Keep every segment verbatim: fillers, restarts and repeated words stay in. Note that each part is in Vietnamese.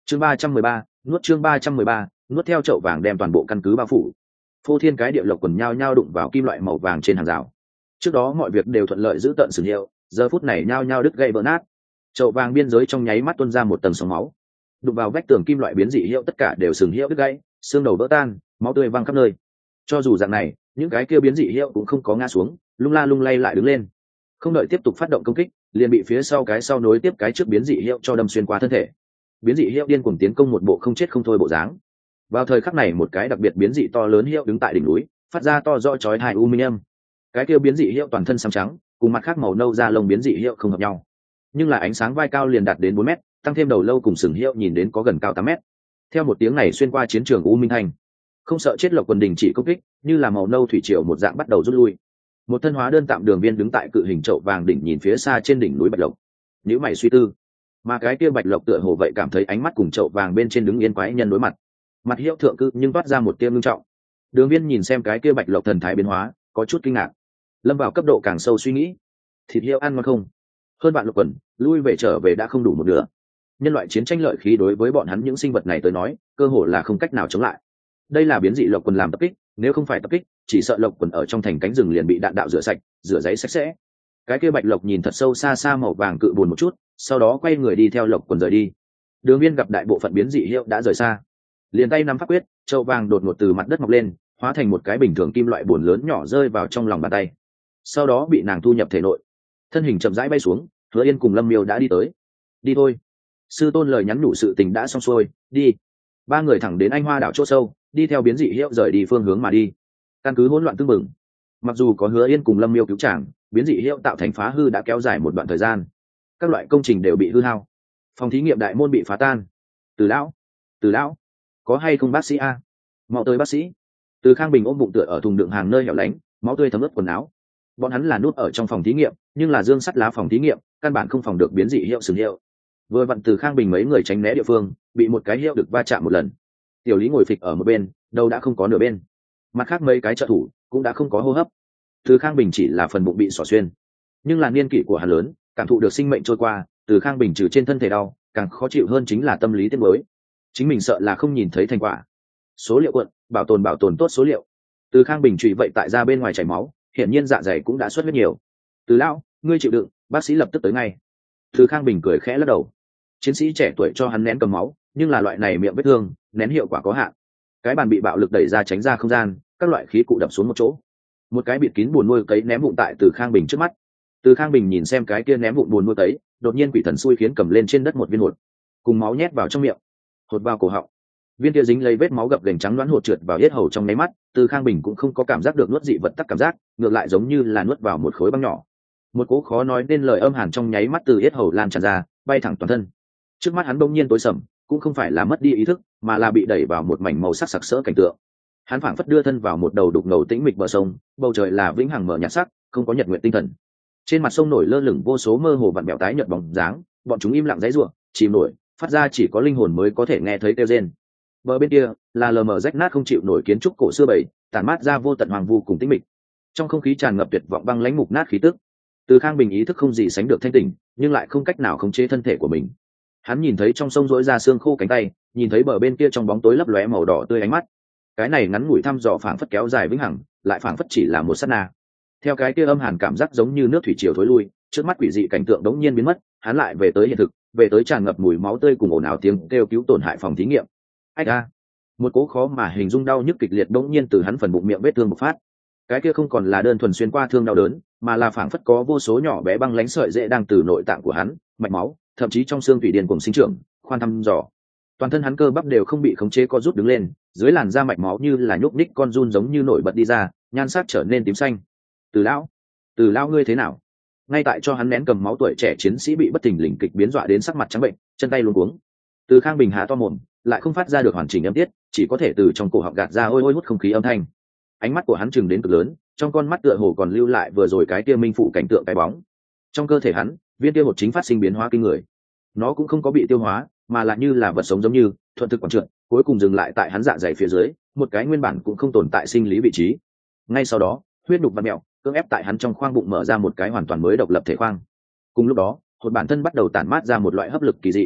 chương ba trăm mười ba nuốt chương ba trăm mười ba nuốt theo chậu vàng đem toàn bộ căn cứ bao phủ. Phô thiên cái địa lộc quần nhao nhao đụng vào kim loại màu vàng trên hàng rào. Trước đó mọi việc đều thuận lợi giữ tận sừng hiệu, giờ phút này nhao nhao đứt gãy vỡ nát. Chậu vàng biên giới trong nháy mắt tuôn ra một tầng sóng máu, đụng vào vách tường kim loại biến dị hiệu tất cả đều sừng hiệu đứt gãy, xương đầu vỡ tan, máu tươi văng khắp nơi. Cho dù dạng này, những cái kia biến dị hiệu cũng không có ngã xuống, lung la lung lay lại đứng lên. Không đợi tiếp tục phát động công kích, liền bị phía sau cái sau nối tiếp cái trước biến dị hiệu cho đâm xuyên qua thân thể. Biến dị hiệu điên cuồng tiến công một bộ không chết không thôi bộ dáng. Vào thời khắc này một cái đặc biệt biến dị to lớn hiệu đứng tại đỉnh núi, phát ra to rõ chói tai u minh âm. Cái kia biến dị hiệu toàn thân xám trắng, cùng mặt khác màu nâu da lông biến dị hiệu không hợp nhau, nhưng là ánh sáng vai cao liền đạt đến bốn mét, tăng thêm đầu lâu cùng sừng hiệu nhìn đến có gần cao tám mét. Theo một tiếng này xuyên qua chiến trường u minh thành, không sợ chết lộc quần đình chỉ công kích, như là màu nâu thủy triều một dạng bắt đầu rút lui. Một thân hóa đơn tạm đường viên đứng tại cự hình chậu vàng đỉnh nhìn phía xa trên đỉnh núi bạch lộc, nhíu mày suy tư. Mà cái kia bạch lộc tựa hồ vậy cảm thấy ánh mắt cùng chậu vàng bên trên đứng yên quái nhân đối mặt, mặt hiệu thượng cư nhưng toát ra một tia ngưng trọng. Đường viên nhìn xem cái kia bạch lộc thần thái biến hóa, có chút kinh ngạc, lâm vào cấp độ càng sâu suy nghĩ. Thịt hiệu ăn ngon không? Hơn bạn lộc quần lui về trở về đã không đủ một nửa. Nhân loại chiến tranh lợi khí đối với bọn hắn những sinh vật này tới nói cơ hồ là không cách nào chống lại. Đây là biến dị lộc quần làm tập kích, nếu không phải tập kích chỉ sợ lộc quần ở trong thành cánh rừng liền bị đạn đạo rửa sạch, rửa giấy sạch sẽ. Cái kia bạch lộc nhìn thật sâu xa xa màu vàng cự buồn một chút, sau đó quay người đi theo lộc quần rời đi. Đường viên gặp đại bộ phận biến dị hiệu đã rời xa, liền tay nắm pháp quyết, châu vàng đột ngột từ mặt đất mọc lên, hóa thành một cái bình thường kim loại buồn lớn nhỏ rơi vào trong lòng bàn tay, sau đó bị nàng thu nhập thể nội. Thân hình chậm rãi bay xuống, Hứa Yên cùng Lâm Miêu đã đi tới. Đi thôi. Sư tôn lời nhắn nhủ sự tình đã xong xuôi, đi. Ba người thẳng đến Anh Hoa đảo chỗ sâu, đi theo biến dị hiệu rời đi phương hướng mà đi. Căn cứ hỗn loạn tương mừng. Mặc dù có Hứa Yên cùng Lâm Miêu cứu chàng, biến dị hiệu tạo thành phá hư đã kéo dài một đoạn thời gian. Các loại công trình đều bị hư hao. Phòng thí nghiệm đại môn bị phá tan. Từ lão, Từ lão, có hay không bác sĩ a? Mau tới bác sĩ. Từ Khang Bình ôm bụng tựa ở thùng đựng hàng nơi hẻo lánh, máu tươi thấm ướt quần áo. Bọn hắn là nút ở trong phòng thí nghiệm, nhưng là dương sắt lá phòng thí nghiệm, căn bản không phòng được biến dị hiệu sừng hiệu. Vừa vặn Từ Khang Bình mấy người tránh né địa phương, bị một cái hiệu được va chạm một lần. Tiểu Lý ngồi phịch ở một bên, đầu đã không có nửa bên. Mặt khác mấy cái trợ thủ cũng đã không có hô hấp. Từ Khang Bình chỉ là phần bụng bị xỏ xuyên, nhưng là niên kỷ của hắn lớn, cảm thụ được sinh mệnh trôi qua, Từ Khang Bình trừ trên thân thể đau, càng khó chịu hơn chính là tâm lý tiếc nuối. Chính mình sợ là không nhìn thấy thành quả. Số liệu cuộn, bảo tồn bảo tồn tốt số liệu. Từ Khang Bình trụy vậy tại ra bên ngoài chảy máu, hiển nhiên dạ dày cũng đã xuất huyết nhiều. Từ lão, ngươi chịu đựng, bác sĩ lập tức tới ngay. Từ Khang Bình cười khẽ lắc đầu. Chiến sĩ trẻ tuổi cho hắn nén cầm máu, nhưng là loại này miệng vết thương, nén hiệu quả có hạn. Cái bàn bị bạo lực đẩy ra tránh ra không gian, các loại khí cụ đập xuống một chỗ. Một cái bịt kín buồn nuôi cấy ném vụn tại Từ Khang Bình trước mắt. Từ Khang Bình nhìn xem cái kia ném vụn buồn nuôi cấy, đột nhiên quỷ thần xui khiến cầm lên trên đất một viên hột, cùng máu nhét vào trong miệng, hột vào cổ họng. Viên kia dính lấy vết máu gập ghềnh trắng loãng hột trượt vào yết hầu trong nháy mắt, Từ Khang Bình cũng không có cảm giác được nuốt dị vật tắc cảm giác, ngược lại giống như là nuốt vào một khối băng nhỏ. Một cỗ khó nói nên lời âm hàn trong nháy mắt từ yết hầu lan tràn ra, bay thẳng toàn thân. Trước mắt hắn bỗng nhiên tối sầm, cũng không phải là mất đi ý thức, mà là bị đẩy vào một mảnh màu sắc sặc sỡ cảnh tượng. Hắn phảng phất đưa thân vào một đầu đục ngầu tĩnh mịch bờ sông, bầu trời là vĩnh hằng mờ nhạt sắc, không có nhật nguyện tinh thần. Trên mặt sông nổi lơ lửng vô số mơ hồ vặn bèo tái nhợt bóng dáng, bọn chúng im lặng giãy giụa, chìm nổi, phát ra chỉ có linh hồn mới có thể nghe thấy kêu rên. Bờ bên kia là lờ mờ rách nát không chịu nổi kiến trúc cổ xưa bầy, tản mát ra vô tận hoàng vu cùng tĩnh mịch. Trong không khí tràn ngập tuyệt vọng băng lãnh mục nát khí tức. Từ Khang Bình ý thức không gì sánh được thanh tỉnh, nhưng lại không cách nào khống chế thân thể của mình. Hắn nhìn thấy trong sông rỗi ra xương khô cánh tay, nhìn thấy bờ bên kia trong bóng tối lấp lóe màu đỏ tươi ánh mắt. Cái này ngắn ngủi thăm dò phảng phất kéo dài vĩnh hằng, lại phảng phất chỉ là một sát na. Theo cái kia âm hàn cảm giác giống như nước thủy triều thối lui, trước mắt quỷ dị cảnh tượng đống nhiên biến mất, hắn lại về tới hiện thực, về tới tràn ngập mùi máu tươi cùng ồn ào tiếng kêu cứu tổn hại phòng thí nghiệm. Ách a! Một cố khó mà hình dung đau nhức kịch liệt đống nhiên từ hắn phần bụng miệng vết thương bộc phát. Cái kia không còn là đơn thuần xuyên qua thương đau đớn, mà là phảng phất có vô số nhỏ bé băng lãnh sợi rễ đang từ nội tạng của hắn, mạch máu, thậm chí trong xương thủy điền cùng sinh trưởng, khoan thăm dò. Toàn thân hắn cơ bắp đều không bị khống chế co rút đứng lên, dưới làn da mạch máu như là nhúc nhích con giun giống như nổi bật đi ra, nhan sắc trở nên tím xanh. Từ lão, Từ lão ngươi thế nào? Ngay tại cho hắn nén cầm máu tuổi trẻ chiến sĩ bị bất thình lình kịch biến dọa đến sắc mặt trắng bệnh, chân tay luống cuống. Từ Khang Bình há to mồm, lại không phát ra được hoàn chỉnh âm tiết, chỉ có thể từ trong cổ họng gạt ra ôi ôi hút không khí âm thanh. Ánh mắt của hắn chừng đến cực lớn, trong con mắt tựa hồ còn lưu lại vừa rồi cái kia minh phụ cảnh tượng cái bóng. Trong cơ thể hắn, viên kia hột chính phát sinh biến hóa kinh người. Nó cũng không có bị tiêu hóa, mà là như là vật sống giống như thuận thực quảng trượt, cuối cùng dừng lại tại hắn dạ dày phía dưới, một cái nguyên bản cũng không tồn tại sinh lý vị trí. Ngay sau đó, huyết nhục vặn mèo, cưỡng ép tại hắn trong khoang bụng mở ra một cái hoàn toàn mới độc lập thể khoang. Cùng lúc đó, hột bản thân bắt đầu tản mát ra một loại hấp lực kỳ dị.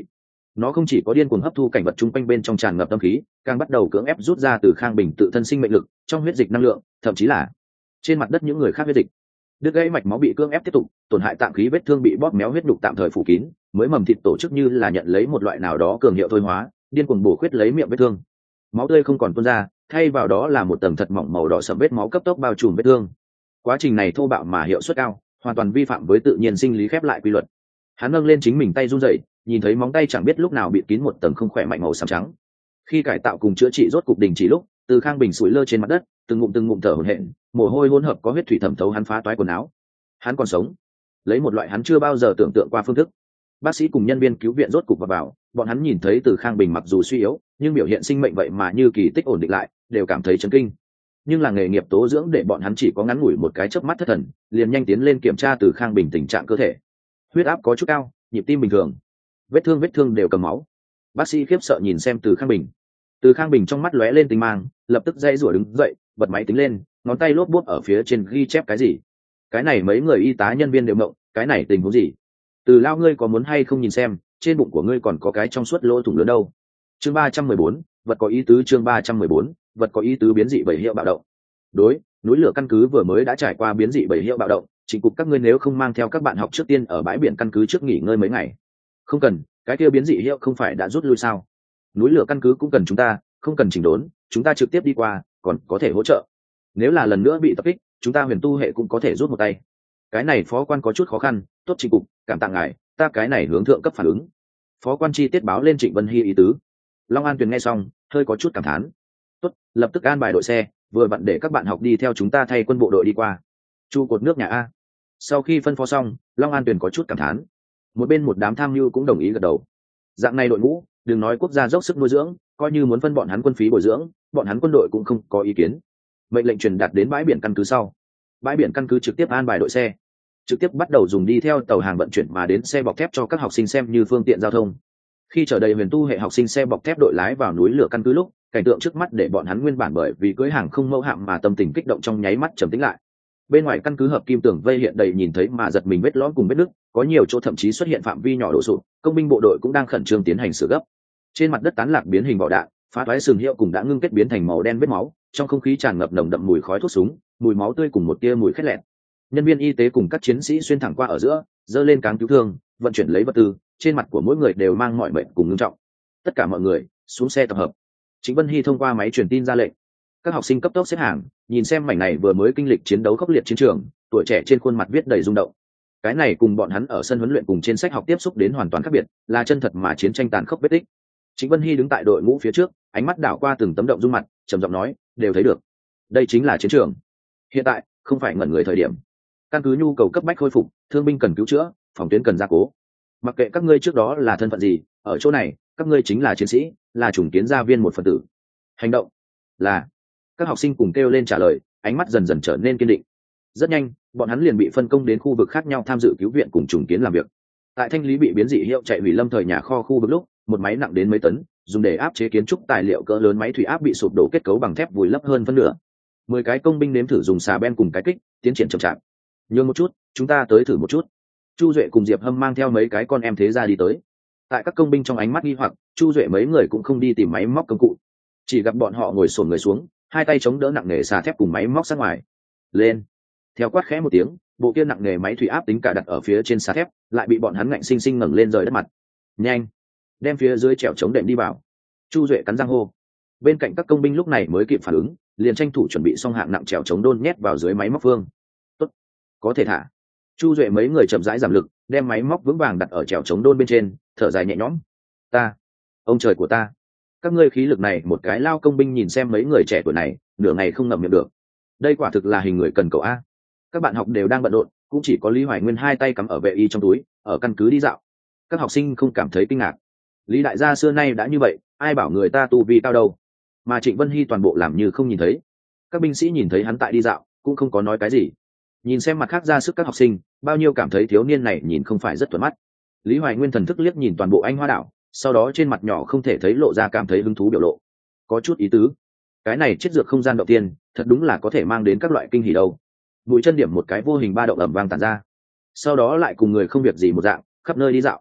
nó không chỉ có điên cuồng hấp thu cảnh vật chung quanh bên trong tràn ngập tâm khí, càng bắt đầu cưỡng ép rút ra từ Khang Bình tự thân sinh mệnh lực trong huyết dịch năng lượng, thậm chí là trên mặt đất những người khác huyết dịch. Đứt gãy mạch máu bị cưỡng ép tiếp tục, tổn hại tạng khí vết thương bị bóp méo huyết nhục tạm thời phủ kín, mới mầm thịt tổ chức như là nhận lấy một loại nào đó cường hiệu thôi hóa, điên cuồng bổ khuyết lấy miệng vết thương. Máu tươi không còn tuôn ra, thay vào đó là một tầng thật mỏng màu đỏ sẫm vết máu cấp tốc bao trùm vết thương. Quá trình này thô bạo mà hiệu suất cao, hoàn toàn vi phạm với tự nhiên sinh lý khép lại quy luật. Hắn nâng lên chính mình tay run rẩy, nhìn thấy móng tay chẳng biết lúc nào bị kín một tầng không khỏe mạnh màu xám trắng. Khi cải tạo cùng chữa trị rốt cục đình chỉ lúc, từ Khang Bình sủi lơ trên mặt đất, từng ngụm từng ngụm thở hổn hển, mồ hôi hỗn hợp có huyết thủy thẩm thấu hắn phá toái quần áo. Hắn còn sống, lấy một loại hắn chưa bao giờ tưởng tượng qua phương thức. Bác sĩ cùng nhân viên cứu viện rốt cục vào, vào bọn hắn nhìn thấy từ Khang Bình mặc dù suy yếu nhưng biểu hiện sinh mệnh vậy mà như kỳ tích ổn định lại, đều cảm thấy chấn kinh. Nhưng là nghề nghiệp tố dưỡng để bọn hắn chỉ có ngắn ngủi một cái chớp mắt thất thần, liền nhanh tiến lên kiểm tra từ Khang Bình tình trạng cơ thể. Huyết áp có chút cao, nhịp tim bình thường, vết thương vết thương đều cầm máu. Bác sĩ khiếp sợ nhìn xem từ Khang Bình. Từ Khang Bình trong mắt lóe lên tinh mang, lập tức dây rủa đứng dậy, bật máy tính lên, ngón tay lốp bốp ở phía trên ghi chép cái gì. Cái này mấy người y tá nhân viên đều ngộng, cái này tình huống gì? Từ Lao ngươi có muốn hay không nhìn xem, trên bụng của ngươi còn có cái trong suốt lỗ thủng lớn đâu. Chương ba trăm mười bốn, vật có ý tứ. Chương ba trăm mười bốn, vật có ý tứ. Biến dị bảy hiệu bạo động. Đối, núi lửa căn cứ vừa mới đã trải qua biến dị bảy hiệu bạo động, chính cục các ngươi nếu không mang theo các bạn học trước tiên ở bãi biển căn cứ trước nghỉ ngơi mấy ngày. Không cần, cái kia biến dị hiệu không phải đã rút lui sao? Núi lửa căn cứ cũng cần chúng ta, không cần chỉnh đốn, chúng ta trực tiếp đi qua, còn có thể hỗ trợ. Nếu là lần nữa bị tập kích, chúng ta huyền tu hệ cũng có thể rút một tay. Cái này phó quan có chút khó khăn, tốt chính cục, cảm tạ ngài, ta cái này hướng thượng cấp phản ứng. Phó quan chi tiết báo lên Trịnh Vân Hy ý tứ. Long An Tuyền nghe xong, hơi có chút cảm thán. Tốt, lập tức an bài đội xe, vừa vặn để các bạn học đi theo chúng ta thay quân bộ đội đi qua. Chu cột nước nhà a. Sau khi phân phó xong, Long An Tuyền có chút cảm thán. Một bên một đám tham mưu cũng đồng ý gật đầu. Dạng này đội ngũ, đừng nói quốc gia dốc sức nuôi dưỡng, coi như muốn phân bọn hắn quân phí bồi dưỡng, bọn hắn quân đội cũng không có ý kiến. Mệnh lệnh truyền đạt đến bãi biển căn cứ sau, bãi biển căn cứ trực tiếp an bài đội xe, trực tiếp bắt đầu dùng đi theo tàu hàng vận chuyển mà đến xe bọc thép cho các học sinh xem như phương tiện giao thông. Khi chở đầy huyền tu hệ học sinh xe bọc thép đội lái vào núi lửa căn cứ lúc, cảnh tượng trước mắt để bọn hắn nguyên bản bởi vì cưỡi hàng không mẫu hạm mà tâm tình kích động trong nháy mắt trầm tĩnh lại. Bên ngoài căn cứ hợp kim tường vây hiện đầy nhìn thấy mà giật mình vết lõm cùng vết nứt, có nhiều chỗ thậm chí xuất hiện phạm vi nhỏ đổ sụp, công binh bộ đội cũng đang khẩn trương tiến hành sửa gấp. Trên mặt đất tán lạc biến hình vỏ đạn, phá toái sừng hiệu cùng đã ngưng kết biến thành màu đen vết máu, trong không khí tràn ngập nồng đậm mùi khói thuốc súng, mùi máu tươi cùng một tia mùi khét lẹt. Nhân viên y tế cùng các chiến sĩ xuyên thẳng qua ở giữa, giơ lên cáng cứu thương, vận chuyển lấy vật tư, trên mặt của mỗi người đều mang mọi mệnh cùng ngưng trọng. Tất cả mọi người xuống xe tập hợp. Trịnh Vân Hy thông qua máy truyền tin ra lệnh. Các học sinh cấp tốc xếp hàng, nhìn xem mảnh này vừa mới kinh lịch chiến đấu khốc liệt chiến trường, tuổi trẻ trên khuôn mặt viết đầy rung động. Cái này cùng bọn hắn ở sân huấn luyện cùng trên sách học tiếp xúc đến hoàn toàn khác biệt, là chân thật mà chiến tranh tàn khốc vết tích. Trịnh Vân Hy đứng tại đội ngũ phía trước, ánh mắt đảo qua từng tấm động dung mặt, trầm giọng nói, đều thấy được, đây chính là chiến trường. Hiện tại không phải ngẩn người thời điểm. Căn cứ nhu cầu cấp bách khôi phục, thương binh cần cứu chữa, phòng tuyến cần gia cố. Mặc kệ các ngươi trước đó là thân phận gì, ở chỗ này các ngươi chính là chiến sĩ, là chủng kiến gia viên một phần tử. Hành động. Là. Các học sinh cùng kêu lên trả lời, ánh mắt dần dần trở nên kiên định. Rất nhanh, bọn hắn liền bị phân công đến khu vực khác nhau tham dự cứu viện cùng chủng kiến làm việc. Tại Thanh Lý bị biến dị hiệu chạy hủy lâm thời nhà kho khu vực lúc, một máy nặng đến mấy tấn, dùng để áp chế kiến trúc tài liệu cỡ lớn máy thủy áp bị sụp đổ kết cấu bằng thép vùi lấp hơn phân nửa. Mười cái công binh nếm thử dùng xà ben cùng cái kích, tiến triển chậm chạp. Nhường một chút, chúng ta tới thử một chút. Chu Duệ cùng Diệp Hâm mang theo mấy cái con em thế ra đi tới. Tại các công binh trong ánh mắt nghi hoặc, Chu Duệ mấy người cũng không đi tìm máy móc công cụ, chỉ gặp bọn họ ngồi xổm người xuống, hai tay chống đỡ nặng nề xà thép cùng máy móc sát ngoài. Lên. Theo quát khẽ một tiếng, bộ kia nặng nề máy thủy áp tính cả đặt ở phía trên xà thép, lại bị bọn hắn ngạnh sinh sinh ngẩng lên rời đất mặt. Nhanh, đem phía dưới trèo chống đệm đi vào. Chu Duệ cắn răng hô. Bên cạnh các công binh lúc này mới kịp phản ứng, liền tranh thủ chuẩn bị xong hạng nặng trèo chống đôn nhét vào dưới máy móc phương. Tốt, có thể thả. Chu Duệ mấy người chậm rãi giảm lực, đem máy móc vững vàng đặt ở trèo chống đôn bên trên, thở dài nhẹ nhõm. Ta, ông trời của ta, các ngươi khí lực này, một cái lao công binh nhìn xem mấy người trẻ tuổi này, nửa ngày không ngậm miệng được. Đây quả thực là hình người cần cầu a. Các bạn học đều đang bận rộn, cũng chỉ có Lý Hoài Nguyên hai tay cắm ở vệ y trong túi, ở căn cứ đi dạo. Các học sinh không cảm thấy kinh ngạc. Lý đại gia xưa nay đã như vậy, ai bảo người ta tu vi cao đâu. Mà Trịnh Vân Hy toàn bộ làm như không nhìn thấy. Các binh sĩ nhìn thấy hắn tại đi dạo, cũng không có nói cái gì. Nhìn xem mặt khác ra sức các học sinh, bao nhiêu cảm thấy thiếu niên này nhìn không phải rất thuận mắt. Lý Hoài Nguyên thần thức liếc nhìn toàn bộ Anh Hoa đảo, sau đó trên mặt nhỏ không thể thấy lộ ra cảm thấy hứng thú biểu lộ. Có chút ý tứ. Cái này chết dược không gian động tiên, thật đúng là có thể mang đến các loại kinh hỉ đâu. Bụi chân điểm một cái vô hình ba động ẩm vang tản ra, sau đó lại cùng người không việc gì một dạng khắp nơi đi dạo.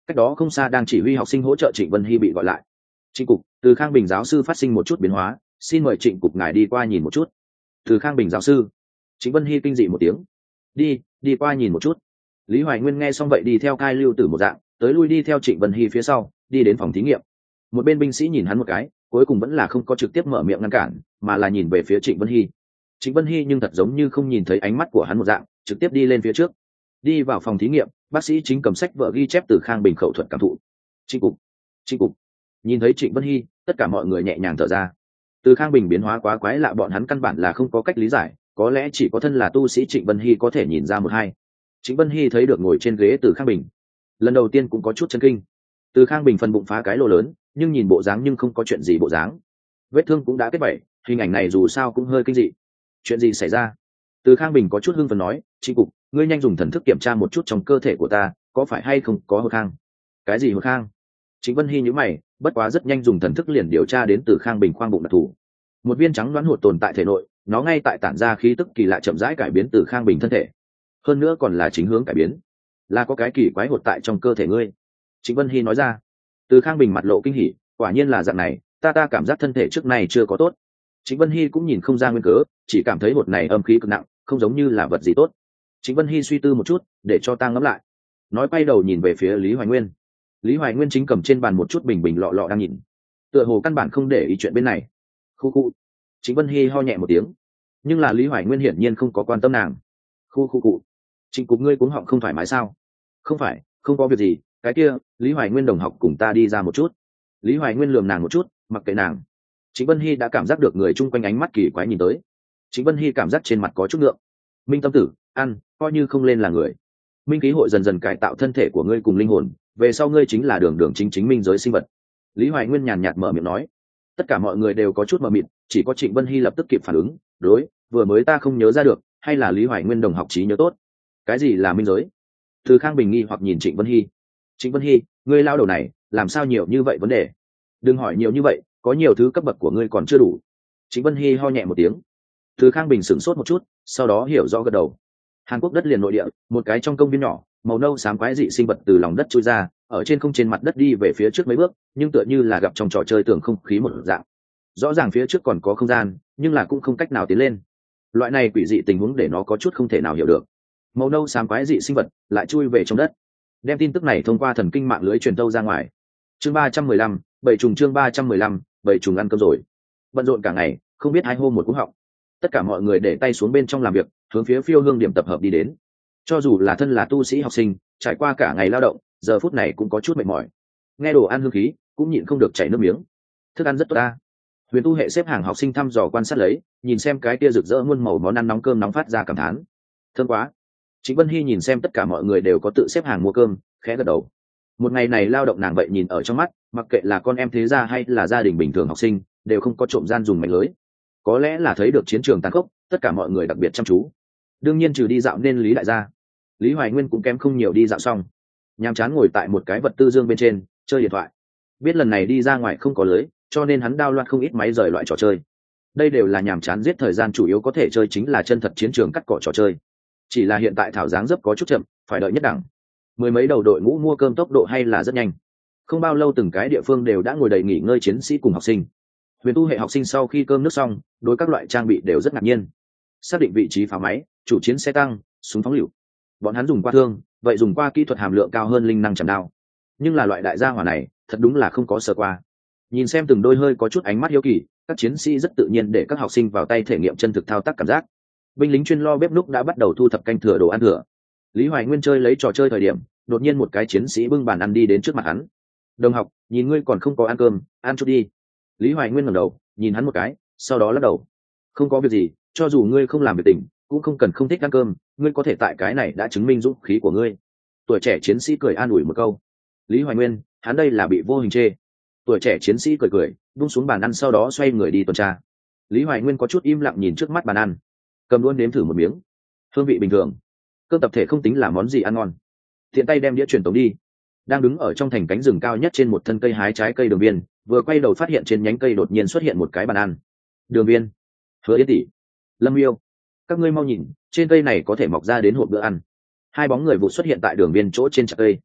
Cách đó không xa đang chỉ huy học sinh hỗ trợ Trịnh Vân Hy bị gọi lại. Trịnh cục, từ Khang Bình giáo sư phát sinh một chút biến hóa, xin mời Trịnh cục ngài đi qua nhìn một chút. Từ Khang Bình giáo sư. Trịnh Vân Hy kinh dị một tiếng. Đi, đi qua nhìn một chút. Lý Hoài Nguyên nghe xong vậy đi theo Cai Lưu Tử một dạng, tới lui đi theo Trịnh Vân Hy phía sau, đi đến phòng thí nghiệm. Một bên binh sĩ nhìn hắn một cái, cuối cùng vẫn là không có trực tiếp mở miệng ngăn cản, mà là nhìn về phía Trịnh Vân Hy. Trịnh Vân Hy nhưng thật giống như không nhìn thấy ánh mắt của hắn một dạng, trực tiếp đi lên phía trước. Đi vào phòng thí nghiệm, bác sĩ chính cầm sách vở ghi chép từ Khang Bình khẩu thuật cảm thụ. Trịnh cục, Trịnh cục. Nhìn thấy Trịnh Vân Hy, tất cả mọi người nhẹ nhàng thở ra. Từ Khang Bình biến hóa quá quái lạ bọn hắn căn bản là không có cách lý giải, có lẽ chỉ có thân là tu sĩ Trịnh Vân Hy có thể nhìn ra một hai. Trịnh Vân Hy thấy được ngồi trên ghế Từ Khang Bình, lần đầu tiên cũng có chút chấn kinh. Từ Khang Bình phần bụng phá cái lỗ lớn, nhưng nhìn bộ dáng nhưng không có chuyện gì bộ dáng. Vết thương cũng đã kết vảy, hình ảnh này dù sao cũng hơi kinh dị. Chuyện gì xảy ra? Từ Khang Bình có chút hưng phấn nói, Trịnh cục, ngươi nhanh dùng thần thức kiểm tra một chút trong cơ thể của ta, có phải hay không có hột khang? Cái gì hột khang? Trịnh Vân Hy nhíu mày, bất quá rất nhanh dùng thần thức liền điều tra đến Từ Khang Bình khoang bụng đặc thù. Một viên trắng đoán hột tồn tại thể nội, nó ngay tại tản ra khí tức kỳ lạ chậm rãi cải biến Từ Khang Bình thân thể. Hơn nữa còn là chính hướng cải biến, là có cái kỳ quái hột tại trong cơ thể ngươi. Trịnh Vân Hy nói ra. Từ Khang Bình mặt lộ kinh hỉ, quả nhiên là dạng này, ta ta cảm giác thân thể trước này chưa có tốt. Trịnh Vân Hy cũng nhìn không ra nguyên cớ, chỉ cảm thấy hột này âm khí cực nặng, không giống như là vật gì tốt. Trịnh Vân Hy suy tư một chút, để cho ta ngẫm lại. Nói quay đầu nhìn về phía Lý Hoài Nguyên. Lý Hoài Nguyên chính cầm trên bàn một chút bình bình lọ lọ đang nhìn, tựa hồ căn bản không để ý chuyện bên này. Khu khu. Trịnh Vân Hy ho nhẹ một tiếng, nhưng là Lý Hoài Nguyên hiển nhiên không có quan tâm nàng. Khu khu cụ. Trịnh cục ngươi cuống họng không thoải mái sao? Không phải, không có việc gì. Cái kia, Lý Hoài Nguyên đồng học cùng ta đi ra một chút. Lý Hoài Nguyên lườm nàng một chút, mặc kệ nàng. Trịnh Vân Hy đã cảm giác được người chung quanh ánh mắt kỳ quái nhìn tới. Trịnh Vân Hy cảm giác trên mặt có chút ngượng. Minh tâm tử, ăn, coi như không lên là người. Minh khí hội dần dần cải tạo thân thể của ngươi cùng linh hồn, về sau ngươi chính là đường đường chính chính minh giới sinh vật. Lý Hoài Nguyên nhàn nhạt mở miệng nói. Tất cả mọi người đều có chút mờ mịt, chỉ có Trịnh Vân Hy lập tức kịp phản ứng. Đối, vừa mới ta không nhớ ra được, hay là Lý Hoài Nguyên đồng học trí nhớ tốt. Cái gì là minh giới? Từ Khang Bình nghi hoặc nhìn Trịnh Vân Hy. Trịnh Vân Hy, ngươi lao đầu này, làm sao nhiều như vậy vấn đề? Đừng hỏi nhiều như vậy, có nhiều thứ cấp bậc của ngươi còn chưa đủ. Trịnh Vân Hy ho nhẹ một tiếng. Từ Khang Bình sửng sốt một chút, sau đó hiểu rõ gật đầu. Hàn Quốc đất liền nội địa, một cái trong công viên nhỏ, màu nâu xám quái dị sinh vật từ lòng đất chui ra, ở trên không trên mặt đất đi về phía trước mấy bước, nhưng tựa như là gặp trong trò chơi tưởng không khí một dạng. Rõ ràng phía trước còn có không gian, nhưng là cũng không cách nào tiến lên. Loại này quỷ dị tình huống để nó có chút không thể nào hiểu được. Màu nâu xám quái dị sinh vật lại chui về trong đất, đem tin tức này thông qua thần kinh mạng lưới truyền tâu ra ngoài. Chương ba trăm mười lăm, bảy trùng chương ba trăm mười lăm, bảy trùng ăn cơm rồi. Bận rộn cả ngày, không biết hai hôm một cú họng. Tất cả mọi người để tay xuống bên trong làm việc, hướng phía phiêu hương điểm tập hợp đi đến. Cho dù là thân là tu sĩ học sinh, trải qua cả ngày lao động, giờ phút này cũng có chút mệt mỏi. Nghe đồ ăn hương khí, cũng nhịn không được chảy nước miếng. Thức ăn rất tốt ta. Huyền tu hệ xếp hàng học sinh thăm dò quan sát lấy, nhìn xem cái kia rực rỡ muôn màu món ăn nóng cơm nóng phát ra cảm thán. Thơm quá. Trịnh Vân Hy nhìn xem tất cả mọi người đều có tự xếp hàng mua cơm, khẽ gật đầu. Một ngày này lao động nàng vậy nhìn ở trong mắt, mặc kệ là con em thế gia hay là gia đình bình thường học sinh, đều không có trộm gian dùng mánh lưới. Có lẽ là thấy được chiến trường tàn khốc, tất cả mọi người đặc biệt chăm chú. Đương nhiên trừ đi dạo nên Lý đại gia, Lý Hoài Nguyên cũng kém không nhiều đi dạo xong, nhàm chán ngồi tại một cái vật tư dương bên trên chơi điện thoại. Biết lần này đi ra ngoài không có lưới, cho nên hắn đao loạt không ít máy rời loại trò chơi. Đây đều là nhàm chán giết thời gian, chủ yếu có thể chơi chính là chân thật chiến trường cắt cỏ trò chơi. Chỉ là hiện tại thảo dáng dấp có chút chậm, phải đợi nhất đẳng. Mười mấy đầu đội ngũ mua cơm tốc độ hay là rất nhanh. Không bao lâu từng cái địa phương đều đã ngồi đầy nghỉ ngơi chiến sĩ cùng học sinh. Huyền tu hệ học sinh sau khi cơm nước xong, đối các loại trang bị đều rất ngạc nhiên. Xác định vị trí phá máy, chủ chiến xe tăng, súng phóng lựu. Bọn hắn dùng qua thương, vậy dùng qua kỹ thuật hàm lượng cao hơn linh năng chạm đao. Nhưng là loại đại gia hỏa này, thật đúng là không có sơ qua. Nhìn xem từng đôi hơi có chút ánh mắt hiếu kỳ, các chiến sĩ rất tự nhiên để các học sinh vào tay thể nghiệm chân thực thao tác cảm giác. Binh lính chuyên lo bếp núc đã bắt đầu thu thập canh thừa đồ ăn thừa. Lý Hoài Nguyên chơi lấy trò chơi thời điểm, đột nhiên một cái chiến sĩ bưng bàn ăn đi đến trước mặt hắn. Đồng học, nhìn ngươi còn không có ăn cơm, ăn chút đi. Lý Hoài Nguyên ngẩng đầu, nhìn hắn một cái, sau đó lắc đầu. Không có việc gì, cho dù ngươi không làm việc tỉnh, cũng không cần không thích ăn cơm, ngươi có thể tại cái này đã chứng minh dũng khí của ngươi. Tuổi trẻ chiến sĩ cười an ủi một câu. Lý Hoài Nguyên, hắn đây là bị vô hình chê. Tuổi trẻ chiến sĩ cười cười, buông xuống bàn ăn sau đó xoay người đi tuần tra. Lý Hoài Nguyên có chút im lặng nhìn trước mắt bàn ăn, cầm đũa nếm thử một miếng, hương vị bình thường. Cơm tập thể không tính là món gì ăn ngon, tiện tay đem đĩa truyền tống đi. Đang đứng ở trong thành cánh rừng cao nhất trên một thân cây hái trái cây đường biên, vừa quay đầu phát hiện trên nhánh cây đột nhiên xuất hiện một cái bàn ăn. Đường biên, Hứa Yến tỷ, Lâm Yêu, các ngươi mau nhìn, trên cây này có thể mọc ra đến hộp bữa ăn. Hai bóng người vụ xuất hiện tại đường biên chỗ trên chặt cây.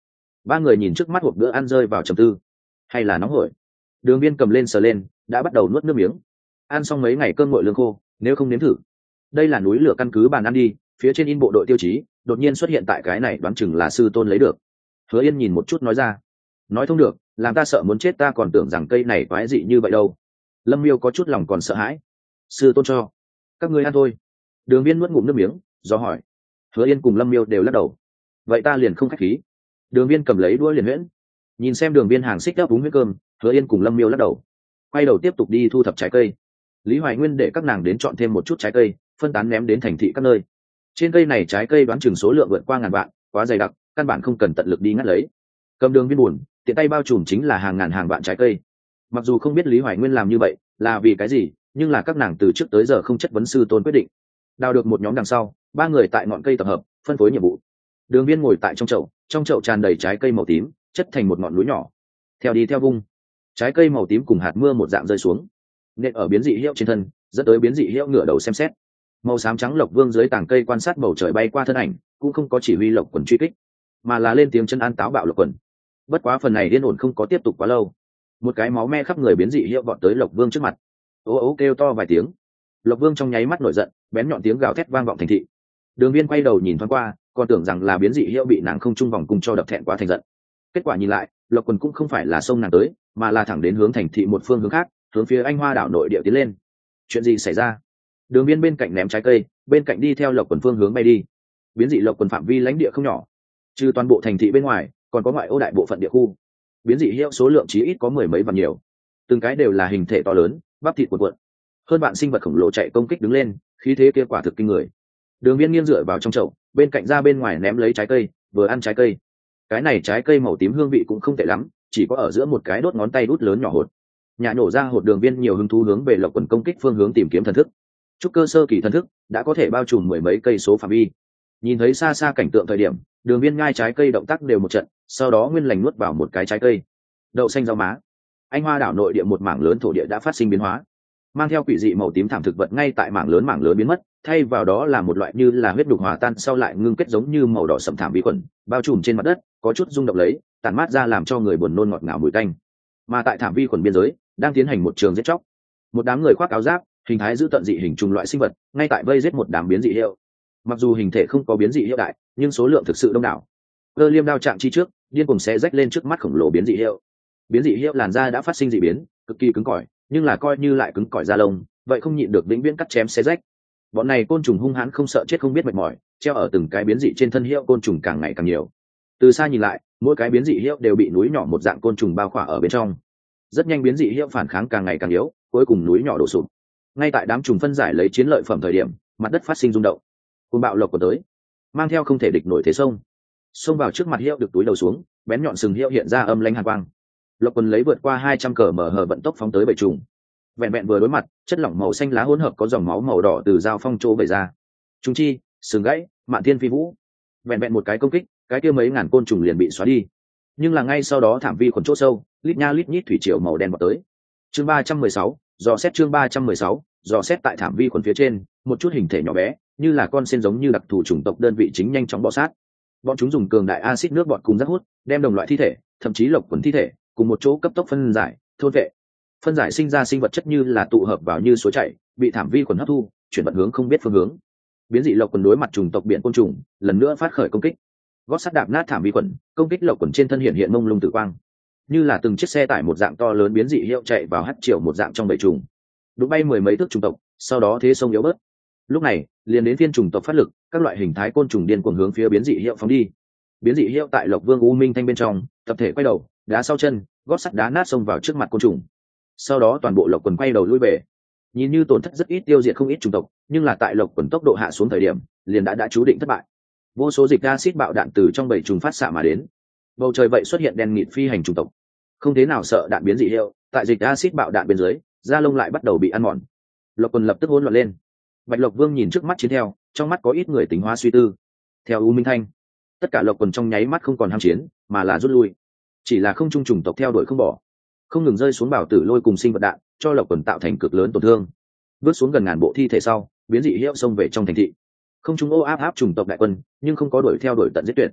Ba người nhìn trước mắt hộp bữa ăn rơi vào trầm tư. Hay là nóng hổi? Đường Viên cầm lên sờ lên, đã bắt đầu nuốt nước miếng. Ăn xong mấy ngày cơm nguội lương khô, nếu không nếm thử. Đây là núi lửa căn cứ bàn ăn đi, phía trên in bộ đội tiêu chí, đột nhiên xuất hiện tại cái này đoán chừng là sư tôn lấy được. Hứa Yên nhìn một chút nói ra. Nói thông được, làm ta sợ muốn chết, ta còn tưởng rằng cây này quái dị như vậy đâu. Lâm Miêu có chút lòng còn sợ hãi. Sư tôn cho, các ngươi ăn thôi. Đường Viên nuốt ngụm nước miếng, do hỏi. Hứa Yên cùng Lâm Miêu đều lắc đầu. Vậy ta liền không khách khí. Đường Viên cầm lấy đũa liền huyễn. Nhìn xem Đường Viên hàng xích đắp đúng huyết cơm, Hứa Yên cùng Lâm Miêu lắc đầu. Quay đầu tiếp tục đi thu thập trái cây. Lý Hoài Nguyên để các nàng đến chọn thêm một chút trái cây, phân tán ném đến thành thị các nơi. Trên cây này trái cây đoán chừng số lượng vượt qua ngàn vạn, quá dày đặc, căn bản không cần tận lực đi ngắt lấy. Cầm Đường Viên buồn, tiện tay bao trùm chính là hàng ngàn hàng vạn trái cây. Mặc dù không biết Lý Hoài Nguyên làm như vậy là vì cái gì, nhưng là các nàng từ trước tới giờ không chất vấn sư tôn quyết định. Đào được một nhóm đằng sau, ba người tại ngọn cây tập hợp, phân phối nhiệm vụ. Đường Viên ngồi tại trong chậu, trong chậu tràn đầy trái cây màu tím, chất thành một ngọn núi nhỏ. Theo đi theo vung, trái cây màu tím cùng hạt mưa một dạng rơi xuống, nện ở biến dị hiệu trên thân, dẫn tới biến dị hiệu ngửa đầu xem xét. Màu xám trắng Lộc Vương dưới tảng cây quan sát bầu trời bay qua thân ảnh, cũng không có chỉ huy Lộc Quần truy kích, mà là lên tiếng chân an táo bạo Lộc Quần. Bất quá phần này yên ổn không có tiếp tục quá lâu, một cái máu me khắp người biến dị hiệu vọt tới Lộc Vương trước mặt, ố ố kêu to vài tiếng. Lộc Vương trong nháy mắt nổi giận, bén nhọn tiếng gào thét vang vọng thành thị. Đường Viên quay đầu nhìn thoáng qua, còn tưởng rằng là biến dị hiệu bị nàng không trung vòng cung cho đập thẹn quá thành giận. Kết quả nhìn lại, Lộc Quần cũng không phải là xông nàng tới, mà là thẳng đến hướng thành thị một phương hướng khác, hướng phía Anh Hoa đảo nội địa tiến lên. Chuyện gì xảy ra? Đường Viên bên cạnh ném trái cây, bên cạnh đi theo Lộc Quần phương hướng bay đi. Biến dị Lộc Quần phạm vi lãnh địa không nhỏ, trừ toàn bộ thành thị bên ngoài, còn có ngoại ô đại bộ phận địa khu. Biến dị hiệu số lượng chí ít có mười mấy vạn nhiều, từng cái đều là hình thể to lớn, bắp thịt cuộn cuộn. Hơn bạn sinh vật khổng lồ chạy công kích đứng lên, khí thế kia quả thực kinh người. Đường Viên nghiêng dựa vào trong chậu, bên cạnh ra bên ngoài ném lấy trái cây, vừa ăn trái cây. Cái này trái cây màu tím hương vị cũng không tệ lắm, chỉ có ở giữa một cái đốt ngón tay đút lớn nhỏ hột. Nhả nổ ra hột, Đường Viên nhiều hứng thú hướng về Lộc Quần công kích phương hướng tìm kiếm thần thức. Trúc cơ sơ kỳ thần thức đã có thể bao trùm mười mấy cây số phạm vi. Nhìn thấy xa xa cảnh tượng thời điểm, Đường Viên ngai trái cây động tác đều một trận, sau đó nguyên lành nuốt vào một cái trái cây. Đậu xanh rau má. Anh Hoa đảo nội địa một mảng lớn thổ địa đã phát sinh biến hóa, mang theo quỷ dị màu tím thảm thực vật ngay tại mảng lớn mảng lớn biến mất, thay vào đó là một loại như là huyết đục hòa tan sau lại ngưng kết giống như màu đỏ sẫm thảm vi khuẩn, bao trùm trên mặt đất, có chút rung động lấy, tản mát ra làm cho người buồn nôn ngọt ngào mùi tanh. Mà tại thảm vi khuẩn biên giới, đang tiến hành một trường giết chóc. Một đám người khoác áo giáp, hình thái giữ tận dị hình trùng loại sinh vật, ngay tại vây giết một đám biến dị hiệu. Mặc dù hình thể không có biến dị hiệu đại, nhưng số lượng thực sự đông đảo. Cơ liêm đao chạm chi trước, điên cuồng xé rách lên trước mắt khổng lồ biến dị hiệu. Biến dị hiệu làn da đã phát sinh dị biến, cực kỳ cứng cỏi, nhưng là coi như lại cứng cỏi da lông, vậy không nhịn được vĩnh viễn cắt chém xé rách. Bọn này côn trùng hung hãn không sợ chết không biết mệt mỏi, treo ở từng cái biến dị trên thân hiệu côn trùng càng ngày càng nhiều. Từ xa nhìn lại, mỗi cái biến dị hiệu đều bị núi nhỏ một dạng côn trùng bao khỏa ở bên trong. Rất nhanh biến dị hiệu phản kháng càng ngày càng yếu, cuối cùng núi nhỏ đổ sụp. Ngay tại đám trùng phân giải lấy chiến lợi phẩm thời điểm, mặt đất phát sinh rung động. Cơn bạo lộc của tới, mang theo không thể địch nổi thế sông. Xông vào trước mặt hiệu được túi đầu xuống, bén nhọn sừng hiệu hiện ra âm lãnh hàn quang. Lộc Quân lấy vượt qua hai trăm cờ mở hở vận tốc phóng tới bầy trùng. Vẹn vẹn vừa đối mặt, chất lỏng màu xanh lá hỗn hợp có dòng máu màu đỏ từ dao phong chỗ vẩy ra. Trùng chi, sừng gãy, mạn thiên phi vũ. Vẹn vẹn một cái công kích, cái kia mấy ngàn côn trùng liền bị xóa đi. Nhưng là ngay sau đó thảm vi khuẩn chỗ sâu, lít nha lít nhít thủy triều màu đen vọt tới. Chương ba trăm mười sáu, dò xét chương ba trăm mười sáu, dò xét tại thảm vi khuẩn phía trên, một chút hình thể nhỏ bé, như là con sen giống như đặc thù chủng tộc đơn vị chính nhanh chóng bò sát. Bọn chúng dùng cường đại axit nước bọt cùng rác hút, đem đồng loại thi thể, thậm chí lộc quần thi thể, cùng một chỗ cấp tốc phân giải, thôn vệ. Phân giải sinh ra sinh vật chất như là tụ hợp vào như suối chảy, bị thảm vi khuẩn hấp thu, chuyển vận hướng không biết phương hướng. Biến dị lộc quần đối mặt trùng tộc biển côn trùng, lần nữa phát khởi công kích. Gót sắt đạp nát thảm vi khuẩn, công kích lộc quần trên thân hiện hiện mông lung tử quang, như là từng chiếc xe tải một dạng to lớn biến dị hiệu chạy vào hất triệu một dạng trong bầy trùng, đụng bay mười mấy thước trùng tộc, sau đó thế sông yếu bớt. Lúc này, liền đến phiên trùng tộc phát lực, các loại hình thái côn trùng điên cuồng hướng phía biến dị hiệu phóng đi. Biến dị hiệu tại Lộc Vương U Minh Thanh bên trong, tập thể quay đầu, đá sau chân, gót sắt đá nát xông vào trước mặt côn trùng. Sau đó toàn bộ Lộc Quần quay đầu lui về. Nhìn như tổn thất rất ít, tiêu diệt không ít trùng tộc, nhưng là tại Lộc Quần tốc độ hạ xuống thời điểm, liền đã đã chú định thất bại. Vô số dịch acid bạo đạn từ trong bầy trùng phát xạ mà đến. Bầu trời vậy xuất hiện đen nghịt phi hành trùng tộc. Không thế nào sợ đạn biến dị hiệu, tại dịch acid bạo đạn bên dưới, da lông lại bắt đầu bị ăn mòn. Lộc Quần lập tức hỗn loạn lên. Bạch Lộc Vương nhìn trước mắt chiến theo, trong mắt có ít người tính hóa suy tư. Theo U Minh Thanh, tất cả Lộc Quần trong nháy mắt không còn ham chiến, mà là rút lui. Chỉ là không trung trùng tộc theo đuổi không bỏ, không ngừng rơi xuống bảo tử lôi cùng sinh vật đạn, cho Lộc Quần tạo thành cực lớn tổn thương. Bước xuống gần ngàn bộ thi thể sau, biến dị hiệu xông về trong thành thị. Không trung ô áp áp trùng tộc đại quân, nhưng không có đuổi theo đuổi tận giết tuyệt.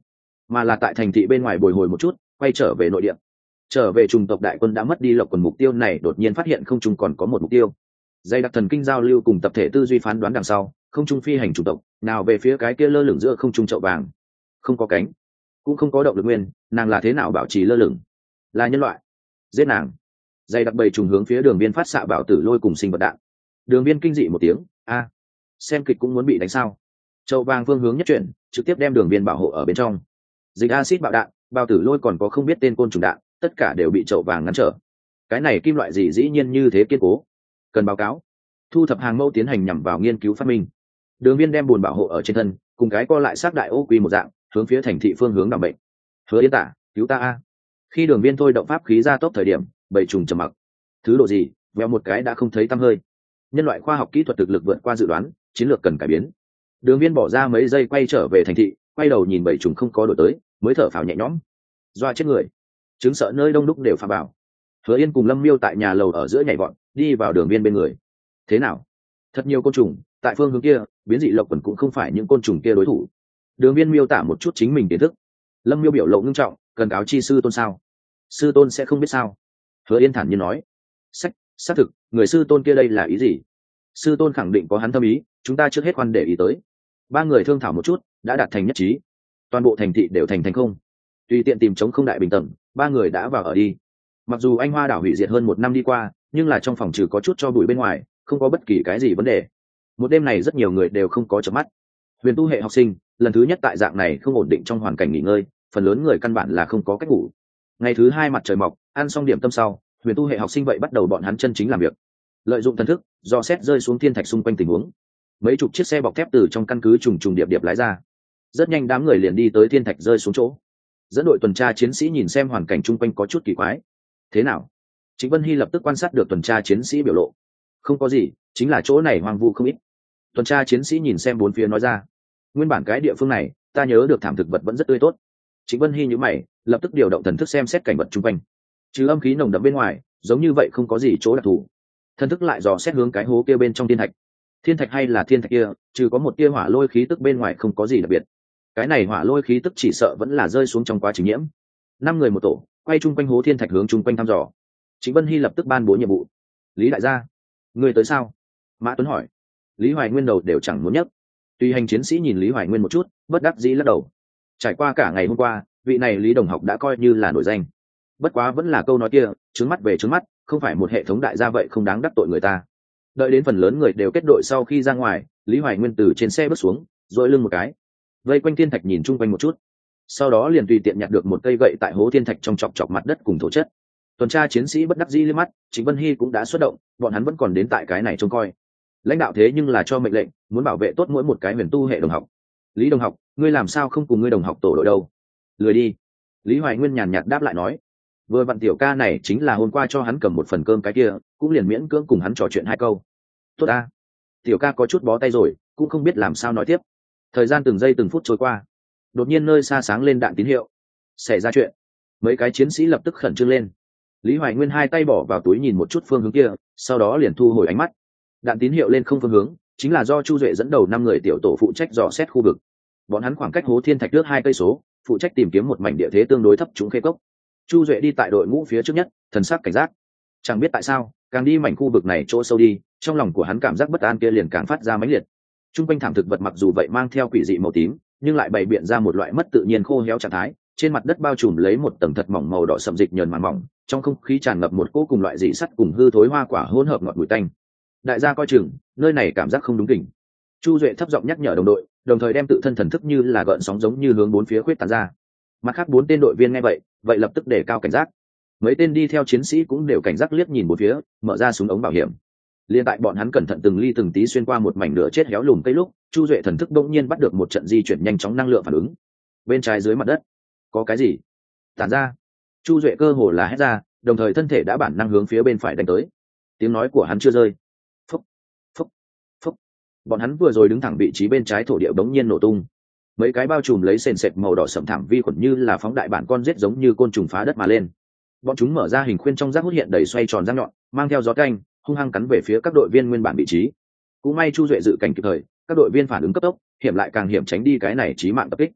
mà là tại thành thị bên ngoài bồi hồi một chút quay trở về nội địa. Trở về trùng tộc đại quân đã mất đi lộc quần, mục tiêu này đột nhiên phát hiện không trung còn có một mục tiêu. Dây đặc thần kinh giao lưu cùng tập thể tư duy phán đoán đằng sau, không trung phi hành trùng tộc nào về phía cái kia lơ lửng giữa không trung chậu vàng. Không có cánh, cũng không có động lực nguyên, nàng là thế nào bảo trì lơ lửng? Là nhân loại, giết nàng. Dây đặc bầy trùng hướng phía đường biên phát xạ bảo tử lôi cùng sinh vật đạn. Đường biên kinh dị một tiếng, a, xem kịch cũng muốn bị đánh sao? Chậu vàng phương hướng nhất chuyển, trực tiếp đem đường biên bảo hộ ở bên trong. Dịch axit bạo đạn, bảo tử lôi còn có không biết tên côn trùng đạn, tất cả đều bị chậu vàng ngăn trở. Cái này kim loại gì dĩ nhiên như thế kiên cố? Cần báo cáo. Thu thập hàng mẫu tiến hành nhằm vào nghiên cứu phát minh. Đường biên đem buồn bảo hộ ở trên thân, cùng cái co lại xác đại ô quy một dạng, hướng phía thành thị phương hướng đảm bệnh. Hứa Yên Tả, cứu ta a! Khi đường biên thôi động pháp khí ra tốc thời điểm, bầy trùng trầm mặc. Thứ độ gì? Vèo một cái đã không thấy tăm hơi. Nhân loại khoa học kỹ thuật thực lực vượt qua dự đoán, chiến lược cần cải biến. Đường biên bỏ ra mấy giây quay trở về thành thị, quay đầu nhìn bầy trùng không có đổi tới, mới thở phào nhẹ nhõm. Doa chết người, chứng sợ nơi đông đúc đều phá bảo. Hứa Yên cùng Lâm Miêu tại nhà lầu ở giữa nhảy vọt, đi vào đường biên bên người. Thế nào? Thật nhiều côn trùng, tại phương hướng kia, biến dị lộc quần cũng không phải những côn trùng kia đối thủ. Đường biên miêu tả một chút chính mình kiến thức. Lâm Miêu biểu lộ ngưng trọng, cần cáo chi sư tôn sao? Sư tôn sẽ không biết sao? Hứa Yên thản nhiên nói. Sách, xác thực, người sư tôn kia đây là ý gì? Sư tôn khẳng định có hắn thâm ý, chúng ta trước hết khoan để ý tới. Ba người thương thảo một chút, đã đạt thành nhất trí. Toàn bộ thành thị đều thành thành không. Tùy tiện tìm chống không đại bình tầng, ba người đã vào ở đi. Mặc dù anh hoa đảo hủy diệt hơn một năm đi qua, nhưng là trong phòng trừ có chút cho bụi bên ngoài, không có bất kỳ cái gì vấn đề. Một đêm này rất nhiều người đều không có chợp mắt. Huyền tu hệ học sinh lần thứ nhất tại dạng này không ổn định trong hoàn cảnh nghỉ ngơi, phần lớn người căn bản là không có cách ngủ. Ngày thứ hai mặt trời mọc, ăn xong điểm tâm sau, huyền tu hệ học sinh vậy bắt đầu bọn hắn chân chính làm việc. Lợi dụng thần thức do xét rơi xuống thiên thạch xung quanh tình huống. Mấy chục chiếc xe bọc thép từ trong căn cứ trùng trùng điệp điệp lái ra. Rất nhanh đám người liền đi tới thiên thạch rơi xuống chỗ. Dẫn đội tuần tra chiến sĩ nhìn xem hoàn cảnh chung quanh có chút kỳ quái. Thế nào? Trịnh Vân Hy lập tức quan sát được tuần tra chiến sĩ biểu lộ. Không có gì, chính là chỗ này hoang vu không ít. Tuần tra chiến sĩ nhìn xem bốn phía nói ra. Nguyên bản cái địa phương này, ta nhớ được thảm thực vật vẫn rất tươi tốt. Trịnh Vân Hy nhíu mày, lập tức điều động thần thức xem xét cảnh vật chung quanh. Trừ âm khí nồng đậm bên ngoài, giống như vậy không có gì chỗ đặc thù. Thần thức lại dò xét hướng cái hố kia bên trong thiên thạch. Thiên thạch hay là thiên thạch kia, trừ có một tia hỏa lôi khí tức bên ngoài không có gì đặc biệt. Cái này hỏa lôi khí tức chỉ sợ vẫn là rơi xuống trong quá trình nhiễm. Năm người một tổ, quay chung quanh hố thiên thạch hướng chung quanh thăm dò. Trịnh Vân Hy lập tức ban bố nhiệm vụ. Lý đại gia, người tới sao? Mã Tuấn hỏi. Lý Hoài Nguyên đầu đều chẳng muốn nhấc. Tùy hành chiến sĩ nhìn Lý Hoài Nguyên một chút, bất đắc dĩ lắc đầu. Trải qua cả ngày hôm qua, vị này Lý đồng học đã coi như là nổi danh. Bất quá vẫn là câu nói kia, trứng mắt về trứng mắt, không phải một hệ thống đại gia vậy không đáng đắc tội người ta. Đợi đến phần lớn người đều kết đội sau khi ra ngoài, Lý Hoài Nguyên từ trên xe bước xuống, dội lưng một cái, vây quanh thiên thạch nhìn chung quanh một chút, sau đó liền tùy tiện nhặt được một cây gậy tại hố thiên thạch trong chọc chọc mặt đất cùng thổ chất. Tuần tra chiến sĩ bất đắc dĩ liếc mắt, Trịnh Vân Hy cũng đã xuất động, bọn hắn vẫn còn đến tại cái này trông coi. Lãnh đạo thế nhưng là cho mệnh lệnh, muốn bảo vệ tốt mỗi một cái huyền tu hệ đồng học. Lý đồng học, ngươi làm sao không cùng ngươi đồng học tổ đội đâu? Lười đi. Lý Hoài Nguyên nhàn nhạt đáp lại nói. Vừa vặn tiểu ca này chính là hôm qua cho hắn cầm một phần cơm cái kia, cũng liền miễn cưỡng cùng hắn trò chuyện hai câu. Tốt a. Tiểu ca có chút bó tay rồi, cũng không biết làm sao nói tiếp. Thời gian từng giây từng phút trôi qua, đột nhiên nơi xa sáng lên đạn tín hiệu. Xảy ra chuyện. Mấy cái chiến sĩ lập tức khẩn trương lên. Lý Hoài Nguyên hai tay bỏ vào túi nhìn một chút phương hướng kia, sau đó liền thu hồi ánh mắt. Đạn tín hiệu lên không phương hướng, chính là do Chu Duệ dẫn đầu năm người tiểu tổ phụ trách dò xét khu vực. Bọn hắn khoảng cách hố thiên thạch trước hai cây số, phụ trách tìm kiếm một mảnh địa thế tương đối thấp trũng khê cốc. Chu Duệ đi tại đội ngũ phía trước nhất, thần sắc cảnh giác. Chẳng biết tại sao, càng đi mảnh khu vực này chỗ sâu đi, trong lòng của hắn cảm giác bất an kia liền càng phát ra mãnh liệt. Trung quanh thảm thực vật mặc dù vậy mang theo quỷ dị màu tím, nhưng lại bày biện ra một loại mất tự nhiên khô héo trạng thái. Trên mặt đất bao trùm lấy một tầng thật mỏng màu đỏ sậm dịch nhờn màng mỏng, trong không khí tràn ngập một cỗ cùng loại dị sắt cùng hư thối hoa quả hỗn hợp ngọt mùi tanh. Đại gia coi chừng, nơi này cảm giác không đúng kỉnh. Chu Duệ thấp giọng nhắc nhở đồng đội, đồng thời đem tự thân thần thức như là gợn sóng giống như hướng bốn phía khuyết tán ra. Mặt khác bốn tên đội viên nghe vậy, vậy lập tức đề cao cảnh giác. Mấy tên đi theo chiến sĩ cũng đều cảnh giác liếc nhìn bốn phía, mở ra súng ống bảo hiểm. Liên tại bọn hắn cẩn thận từng ly từng tí xuyên qua một mảnh nửa chết héo lùm cây lúc, Chu Duệ thần thức bỗng nhiên bắt được một trận di chuyển nhanh chóng năng lượng phản ứng. Bên trái dưới mặt đất, có cái gì? Tản ra. Chu Duệ cơ hồ là hét ra, đồng thời thân thể đã bản năng hướng phía bên phải đánh tới. Tiếng nói của hắn chưa rơi. Phúc, phúc, phúc. Bọn hắn vừa rồi đứng thẳng vị trí bên trái thổ địa bỗng nhiên nổ tung. Mấy cái bao trùm lấy sền sệt màu đỏ sẫm thảm vi khuẩn như là phóng đại bản con rết giống như côn trùng phá đất mà lên. Bọn chúng mở ra hình khuyên trong rác hút hiện đầy xoay tròn răng nhọn, mang theo gió canh, hung hăng cắn về phía các đội viên nguyên bản vị trí. Cũng may Chu Duệ dự cảnh kịp thời, các đội viên phản ứng cấp tốc, hiểm lại càng hiểm tránh đi cái này chí mạng tập kích.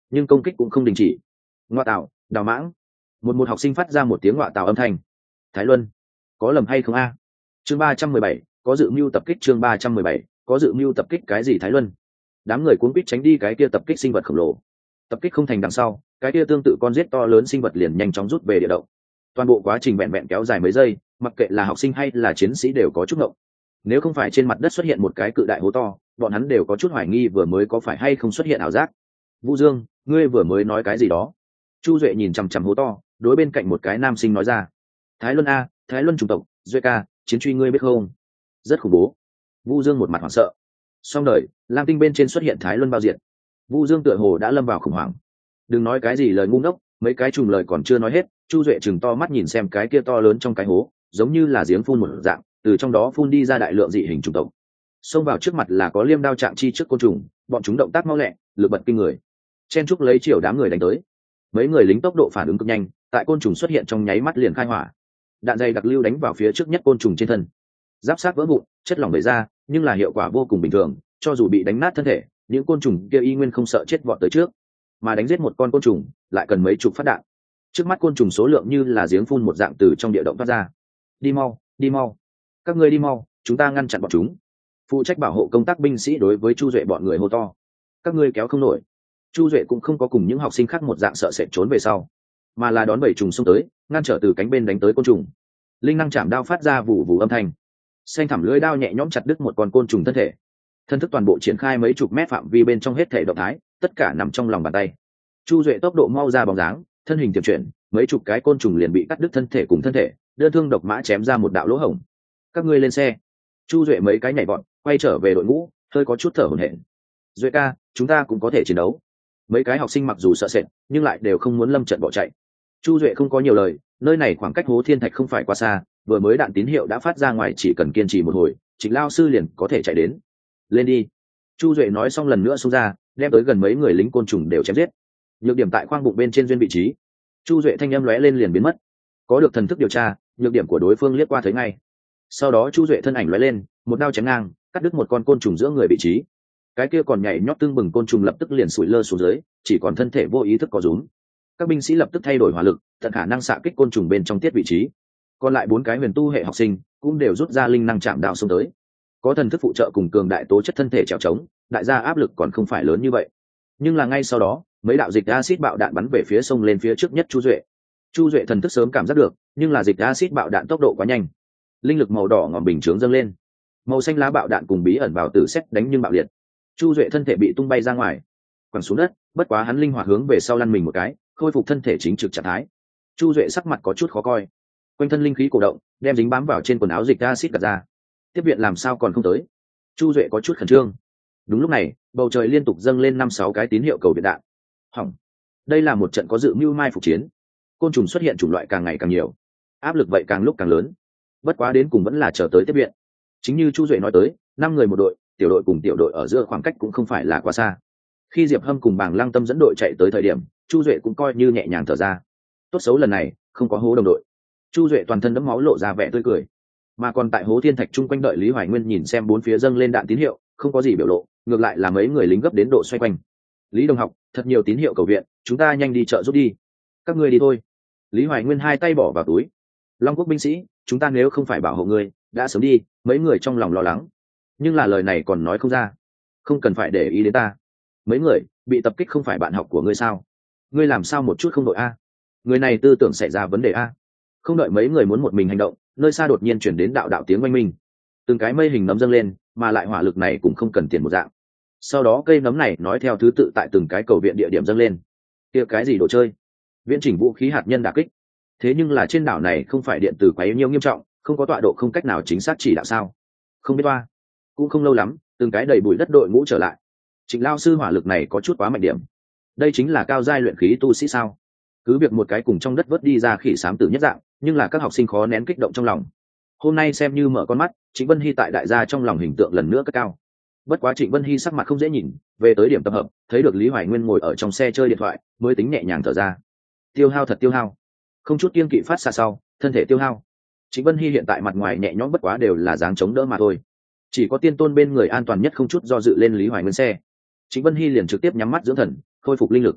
nhưng công kích cũng không đình chỉ. Ngoại tạo, đào mãng. Một một học sinh phát ra một tiếng ngoại tạo âm thanh. Thái Luân, có lầm hay không a? Chương ba trăm mười bảy, có dự mưu tập kích. Chương ba trăm mười bảy, có dự mưu tập kích cái gì Thái Luân? Đám người cuống quýt tránh đi cái kia tập kích sinh vật khổng lồ. Tập kích không thành đằng sau, cái kia tương tự con giết to lớn sinh vật liền nhanh chóng rút về địa động. Toàn bộ quá trình vẹn vẹn kéo dài mấy giây, mặc kệ là học sinh hay là chiến sĩ đều có chút ngộng. Nếu không phải trên mặt đất xuất hiện một cái cự đại hố to, bọn hắn đều có chút hoài nghi vừa mới có phải hay không xuất hiện ảo giác. Vũ Dương, ngươi vừa mới nói cái gì đó? Chu Duệ nhìn chằm chằm hố to, đối bên cạnh một cái nam sinh nói ra. Thái Luân a, Thái Luân chủng tộc, Duệ ca, chiến truy ngươi biết không? Rất khủng bố. Vũ Dương một mặt hoảng sợ. Xong đời, lam tinh bên trên xuất hiện Thái Luân bao diệt. Vũ Dương tựa hồ đã lâm vào khủng hoảng. Đừng nói cái gì lời ngu ngốc, mấy cái trùng lời còn chưa nói hết, Chu Duệ chừng to mắt nhìn xem cái kia to lớn trong cái hố, giống như là giếng phun một dạng, từ trong đó phun đi ra đại lượng dị hình chủng tộc. Xông vào trước mặt là có liêm đao trạng chi trước côn trùng, bọn chúng động tác mau lẹ, lực bật kinh người. Chen trúc lấy chiều đám người đánh tới. Mấy người lính tốc độ phản ứng cực nhanh, tại côn trùng xuất hiện trong nháy mắt liền khai hỏa. Đạn dày đặc lưu đánh vào phía trước nhất côn trùng trên thân. Giáp sát vỡ vụn, chất lỏng vẩy ra, nhưng là hiệu quả vô cùng bình thường, cho dù bị đánh nát thân thể, những côn trùng kia y nguyên không sợ chết vọt tới trước. Mà đánh giết một con côn trùng, lại cần mấy chục phát đạn. Trước mắt côn trùng số lượng như là giếng phun một dạng từ trong địa động phát ra. Đi mau, đi mau, các ngươi đi mau, chúng ta ngăn chặn bọn chúng. Phụ trách bảo hộ công tác binh sĩ đối với Chu Duệ bọn người hô to. Các ngươi kéo không nổi. Chu Duệ cũng không có cùng những học sinh khác một dạng sợ sệt trốn về sau, mà là đón bảy trùng xông tới, ngăn trở từ cánh bên đánh tới côn trùng. Linh năng chạm đao phát ra vụ vụ âm thanh, xanh thẳm lưỡi đao nhẹ nhõm chặt đứt một con côn trùng thân thể. Thân thức toàn bộ triển khai mấy chục mét phạm vi bên trong hết thể động thái, tất cả nằm trong lòng bàn tay. Chu Duệ tốc độ mau ra bóng dáng, thân hình tiềm chuyển, mấy chục cái côn trùng liền bị cắt đứt thân thể cùng thân thể, đơn thương độc mã chém ra một đạo lỗ hổng. Các ngươi lên xe. Chu Duệ mấy cái nhảy vọt, quay trở về đội ngũ, hơi có chút thở hổn hển. Duệ ca, chúng ta cũng có thể chiến đấu. Mấy cái học sinh mặc dù sợ sệt, nhưng lại đều không muốn lâm trận bỏ chạy. Chu Duệ không có nhiều lời, nơi này khoảng cách hố thiên thạch không phải quá xa, vừa mới đạn tín hiệu đã phát ra ngoài, chỉ cần kiên trì một hồi, Trịnh lao sư liền có thể chạy đến. Lên đi. Chu Duệ nói xong lần nữa xông ra, đem tới gần mấy người lính côn trùng đều chém giết. Nhược điểm tại khoang bụng bên trên duyên vị trí. Chu Duệ thanh âm lóe lên liền biến mất. Có được thần thức điều tra, nhược điểm của đối phương liếc qua thấy ngay. Sau đó Chu Duệ thân ảnh lóe lên, một đao chém ngang, cắt đứt một con côn trùng giữa người vị trí. Cái kia còn nhảy nhót tương bừng côn trùng lập tức liền sủi lơ xuống dưới, chỉ còn thân thể vô ý thức có rúm. Các binh sĩ lập tức thay đổi hỏa lực, tận khả năng xạ kích côn trùng bên trong tiết vị trí. Còn lại bốn cái huyền tu hệ học sinh cũng đều rút ra linh năng chạm đạo xông tới. Có thần thức phụ trợ cùng cường đại tố chất thân thể trèo trống, đại gia áp lực còn không phải lớn như vậy. Nhưng là ngay sau đó, mấy đạo dịch acid bạo đạn bắn về phía sông lên phía trước nhất Chu Duệ. Chu Duệ thần thức sớm cảm giác được, nhưng là dịch acid bạo đạn tốc độ quá nhanh. Linh lực màu đỏ ngòm bình chướng dâng lên. Màu xanh lá bạo đạn cùng bí ẩn vào tử xét đánh nhưng bạo liệt. Chu Duệ thân thể bị tung bay ra ngoài, quẳng xuống đất, bất quá hắn linh hoạt hướng về sau lăn mình một cái, khôi phục thân thể chính trực trạng thái. Chu Duệ sắc mặt có chút khó coi, quanh thân linh khí cổ động, đem dính bám vào trên quần áo dịch acid gạt ra. Tiếp viện làm sao còn không tới? Chu Duệ có chút khẩn trương. Đúng lúc này, bầu trời liên tục dâng lên năm sáu cái tín hiệu cầu viện đạn. Hỏng, đây là một trận có dự mưu mai phục chiến. Côn trùng xuất hiện chủng loại càng ngày càng nhiều, áp lực vậy càng lúc càng lớn. Bất quá đến cùng vẫn là chờ tới tiếp viện. Chính như Chu Duệ nói tới, năm người một đội, tiểu đội cùng tiểu đội ở giữa khoảng cách cũng không phải là quá xa. Khi Diệp Hâm cùng Bàng Lăng Tâm dẫn đội chạy tới thời điểm, Chu Duệ cũng coi như nhẹ nhàng thở ra. Tốt xấu lần này không có hố đồng đội. Chu Duệ toàn thân đẫm máu lộ ra vẻ tươi cười. Mà còn tại hố thiên thạch chung quanh đợi Lý Hoài Nguyên nhìn xem bốn phía dâng lên đạn tín hiệu, không có gì biểu lộ, ngược lại là mấy người lính gấp đến độ xoay quanh. Lý đồng học, thật nhiều tín hiệu cầu viện, chúng ta nhanh đi chợ giúp đi. Các ngươi đi thôi. Lý Hoài Nguyên hai tay bỏ vào túi. Long Quốc binh sĩ, chúng ta nếu không phải bảo hộ ngươi, đã sớm đi. Mấy người trong lòng lo lắng, nhưng là lời này còn nói không ra. Không cần phải để ý đến ta. Mấy người bị tập kích không phải bạn học của ngươi sao? Ngươi làm sao một chút không đội a? Người này tư tưởng xảy ra vấn đề a. Không đợi mấy người muốn một mình hành động, nơi xa đột nhiên chuyển đến đạo đạo tiếng oanh minh. Từng cái mây hình nấm dâng lên, mà lại hỏa lực này cũng không cần tiền một dạng. Sau đó cây nấm này nói theo thứ tự tại từng cái cầu viện địa điểm dâng lên. Kia cái gì đồ chơi? Viễn chỉnh vũ khí hạt nhân đả kích. Thế nhưng là trên đảo này không phải điện tử quá yếu nhiều nghiêm trọng, không có tọa độ không cách nào chính xác chỉ đạo sao? Không biết toa. Cũng không lâu lắm, từng cái đầy bụi đất đội ngũ trở lại. Trịnh lao sư hỏa lực này có chút quá mạnh điểm. Đây chính là cao giai luyện khí tu sĩ sao? Cứ việc một cái cùng trong đất vớt đi ra khỉ xám tử nhất dạng, nhưng là các học sinh khó nén kích động trong lòng. Hôm nay xem như mở con mắt, Trịnh Vân Hy tại đại gia trong lòng hình tượng lần nữa cất cao. Bất quá Trịnh Vân Hy sắc mặt không dễ nhìn, về tới điểm tập hợp, thấy được Lý Hoài Nguyên ngồi ở trong xe chơi điện thoại, mới tính nhẹ nhàng thở ra. Tiêu hao thật tiêu hao, không chút kiêng kỵ phát xa sau, thân thể tiêu hao. Trịnh Vân Hy hiện tại mặt ngoài nhẹ nhõm bất quá đều là dáng chống đỡ mà thôi. Chỉ có Tiên Tôn bên người an toàn nhất không chút do dự lên Lý Hoài Nguyên xe. Trịnh Vân Hy liền trực tiếp nhắm mắt dưỡng thần, khôi phục linh lực.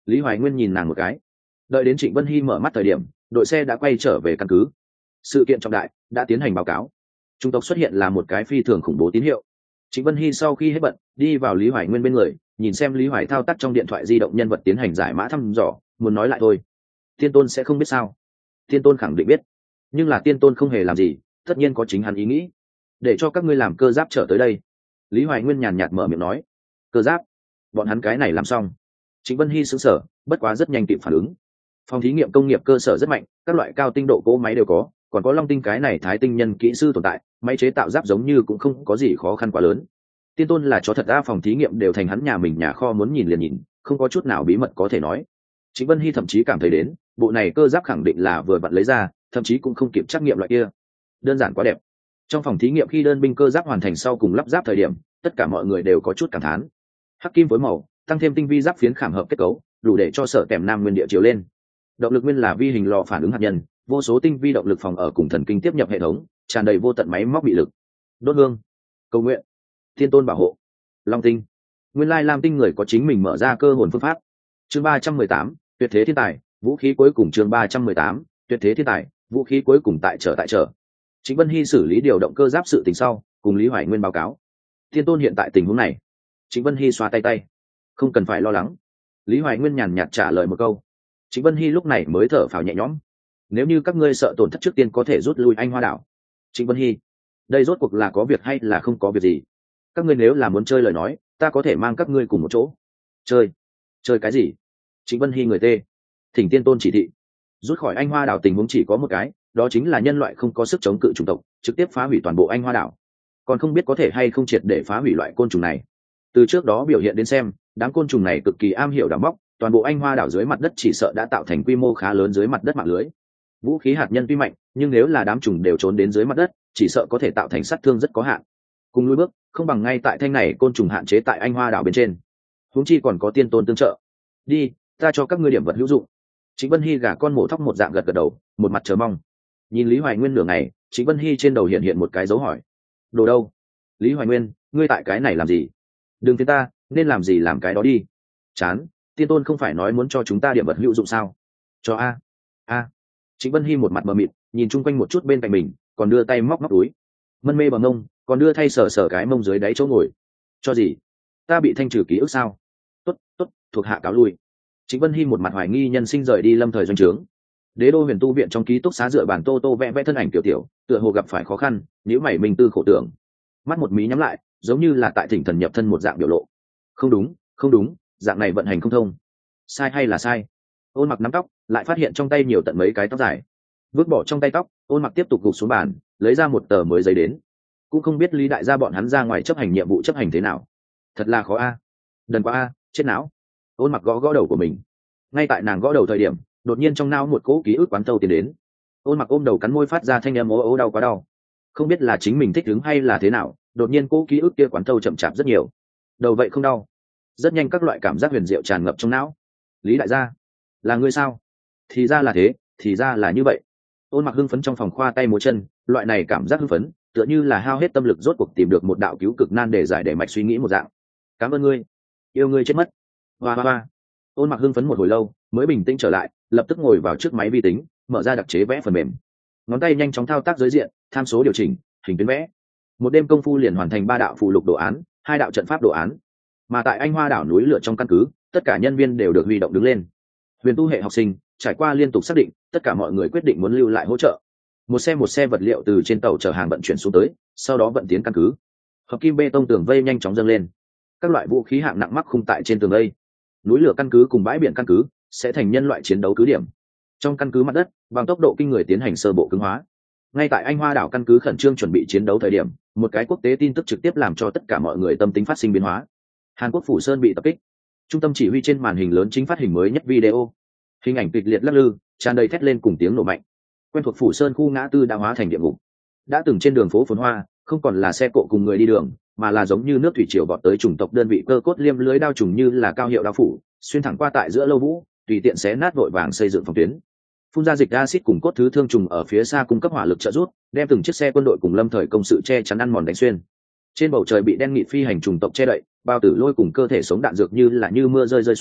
Lý Hoài Nguyên nhìn nàng một cái. Đợi đến Trịnh Vân Hy mở mắt thời điểm, đội xe đã quay trở về căn cứ. Sự kiện trọng đại đã tiến hành báo cáo. Trung tộc xuất hiện là một cái phi thường khủng bố tín hiệu. Trịnh Vân Hy sau khi hết bận, đi vào Lý Hoài Nguyên bên người, nhìn xem Lý Hoài thao tác trong điện thoại di động nhân vật tiến hành giải mã thăm dò, muốn nói lại thôi. Tiên Tôn sẽ không biết sao? Tiên Tôn khẳng định biết, nhưng là Tiên Tôn không hề làm gì, tất nhiên có chính hắn ý nghĩ. Để cho các ngươi làm cơ giáp trở tới đây. Lý Hoài Nguyên nhàn nhạt mở miệng nói. Cơ giáp? Bọn hắn cái này làm xong. Trịnh Vân Hy sững sờ, bất quá rất nhanh kịp phản ứng. Phòng thí nghiệm công nghiệp cơ sở rất mạnh, các loại cao tinh độ cỗ máy đều có, còn có Long Tinh cái này thái tinh nhân kỹ sư tồn tại, máy chế tạo giáp giống như cũng không có gì khó khăn quá lớn. Tiên Tôn là chó thật a, phòng thí nghiệm đều thành hắn nhà mình nhà kho, muốn nhìn liền nhìn, không có chút nào bí mật có thể nói. Trịnh Vân Hy thậm chí cảm thấy đến, bộ này cơ giáp khẳng định là vừa vặn lấy ra, thậm chí cũng không kịp trắc nghiệm loại kia. Đơn giản quá đẹp. Trong phòng thí nghiệm khi đơn binh cơ giáp hoàn thành sau cùng lắp ráp thời điểm, tất cả mọi người đều có chút cảm thán. Hắc kim phối màu, tăng thêm tinh vi giáp phiến khảm hợp kết cấu, đủ để cho Sở Tèm Nam nguyên địa chiếu lên. Động lực nguyên là vi hình lò phản ứng hạt nhân, vô số tinh vi động lực phòng ở cùng thần kinh tiếp nhập hệ thống, tràn đầy vô tận máy móc bị lực. Đốt hương, cầu nguyện, Thiên Tôn bảo hộ, Long Tinh. Nguyên lai Lam Tinh người có chính mình mở ra cơ hồn phương pháp. Chương ba trăm mười tám, tuyệt thế thiên tài, vũ khí cuối cùng. Chương ba trăm mười tám, tuyệt thế thiên tài, vũ khí cuối cùng tại trở tại trở. Trịnh Vân Hy xử lý điều động cơ giáp sự tình sau, cùng Lý Hoài Nguyên báo cáo. Thiên Tôn hiện tại tình huống này. Trịnh Vân Hy xoa tay tay. Không cần phải lo lắng. Lý Hoài Nguyên nhàn nhạt trả lời một câu. Trịnh Vân Hy lúc này mới thở phào nhẹ nhõm. Nếu như các ngươi sợ tổn thất, trước tiên có thể rút lui Anh Hoa đảo. Trịnh Vân Hy, đây rốt cuộc là có việc hay là không có việc gì? Các ngươi nếu là muốn chơi lời nói, ta có thể mang các ngươi cùng một chỗ. Chơi? Chơi cái gì? Trịnh Vân Hy người tê. Thỉnh Tiên Tôn chỉ thị. Rút khỏi Anh Hoa đảo tình huống chỉ có một cái, đó chính là nhân loại không có sức chống cự chủng tộc, trực tiếp phá hủy toàn bộ Anh Hoa đảo. Còn không biết có thể hay không triệt để phá hủy loại côn trùng này. Từ trước đó biểu hiện đến xem, đám côn trùng này cực kỳ am hiểu đào móc, toàn bộ Anh Hoa đảo dưới mặt đất chỉ sợ đã tạo thành quy mô khá lớn dưới mặt đất mạng lưới. Vũ khí hạt nhân tuy mạnh, nhưng nếu là đám trùng đều trốn đến dưới mặt đất, chỉ sợ có thể tạo thành sát thương rất có hạn. Cùng lùi bước, không bằng ngay tại thanh này côn trùng hạn chế tại Anh Hoa đảo bên trên. Huống chi còn có Tiên Tôn tương trợ. Đi, ta cho các ngươi điểm vật hữu dụng. Trịnh Vân Hy gà con mổ thóc một dạng gật gật đầu, một mặt chờ mong. Nhìn Lý Hoài Nguyên nửa ngày, Trịnh Vân Hy trên đầu hiện hiện một cái dấu hỏi. Đồ đâu? Lý Hoài Nguyên, ngươi tại cái này làm gì? Đừng phiền ta, nên làm gì làm cái đó đi. Chán, Tiên Tôn không phải nói muốn cho chúng ta điểm vật hữu dụng sao? Cho a. A. Trịnh Vân Hy một mặt mờ mịt, nhìn chung quanh một chút bên cạnh mình, còn đưa tay móc móc túi. Mân mê bằng mông, còn đưa thay sờ sờ cái mông dưới đáy chỗ ngồi. Cho gì? Ta bị thanh trừ ký ức sao? Tốt, tốt, thuộc hạ cáo lui. Trịnh Vân Hy một mặt hoài nghi nhân sinh rời đi lâm thời doanh trướng. Đế đô huyền tu viện trong ký túc xá dựa bản tô tô vẽ vẽ thân ảnh tiểu tiểu, tựa hồ gặp phải khó khăn, nhíu mày mình tư khổ tưởng. Mắt một mí nhắm lại, giống như là tại thỉnh thần nhập thân một dạng biểu lộ. Không đúng, không đúng, dạng này vận hành không thông. Sai hay là sai? Ôn Mặc nắm tóc, lại phát hiện trong tay nhiều tận mấy cái tóc dài. Vứt bỏ trong tay tóc, Ôn Mặc tiếp tục gục xuống bàn, lấy ra một tờ mới giấy đến. Cũng không biết Lý đại gia bọn hắn ra ngoài chấp hành nhiệm vụ chấp hành thế nào. Thật là khó a. Đần quá a, chết não. Ôn Mặc gõ gõ đầu của mình. Ngay tại nàng gõ đầu thời điểm, đột nhiên trong não một cỗ ký ức quán thâu tiến đến. Ôn Mặc ôm đầu cắn môi phát ra thanh âm ố ố đau quá đau. Không biết là chính mình thích ứng hay là thế nào, đột nhiên cỗ ký ức kia quán thâu chậm chạp rất nhiều. Đầu vậy không đau. Rất nhanh các loại cảm giác huyền diệu tràn ngập trong não. Lý đại gia, là ngươi sao? Thì ra là thế, thì ra là như vậy. Ôn Mặc hưng phấn trong phòng khoa tay múa chân, loại này cảm giác hưng phấn tựa như là hao hết tâm lực rốt cuộc tìm được một đạo cứu cực nan để giải để mạch suy nghĩ một dạng. Cảm ơn ngươi, yêu ngươi chết mất. Hoa hoa hoa. Ôn Mặc hưng phấn một hồi lâu mới bình tĩnh trở lại, lập tức ngồi vào trước máy vi tính, mở ra đặc chế vẽ phần mềm, ngón tay nhanh chóng thao tác giới diện, tham số điều chỉnh, hình tuyến vẽ. Một đêm công phu liền hoàn thành ba đạo phụ lục đồ án, hai đạo trận pháp đồ án. Mà tại Anh Hoa đảo núi lửa trong căn cứ, tất cả nhân viên đều được huy động đứng lên. Huyền tu hệ học sinh trải qua liên tục xác định, tất cả mọi người quyết định muốn lưu lại hỗ trợ. Một xe một xe vật liệu từ trên tàu chở hàng vận chuyển xuống tới, sau đó vận tiến căn cứ. Hợp kim bê tông tường vây nhanh chóng dâng lên. Các loại vũ khí hạng nặng mắc khung tại trên tường vây. Núi lửa căn cứ cùng bãi biển căn cứ sẽ thành nhân loại chiến đấu cứ điểm. Trong căn cứ mặt đất, bằng tốc độ kinh người tiến hành sơ bộ cứng hóa. Ngay tại Anh Hoa đảo căn cứ khẩn trương chuẩn bị chiến đấu thời điểm, một cái quốc tế tin tức trực tiếp làm cho tất cả mọi người tâm tính phát sinh biến hóa. Hàn Quốc Phủ Sơn bị tập kích. Trung tâm chỉ huy trên màn hình lớn chính phát hình mới nhất video. Hình ảnh kịch liệt lắc lư, tràn đầy thét lên cùng tiếng nổ mạnh. Quen thuộc Phủ Sơn khu ngã tư đã hóa thành địa ngục. Đã từng trên đường phố phồn hoa, không còn là xe cộ cùng người đi đường, mà là giống như nước thủy triều vọt tới chủng tộc đơn vị cơ cốt liêm lưới đao trùng như là cao hiệu đao phủ, xuyên thẳng qua tại giữa lâu vũ, tùy tiện xé nát vội vàng xây dựng phòng tuyến. Phun ra dịch acid cùng cốt thứ thương trùng ở phía xa cung cấp hỏa lực trợ giúp, đem từng chiếc xe quân đội cùng lâm thời công sự che chắn ăn mòn đánh xuyên. Trên bầu trời bị đen nghị phi hành trùng tộc che đậy, bao tử lôi cùng cơ thể sống đạn dược như là như mưa rơi rơi xuống,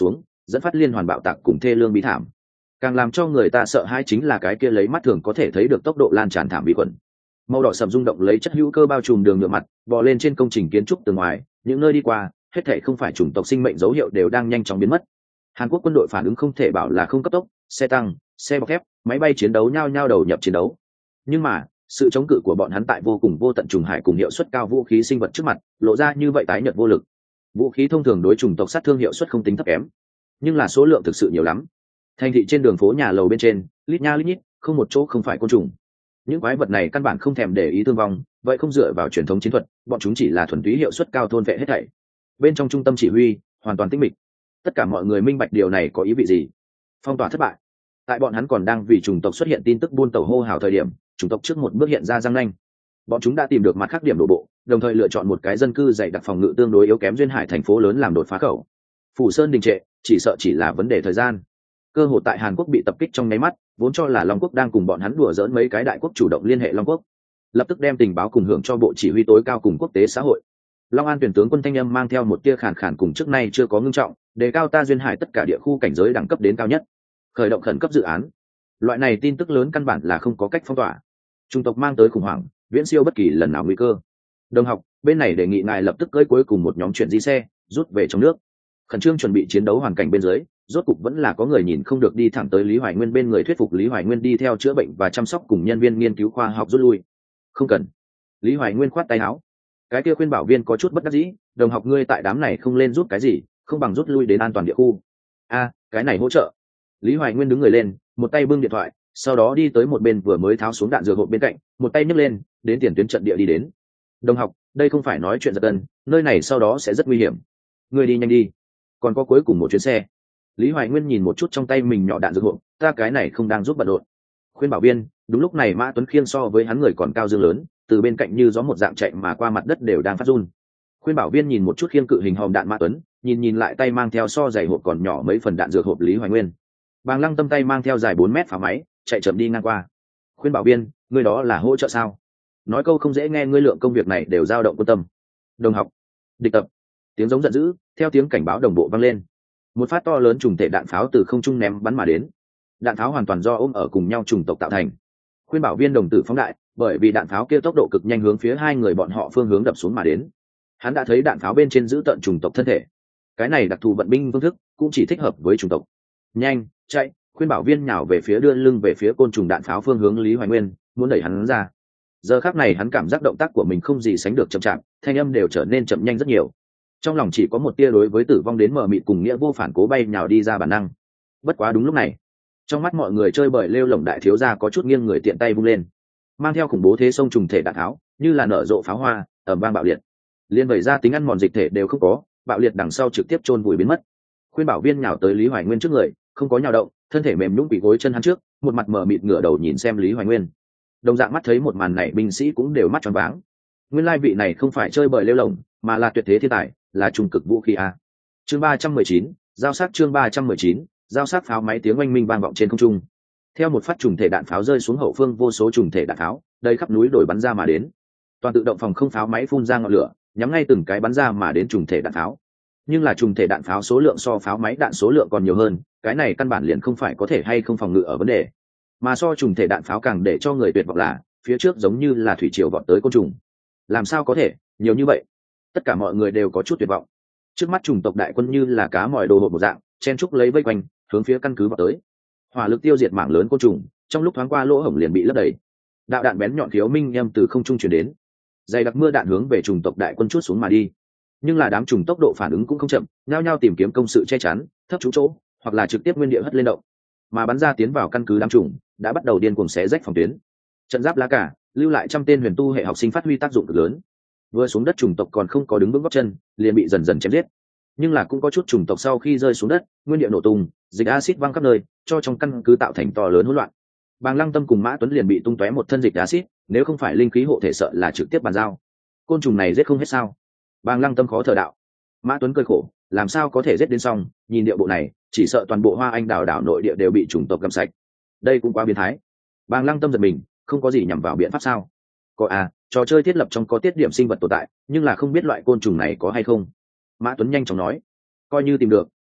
dẫn phát liên hoàn bạo tạc cùng thê lương bí thảm. Càng làm cho người ta sợ hãi chính là cái kia lấy mắt thường có thể thấy được tốc độ lan tràn thảm vi khuẩn. Màu đỏ sậm rung động lấy chất hữu cơ bao trùm đường nhựa mặt, bò lên trên công trình kiến trúc từ ngoài, những nơi đi qua, hết thảy không phải chủng tộc sinh mệnh dấu hiệu đều đang nhanh chóng biến mất. Hàn Quốc quân đội phản ứng không thể bảo là không cấp tốc, xe tăng, xe bọc thép, máy bay chiến đấu nhao nhao đầu nhập chiến đấu. Nhưng mà, sự chống cự của bọn hắn tại vô cùng vô tận trùng hải cùng hiệu suất cao vũ khí sinh vật trước mặt, lộ ra như vậy tái nhợt vô lực. Vũ khí thông thường đối chủng tộc sát thương hiệu suất không tính thấp kém, nhưng là số lượng thực sự nhiều lắm. Thành thị trên đường phố nhà lầu bên trên, lít nha lít nhít, không một chỗ không phải côn trùng. Những quái vật này căn bản không thèm để ý thương vong, vậy không dựa vào truyền thống chiến thuật, bọn chúng chỉ là thuần túy hiệu suất cao thôn vệ hết thảy. Bên trong trung tâm chỉ huy, hoàn toàn tĩnh mịch. Tất cả mọi người minh bạch điều này có ý vị gì. Phong tỏa thất bại. Tại bọn hắn còn đang vì chủng tộc xuất hiện tin tức buôn tàu hô hào thời điểm, chủng tộc trước một bước hiện ra răng nanh. Bọn chúng đã tìm được mặt khác điểm đổ bộ, đồng thời lựa chọn một cái dân cư dày đặc phòng ngự tương đối yếu kém duyên hải thành phố lớn làm đột phá khẩu. Phủ Sơn đình trệ, chỉ sợ chỉ là vấn đề thời gian. Cơ hội tại Hàn Quốc bị tập kích trong nháy mắt, vốn cho là Long Quốc đang cùng bọn hắn đùa giỡn mấy cái đại quốc chủ động liên hệ Long Quốc, lập tức đem tình báo cùng hưởng cho bộ chỉ huy tối cao cùng quốc tế xã hội. Long An tuyển tướng quân thanh âm mang theo một tia khàn khàn cùng trước nay chưa có ngưng trọng, đề cao ta duyên hải tất cả địa khu cảnh giới đẳng cấp đến cao nhất, khởi động khẩn cấp dự án. Loại này tin tức lớn căn bản là không có cách phong tỏa. Trung tộc mang tới khủng hoảng, viễn siêu bất kỳ lần nào nguy cơ. Đồng học, bên này đề nghị ngài lập tức cưỡi cuối cùng một nhóm chuyển di xe, rút về trong nước. Khẩn trương chuẩn bị chiến đấu hoàn cảnh bên dưới, rốt cục vẫn là có người nhìn không được đi thẳng tới Lý Hoài Nguyên bên người thuyết phục Lý Hoài Nguyên đi theo chữa bệnh và chăm sóc cùng nhân viên nghiên cứu khoa học rút lui. Không cần. Lý Hoài Nguyên khoát tay áo. Cái kia khuyên bảo viên có chút bất đắc dĩ, đồng học ngươi tại đám này không lên rút cái gì, không bằng rút lui đến an toàn địa khu. A, cái này hỗ trợ. Lý Hoài Nguyên đứng người lên, một tay bưng điện thoại, sau đó đi tới một bên vừa mới tháo xuống đạn dược hộp bên cạnh, một tay nhấc lên, đến tiền tuyến trận địa đi đến. Đồng học, đây không phải nói chuyện giật gân, nơi này sau đó sẽ rất nguy hiểm. Ngươi đi nhanh đi. Còn có cuối cùng một chuyến xe. Lý Hoài Nguyên nhìn một chút trong tay mình nhỏ đạn dược hộp, ta cái này không đang giúp bận rộn. Khuyên bảo viên, đúng lúc này Mã Tuấn Khiên so với hắn người còn cao dương lớn, từ bên cạnh như gió một dạng chạy mà qua mặt đất đều đang phát run. Khuyên bảo viên nhìn một chút khiên cự hình hòm đạn Mã Tuấn, nhìn nhìn lại tay mang theo so dày hộp còn nhỏ mấy phần đạn dược hộp Lý Hoài Nguyên. Bàng Lăng Tâm tay mang theo dài bốn mét phá máy, chạy chậm đi ngang qua. Khuyên bảo viên, ngươi đó là hỗ trợ sao? Nói câu không dễ nghe, ngươi lượng công việc này đều dao động quân tâm. Đồng học, địch tập. Tiếng giống giận dữ, theo tiếng cảnh báo đồng bộ vang lên. Một phát to lớn trùng thể đạn pháo từ không trung ném bắn mà đến. Đạn pháo hoàn toàn do ôm ở cùng nhau trùng tộc tạo thành. Khuyên bảo viên đồng tử phóng đại, bởi vì đạn pháo kia tốc độ cực nhanh hướng phía hai người bọn họ phương hướng đập xuống mà đến. Hắn đã thấy đạn pháo bên trên giữ tận trùng tộc thân thể. Cái này đặc thù vận binh phương thức cũng chỉ thích hợp với trùng tộc. Nhanh, chạy! Khuyên bảo viên nhào về phía đưa lưng về phía côn trùng đạn pháo phương hướng Lý Hoài Nguyên, muốn đẩy hắn ra. Giờ khắc này hắn cảm giác động tác của mình không gì sánh được chậm chạp, thanh âm đều trở nên chậm nhanh rất nhiều. Trong lòng chỉ có một tia đối với tử vong đến mờ mịt cùng nghĩa vô phản cố bay nhào đi ra bản năng. Bất quá đúng lúc này, trong mắt mọi người chơi bời lêu lổng đại thiếu gia có chút nghiêng người tiện tay vung lên, mang theo khủng bố thế sông trùng thể đạn tháo, như là nở rộ pháo hoa, ầm vang bạo liệt. Liên vẩy ra tính ăn mòn dịch thể đều không có, bạo liệt đằng sau trực tiếp chôn vùi biến mất. Khuyên bảo viên nhào tới Lý Hoài Nguyên trước người, không có nhào động, thân thể mềm nhũn quỳ gối chân hắn trước, một mặt mờ mịt ngửa đầu nhìn xem Lý Hoài Nguyên. Đồng dạng mắt thấy một màn này, binh sĩ cũng đều mắt tròn váng. Nguyên lai vị này không phải chơi bời lêu lổng, mà là tuyệt thế thiên tài, là trung cực vũ khí a. Chương ba trăm mười chín, giao sát chương ba trăm mười chín, giao sát pháo máy tiếng oanh minh vang vọng trên không trung. Theo một phát trùng thể đạn pháo rơi xuống hậu phương, vô số trùng thể đạn pháo, đầy khắp núi đồi bắn ra mà đến. Toàn tự động phòng không pháo máy phun ra ngọn lửa, nhắm ngay từng cái bắn ra mà đến trùng thể đạn pháo. Nhưng là trùng thể đạn pháo số lượng so pháo máy đạn số lượng còn nhiều hơn, cái này căn bản liền không phải có thể hay không phòng ngự ở vấn đề, mà so trùng thể đạn pháo càng để cho người tuyệt vọng là phía trước giống như là thủy triều vọt tới côn trùng. Làm sao có thể nhiều như vậy? Tất cả mọi người đều có chút tuyệt vọng. Trước mắt chủng tộc đại quân như là cá mòi đồ hộp một dạng, chen trúc lấy vây quanh, hướng phía căn cứ vọt tới. Hỏa lực tiêu diệt mảng lớn côn trùng, trong lúc thoáng qua lỗ hổng liền bị lấp đầy. Đạo đạn bén nhọn thiếu minh em từ không trung truyền đến, dày đặc mưa đạn hướng về chủng tộc đại quân chút xuống mà đi. Nhưng là đám trùng tốc độ phản ứng cũng không chậm, nhao nhao tìm kiếm công sự che chắn, thấp trú chỗ, hoặc là trực tiếp nguyên địa hất lên động. Mà bắn ra tiến vào căn cứ đám trùng, đã bắt đầu điên cuồng xé rách phòng tuyến. Trận giáp lá cả, lưu lại trăm tên huyền tu hệ học sinh phát huy tác dụng cực lớn. Vừa xuống đất chủng tộc còn không có đứng vững gót chân, liền bị dần dần chém giết. Nhưng là cũng có chút chủng tộc sau khi rơi xuống đất, nguyên địa nổ tung, dịch axit văng khắp nơi, cho trong căn cứ tạo thành to lớn hỗn loạn. Bàng Lăng Tâm cùng Mã Tuấn liền bị tung tóe một thân dịch axit, nếu không phải linh khí hộ thể sợ là trực tiếp bàn giao. Côn trùng này giết không hết sao? Bàng Lăng Tâm khó thở đạo. Mã Tuấn cười khổ, làm sao có thể giết đến xong, nhìn địa bộ này, chỉ sợ toàn bộ Hoa Anh đảo đảo nội địa đều bị chủng tộc gặm sạch. Đây cũng quá biến thái. Bàng Lăng Tâm giật mình, không có gì nhằm vào biện pháp sao? Có à, trò chơi thiết lập trong có tiết điểm sinh vật tồn tại, nhưng là không biết loại côn trùng này có hay không. Mã Tuấn nhanh chóng nói, coi như tìm được,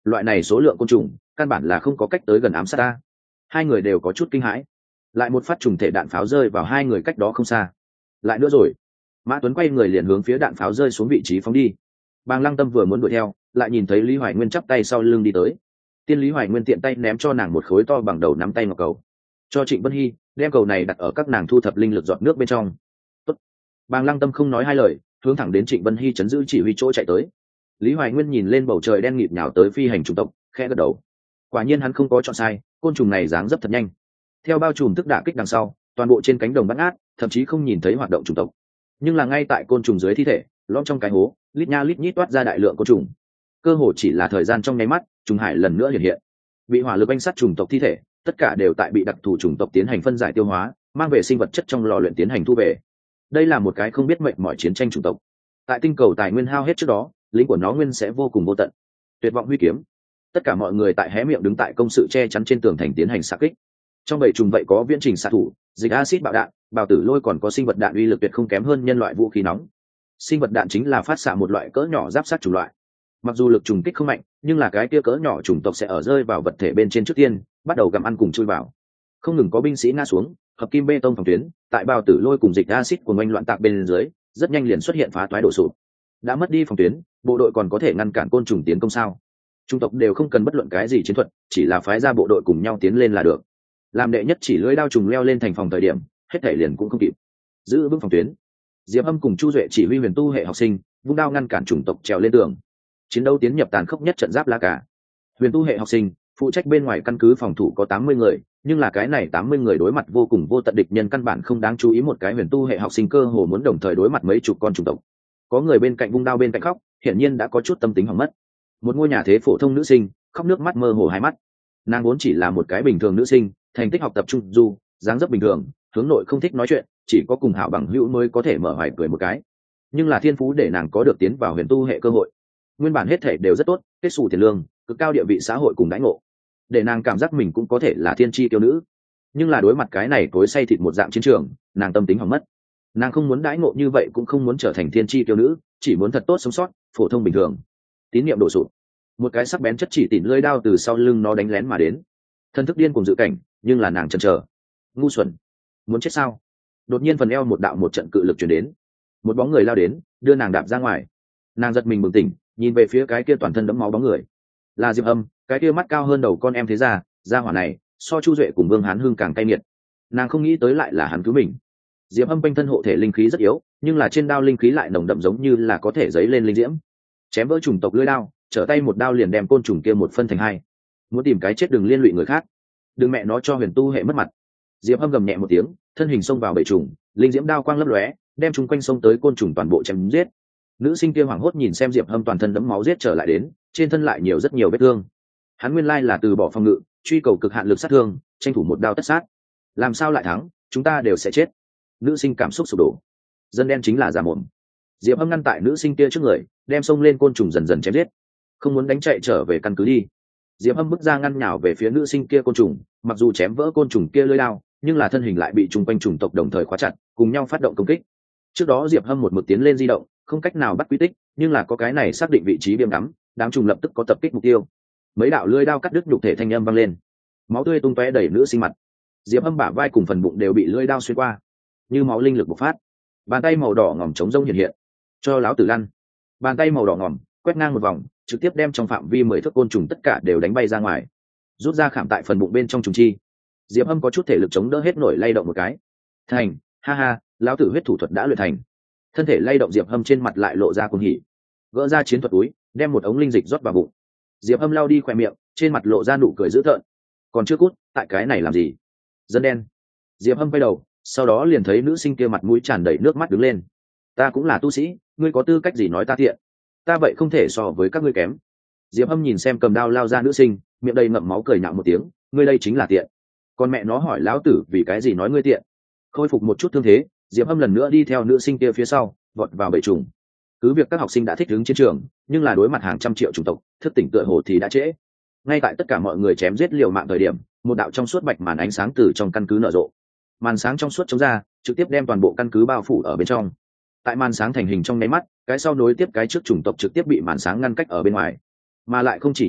loại này số lượng côn trùng căn bản là không có cách tới gần ám sát ta. Hai người đều có chút kinh hãi. Lại một phát trùng thể đạn pháo rơi vào hai người cách đó không xa. Lại nữa rồi. Mã Tuấn quay người liền hướng phía đạn pháo rơi xuống vị trí phóng đi. Bàng Lăng Tâm vừa muốn đuổi theo, lại nhìn thấy Lý Hoài Nguyên chắp tay sau lưng đi tới. Tiên Lý Hoài Nguyên tiện tay ném cho nàng một khối to bằng đầu nắm tay ngọc cầu, cho Trịnh Vân Hy đem cầu này đặt ở các nàng thu thập linh lực giọt nước bên trong. Tốt. Bàng Lăng Tâm không nói hai lời, hướng thẳng đến Trịnh Vân Hy chấn giữ chỉ huy chỗ chạy tới. Lý Hoài Nguyên nhìn lên bầu trời đen nghịt nhào tới phi hành trùng tộc, khẽ gật đầu. Quả nhiên hắn không có chọn sai, côn trùng này dáng dấp thật nhanh. Theo bao trùm tức đả kích đằng sau, toàn bộ trên cánh đồng bát ngát, thậm chí không nhìn thấy hoạt động trùng tộc. Nhưng là ngay tại côn trùng dưới thi thể, lõm trong cái hố, lít nha lít nhít toát ra đại lượng côn trùng. Cơ hồ chỉ là thời gian trong nháy mắt, trùng hải lần nữa hiện hiện. Bị hỏa lực oanh sát trùng tộc thi thể, tất cả đều tại bị đặc thù trùng tộc tiến hành phân giải tiêu hóa, mang về sinh vật chất trong lò luyện tiến hành thu về. Đây là một cái không biết mệnh mọi chiến tranh trùng tộc. Tại tinh cầu tài nguyên hao hết trước đó, lính của nó nguyên sẽ vô cùng vô tận. Tuyệt vọng huy kiếm. Tất cả mọi người tại hé miệng đứng tại công sự che chắn trên tường thành tiến hành xạ kích. Trong bầy trùng vậy có viễn trình xạ thủ, dịch axit bạo đạn, bào tử lôi, còn có sinh vật đạn uy lực tuyệt không kém hơn nhân loại vũ khí nóng. Sinh vật đạn chính là phát xạ một loại cỡ nhỏ giáp sát chủng loại. Mặc dù lực trùng kích không mạnh, nhưng là cái kia cỡ nhỏ chủng tộc sẽ ở rơi vào vật thể bên trên trước tiên, bắt đầu gặm ăn cùng chui vào. Không ngừng có binh sĩ ngã xuống, hợp kim bê tông phòng tuyến, tại bào tử lôi cùng dịch axit của ngoanh loạn tạc bên dưới, rất nhanh liền xuất hiện phá toái đổ sụp. Đã mất đi phòng tuyến, bộ đội còn có thể ngăn cản côn trùng tiến công sao? Chủng tộc đều không cần bất luận cái gì chiến thuật, chỉ là phái ra bộ đội cùng nhau tiến lên là được. Làm đệ nhất chỉ lưỡi đao trùng leo lên thành phòng thời điểm, hết thể liền cũng không kịp. Giữ vững phòng tuyến. Diệp Âm cùng Chu Duệ chỉ huy huyền tu hệ học sinh, vung đao ngăn cản chủng tộc trèo lên tường. Chiến đấu tiến nhập tàn khốc nhất trận giáp lá cả. Huyền tu hệ học sinh phụ trách bên ngoài căn cứ phòng thủ có tám mươi người, nhưng là cái này tám mươi người đối mặt vô cùng vô tận địch nhân, căn bản không đáng chú ý một cái huyền tu hệ học sinh cơ hồ muốn đồng thời đối mặt mấy chục con chủng tộc. Có người bên cạnh vung đao bên cạnh khóc, hiển nhiên đã có chút tâm tính hỏng mất. Một ngôi nhà thế phổ thông nữ sinh, khóc nước mắt mơ hồ hai mắt. Nàng vốn chỉ là một cái bình thường nữ sinh, thành tích học tập trung du, dáng dấp bình thường, hướng nội không thích nói chuyện, chỉ có cùng hảo bằng hữu mới có thể mở hoài cười một cái. Nhưng là thiên phú để nàng có được tiến vào huyền tu hệ cơ hội. Nguyên bản hết thể đều rất tốt, kết xù tiền lương, cực cao địa vị xã hội cùng đãi ngộ, để nàng cảm giác mình cũng có thể là thiên chi tiêu nữ. Nhưng là đối mặt cái này cối xay thịt một dạng chiến trường, nàng tâm tính hỏng mất. Nàng không muốn đãi ngộ như vậy, cũng không muốn trở thành thiên chi tiêu nữ, chỉ muốn thật tốt sống sót, phổ thông bình thường. Tín niệm đổ sụp, một cái sắc bén chất chỉ tỉn lưỡi đao từ sau lưng nó đánh lén mà đến. Thân thức điên cùng dự cảnh, nhưng là nàng chần chờ. Ngu xuẩn, muốn chết sao? Đột nhiên phần eo một đạo một trận cự lực truyền đến, một bóng người lao đến, đưa nàng đạp ra ngoài. Nàng giật mình bừng tỉnh, nhìn về phía cái kia toàn thân đẫm máu bóng người, là Diệp Âm, cái kia mắt cao hơn đầu con em thế gia, gia hỏa này so Chu Duệ cùng Vương Hán Hưng càng cay nghiệt. Nàng không nghĩ tới lại là hắn cứu mình. Diệp Âm quanh thân hộ thể linh khí rất yếu, nhưng là trên đao linh khí lại nồng đậm giống như là có thể dấy lên linh diễm. Chém vỡ chủng tộc lưỡi đao, trở tay một đao liền đem côn trùng kia một phân thành hai. Muốn tìm cái chết đừng liên lụy người khác, đừng mẹ nó cho huyền tu hệ mất mặt. Diệp Âm gầm nhẹ một tiếng, thân hình xông vào bầy trùng, linh diễm đao quang lấp lóe, đem chúng quanh xông tới côn trùng toàn bộ chém giết. Nữ sinh kia hoảng hốt nhìn xem Diệp Âm toàn thân đẫm máu giết trở lại đến, trên thân lại nhiều rất nhiều vết thương. Hắn nguyên lai là từ bỏ phòng ngự, truy cầu cực hạn lực sát thương, tranh thủ một đao tất sát. Làm sao lại thắng, chúng ta đều sẽ chết. Nữ sinh cảm xúc sụp đổ. Dân đen chính là giả mồm. Diệp Âm ngăn tại nữ sinh kia trước người, đem xông lên côn trùng dần dần chém giết. Không muốn đánh chạy trở về căn cứ đi. Diệp Âm bước ra ngăn nhào về phía nữ sinh kia côn trùng, mặc dù chém vỡ côn trùng kia lưỡi đao, nhưng là thân hình lại bị trùng quanh trùng tộc đồng thời khóa chặt, cùng nhau phát động công kích. Trước đó Diệp Âm một mực tiến lên di động, không cách nào bắt quy tích, nhưng là có cái này xác định vị trí biếm đắm, đám trùng lập tức có tập kích mục tiêu. Mấy đạo lưỡi đao cắt đứt nhục thể thanh âm vang lên, máu tươi tung tóe đầy nữ sinh mặt. Diệp Âm bả vai cùng phần bụng đều bị lưỡi đao xuyên qua, như máu linh lực bộc phát. Bàn tay màu đỏ ngòm chống rông hiện hiện, cho láo tử lăn. Bàn tay màu đỏ ngòm quét ngang một vòng, trực tiếp đem trong phạm vi mười thước côn trùng tất cả đều đánh bay ra ngoài, rút ra khảm tại phần bụng bên trong trùng chi. Diệp Âm có chút thể lực chống đỡ hết nổi, lay động một cái. Thành, ha ha, lão tử huyết thủ thuật đã luyện thành. Thân thể lay động, Diệp Âm trên mặt lại lộ ra cuồng hỉ. Gỡ ra chiến thuật túi, đem một ống linh dịch rót vào bụng. Diệp Âm lau đi khóe miệng, trên mặt lộ ra nụ cười dữ tợn. Còn chưa cút, tại cái này làm gì? Dân đen. Diệp Âm quay đầu, sau đó liền thấy nữ sinh kia mặt mũi tràn đầy nước mắt đứng lên. Ta cũng là tu sĩ, ngươi có tư cách gì nói ta tiện? Ta vậy không thể so với các ngươi kém. Diệp Âm nhìn xem cầm đao lao ra nữ sinh, miệng đầy ngậm máu cười nhạo một tiếng, ngươi đây chính là tiện. Còn mẹ nó hỏi lão tử vì cái gì nói ngươi tiện? Khôi phục một chút thương thế, Diệp Âm lần nữa đi theo nữ sinh kia phía sau, vọt vào bầy trùng. Cứ việc các học sinh đã thích ứng chiến trường, nhưng là đối mặt hàng trăm triệu chủng tộc, thức tỉnh tựa hồ thì đã trễ. Ngay tại tất cả mọi người chém giết liều mạng thời điểm, một đạo trong suốt bạch màn ánh sáng từ trong căn cứ nở rộ. Màn sáng trong suốt chống ra, trực tiếp đem toàn bộ căn cứ bao phủ ở bên trong. Tại màn sáng thành hình trong nháy mắt, cái sau nối tiếp cái trước chủng tộc trực tiếp bị màn sáng ngăn cách ở bên ngoài. Mà lại không chỉ như vậy,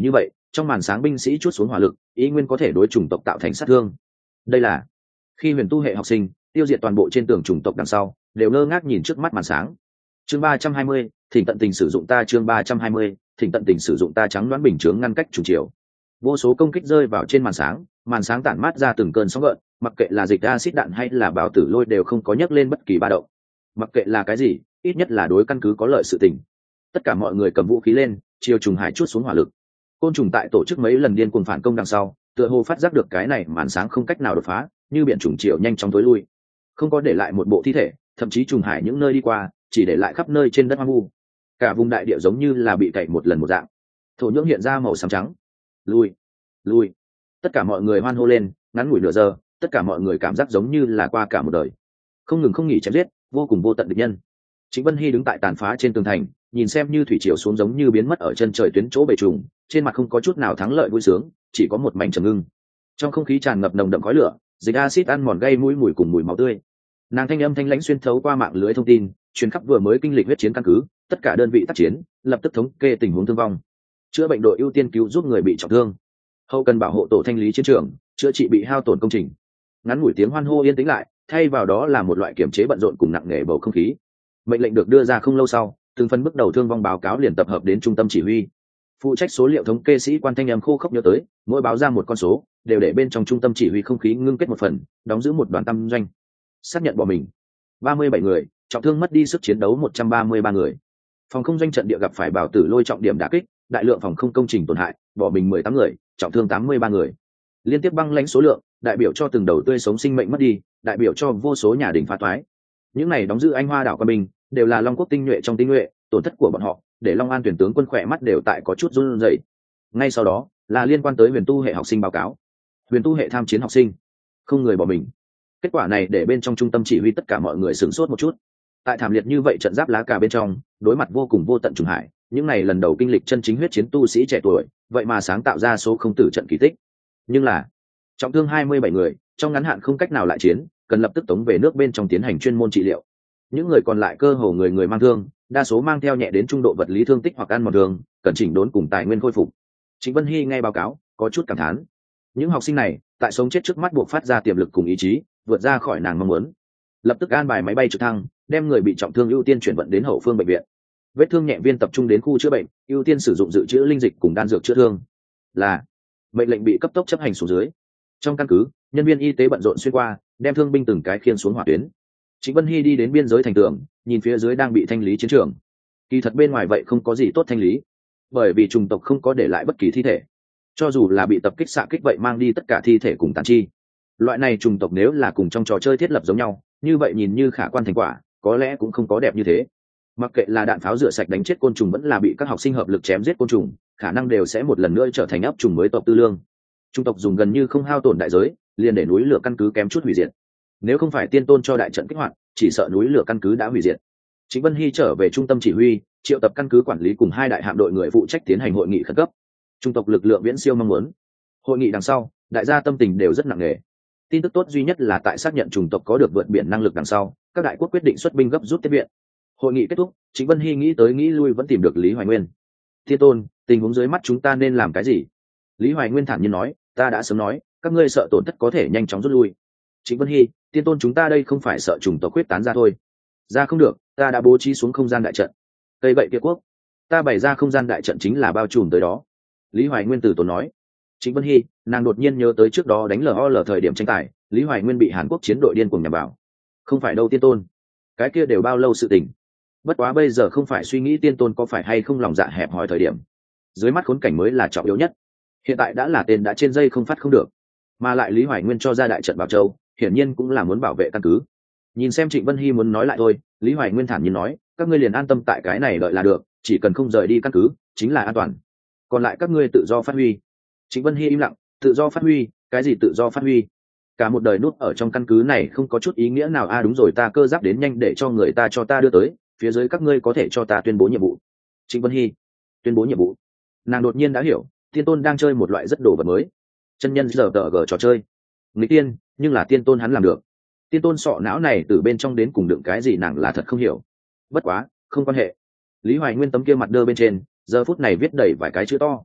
trong màn sáng binh sĩ chút xuống hỏa lực ý nguyên có thể đối chủng tộc tạo thành sát thương. Đây là khi huyền tu hệ học sinh tiêu diệt toàn bộ trên tường chủng tộc đằng sau đều ngơ ngác nhìn trước mắt màn sáng. Chương ba trăm hai mươi, thỉnh tận tình sử dụng ta. Chương ba trăm hai mươi, thỉnh tận tình sử dụng ta. Trắng đoán bình chướng ngăn cách trùng chiều, vô số công kích rơi vào trên màn sáng, màn sáng tản mát ra từng cơn sóng gợn, mặc kệ là dịch acid đạn hay là bào tử lôi đều không có nhấc lên bất kỳ ba động. Mặc kệ là cái gì, ít nhất là đối căn cứ có lợi sự tình. Tất cả mọi người cầm vũ khí lên, chiều trùng hải chút xuống hỏa lực. Côn trùng tại tổ chức mấy lần điên cuồng phản công đằng sau, tựa hồ phát giác được cái này màn sáng không cách nào đột phá, như biển trùng chiều nhanh chóng tối lui, không có để lại một bộ thi thể, thậm chí trùng hải những nơi đi qua chỉ để lại khắp nơi trên đất hoang vu. Cả vùng đại địa giống như là bị cày một lần một dạng, thổ nhưỡng hiện ra màu xám trắng. Lui, lui! Tất cả mọi người hoan hô lên, ngắn ngủi nửa giờ, tất cả mọi người cảm giác giống như là qua cả một đời, không ngừng không nghỉ chém giết, vô cùng vô tận địch nhân. Trịnh Vân Hy đứng tại tàn phá trên tường thành, nhìn xem như thủy triều xuống giống như biến mất ở chân trời tuyến chỗ bầy trùng, trên mặt không có chút nào thắng lợi vui sướng, chỉ có một mảnh trầm ngưng. Trong không khí tràn ngập nồng đậm khói lửa, dịch acid ăn mòn gây mũi mùi cùng mùi máu tươi. Nàng thanh âm thanh lãnh xuyên thấu qua mạng lưới thông tin, truyền khắp vừa mới kinh lịch huyết chiến căn cứ, tất cả đơn vị tác chiến lập tức thống kê tình huống thương vong, chữa bệnh đội ưu tiên cứu giúp người bị trọng thương, hậu cần bảo hộ tổ thanh lý chiến trường, chữa trị bị hao tổn công trình. Ngắn ngủi tiếng hoan hô yên tĩnh lại, thay vào đó là một loại kiểm chế bận rộn cùng nặng nề bầu không khí. Mệnh lệnh được đưa ra không lâu sau, từng phần bước đầu thương vong báo cáo liền tập hợp đến trung tâm chỉ huy. Phụ trách số liệu thống kê sĩ quan thanh em khô khốc nhớ tới, mỗi báo ra một con số đều để bên trong trung tâm chỉ huy không khí ngưng kết một phần, đóng giữ một đoàn tâm doanh. Xác nhận bỏ mình ba mươi bảy người, trọng thương mất đi sức chiến đấu một trăm ba mươi ba người. Phòng không doanh trận địa gặp phải bảo tử lôi trọng điểm đả kích, đại lượng phòng không công trình tổn hại, bỏ mình mười tám người, trọng thương tám mươi ba người. Liên tiếp băng lãnh số lượng, đại biểu cho từng đầu tươi sống sinh mệnh mất đi, đại biểu cho vô số nhà đình phá toái. Những này đóng giữ anh hoa đảo quân binh đều là Long Quốc tinh nhuệ trong tinh nhuệ, tổn thất của bọn họ để Long An tuyển tướng quân khỏe mắt đều tại có chút run rẩy. Ngay sau đó là liên quan tới huyền tu hệ học sinh báo cáo. Huyền tu hệ tham chiến học sinh không người bỏ mình. Kết quả này để bên trong trung tâm chỉ huy tất cả mọi người sửng sốt một chút. Tại thảm liệt như vậy trận giáp lá cà bên trong, đối mặt vô cùng vô tận trùng hải, những này lần đầu kinh lịch chân chính huyết chiến tu sĩ trẻ tuổi, vậy mà sáng tạo ra số không tử trận kỳ tích. Nhưng là trọng thương hai mươi bảy người, trong ngắn hạn không cách nào lại chiến, cần lập tức tống về nước bên trong tiến hành chuyên môn trị liệu. Những người còn lại cơ hồ người người mang thương, đa số mang theo nhẹ đến trung độ vật lý thương tích hoặc ăn mòn thương, cần chỉnh đốn cùng tài nguyên khôi phục. Trịnh Vân Hy nghe báo cáo, có chút cảm thán. Những học sinh này, tại sống chết trước mắt buộc phát ra tiềm lực cùng ý chí, vượt ra khỏi nàng mong muốn. Lập tức an bài máy bay trực thăng, đem người bị trọng thương ưu tiên chuyển vận đến hậu phương bệnh viện. Vết thương nhẹ viên tập trung đến khu chữa bệnh, ưu tiên sử dụng dự trữ linh dịch cùng đan dược chữa thương. Là mệnh lệnh bị cấp tốc chấp hành xuống dưới. Trong căn cứ, nhân viên y tế bận rộn xuyên qua, đem thương binh từng cái khiêng xuống hỏa tuyến. Trịnh Vân Hy đi đến biên giới thành tường, nhìn phía dưới đang bị thanh lý chiến trường. Kỳ thật bên ngoài vậy không có gì tốt thanh lý, bởi vì chủng tộc không có để lại bất kỳ thi thể. Cho dù là bị tập kích xạ kích vậy mang đi tất cả thi thể cùng tàn chi. Loại này chủng tộc nếu là cùng trong trò chơi thiết lập giống nhau, như vậy nhìn như khả quan thành quả, có lẽ cũng không có đẹp như thế. Mặc kệ là đạn pháo rửa sạch đánh chết côn trùng vẫn là bị các học sinh hợp lực chém giết côn trùng, khả năng đều sẽ một lần nữa trở thành ấp trùng mới tộc tư lương. Chủng tộc dùng gần như không hao tổn đại giới, liền để núi lửa căn cứ kém chút hủy diệt. Nếu không phải tiên tôn cho đại trận kích hoạt, chỉ sợ núi lửa căn cứ đã hủy diệt. Trịnh Vân Hy trở về trung tâm chỉ huy, triệu tập căn cứ quản lý cùng hai đại hạm đội người phụ trách tiến hành hội nghị khẩn cấp. Trung tộc lực lượng viễn siêu mong muốn. Hội nghị đằng sau, đại gia tâm tình đều rất nặng nề. Tin tức tốt duy nhất là tại xác nhận chủng tộc có được vượt biển năng lực đằng sau, các đại quốc quyết định xuất binh gấp rút tiếp viện. Hội nghị kết thúc, Trịnh Vân Hy nghĩ tới nghĩ lui vẫn tìm được Lý Hoài Nguyên. Thiên tôn, tình huống dưới mắt chúng ta nên làm cái gì? Lý Hoài Nguyên thản nhiên nói, ta đã sớm nói, các ngươi sợ tổn thất có thể nhanh chóng rút lui. Trịnh Vân Hy, tiên tôn chúng ta đây không phải sợ chủng tộc quyết tán ra thôi. Ra không được, ta đã bố trí xuống không gian đại trận. Tây vậy kia quốc, ta bày ra không gian đại trận chính là bao trùm tới đó. Lý Hoài Nguyên từ tốn nói. Trịnh Vân Hy, nàng đột nhiên nhớ tới trước đó đánh lờ o lờ thời điểm tranh tài, Lý Hoài Nguyên bị Hàn Quốc chiến đội điên cuồng nhằm vào. Không phải đâu tiên tôn, cái kia đều bao lâu sự tình. Bất quá bây giờ không phải suy nghĩ tiên tôn có phải hay không lòng dạ hẹp hòi thời điểm. Dưới mắt khốn cảnh mới là trọng yếu nhất. Hiện tại đã là tên đã trên dây không phát không được, mà lại Lý Hoài Nguyên cho ra đại trận Bảo Châu, hiển nhiên cũng là muốn bảo vệ căn cứ. Nhìn xem Trịnh Vân Hy muốn nói lại thôi, Lý Hoài Nguyên thản nhiên nói, các ngươi liền an tâm tại cái này đợi là được, chỉ cần không rời đi căn cứ, chính là an toàn. Còn lại các ngươi tự do phát huy. Trịnh Vân Hy im lặng, tự do phát huy, cái gì tự do phát huy? Cả một đời nút ở trong căn cứ này không có chút ý nghĩa nào. A à đúng rồi, ta cơ giáp đến nhanh để cho người ta cho ta đưa tới, phía dưới các ngươi có thể cho ta tuyên bố nhiệm vụ. Trịnh Vân Hy, tuyên bố nhiệm vụ. Nàng đột nhiên đã hiểu, tiên tôn đang chơi một loại rất đồ vật mới. Chân nhân giờ tờ gờ trò chơi. Người tiên, nhưng là tiên tôn hắn làm được. Tiên tôn sọ não này từ bên trong đến cùng đựng cái gì nàng là thật không hiểu. Bất quá, không quan hệ. Lý Hoài Nguyên tấm kia mặt đơ bên trên, giờ phút này viết đầy vài cái chữ to.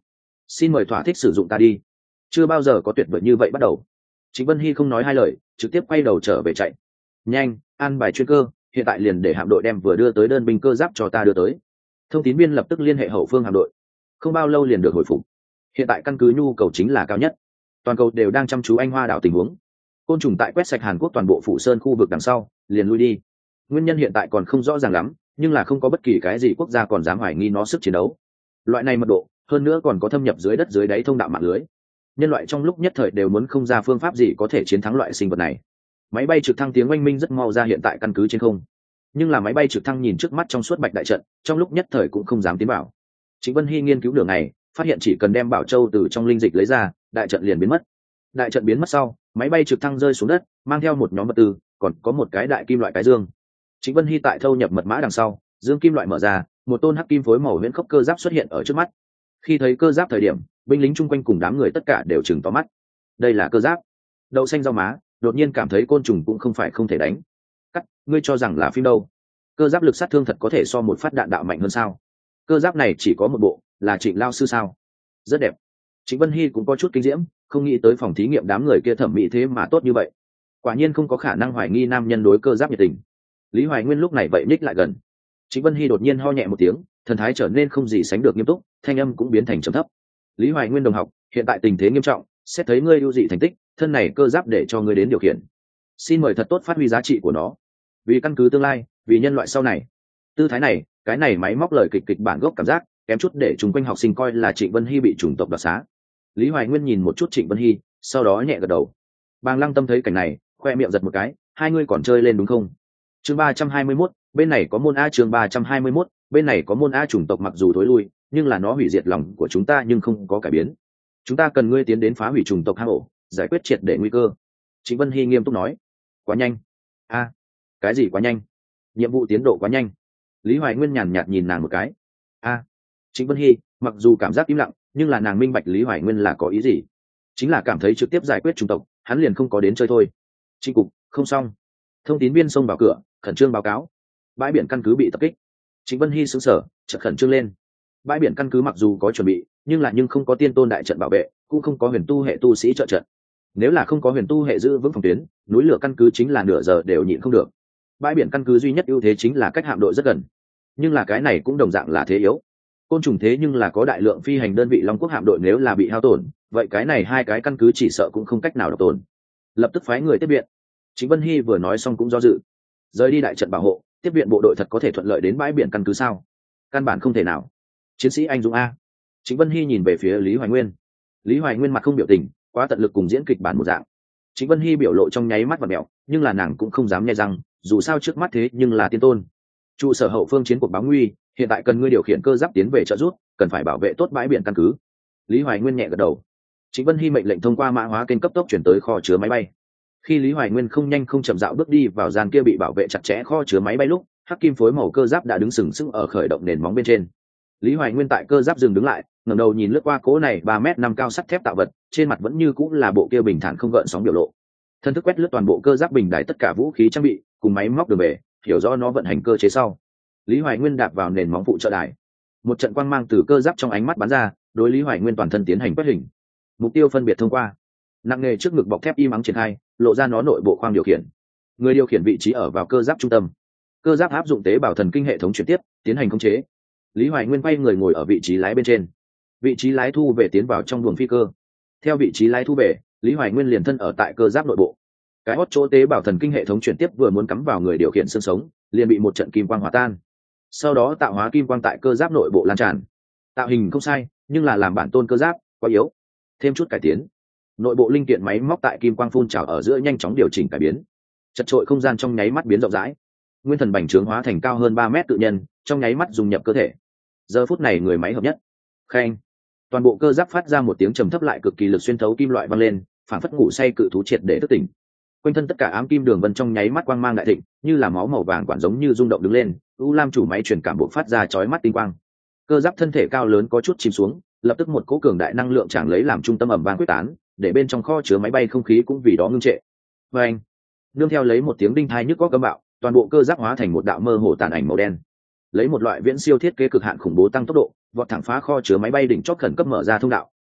xin mời thỏa thích sử dụng ta đi. Chưa bao giờ có tuyệt vời như vậy bắt đầu. Trịnh Vân Hy không nói hai lời, trực tiếp quay đầu trở về chạy. Nhanh, an bài chuyên cơ, hiện tại liền để hạm đội đem vừa đưa tới đơn binh cơ giáp cho ta đưa tới. Thông tín viên lập tức liên hệ hậu phương hạm đội. Không bao lâu liền được hồi phục. Hiện tại căn cứ nhu cầu chính là cao nhất. Toàn cầu đều đang chăm chú Anh Hoa đảo tình huống. Côn trùng tại quét sạch Hàn Quốc toàn bộ phủ sơn khu vực đằng sau, liền lui đi. Nguyên nhân hiện tại còn không rõ ràng lắm, nhưng là không có bất kỳ cái gì quốc gia còn dám hoài nghi nó sức chiến đấu. Loại này mật độ, hơn nữa còn có thâm nhập dưới đất dưới đáy thông đạo mạng lưới. Nhân loại trong lúc nhất thời đều muốn không ra phương pháp gì có thể chiến thắng loại sinh vật này. Máy bay trực thăng tiếng oanh minh rất mau ra hiện tại căn cứ trên không. Nhưng là máy bay trực thăng nhìn trước mắt trong suốt bạch đại trận, trong lúc nhất thời cũng không dám tiến vào. Trịnh Vân Hy nghiên cứu đường này, phát hiện chỉ cần đem Bảo Châu từ trong linh dịch lấy ra, đại trận liền biến mất. Đại trận biến mất sau, máy bay trực thăng rơi xuống đất, mang theo một nhóm vật tư, còn có một cái đại kim loại cái dương. Trịnh Vân Hy tại thâu nhập mật mã đằng sau, dương kim loại mở ra, một tôn hắc kim phối màu huyễn khốc cơ giáp xuất hiện ở trước mắt. Khi thấy cơ giáp thời điểm, binh lính chung quanh cùng đám người tất cả đều chừng to mắt. Đây là cơ giáp. Đậu xanh rau má, đột nhiên cảm thấy côn trùng cũng không phải không thể đánh. Cắt, ngươi cho rằng là phim đâu? Cơ giáp lực sát thương thật có thể so một phát đạn đạo mạnh hơn sao? Cơ giáp này chỉ có một bộ, là Trịnh lao sư sao? Rất đẹp. Trịnh Vân Hy cũng có chút kinh diễm, không nghĩ tới phòng thí nghiệm đám người kia thẩm mỹ thế mà tốt như vậy. Quả nhiên không có khả năng hoài nghi nam nhân đối cơ giáp nhiệt tình. Lý Hoài Nguyên lúc này vậy nhích lại gần. Trịnh Vân Hy đột nhiên ho nhẹ một tiếng, thần thái trở nên không gì sánh được nghiêm túc, thanh âm cũng biến thành trầm thấp. Lý Hoài Nguyên đồng học, hiện tại tình thế nghiêm trọng, xét thấy ngươi ưu dị thành tích, thân này cơ giáp để cho ngươi đến điều khiển. Xin mời thật tốt phát huy giá trị của nó, vì căn cứ tương lai, vì nhân loại sau này. Tư thái này, cái này máy móc lời kịch kịch bản gốc cảm giác, kém chút để chúng quanh học sinh coi là Trịnh Vân Hy bị chủng tộc đoạt xá. Lý Hoài Nguyên nhìn một chút Trịnh Vân Hy, sau đó nhẹ gật đầu. Bàng Lăng Tâm thấy cảnh này, khoe miệng giật một cái, hai ngươi còn chơi lên đúng không? Chương ba trăm hai mươi mốt, bên này có môn A chương ba trăm hai mươi mốt, bên này có môn A chủng tộc mặc dù thối lui, nhưng là nó hủy diệt lòng của chúng ta nhưng không có cải biến. Chúng ta cần ngươi tiến đến phá hủy chủng tộc hang ổ, giải quyết triệt để nguy cơ. Trịnh Vân Hy nghiêm túc nói. Quá nhanh. A, cái gì quá nhanh? Nhiệm vụ tiến độ quá nhanh. Lý Hoài Nguyên nhàn nhạt nhìn nàng một cái. A, Trịnh Vân Hy, mặc dù cảm giác im lặng, nhưng là nàng minh bạch Lý Hoài Nguyên là có ý gì. Chính là cảm thấy trực tiếp giải quyết chủng tộc, hắn liền không có đến chơi thôi. Trịnh cục, không xong. Thông tín viên xông vào cửa, khẩn trương báo cáo. Bãi biển căn cứ bị tập kích. Trịnh Vân Hy sững sờ, chợt khẩn trương lên. Bãi biển căn cứ mặc dù có chuẩn bị, nhưng là nhưng không có tiên tôn đại trận bảo vệ, cũng không có huyền tu hệ tu sĩ trợ trận. Nếu là không có huyền tu hệ giữ vững phòng tuyến, núi lửa căn cứ chính là nửa giờ đều nhịn không được. Bãi biển căn cứ duy nhất ưu thế chính là cách hạm đội rất gần, nhưng là cái này cũng đồng dạng là thế yếu. Côn trùng thế nhưng là có đại lượng phi hành đơn vị Long Quốc hạm đội, nếu là bị hao tổn, vậy cái này hai cái căn cứ chỉ sợ cũng không cách nào độc tồn. Lập tức phái người tiếp viện. Trịnh Vân Hy vừa nói xong cũng do dự. Rời đi đại trận bảo hộ, tiếp viện bộ đội thật có thể thuận lợi đến bãi biển căn cứ sao? Căn bản không thể nào. Chiến sĩ anh dũng a. Trịnh Vân Hy nhìn về phía Lý Hoài Nguyên. Lý Hoài Nguyên mặt không biểu tình, quá tận lực cùng diễn kịch bản một dạng. Trịnh Vân Hy biểu lộ trong nháy mắt và mẹo, nhưng là nàng cũng không dám nghe rằng, dù sao trước mắt thế nhưng là tiên tôn. Trụ sở hậu phương chiến cuộc báo nguy, hiện tại cần ngươi điều khiển cơ giáp tiến về trợ giúp, cần phải bảo vệ tốt bãi biển căn cứ. Lý Hoài Nguyên nhẹ gật đầu. Trịnh Vân Hy mệnh lệnh thông qua mã hóa kênh cấp tốc chuyển tới kho chứa máy bay. Khi Lý Hoài Nguyên không nhanh không chậm dạo bước đi vào gian kia bị bảo vệ chặt chẽ kho chứa máy bay lúc, hắc kim phối màu cơ giáp đã đứng sừng sững ở khởi động nền móng bên trên. Lý Hoài Nguyên tại cơ giáp dừng đứng lại, ngẩng đầu nhìn lướt qua cố này ba mét năm cao sắt thép tạo vật, trên mặt vẫn như cũng là bộ kia bình thản không gợn sóng biểu lộ. Thân thức quét lướt toàn bộ cơ giáp bình đài tất cả vũ khí trang bị cùng máy móc đường bể, hiểu rõ nó vận hành cơ chế sau. Lý Hoài Nguyên đạp vào nền móng phụ trợ đài. Một trận quang mang từ cơ giáp trong ánh mắt bắn ra, đối Lý Hoài Nguyên toàn thân tiến hành quét hình. Mục tiêu phân biệt thông qua. Nặng nghề trước ngực bọc thép im ắng triển khai, lộ ra nó nội bộ khoang điều khiển. Người điều khiển vị trí ở vào cơ giáp trung tâm. Cơ giáp áp dụng tế bào thần kinh hệ thống chuyển tiếp, tiến hành khống chế. Lý Hoài Nguyên quay người ngồi ở vị trí lái bên trên. Vị trí lái thu về tiến vào trong buồng phi cơ. Theo vị trí lái thu về, Lý Hoài Nguyên liền thân ở tại cơ giáp nội bộ. Cái hót chỗ tế bào thần kinh hệ thống chuyển tiếp vừa muốn cắm vào người điều khiển xương sống, liền bị một trận kim quang hòa tan. Sau đó tạo hóa kim quang tại cơ giáp nội bộ lan tràn. Tạo hình không sai, nhưng là làm bản tôn cơ giáp quá yếu. Thêm chút cải tiến. Nội bộ linh kiện máy móc tại kim quang phun trào ở giữa nhanh chóng điều chỉnh cải biến. Chật trội không gian trong nháy mắt biến rộng rãi. Nguyên thần bành trướng hóa thành cao hơn ba mét tự nhân, trong nháy mắt dung nhập cơ thể. Giờ phút này người máy hợp nhất. Khen. Toàn bộ cơ giáp phát ra một tiếng trầm thấp lại cực kỳ lực xuyên thấu kim loại vang lên, phản phất ngủ say cự thú triệt để thức tỉnh. Quanh thân tất cả ám kim đường vân trong nháy mắt quang mang đại thịnh, như là máu màu vàng quản giống như rung động đứng lên, u lam chủ máy truyền cảm buộc phát ra chói mắt tinh quang. Cơ giáp thân thể cao lớn có chút chìm xuống, lập tức một cỗ cường đại năng lượng tràn lấy làm trung tâm ầm vang quyết tán, để bên trong kho chứa máy bay không khí cũng vì đó ngưng trệ. Và anh, nương theo lấy một tiếng đinh thai nhức có cấm bạo, toàn bộ cơ giáp hóa thành một đạo mơ hồ tàn ảnh màu đen. Lấy một loại viễn siêu thiết kế cực hạn khủng bố tăng tốc độ, vọt thẳng phá kho chứa máy bay đỉnh chót khẩn cấp mở ra thông đạo,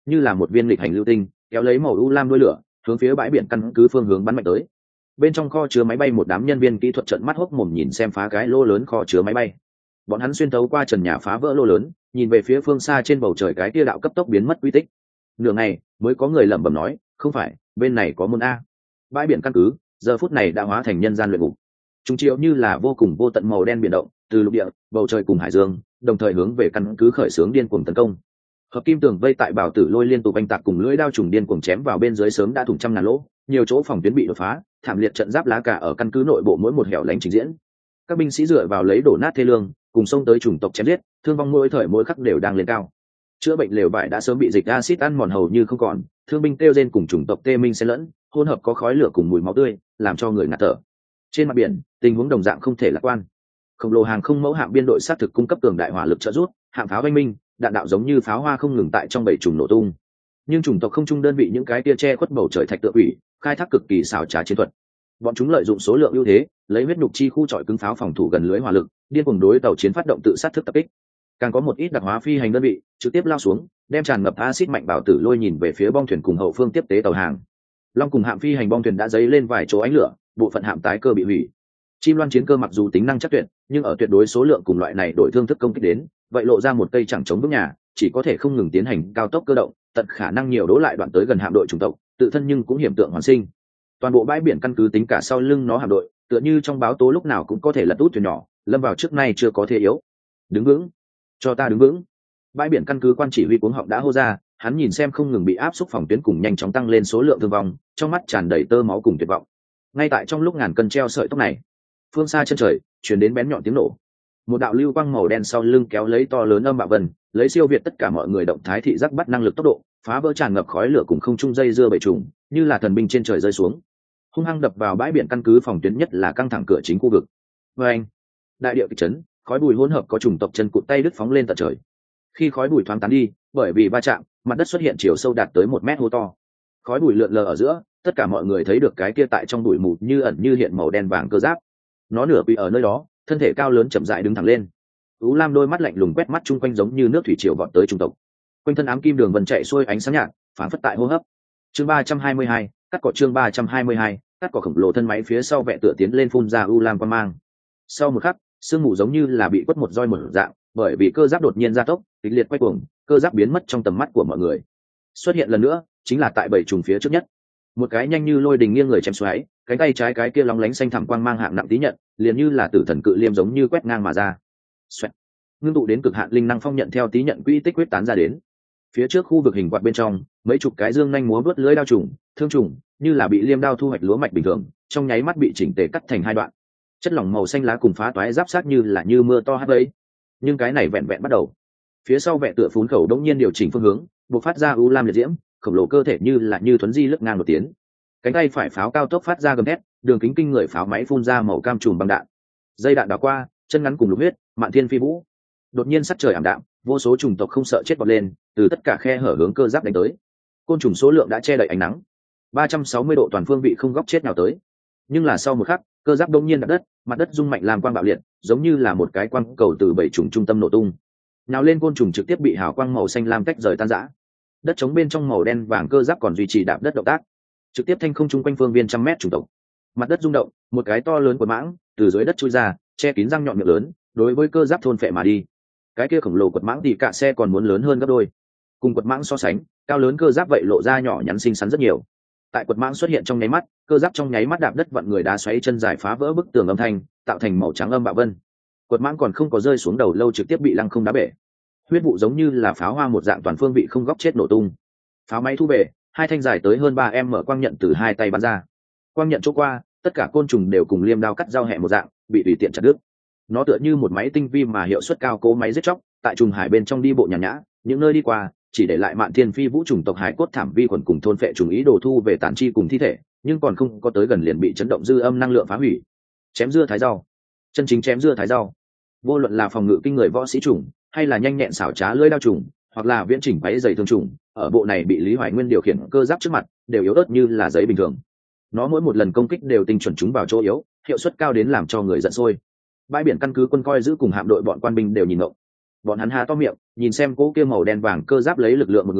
như là một viên lịch hành lưu tinh kéo lấy màu u lam đuôi lửa hướng phía bãi biển căn cứ phương hướng bắn mạnh tới. Bên trong kho chứa máy bay một đám nhân viên kỹ thuật trợn mắt hốc mồm nhìn xem phá cái lô lớn kho chứa máy bay. Bọn hắn xuyên thấu qua trần nhà phá vỡ lô lớn, nhìn về phía phương xa trên bầu trời cái kia đạo cấp tốc biến mất quy tích. Nửa ngày mới có người lẩm bẩm nói, không phải, bên này có môn a. Bãi biển căn cứ giờ phút này đã hóa thành nhân gian luyện ngục. Chúng chiếu như là vô cùng vô tận màu đen biển động, từ lục địa, bầu trời cùng hải dương, đồng thời hướng về căn cứ khởi xướng điên cuồng tấn công. Hợp kim tường vây tại bảo tử lôi liên tục anh tạc cùng lưỡi đao trùng điên cuồng chém vào bên dưới sớm đã thủng trăm ngàn lỗ, nhiều chỗ phòng tuyến bị đột phá, thảm liệt trận giáp lá cả ở căn cứ nội bộ mỗi một hẻo lánh trình diễn. Các binh sĩ dựa vào lấy đổ nát thê lương, cùng xông tới chủng tộc chém giết, thương vong mỗi thời mỗi khắc đều đang lên cao. Chữa bệnh lều vải đã sớm bị dịch axit ăn mòn hầu như không còn, thương binh kêu rên cùng chủng tộc tê minh xen lẫn, hỗn hợp có khói lửa cùng mùi máu tươi, làm cho người ngạt thở. Trên mặt biển, tình huống đồng dạng không thể lạc quan. Khổng lồ hàng không mẫu hạm biên đội sát thực cung cấp cường đại hỏa lực trợ giúp, hạm pháo oanh minh, đạn đạo giống như pháo hoa không ngừng tại trong bảy trùng nổ tung. Nhưng chủng tộc không trung đơn vị những cái tia che khuất bầu trời thạch tượng ủy, khai thác cực kỳ xảo trá chiến thuật. Bọn chúng lợi dụng số lượng ưu thế, lấy huyết nhục chi khu trọi cứng pháo phòng thủ gần lưới hỏa lực, điên cuồng đối tàu chiến phát động tự sát thức tập kích. Càng có một ít đặc hóa phi hành đơn vị trực tiếp lao xuống, đem tràn ngập axit mạnh bảo tử lôi nhìn về phía bong thuyền cùng hậu phương tiếp tế tàu hàng. Long cùng hạm phi hành bong thuyền đã dấy lên vài chỗ ánh lửa, bộ phận hạm tái cơ bị hủy. Chim loan chiến cơ mặc dù tính năng chắc tuyệt, nhưng ở tuyệt đối số lượng cùng loại này đổi thương thức công kích đến, vậy lộ ra một cây chẳng chống vững nhà, chỉ có thể không ngừng tiến hành cao tốc cơ động, tận khả năng nhiều đố lại đoạn tới gần hạm đội chủng tộc, tự thân nhưng cũng hiểm tượng hoàn sinh. Toàn bộ bãi biển căn cứ tính cả sau lưng nó hạm đội, tựa như trong báo tố lúc nào cũng có thể lật út thuyền nhỏ, lâm vào trước nay chưa có thế yếu. Đứng vững, cho ta đứng vững. Bãi biển căn cứ quan chỉ huy cuống họng đã hô ra, hắn nhìn xem không ngừng bị áp xúc phòng tuyến cùng nhanh chóng tăng lên số lượng thương vong, trong mắt tràn đầy tơ máu cùng tuyệt vọng. Ngay tại trong lúc ngàn cân treo sợi tóc này, phương xa chân trời chuyển đến bén nhọn tiếng nổ, một đạo lưu quang màu đen sau lưng kéo lấy to lớn âm bạo vân, lấy siêu việt tất cả mọi người động thái thị giác bắt năng lực tốc độ, phá vỡ tràn ngập khói lửa cùng không trung dây dưa bầy trùng, như là thần binh trên trời rơi xuống, hung hăng đập vào bãi biển căn cứ phòng tuyến nhất là căng thẳng cửa chính khu vực. Và anh, đại địa kịch chấn, khói bụi hỗn hợp có chủng tộc chân cụt tay đứt phóng lên tận trời. Khi khói bụi thoáng tán đi, bởi vì va chạm, mặt đất xuất hiện chiều sâu đạt tới một mét hô to. Khói bụi lượn lờ ở giữa, tất cả mọi người thấy được cái kia tại trong bụi mù như ẩn như hiện màu đen vàng cơ giáp. Nó nửa quỳ ở nơi đó, thân thể cao lớn chậm rãi đứng thẳng lên. Ú lam đôi mắt lạnh lùng quét mắt chung quanh giống như nước thủy triều vọt tới trung tộc. Quanh thân ám kim đường vân chạy xuôi ánh sáng nhạt, phản phất tại hô hấp. Chương ba trăm hai mươi hai, cắt cỏ chương ba trăm hai mươi hai, cắt cỏ khổng lồ thân máy phía sau vẽ tựa tiến lên phun ra u lam quang mang. Sau một khắc, sương mù giống như là bị quất một roi một dạng, bởi vì cơ giáp đột nhiên gia tốc, kịch liệt quay cuồng, cơ giáp biến mất trong tầm mắt của mọi người. Xuất hiện lần nữa, chính là tại bảy trùng phía trước nhất. Một cái nhanh như lôi đình nghiêng người chém xoáy, cánh tay trái cái kia lóng lánh xanh thẳm quang mang hạng nặng tí nhận, liền như là tử thần cự liêm giống như quét ngang mà ra. Xoẹt. Ngưng tụ đến cực hạn linh năng phong nhận theo tí nhận quỹ tích quyết tán ra đến. Phía trước khu vực hình quạt bên trong, mấy chục cái dương nhanh múa vớt lưỡi đao trùng, thương trùng, như là bị liêm đao thu hoạch lúa mạch bình thường, trong nháy mắt bị chỉnh tề cắt thành hai đoạn. Chất lỏng màu xanh lá cùng phá toái giáp sát như là như mưa to hắt lấy. Nhưng cái này vẹn vẹn bắt đầu. Phía sau vẹn tựa phún khẩu đống nhiên điều chỉnh phương hướng, bộc phát ra u lam liệt diễm, khổng lồ cơ thể như là như thuấn di lướt ngang một tiến. Cánh tay phải pháo cao tốc phát ra gầm thét, đường kính kinh người pháo máy phun ra màu cam trùm băng đạn. Dây đạn đảo qua, chân ngắn cùng lục huyết, mạn thiên phi vũ. Đột nhiên sắc trời ảm đạm, vô số trùng tộc không sợ chết vọt lên, từ tất cả khe hở hướng cơ giáp đánh tới. Côn trùng số lượng đã che đậy ánh nắng, ba trăm sáu mươi độ toàn phương vị không góc chết nào tới. Nhưng là sau một khắc, cơ giáp đông nhiên đặt đất, mặt đất rung mạnh làm quang bạo liệt, giống như là một cái quang cầu từ bảy trùng trung tâm nổ tung. Nào lên côn trùng trực tiếp bị hào quang màu xanh lam tách rời tan rã. Đất trống bên trong màu đen vàng cơ giáp còn duy trì đạp đất động tác, trực tiếp thanh không trung quanh phương viên trăm mét trùng tộc. Mặt đất rung động, một cái to lớn của mãng từ dưới đất chui ra, che kín răng nhọn miệng lớn, đối với cơ giáp thôn phệ mà đi. Cái kia khổng lồ quật mãng thì cả xe còn muốn lớn hơn gấp đôi. Cùng quật mãng so sánh, cao lớn cơ giáp vậy lộ ra nhỏ nhắn xinh xắn rất nhiều. Tại quật mãng xuất hiện trong nháy mắt, cơ giáp trong nháy mắt đạp đất vặn người đá xoáy chân dài phá vỡ bức tường âm thanh, tạo thành màu trắng âm bạo vân. Quật mãng còn không có rơi xuống đầu lâu trực tiếp bị lăng không đá bể. Huyết vụ giống như là pháo hoa một dạng toàn phương vị không góc chết nổ tung. Pháo máy thu về, hai thanh dài tới hơn ba em mở quang nhận từ hai tay bắn ra. Quang nhận chỗ qua, tất cả côn trùng đều cùng liêm đao cắt dao hẹ một dạng, bị tùy tiện chặt đứt. Nó tựa như một máy tinh vi mà hiệu suất cao cố máy giết chóc, tại trùng hải bên trong đi bộ nhàn nhã, những nơi đi qua chỉ để lại mạn thiên phi vũ trùng tộc hải cốt thảm vi khuẩn cùng thôn phệ trùng ý đồ thu về tàn chi cùng thi thể, nhưng còn không có tới gần liền bị chấn động dư âm năng lượng phá hủy. Chém dưa thái rau, chân chính chém dưa thái rau. Vô luận là phòng ngự kinh người võ sĩ trùng, hay là nhanh nhẹn xảo trá lưỡi đao trùng, hoặc là viễn chỉnh váy dày thương trùng, ở bộ này bị Lý Hoài Nguyên điều khiển cơ giáp trước mặt, đều yếu ớt như là giấy bình thường. Nó mỗi một lần công kích đều tinh chuẩn trúng vào chỗ yếu, hiệu suất cao đến làm cho người giận sôi. Bãi biển căn cứ quân coi giữ cùng hạm đội bọn quan binh đều nhìn ngộng. Bọn hắn há to miệng, nhìn xem cỗ kia màu đen vàng cơ giáp lấy lực lượng một người,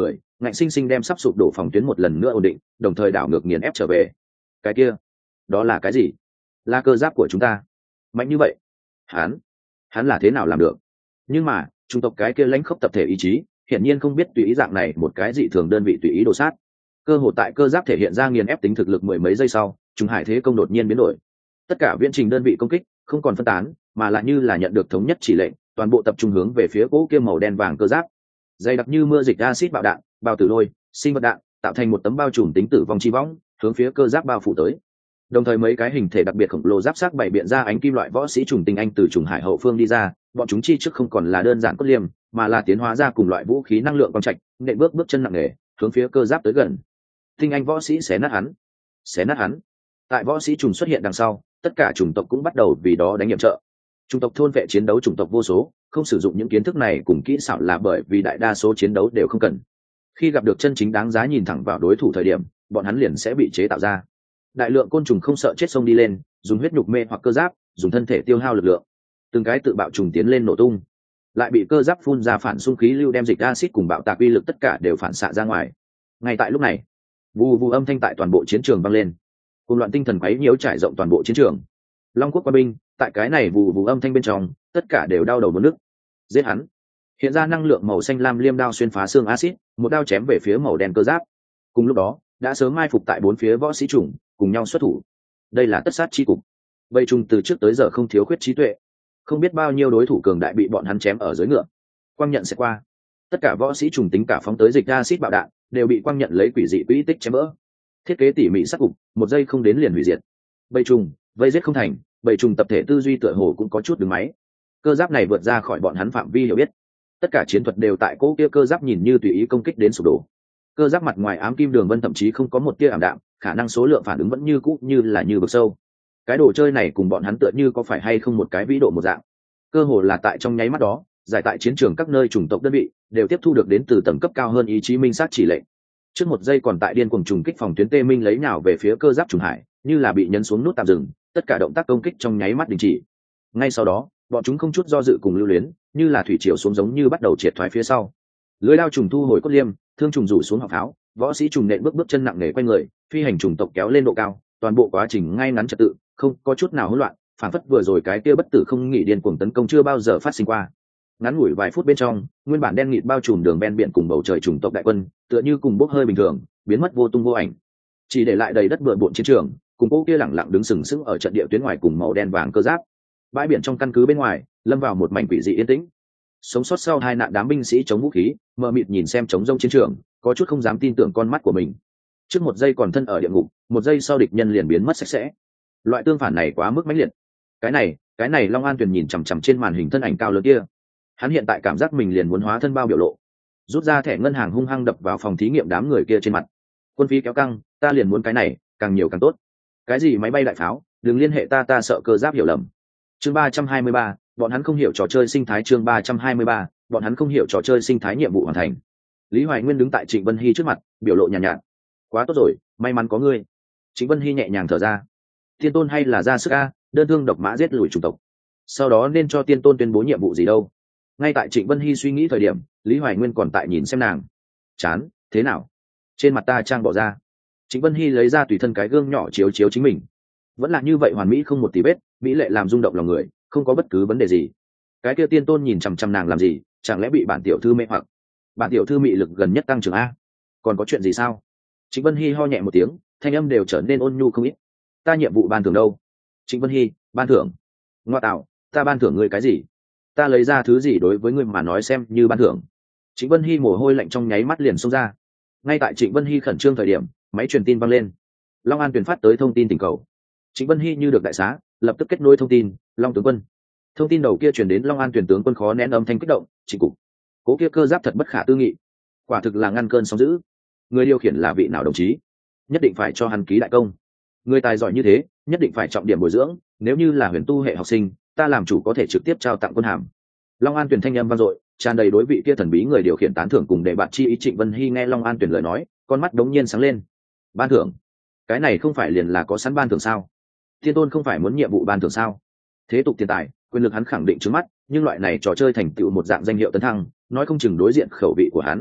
ngạnh sinh sinh đem sắp sụp đổ phòng tuyến một lần nữa ổn định, đồng thời đảo ngược nghiền ép trở về. Cái kia, đó là cái gì? Là cơ giáp của chúng ta mạnh như vậy? Hắn, hắn là thế nào làm được? Nhưng mà chủng tộc cái kia lãnh khốc tập thể ý chí hiển nhiên không biết tùy ý dạng này một cái dị thường đơn vị tùy ý đồ sát. Cơ hội tại cơ giáp thể hiện ra nghiền ép tính thực lực mười mấy giây sau, trùng hải thế công đột nhiên biến đổi. Tất cả viễn trình đơn vị công kích không còn phân tán, mà lại như là nhận được thống nhất chỉ lệnh, toàn bộ tập trung hướng về phía cỗ kia màu đen vàng cơ giáp. Dày đặc như mưa dịch acid bạo đạn, bao tử lôi, sinh vật đạn, tạo thành một tấm bao trùm tính tử vong chi võng, hướng phía cơ giáp bao phủ tới. Đồng thời mấy cái hình thể đặc biệt khổng lồ giáp sắc bảy biện ra ánh kim loại võ sĩ trùng tinh anh từ trùng hải hậu phương đi ra, bọn chúng chi trước không còn là đơn giản cốt liềm, mà là tiến hóa ra cùng loại vũ khí năng lượng quang trạch, nện bước bước chân nặng nề, hướng phía cơ giáp tới gần. Tinh anh võ sĩ xé nát hắn, xé nát hắn. Tại võ sĩ trùng xuất hiện đằng sau, tất cả chủng tộc cũng bắt đầu vì đó đánh nhiệm trợ. Chủng tộc thôn vệ chiến đấu chủng tộc vô số, không sử dụng những kiến thức này cùng kỹ xảo là bởi vì đại đa số chiến đấu đều không cần. Khi gặp được chân chính đáng giá nhìn thẳng vào đối thủ thời điểm, bọn hắn liền sẽ bị chế tạo ra. Đại lượng côn trùng không sợ chết xông đi lên, dùng huyết nhục mê hoặc cơ giáp, dùng thân thể tiêu hao lực lượng. Từng cái tự bạo trùng tiến lên nổ tung, lại bị cơ giáp phun ra phản xung khí lưu đem dịch acid cùng bạo tạc uy lực tất cả đều phản xạ ra ngoài. Ngay tại lúc này, vù vù âm thanh tại toàn bộ chiến trường vang lên, cùng loạn tinh thần quấy nhiễu trải rộng toàn bộ chiến trường. Long quốc quân binh tại cái này vù vù âm thanh bên trong, tất cả đều đau đầu muốn nức. Giết hắn! Hiện ra năng lượng màu xanh lam liêm đao xuyên phá xương acid, một đao chém về phía màu đen cơ giáp. Cùng lúc đó, đã sớm mai phục tại bốn phía võ sĩ chủng cùng nhau xuất thủ. Đây là tất sát chi cục. Vây trùng từ trước tới giờ không thiếu khuyết trí tuệ, không biết bao nhiêu đối thủ cường đại bị bọn hắn chém ở dưới ngựa. Quang nhận sẽ qua, tất cả võ sĩ trùng tính cả phóng tới dịch acid bạo đạn đều bị quang nhận lấy quỷ dị quỹ tích chém vỡ. Thiết kế tỉ mỉ sắc cục, một giây không đến liền hủy diệt. Vây trùng vây giết không thành, vây trùng tập thể tư duy tựa hồ cũng có chút đứng máy. Cơ giáp này vượt ra khỏi bọn hắn phạm vi hiểu biết, tất cả chiến thuật đều tại cỗ kia cơ giáp nhìn như tùy ý công kích đến sụp đổ. Cơ giáp mặt ngoài ám kim đường vân thậm chí không có một tia ảm đạm, khả năng số lượng phản ứng vẫn như cũ như là như vực sâu. Cái đồ chơi này cùng bọn hắn tựa như có phải hay không một cái vĩ độ một dạng. Cơ hồ là tại trong nháy mắt đó, giải tại chiến trường các nơi chủng tộc đơn vị đều tiếp thu được đến từ tầng cấp cao hơn ý chí minh sát chỉ lệnh. Trước một giây còn tại điên cuồng trùng kích phòng tuyến tê minh lấy nhào về phía cơ giáp trùng hải, như là bị nhấn xuống nút tạm dừng, tất cả động tác công kích trong nháy mắt đình chỉ. Ngay sau đó, bọn chúng không chút do dự cùng lưu luyến, như là thủy triều xuống giống như bắt đầu triệt thoái phía sau. Lưới lao trùng thu hồi cốt liêm, thương trùng rủ xuống họng pháo, võ sĩ trùng nện bước bước chân nặng nề quanh người, phi hành trùng tộc kéo lên độ cao, toàn bộ quá trình ngay ngắn trật tự, không có chút nào hỗn loạn, phản phất vừa rồi cái kia bất tử không nghỉ điên cuồng tấn công chưa bao giờ phát sinh qua. Ngắn ngủi vài phút bên trong, nguyên bản đen nghịt bao trùm đường ven biển cùng bầu trời trùng tộc đại quân, tựa như cùng bốc hơi bình thường, biến mất vô tung vô ảnh, chỉ để lại đầy đất bừa bộn chiến trường, cùng cô kia lẳng lặng đứng sừng sững ở trận địa tuyến ngoài cùng màu đen vàng cơ giáp. Bãi biển trong căn cứ bên ngoài, lâm vào một mảnh quỷ dị yên tĩnh. Sống sót sau hai nạn đám binh sĩ chống vũ khí, mờ mịt nhìn xem trống rông chiến trường, có chút không dám tin tưởng con mắt của mình. Trước một giây còn thân ở địa ngục, một giây sau địch nhân liền biến mất sạch sẽ. Loại tương phản này quá mức mãnh liệt. Cái này, cái này Long An Tuyền nhìn chằm chằm trên màn hình thân ảnh cao lớn kia. Hắn hiện tại cảm giác mình liền muốn hóa thân bao biểu lộ, rút ra thẻ ngân hàng hung hăng đập vào phòng thí nghiệm đám người kia trên mặt. Quân phí kéo căng, ta liền muốn cái này, càng nhiều càng tốt. Cái gì máy bay đại pháo, đừng liên hệ ta, ta sợ cơ giáp hiểu lầm. Chương ba trăm hai mươi ba, bọn hắn không hiểu trò chơi sinh thái. Chương ba trăm hai mươi ba, bọn hắn không hiểu trò chơi sinh thái. Nhiệm vụ hoàn thành. Lý Hoài Nguyên đứng tại Trịnh Vân Hy trước mặt, biểu lộ nhàn nhạt, nhạt. Quá tốt rồi, may mắn có ngươi. Trịnh Vân Hy nhẹ nhàng thở ra. Tiên tôn hay là ra sức a, đơn thương độc mã giết lùi chủng tộc. Sau đó nên cho tiên tôn tuyên bố nhiệm vụ gì đâu. Ngay tại Trịnh Vân Hy suy nghĩ thời điểm, Lý Hoài Nguyên còn tại nhìn xem nàng. Chán, thế nào? Trên mặt ta trang bỏ ra. Trịnh Vân Hy lấy ra tùy thân cái gương nhỏ chiếu chiếu chính mình. Vẫn là như vậy hoàn mỹ không một tí vết, mỹ lệ làm rung động lòng người, không có bất cứ vấn đề gì. Cái kia tiên tôn nhìn chằm chằm nàng làm gì, chẳng lẽ bị bản tiểu thư mê hoặc? Bản tiểu thư mị lực gần nhất tăng trưởng a. Còn có chuyện gì sao? Trịnh Vân Hy ho nhẹ một tiếng, thanh âm đều trở nên ôn nhu không ít. Ta nhiệm vụ ban thưởng đâu? Trịnh Vân Hy, ban thưởng? Ngoa tạo, ta ban thưởng ngươi cái gì? Ta lấy ra thứ gì đối với ngươi mà nói xem như ban thưởng? Trịnh Vân Hy mồ hôi lạnh trong nháy mắt liền xông ra. Ngay tại Trịnh Vân Hy khẩn trương thời điểm, máy truyền tin vang lên. Long An truyền phát tới thông tin tình cầu. Trịnh Vân Hy như được đại xá, lập tức kết nối thông tin. Long tướng quân. Thông tin đầu kia truyền đến Long An truyền tướng quân khó nén âm thanh kích động. Trịnh cục, cố kia cơ giáp thật bất khả tư nghị, quả thực là ngăn cơn sóng dữ. Người điều khiển là vị nào đồng chí? Nhất định phải cho hắn ký đại công. Người tài giỏi như thế, nhất định phải trọng điểm bồi dưỡng. Nếu như là huyền tu hệ học sinh, ta làm chủ có thể trực tiếp trao tặng quân hàm. Long An truyền thanh âm vang dội, tràn đầy đối vị kia thần bí người điều khiển tán thưởng cùng để bạn chi ý. Trịnh Vân Hy nghe Long An truyền lời nói, con mắt đống nhiên sáng lên. Ban thưởng? Cái này không phải liền là có sẵn ban thưởng sao? Thiên tôn không phải muốn nhiệm vụ ban thưởng sao? Thế tục tiền tài, quyền lực hắn khẳng định trước mắt, nhưng loại này trò chơi thành tựu một dạng danh hiệu tấn thăng, nói không chừng đối diện khẩu vị của hắn.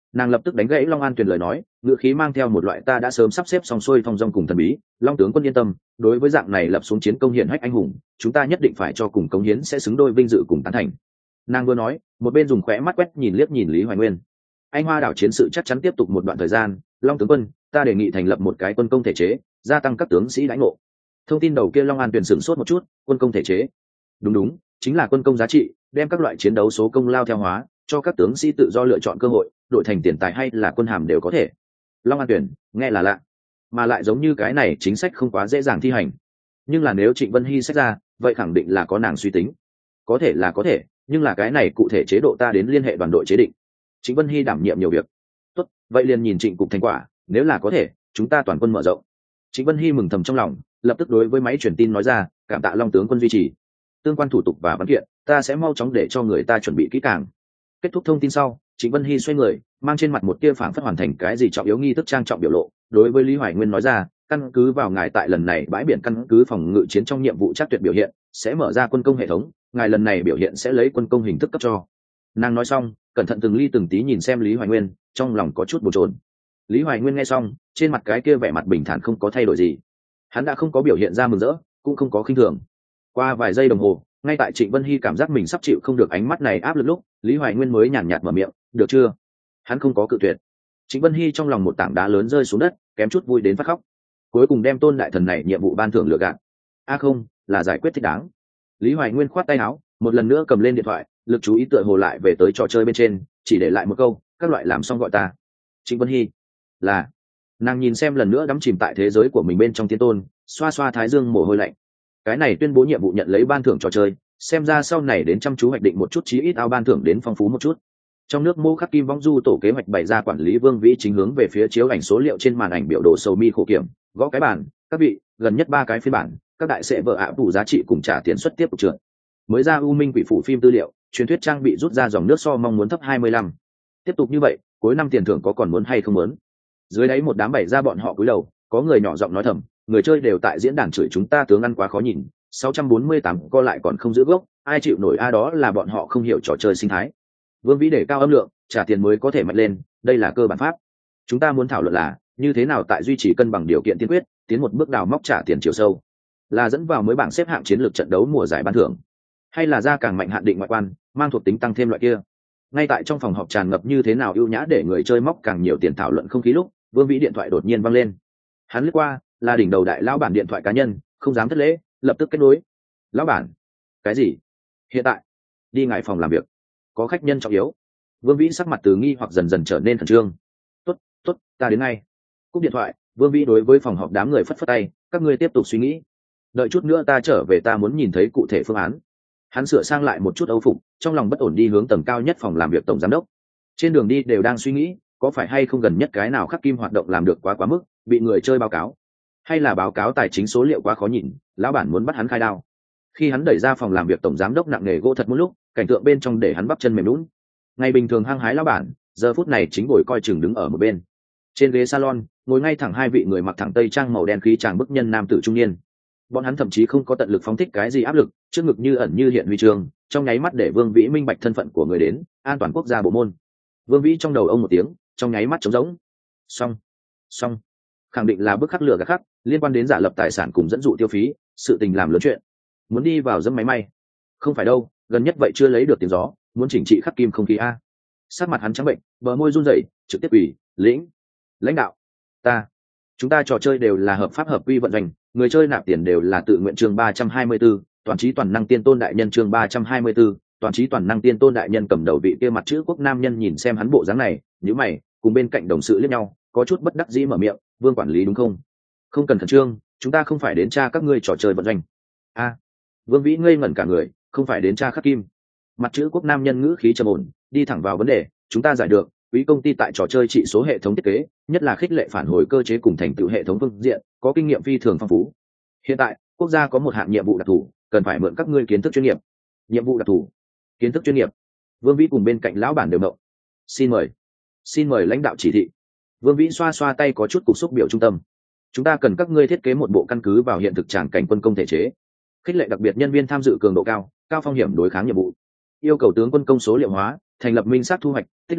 Nàng lập tức đánh gãy Long An Tuyền lời nói, ngữ khí mang theo một loại ta đã sớm sắp xếp xong xuôi thong dong cùng thần bí. Long tướng quân yên tâm, đối với dạng này lập xuống chiến công hiển hách anh hùng, chúng ta nhất định phải cho cùng cống hiến sẽ xứng đôi vinh dự cùng tán thành. Nàng vừa nói, một bên dùng khóe mắt quét nhìn liếc nhìn Lý Hoài Nguyên. Anh Hoa đảo chiến sự chắc chắn tiếp tục một đoạn thời gian, Long tướng quân, ta đề nghị thành lập một cái quân công thể chế, gia tăng các tướng sĩ đãi ngộ. Thông tin đầu kia Long An Tuyền sửng sốt một chút, quân công thể chế. Đúng đúng, chính là quân công giá trị, đem các loại chiến đấu số công lao theo hóa, cho các tướng sĩ tự do lựa chọn cơ hội, đổi thành tiền tài hay là quân hàm đều có thể. Long An Tuyền, nghe là lạ, mà lại giống như cái này chính sách không quá dễ dàng thi hành. Nhưng là nếu Trịnh Vân Hy sách ra, vậy khẳng định là có nàng suy tính. Có thể là có thể, nhưng là cái này cụ thể chế độ ta đến liên hệ đoàn đội chế định. Trịnh Vân Hy đảm nhiệm nhiều việc. Tốt, vậy liền nhìn Trịnh cục thành quả, nếu là có thể, chúng ta toàn quân mở rộng. Trịnh Vân Hy mừng thầm trong lòng, lập tức đối với máy truyền tin nói ra, cảm tạ Long tướng quân duy trì. Tương quan thủ tục và văn kiện, ta sẽ mau chóng để cho người ta chuẩn bị kỹ càng. Kết thúc thông tin sau, Trịnh Vân Hy xoay người, mang trên mặt một tia phảng phất hoàn thành cái gì trọng yếu nghi thức trang trọng biểu lộ, đối với Lý Hoài Nguyên nói ra, căn cứ vào ngài tại lần này bãi biển căn cứ phòng ngự chiến trong nhiệm vụ chắc tuyệt biểu hiện, sẽ mở ra quân công hệ thống, ngài lần này biểu hiện sẽ lấy quân công hình thức cấp cho. Nàng nói xong, cẩn thận từng ly từng tí nhìn xem Lý Hoài Nguyên, trong lòng có chút bồn chồn. Lý Hoài Nguyên nghe xong, trên mặt cái kia vẻ mặt bình thản không có thay đổi gì. Hắn đã không có biểu hiện ra mừng rỡ, cũng không có khinh thường. Qua vài giây đồng hồ, ngay tại Trịnh Vân Hy cảm giác mình sắp chịu không được ánh mắt này áp lực lúc, Lý Hoài Nguyên mới nhàn nhạt mở miệng, được chưa? Hắn không có cự tuyệt. Trịnh Vân Hy trong lòng một tảng đá lớn rơi xuống đất, kém chút vui đến phát khóc. Cuối cùng đem Tôn đại thần này nhiệm vụ ban thưởng lừa gạt. A à không, là giải quyết thích đáng. Lý Hoài Nguyên khoát tay áo, một lần nữa cầm lên điện thoại, lực chú ý tựa hồ lại về tới trò chơi bên trên, chỉ để lại một câu, các loại làm xong gọi ta. Trịnh Vân Hy, là. Nàng nhìn xem lần nữa đắm chìm tại thế giới của mình bên trong Tiên Tôn, xoa xoa thái dương mồ hôi lạnh. Cái này tuyên bố nhiệm vụ nhận lấy ban thưởng trò chơi, xem ra sau này đến chăm chú hoạch định một chút, chí ít ao ban thưởng đến phong phú một chút. Trong nước Mô Khắc Kim Vong Du tổ kế hoạch bày ra, quản lý Vương Vĩ chính hướng về phía chiếu ảnh số liệu trên màn ảnh biểu đồ sầu mi khổ kiểm, gõ cái bàn, các vị, gần nhất ba cái phiên bản, các đại sẽ vợ ạ đủ giá trị cùng trả tiền xuất tiếp tục trượt. Mới ra U Minh Quỷ Phủ phim tư liệu, truyền thuyết trang bị rút ra dòng nước so mong muốn thấp hai mươi lăm. Tiếp tục như vậy, cuối năm tiền thưởng có còn muốn hay không muốn? Dưới đáy một đám bày ra bọn họ cúi đầu, có người nhỏ giọng nói thầm, người chơi đều tại diễn đàn chửi chúng ta tướng ăn quá khó nhìn, sáu trăm bốn mươi tám co lại còn không giữ gốc, ai chịu nổi a, đó là bọn họ không hiểu trò chơi sinh thái. Vương Vĩ để cao âm lượng, trả tiền mới có thể mạnh lên, đây là cơ bản pháp. Chúng ta muốn thảo luận là như thế nào tại duy trì cân bằng điều kiện tiên quyết, tiến một bước đào móc trả tiền chiều sâu, là dẫn vào mới bảng xếp hạng chiến lược trận đấu mùa giải ban thưởng, hay là ra càng mạnh hạn định ngoại quan, mang thuộc tính tăng thêm loại kia. Ngay tại trong phòng họp tràn ngập như thế nào ưu nhã để người chơi móc càng nhiều tiền thảo luận không khí lúc, Vương Vĩ điện thoại đột nhiên văng lên. Hắn lướt qua, là đỉnh đầu đại lão bản điện thoại cá nhân, không dám thất lễ, lập tức kết nối. Lão bản, cái gì? Hiện tại đi ngài phòng làm việc, có khách nhân trọng yếu. Vương Vĩ sắc mặt từ nghi hoặc dần dần trở nên khẩn trương. Tốt, tốt, ta đến ngay. Cúp điện thoại, Vương Vĩ đối với phòng họp đám người phất phất tay, các ngươi tiếp tục suy nghĩ, đợi chút nữa ta trở về, ta muốn nhìn thấy cụ thể phương án. Hắn sửa sang lại một chút âu phục, trong lòng bất ổn đi hướng tầng cao nhất phòng làm việc tổng giám đốc. Trên đường đi đều đang suy nghĩ, có phải hay không gần nhất cái nào khắc kim hoạt động làm được quá quá mức, bị người chơi báo cáo, hay là báo cáo tài chính số liệu quá khó nhìn, lão bản muốn bắt hắn khai đao. Khi hắn đẩy ra phòng làm việc tổng giám đốc nặng nề gỗ thật một lúc, cảnh tượng bên trong để hắn bắp chân mềm lún. Ngày bình thường hăng hái lão bản, giờ phút này chính ngồi coi chừng đứng ở một bên. Trên ghế salon, ngồi ngay thẳng hai vị người mặc thẳng tây trang màu đen khí chàng bức nhân nam tử trung niên. Bọn hắn thậm chí không có tận lực phóng thích cái gì áp lực, trước ngực như ẩn như hiện huy chương, trong nháy mắt để Vương Vĩ minh bạch thân phận của người đến, an toàn quốc gia bộ môn. Vương Vĩ trong đầu ông một tiếng, trong nháy mắt trống rỗng. Xong, xong, khẳng định là bức khắc lửa gạt khắc, liên quan đến giả lập tài sản cùng dẫn dụ tiêu phí, sự tình làm lớn chuyện. Muốn đi vào dẫm máy may, không phải đâu, gần nhất vậy chưa lấy được tiếng gió, muốn chỉnh trị khắc kim không khí a. Sát mặt hắn trắng bệnh, bờ môi run rẩy, trực tiếp ủy, lĩnh, lãnh đạo, ta, chúng ta trò chơi đều là hợp pháp hợp quy vận hành, người chơi nạp tiền đều là tự nguyện. Chương ba trăm hai mươi 34, toàn trí toàn năng tiên tôn đại nhân. Chương ba trăm hai mươi 34, toàn trí toàn năng tiên tôn đại nhân. Cầm đầu vị kia mặt chữ quốc nam nhân nhìn xem hắn bộ dáng này, nhíu mày, cùng bên cạnh đồng sự liếc nhau, có chút bất đắc dĩ mở miệng, Vương quản lý đúng không? Không cần khẩn trương, chúng ta không phải đến tra các ngươi trò chơi vận doanh. A, Vương Vĩ ngây ngẩn cả người, không phải đến tra khắc kim. Mặt chữ quốc nam nhân ngữ khí trầm ổn, đi thẳng vào vấn đề, chúng ta giải được, quý công ty tại trò chơi trị số hệ thống thiết kế, nhất là khích lệ phản hồi cơ chế cùng thành tựu hệ thống phương diện, có kinh nghiệm phi thường phong phú. Hiện tại, quốc gia có một hạng nhiệm vụ đặc thù, cần phải mượn các ngươi kiến thức chuyên nghiệp. Nhiệm vụ đặc thù, kiến thức chuyên nghiệp. Vương Vĩ cùng bên cạnh lão bản đều động. Xin mời, xin mời lãnh đạo chỉ thị. Vương Vĩ xoa xoa tay có chút cục xúc biểu trung tâm. Chúng ta cần các ngươi thiết kế một bộ căn cứ vào hiện thực tràng cảnh quân công thể chế, khích lệ đặc biệt nhân viên tham dự cường độ cao, cao phong hiểm đối kháng nhiệm vụ. Yêu cầu tướng quân công số liệu hóa, thành lập minh xác thu hoạch, tích lũy,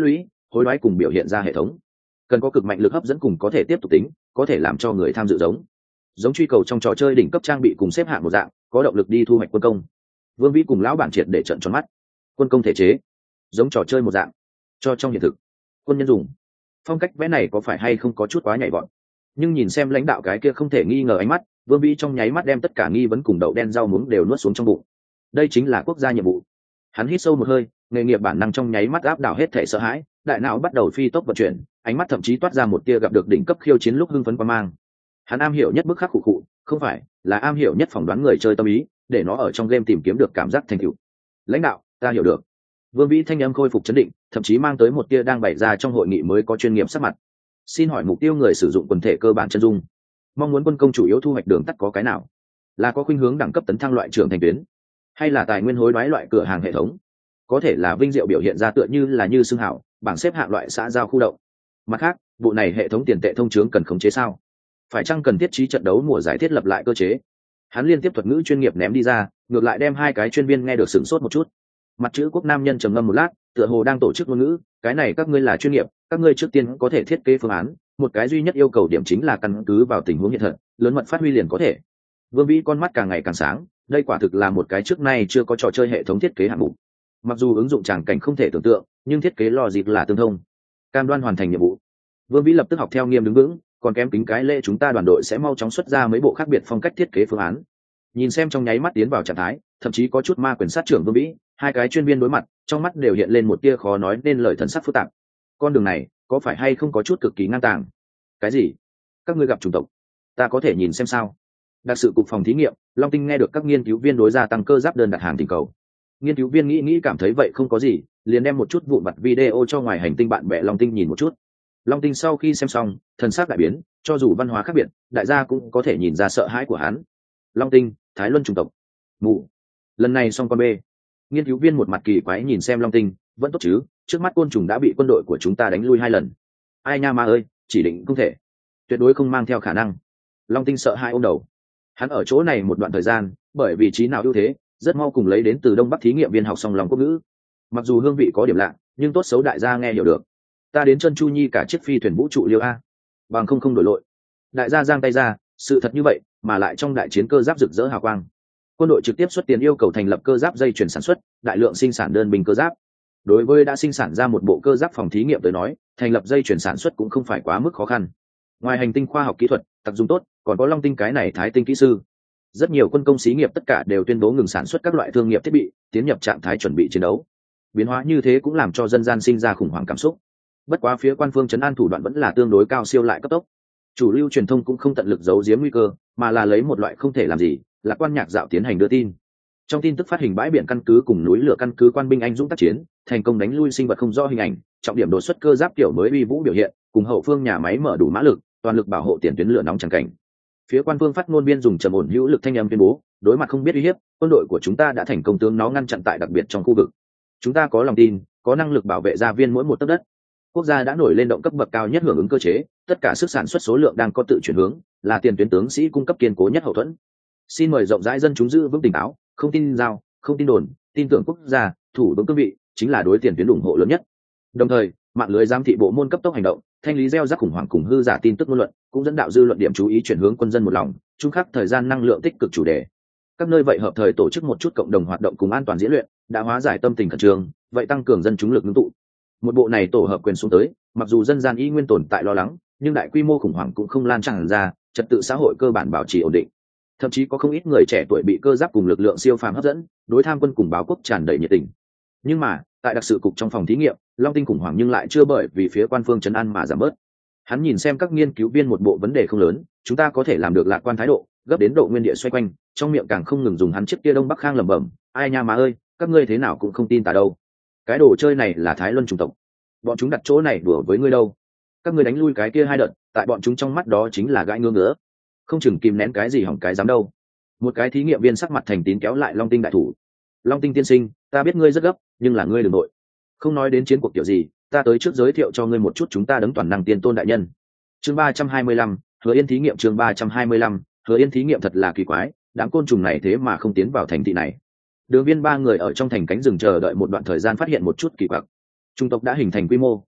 hối đoái cùng biểu hiện ra hệ thống, cần có cực mạnh lực hấp dẫn cùng có thể tiếp tục tính, có thể làm cho người tham dự giống giống truy cầu trong trò chơi đỉnh cấp trang bị cùng xếp hạng một dạng, có động lực đi thu hoạch quân công. Vương Vĩ cùng lão bản triệt để trận tròn mắt. Quân công thể chế giống trò chơi một dạng, cho trong hiện thực quân nhân dùng. Phong cách vẽ này có phải hay không có chút quá nhảy vọt? Nhưng nhìn xem lãnh đạo cái kia không thể nghi ngờ ánh mắt, Vương Vĩ trong nháy mắt đem tất cả nghi vấn cùng đậu đen rau muống đều nuốt xuống trong bụng. Đây chính là quốc gia nhiệm vụ. Hắn hít sâu một hơi, nghề nghiệp bản năng trong nháy mắt áp đảo hết thể sợ hãi, đại não bắt đầu phi tốc vận chuyển, ánh mắt thậm chí toát ra một tia gặp được đỉnh cấp khiêu chiến lúc hưng phấn quan mang. Hắn am hiểu nhất bức khắc khụ khụ, không phải là am hiểu nhất phỏng đoán người chơi tâm ý, để nó ở trong game tìm kiếm được cảm giác thành tựu. Lãnh đạo, ta hiểu được. Vương Vĩ thanh âm khôi phục chấn định, thậm chí mang tới một tia đang bày ra trong hội nghị mới có chuyên nghiệp sắc mặt. Xin hỏi mục tiêu người sử dụng quần thể cơ bản chân dung, mong muốn quân công chủ yếu thu hoạch đường tắt có cái nào? Là có khuynh hướng đẳng cấp tấn thăng loại trưởng thành tuyến, hay là tài nguyên hối đoái loại cửa hàng hệ thống? Có thể là vinh diệu biểu hiện ra tựa như là như xương hảo, bảng xếp hạng loại xã giao khu động. Mặt khác, bộ này hệ thống tiền tệ thông chướng cần khống chế sao? Phải chăng cần thiết trí trận đấu mùa giải thiết lập lại cơ chế? Hắn liên tiếp thuật ngữ chuyên nghiệp ném đi ra, ngược lại đem hai cái chuyên viên nghe được sửng sốt một chút. Mặt chữ quốc nam nhân trầm ngâm một lát, tựa hồ đang tổ chức ngôn ngữ, cái này các ngươi là chuyên nghiệp, các ngươi trước tiên có thể thiết kế phương án, một cái duy nhất yêu cầu điểm chính là căn cứ vào tình huống hiện thật, lớn mật phát huy liền có thể. Vương Vĩ con mắt càng ngày càng sáng, đây quả thực là một cái trước nay chưa có trò chơi hệ thống thiết kế hạng mục. Mặc dù ứng dụng tràng cảnh không thể tưởng tượng, nhưng thiết kế logic là tương thông, cam đoan hoàn thành nhiệm vụ. Vương Vĩ lập tức học theo nghiêm đứng vững, còn kém kính cái lễ chúng ta đoàn đội sẽ mau chóng xuất ra mấy bộ khác biệt phong cách thiết kế phương án. Nhìn xem trong nháy mắt tiến vào trạng thái, thậm chí có chút ma quyền sát trưởng Vương Vĩ, hai cái chuyên viên đối mặt, trong mắt đều hiện lên một tia khó nói nên lời thần sắc phức tạp. Con đường này có phải hay không có chút cực kỳ ngang tàng? Cái gì? Các ngươi gặp chủng tộc? Ta có thể nhìn xem sao? Đặc sự cục phòng thí nghiệm, Long Tinh nghe được các nghiên cứu viên đối ra tăng cơ giáp đơn đặt hàng tình cầu. Nghiên cứu viên nghĩ nghĩ cảm thấy vậy không có gì, liền đem một chút vụn vặt video cho ngoài hành tinh bạn bè Long Tinh nhìn một chút. Long Tinh sau khi xem xong, thần sắc đại biến, cho dù văn hóa khác biệt, đại gia cũng có thể nhìn ra sợ hãi của hắn. Long Tinh, Thái Luân chủng tộc. Mù. Lần này xong con bê. Nghiên cứu viên một mặt kỳ quái nhìn xem Long Tinh, vẫn tốt chứ, trước mắt côn trùng đã bị quân đội của chúng ta đánh lui hai lần. Ai nha ma ơi, chỉ định không thể, tuyệt đối không mang theo khả năng. Long Tinh sợ hai ôm đầu. Hắn ở chỗ này một đoạn thời gian, bởi vì trí nào ưu thế, rất mau cùng lấy đến từ Đông Bắc thí nghiệm viên học song lòng quốc ngữ. Mặc dù hương vị có điểm lạ, nhưng tốt xấu đại gia nghe hiểu được. Ta đến chân Chu Nhi cả chiếc phi thuyền vũ trụ liêu a, bằng không không đổi lội. Đại gia giang tay ra, sự thật như vậy, mà lại trong đại chiến cơ giáp rực rỡ hào quang. Quân đội trực tiếp xuất tiền yêu cầu thành lập cơ giáp dây chuyển sản xuất, đại lượng sinh sản đơn bình cơ giáp. Đối với đã sinh sản ra một bộ cơ giáp phòng thí nghiệm tới nói, thành lập dây chuyển sản xuất cũng không phải quá mức khó khăn. Ngoài hành tinh khoa học kỹ thuật tác dụng tốt, còn có Long Tinh cái này thái tinh kỹ sư. Rất nhiều quân công xí nghiệp tất cả đều tuyên bố ngừng sản xuất các loại thương nghiệp thiết bị, tiến nhập trạng thái chuẩn bị chiến đấu. Biến hóa như thế cũng làm cho dân gian sinh ra khủng hoảng cảm xúc. Bất quá phía quan phương trấn an thủ đoạn vẫn là tương đối cao siêu lại cấp tốc. Chủ lưu truyền thông cũng không tận lực giấu giếm nguy cơ, mà là lấy một loại không thể làm gì, là quan nhạc dạo tiến hành đưa tin. Trong tin tức phát hình bãi biển căn cứ cùng núi lửa căn cứ quan binh anh dũng tác chiến, thành công đánh lui sinh vật không rõ hình ảnh, trọng điểm đột xuất cơ giáp kiểu mới uy vũ biểu hiện, cùng hậu phương nhà máy mở đủ mã lực, toàn lực bảo hộ tiền tuyến lửa nóng chẳng cảnh. Phía quan phương phát ngôn viên dùng trầm ổn hữu lực thanh âm tuyên bố, đối mặt không biết uy hiếp, quân đội của chúng ta đã thành công tướng nó ngăn chặn tại đặc biệt trong khu vực. Chúng ta có lòng tin, có năng lực bảo vệ gia viên mỗi một tấc đất. Quốc gia đã nổi lên động cấp bậc cao nhất hưởng ứng cơ chế, tất cả sức sản xuất số lượng đang có tự chuyển hướng, là tiền tuyến tướng sĩ cung cấp kiên cố nhất hậu thuẫn. Xin mời rộng rãi dân chúng giữ vững tỉnh táo, không tin giao, không tin đồn, tin tưởng quốc gia, thủ vững cương vị, chính là đối tiền tuyến ủng hộ lớn nhất. Đồng thời, mạng lưới giám thị bộ môn cấp tốc hành động, thanh lý gieo rắc khủng hoảng cùng hư giả tin tức ngôn luận, cũng dẫn đạo dư luận điểm chú ý chuyển hướng quân dân một lòng, chung khắc thời gian năng lượng tích cực chủ đề. Các nơi vậy hợp thời tổ chức một chút cộng đồng hoạt động cùng an toàn diễn luyện, đã hóa giải tâm tình khẩn trương, vậy tăng cường dân chúng lực ngưng tụ. Một bộ này tổ hợp quyền xuống tới, mặc dù dân gian y nguyên tồn tại lo lắng, nhưng đại quy mô khủng hoảng cũng không lan tràn ra, trật tự xã hội cơ bản bảo trì ổn định. Thậm chí có không ít người trẻ tuổi bị cơ giáp cùng lực lượng siêu phàm hấp dẫn, đối tham quân cùng báo quốc tràn đầy nhiệt tình. Nhưng mà, tại đặc sự cục trong phòng thí nghiệm, Long Tinh khủng hoảng nhưng lại chưa bởi vì phía quan phương trấn an mà giảm bớt. Hắn nhìn xem các nghiên cứu viên một bộ vấn đề không lớn, chúng ta có thể làm được lạc quan thái độ, gấp đến độ nguyên địa xoay quanh, trong miệng càng không ngừng dùng hắn chiếc kia Đông Bắc Khang lẩm bẩm, ai nha má ơi, các ngươi thế nào cũng không tin ta đâu. Cái đồ chơi này là Thái Luân chủng tộc, bọn chúng đặt chỗ này đùa với ngươi đâu. Các ngươi đánh lui cái kia hai đợt, tại bọn chúng trong mắt đó chính là gãi ngứa ngứa, không chừng kìm nén cái gì hỏng cái dám đâu. Một cái thí nghiệm viên sắc mặt thành tín kéo lại Long Tinh đại thủ. Long Tinh tiên sinh, ta biết ngươi rất gấp, nhưng là ngươi đừng nội. Không nói đến chiến cuộc kiểu gì, ta tới trước giới thiệu cho ngươi một chút chúng ta đấng toàn năng tiên tôn đại nhân. Chương ba trăm hai mươi lăm, Hứa Yên thí nghiệm chương ba trăm hai mươi lăm, Hứa Yên thí nghiệm thật là kỳ quái, đám côn trùng này thế mà không tiến vào thành thị này. Đường viên ba người ở trong thành cánh rừng chờ đợi một đoạn thời gian phát hiện một chút kỳ quặc. Trung tộc đã hình thành quy mô,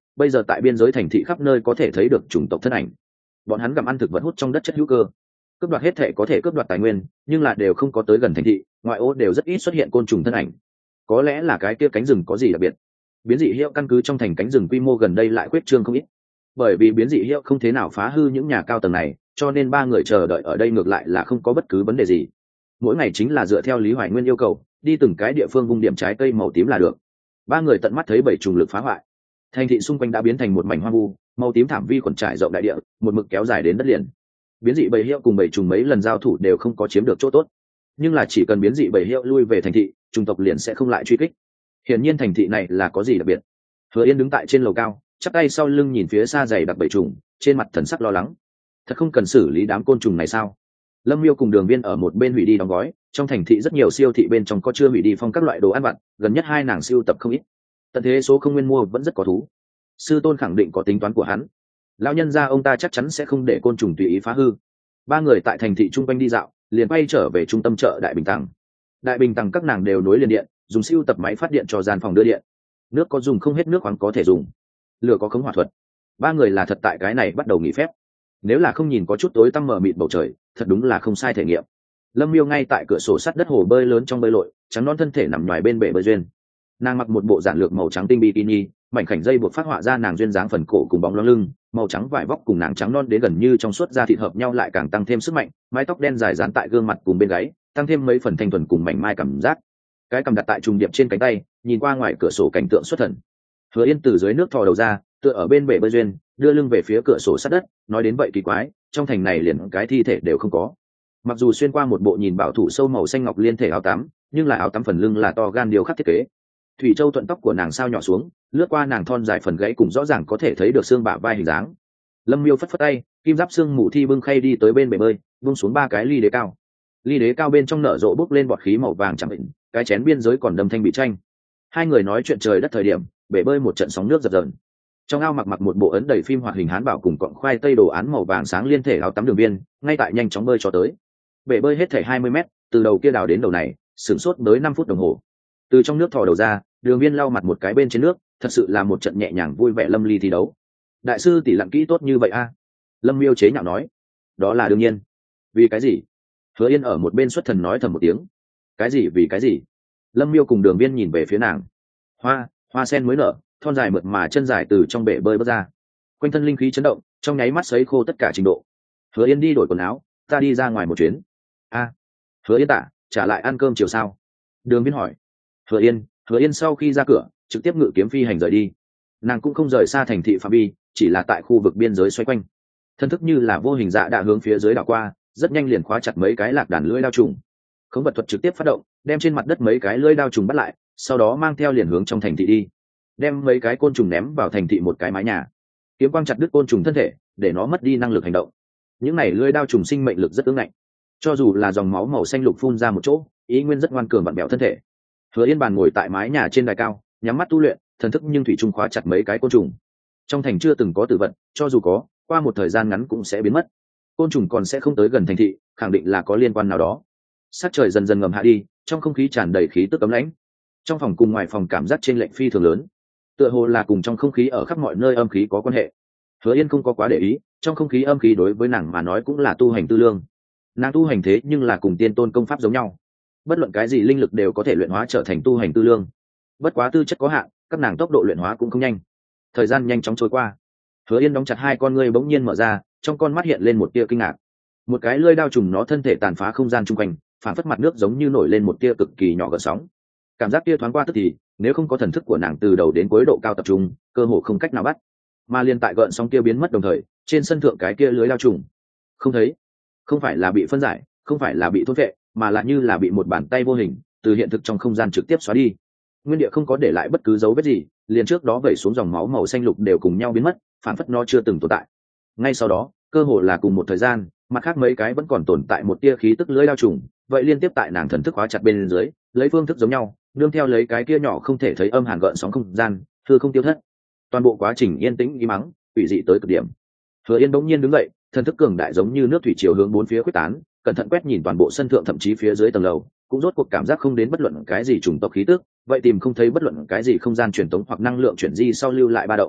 bây giờ tại biên giới thành thị khắp nơi có thể thấy được chủng tộc thân ảnh. Bọn hắn gặm ăn thực vật hút trong đất chất hữu cơ, cướp đoạt hết thể có thể cướp đoạt tài nguyên, nhưng là đều không có tới gần thành thị, ngoại ô đều rất ít xuất hiện côn trùng thân ảnh. Có lẽ là cái kia cánh rừng có gì đặc biệt. Biến dị hiệu căn cứ trong thành cánh rừng quy mô gần đây lại khuyết trương không ít. Bởi vì biến dị hiệu không thế nào phá hư những nhà cao tầng này, cho nên ba người chờ đợi ở đây ngược lại là không có bất cứ vấn đề gì. Mỗi ngày chính là dựa theo Lý Hoài Nguyên yêu cầu, đi từng cái địa phương vung điểm trái cây màu tím là được. Ba người tận mắt thấy bảy trùng lực phá hoại, thành thị xung quanh đã biến thành một mảnh hoang vu, màu tím thảm vi khuẩn trải rộng đại địa, một mực kéo dài đến đất liền. Biến dị bầy hiệu cùng bầy trùng mấy lần giao thủ đều không có chiếm được chỗ tốt, nhưng là chỉ cần biến dị bầy hiệu lui về thành thị, trùng tộc liền sẽ không lại truy kích. Hiển nhiên thành thị này là có gì đặc biệt. Hứa Yên đứng tại trên lầu cao, chắp tay sau lưng nhìn phía xa dày đặc bầy trùng, trên mặt thần sắc lo lắng. Thật không cần xử lý đám côn trùng này sao? Lâm Miêu cùng Đường Viên ở một bên hủy đi đóng gói, trong thành thị rất nhiều siêu thị bên trong có chưa hủy đi phong các loại đồ ăn vặt, gần nhất hai nàng siêu tập không ít. Tận thế số không nguyên mua vẫn rất có thú. Sư tôn khẳng định có tính toán của hắn. Lão nhân gia ông ta chắc chắn sẽ không để côn trùng tùy ý phá hư. Ba người tại thành thị trung quanh đi dạo, liền quay trở về trung tâm chợ Đại Bình Tăng. Đại Bình Tăng các nàng đều nối liền điện, dùng siêu tập máy phát điện cho gian phòng đưa điện. Nước có dùng không hết, nước khoáng có thể dùng, lửa có khống hỏa thuật. Ba người là thật tại cái này bắt đầu nghỉ phép. Nếu là không nhìn có chút tối tăm mờ mịt bầu trời, thật đúng là không sai thể nghiệm. Lâm Miêu ngay tại cửa sổ sắt đất hồ bơi lớn trong bơi lội, trắng non thân thể nằm ngoài bên bể bơi duyên. Nàng mặc một bộ giản lược màu trắng tinh bikini, mảnh khảnh dây buộc phát họa ra nàng duyên dáng phần cổ cùng bóng loáng lưng, màu trắng vải vóc cùng nàng trắng non đến gần như trong suốt da thịt hợp nhau lại càng tăng thêm sức mạnh, mái tóc đen dài dán tại gương mặt cùng bên gáy, tăng thêm mấy phần thanh thuần cùng mảnh mai cảm giác. Cái cầm đặt tại trùng điệp trên cánh tay, nhìn qua ngoài cửa sổ cảnh tượng xuất thần. Hứa Yên từ dưới nước thò đầu ra, tựa ở bên bể bơi duyên, đưa lưng về phía cửa sổ sát đất, nói đến vậy kỳ quái, trong thành này liền cái thi thể đều không có. Mặc dù xuyên qua một bộ nhìn bảo thủ sâu màu xanh ngọc liên thể áo tắm, nhưng là áo tắm phần lưng là to gan điều khắc thiết kế. Thủy châu thuận tóc của nàng sao nhỏ xuống, lướt qua nàng thon dài phần gãy cùng rõ ràng có thể thấy được xương bả vai hình dáng. Lâm Miêu phất phất tay, kim giáp xương mù thi bưng khay đi tới bên bể bơi, buông xuống ba cái ly đế cao. Ly đế cao bên trong nở rộ bốc lên bọt khí màu vàng chẳng định, cái chén biên giới còn đâm thanh bị tranh. Hai người nói chuyện trời đất thời điểm, bể bơi một trận sóng nước dập dờn. Trong ao mặc mặc một bộ ấn đầy phim hoạt hình hán bảo cùng cọng khoai tây đồ án màu vàng sáng liên thể áo tắm Đường Viên, ngay tại nhanh chóng bơi cho tới. Bể bơi hết thể hai mươi mét, từ đầu kia đào đến đầu này, sửng sốt tới năm phút đồng hồ. Từ trong nước thò đầu ra, Đường Viên lau mặt một cái bên trên nước, thật sự là một trận nhẹ nhàng vui vẻ lâm ly thi đấu. Đại sư tỷ lặn kỹ tốt như vậy a? À? Lâm Miêu chế nhạo nói. Đó là đương nhiên. Vì cái gì? Hứa Yên ở một bên xuất thần nói thầm một tiếng. Cái gì vì cái gì? Lâm Miêu cùng Đường Viên nhìn về phía nàng. Hoa, hoa sen mới nở, thon dài mượt mà chân dài từ trong bể bơi bước ra, quanh thân linh khí chấn động, trong nháy mắt sấy khô tất cả trình độ. Hứa Yên đi đổi quần áo, ta đi ra ngoài một chuyến. A, à, Hứa Yên tạ, trả lại ăn cơm chiều sao? Đường Viên hỏi. Hứa Yên, Hứa Yên sau khi ra cửa, trực tiếp ngự kiếm phi hành rời đi. Nàng cũng không rời xa thành thị phạm vi, chỉ là tại khu vực biên giới xoay quanh. Thân thức như là vô hình dạ đã hướng phía dưới đảo qua, rất nhanh liền khóa chặt mấy cái lạc đàn lưỡi đao trùng. Khống vật thuật trực tiếp phát động, đem trên mặt đất mấy cái lưỡi đao trùng bắt lại, sau đó mang theo liền hướng trong thành thị đi, đem mấy cái côn trùng ném vào thành thị một cái mái nhà. Kiếm quang chặt đứt côn trùng thân thể, để nó mất đi năng lực hành động. Những này lưỡi đao trùng sinh mệnh lực rất ương ngạnh, cho dù là dòng máu màu xanh lục phun ra một chỗ, ý nguyên rất ngoan cường vặn bẹo thân thể. Hứa Yên bàn ngồi tại mái nhà trên đài cao, nhắm mắt tu luyện, thần thức nhưng thủy chung khóa chặt mấy cái côn trùng. Trong thành chưa từng có tử vận, cho dù có, qua một thời gian ngắn cũng sẽ biến mất. Côn trùng còn sẽ không tới gần thành thị, khẳng định là có liên quan nào đó. Sắc trời dần dần ngầm hạ đi, trong không khí tràn đầy khí tức ấm lãnh. Trong phòng cùng ngoài phòng cảm giác trên lệnh phi thường lớn, tựa hồ là cùng trong không khí ở khắp mọi nơi âm khí có quan hệ. Hứa Yên không có quá để ý, trong không khí âm khí đối với nàng mà nói cũng là tu hành tư lương. Nàng tu hành thế nhưng là cùng tiên tôn công pháp giống nhau, bất luận cái gì linh lực đều có thể luyện hóa trở thành tu hành tư lương. Bất quá tư chất có hạn, các nàng tốc độ luyện hóa cũng không nhanh. Thời gian nhanh chóng trôi qua. Hứa Yên đóng chặt hai con ngươi bỗng nhiên mở ra, trong con mắt hiện lên một tia kinh ngạc. Một cái lưỡi đao trùng nó thân thể tàn phá không gian chung quanh, phản phất mặt nước giống như nổi lên một tia cực kỳ nhỏ gợn sóng. Cảm giác tia thoáng qua tức thì, nếu không có thần thức của nàng từ đầu đến cuối độ cao tập trung, cơ hồ không cách nào bắt. Mà liên tại gợn sóng kia biến mất đồng thời, trên sân thượng cái kia lưới đao trùng không thấy, không phải là bị phân giải, không phải là bị thôn phệ, mà là như là bị một bàn tay vô hình từ hiện thực trong không gian trực tiếp xóa đi. Nguyên địa không có để lại bất cứ dấu vết gì, liền trước đó vẩy xuống dòng máu màu xanh lục đều cùng nhau biến mất, phản phất nó chưa từng tồn tại. Ngay sau đó, cơ hồ là cùng một thời gian, mặt khác mấy cái vẫn còn tồn tại một tia khí tức lưới đao trùng, vậy liên tiếp tại nàng thần thức hóa chặt bên dưới, lấy phương thức giống nhau, nương theo lấy cái kia nhỏ không thể thấy âm hàn gợn sóng không gian, thưa không tiêu thất. Toàn bộ quá trình yên tĩnh im mắng, ủy dị tới cực điểm. Hứa Yên bỗng nhiên đứng dậy, thần thức cường đại giống như nước thủy triều hướng bốn phía quyết tán, cẩn thận quét nhìn toàn bộ sân thượng thậm chí phía dưới tầng lầu, cũng rốt cuộc cảm giác không đến bất luận cái gì trùng tộc khí tức, vậy tìm không thấy bất luận cái gì không gian truyền tống hoặc năng lượng chuyển di sau lưu lại ba động.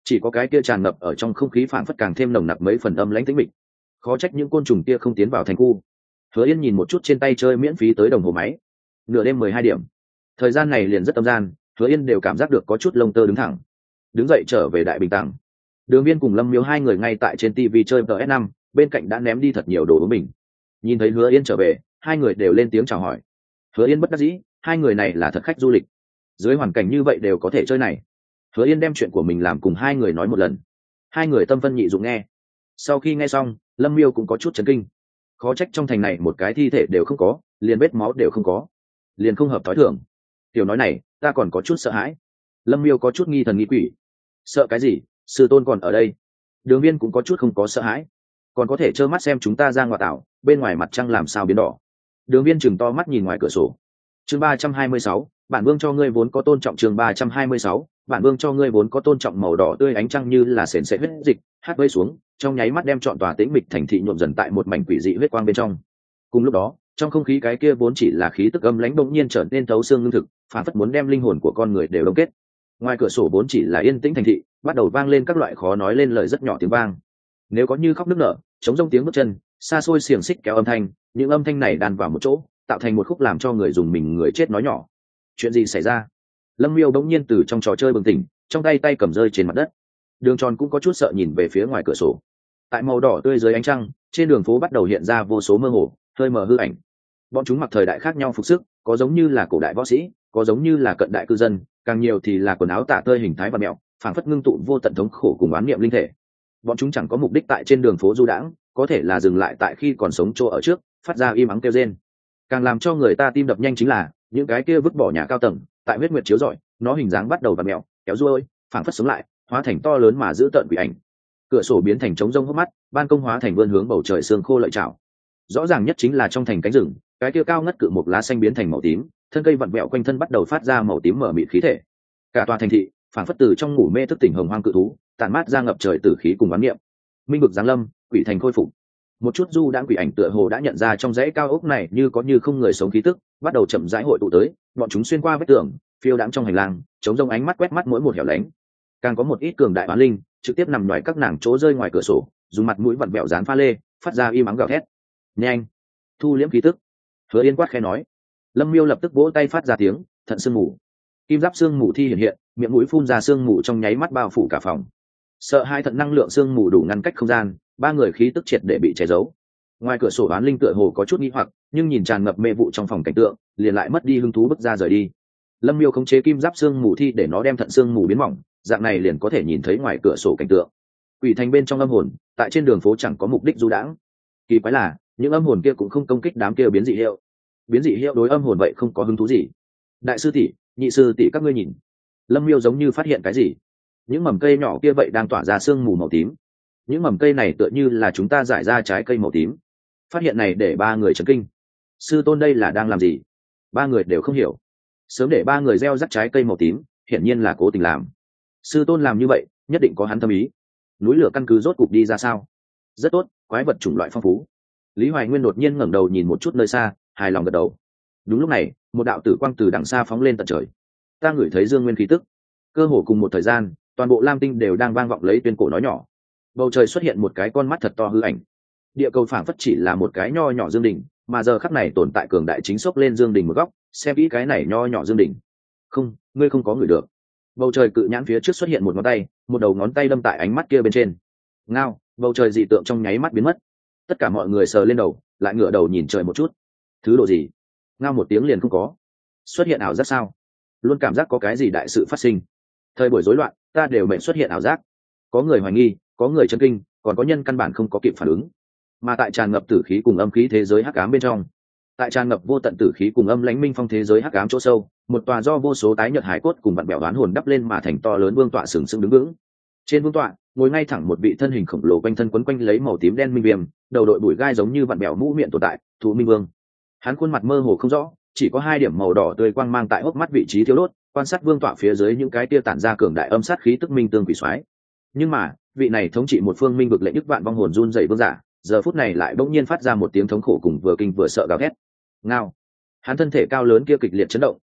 chỉ có cái kia tràn ngập ở trong không khí phảng phất càng thêm nồng nặc mấy phần âm lãnh tĩnh mịch. Khó trách những côn trùng kia không tiến vào thành khu. Hứa Yên nhìn một chút trên tay chơi miễn phí tới đồng hồ máy. Nửa đêm mười hai điểm. Thời gian này liền rất tâm gian, Hứa Yên đều cảm giác được có chút lông tơ đứng thẳng. Đứng dậy trở về đại bình tàng. Đường Viên cùng Lâm Miếu hai người ngay tại trên ti vi chơi pê ét năm, bên cạnh đã ném đi thật nhiều đồ uống mình. Nhìn thấy Hứa Yên trở về, hai người đều lên tiếng chào hỏi. Hứa Yên bất đắc dĩ, hai người này là thật khách du lịch. Dưới hoàn cảnh như vậy đều có thể chơi này. Hứa Yên đem chuyện của mình làm cùng hai người nói một lần. Hai người tâm phân nhị dụng nghe. Sau khi nghe xong, Lâm Miêu cũng có chút chấn kinh. Khó trách trong thành này một cái thi thể đều không có, liền vết máu đều không có, liền không hợp thói thường. Tiểu nói này, ta còn có chút sợ hãi. Lâm Miêu có chút nghi thần nghi quỷ. Sợ cái gì? Sư tôn còn ở đây. Đường Viên cũng có chút không có sợ hãi, còn có thể trơ mắt xem chúng ta ra ngoại tảo, bên ngoài mặt trăng làm sao biến đỏ. Đường Viên chừng to mắt nhìn ngoài cửa sổ. Chương ba trăm hai mươi sáu, bản vương cho ngươi vốn có tôn trọng. Chương ba trăm hai mươi sáu, bản vương cho ngươi vốn có tôn trọng. Màu đỏ tươi ánh trăng như là sền sệt huyết dịch, hát vây xuống, trong nháy mắt đem trọn tòa tĩnh mịch thành thị nhuộm dần tại một mảnh quỷ dị huyết quang bên trong. Cùng lúc đó, trong không khí cái kia vốn chỉ là khí tức âm lãnh bỗng nhiên trở nên thấu xương ngưng thực, phản phất muốn đem linh hồn của con người đều đông kết. Ngoài cửa sổ vốn chỉ là yên tĩnh thành thị, bắt đầu vang lên các loại khó nói lên lời rất nhỏ tiếng vang. Nếu có như khóc nức nở, chống rông tiếng bước chân, xa xôi xiềng xích kéo âm thanh, những âm thanh này đan vào một chỗ, tạo thành một khúc làm cho người dùng mình người chết nói nhỏ. Chuyện gì xảy ra? Lâm Miêu bỗng nhiên từ trong trò chơi bừng tỉnh, trong tay tay cầm rơi trên mặt đất. Đường Tròn cũng có chút sợ nhìn về phía ngoài cửa sổ. Tại màu đỏ tươi dưới ánh trăng, trên đường phố bắt đầu hiện ra vô số mơ hồ, hơi mờ hư ảnh. Bọn chúng mặc thời đại khác nhau phục sức, có giống như là cổ đại võ sĩ, có giống như là cận đại cư dân, càng nhiều thì là quần áo tả tơi hình thái và mẹo, phảng phất ngưng tụ vô tận thống khổ cùng oán niệm linh thể. Bọn chúng chẳng có mục đích tại trên đường phố du đãng, có thể là dừng lại tại khi còn sống chỗ ở trước, phát ra im ắng kêu rên. Càng làm cho người ta tim đập nhanh chính là những cái kia vứt bỏ nhà cao tầng, tại huyết nguyệt chiếu rọi, nó hình dáng bắt đầu và mẹo, kéo ruôi, phảng phất sống lại, hóa thành to lớn mà giữ tợn quỷ ảnh. Cửa sổ biến thành trống rông hốc mắt, ban công hóa thành vươn hướng bầu trời sương khô lợi chảo. Rõ ràng nhất chính là trong thành cánh rừng, cái kia cao ngất cự một lá xanh biến thành màu tím, thân cây vặn vẹo quanh thân bắt đầu phát ra màu tím mở mịt khí thể. Cả tòa thành thị phảng phất từ trong ngủ mê thức tỉnh hồng hoang cự thú, tản mát ra ngập trời tử khí cùng oán niệm. Minh vực giáng lâm, quỷ thành khôi phục. Một chút du đãng quỷ ảnh tựa hồ đã nhận ra trong dãy cao ốc này như có như không người sống khí tức, bắt đầu chậm rãi hội tụ tới, bọn chúng xuyên qua vách tường, phiêu đãng trong hành lang, chống rông ánh mắt quét mắt mỗi một hẻo lánh. Càng có một ít cường đại oán linh, trực tiếp nằm ngoài các nàng chỗ rơi ngoài cửa sổ, dùng mặt mũi vặn vẹo dán pha lê, phát ra im ắng gào thét. Nhanh, thu liễm khí tức. Hứa Yên quát khẽ nói. Lâm Miêu lập tức vỗ tay phát ra tiếng, thận sương mù. Kim giáp sương mù thi hiện hiện, miệng mũi phun ra sương mù trong nháy mắt bao phủ cả phòng. Sợ hai thận năng lượng sương mù đủ ngăn cách không gian, ba người khí tức triệt để bị che giấu. Ngoài cửa sổ oán linh tựa hồ có chút nghi hoặc, nhưng nhìn tràn ngập mê vụ trong phòng cảnh tượng, liền lại mất đi hứng thú bước ra rời đi. Lâm Miêu khống chế kim giáp sương mù thi để nó đem thận sương mù biến mỏng, dạng này liền có thể nhìn thấy ngoài cửa sổ cảnh tượng. Quỷ thành bên trong âm hồn, tại trên đường phố chẳng có mục đích du đãng. Kỳ quái là, những âm hồn kia cũng không công kích đám kia biến dị hiệu. Biến dị hiệu đối âm hồn vậy không có hứng thú gì. Đại sư tỷ, nhị sư tỷ các ngươi nhìn. Lâm Miêu giống như phát hiện cái gì. Những mầm cây nhỏ kia vậy đang tỏa ra sương mù màu tím. Những mầm cây này tựa như là chúng ta giải ra trái cây màu tím. Phát hiện này để ba người chấn kinh. Sư tôn đây là đang làm gì? Ba người đều không hiểu. Sớm để ba người gieo rắc trái cây màu tím, hiển nhiên là cố tình làm. Sư tôn làm như vậy, nhất định có hắn thâm ý. Núi lửa căn cứ rốt cục đi ra sao? Rất tốt, quái vật chủng loại phong phú. Lý Hoài Nguyên đột nhiên ngẩng đầu nhìn một chút nơi xa, hài lòng gật đầu. Đúng lúc này, một đạo tử quang từ đằng xa phóng lên tận trời. Ta ngửi thấy dương nguyên khí tức. Cơ hồ cùng một thời gian, toàn bộ Lam Tinh đều đang vang vọng lấy tuyên cổ nói nhỏ. Bầu trời xuất hiện một cái con mắt thật to hư ảnh. Địa cầu phảng phất chỉ là một cái nho nhỏ dương đỉnh, mà giờ khắc này tồn tại cường đại chính sốc lên dương đỉnh một góc, xem kỹ cái này nho nhỏ dương đỉnh. Không, ngươi không có ngửi được. Bầu trời cự nhãn phía trước xuất hiện một ngón tay, một đầu ngón tay đâm tại ánh mắt kia bên trên. Ngao, bầu trời dị tượng trong nháy mắt biến mất. Tất cả mọi người sờ lên đầu, lại ngửa đầu nhìn trời một chút. Thứ độ gì? Ngao một tiếng liền không có. Xuất hiện ảo giác sao? Luôn cảm giác có cái gì đại sự phát sinh. Thời buổi rối loạn, ta đều mệnh xuất hiện ảo giác. Có người hoài nghi, có người chấn kinh, còn có nhân căn bản không có kịp phản ứng. Mà tại tràn ngập tử khí cùng âm khí thế giới hắc ám bên trong, tại tràn ngập vô tận tử khí cùng âm lãnh minh phong thế giới hắc ám chỗ sâu, một tòa do vô số tái nhợt hải cốt cùng vặn bẹo đoán hồn đắp lên mà thành to lớn vương tọa sừng sững đứng vững. Trên vương tọa, ngồi ngay thẳng một vị thân hình khổng lồ quanh thân quấn quanh lấy màu tím đen minh viêm, đầu đội bụi gai giống như vặn bẹo mũ miệng tồn tại, Thú Minh Vương. Hắn khuôn mặt mơ hồ không rõ, chỉ có hai điểm màu đỏ tươi quang mang tại hốc mắt vị trí thiếu đốt, quan sát vương tọa phía dưới những cái tia tản ra cường đại âm sát khí tức minh tương quỷ xoáy. Nhưng mà, vị này thống trị một phương minh vực lệnh đức vạn vong hồn run rẩy vương giả, giờ phút này lại bỗng nhiên phát ra một tiếng thống khổ cùng vừa kinh vừa sợ gào thét. Ngao. Hắn thân thể cao lớn kia kịch liệt chấn động,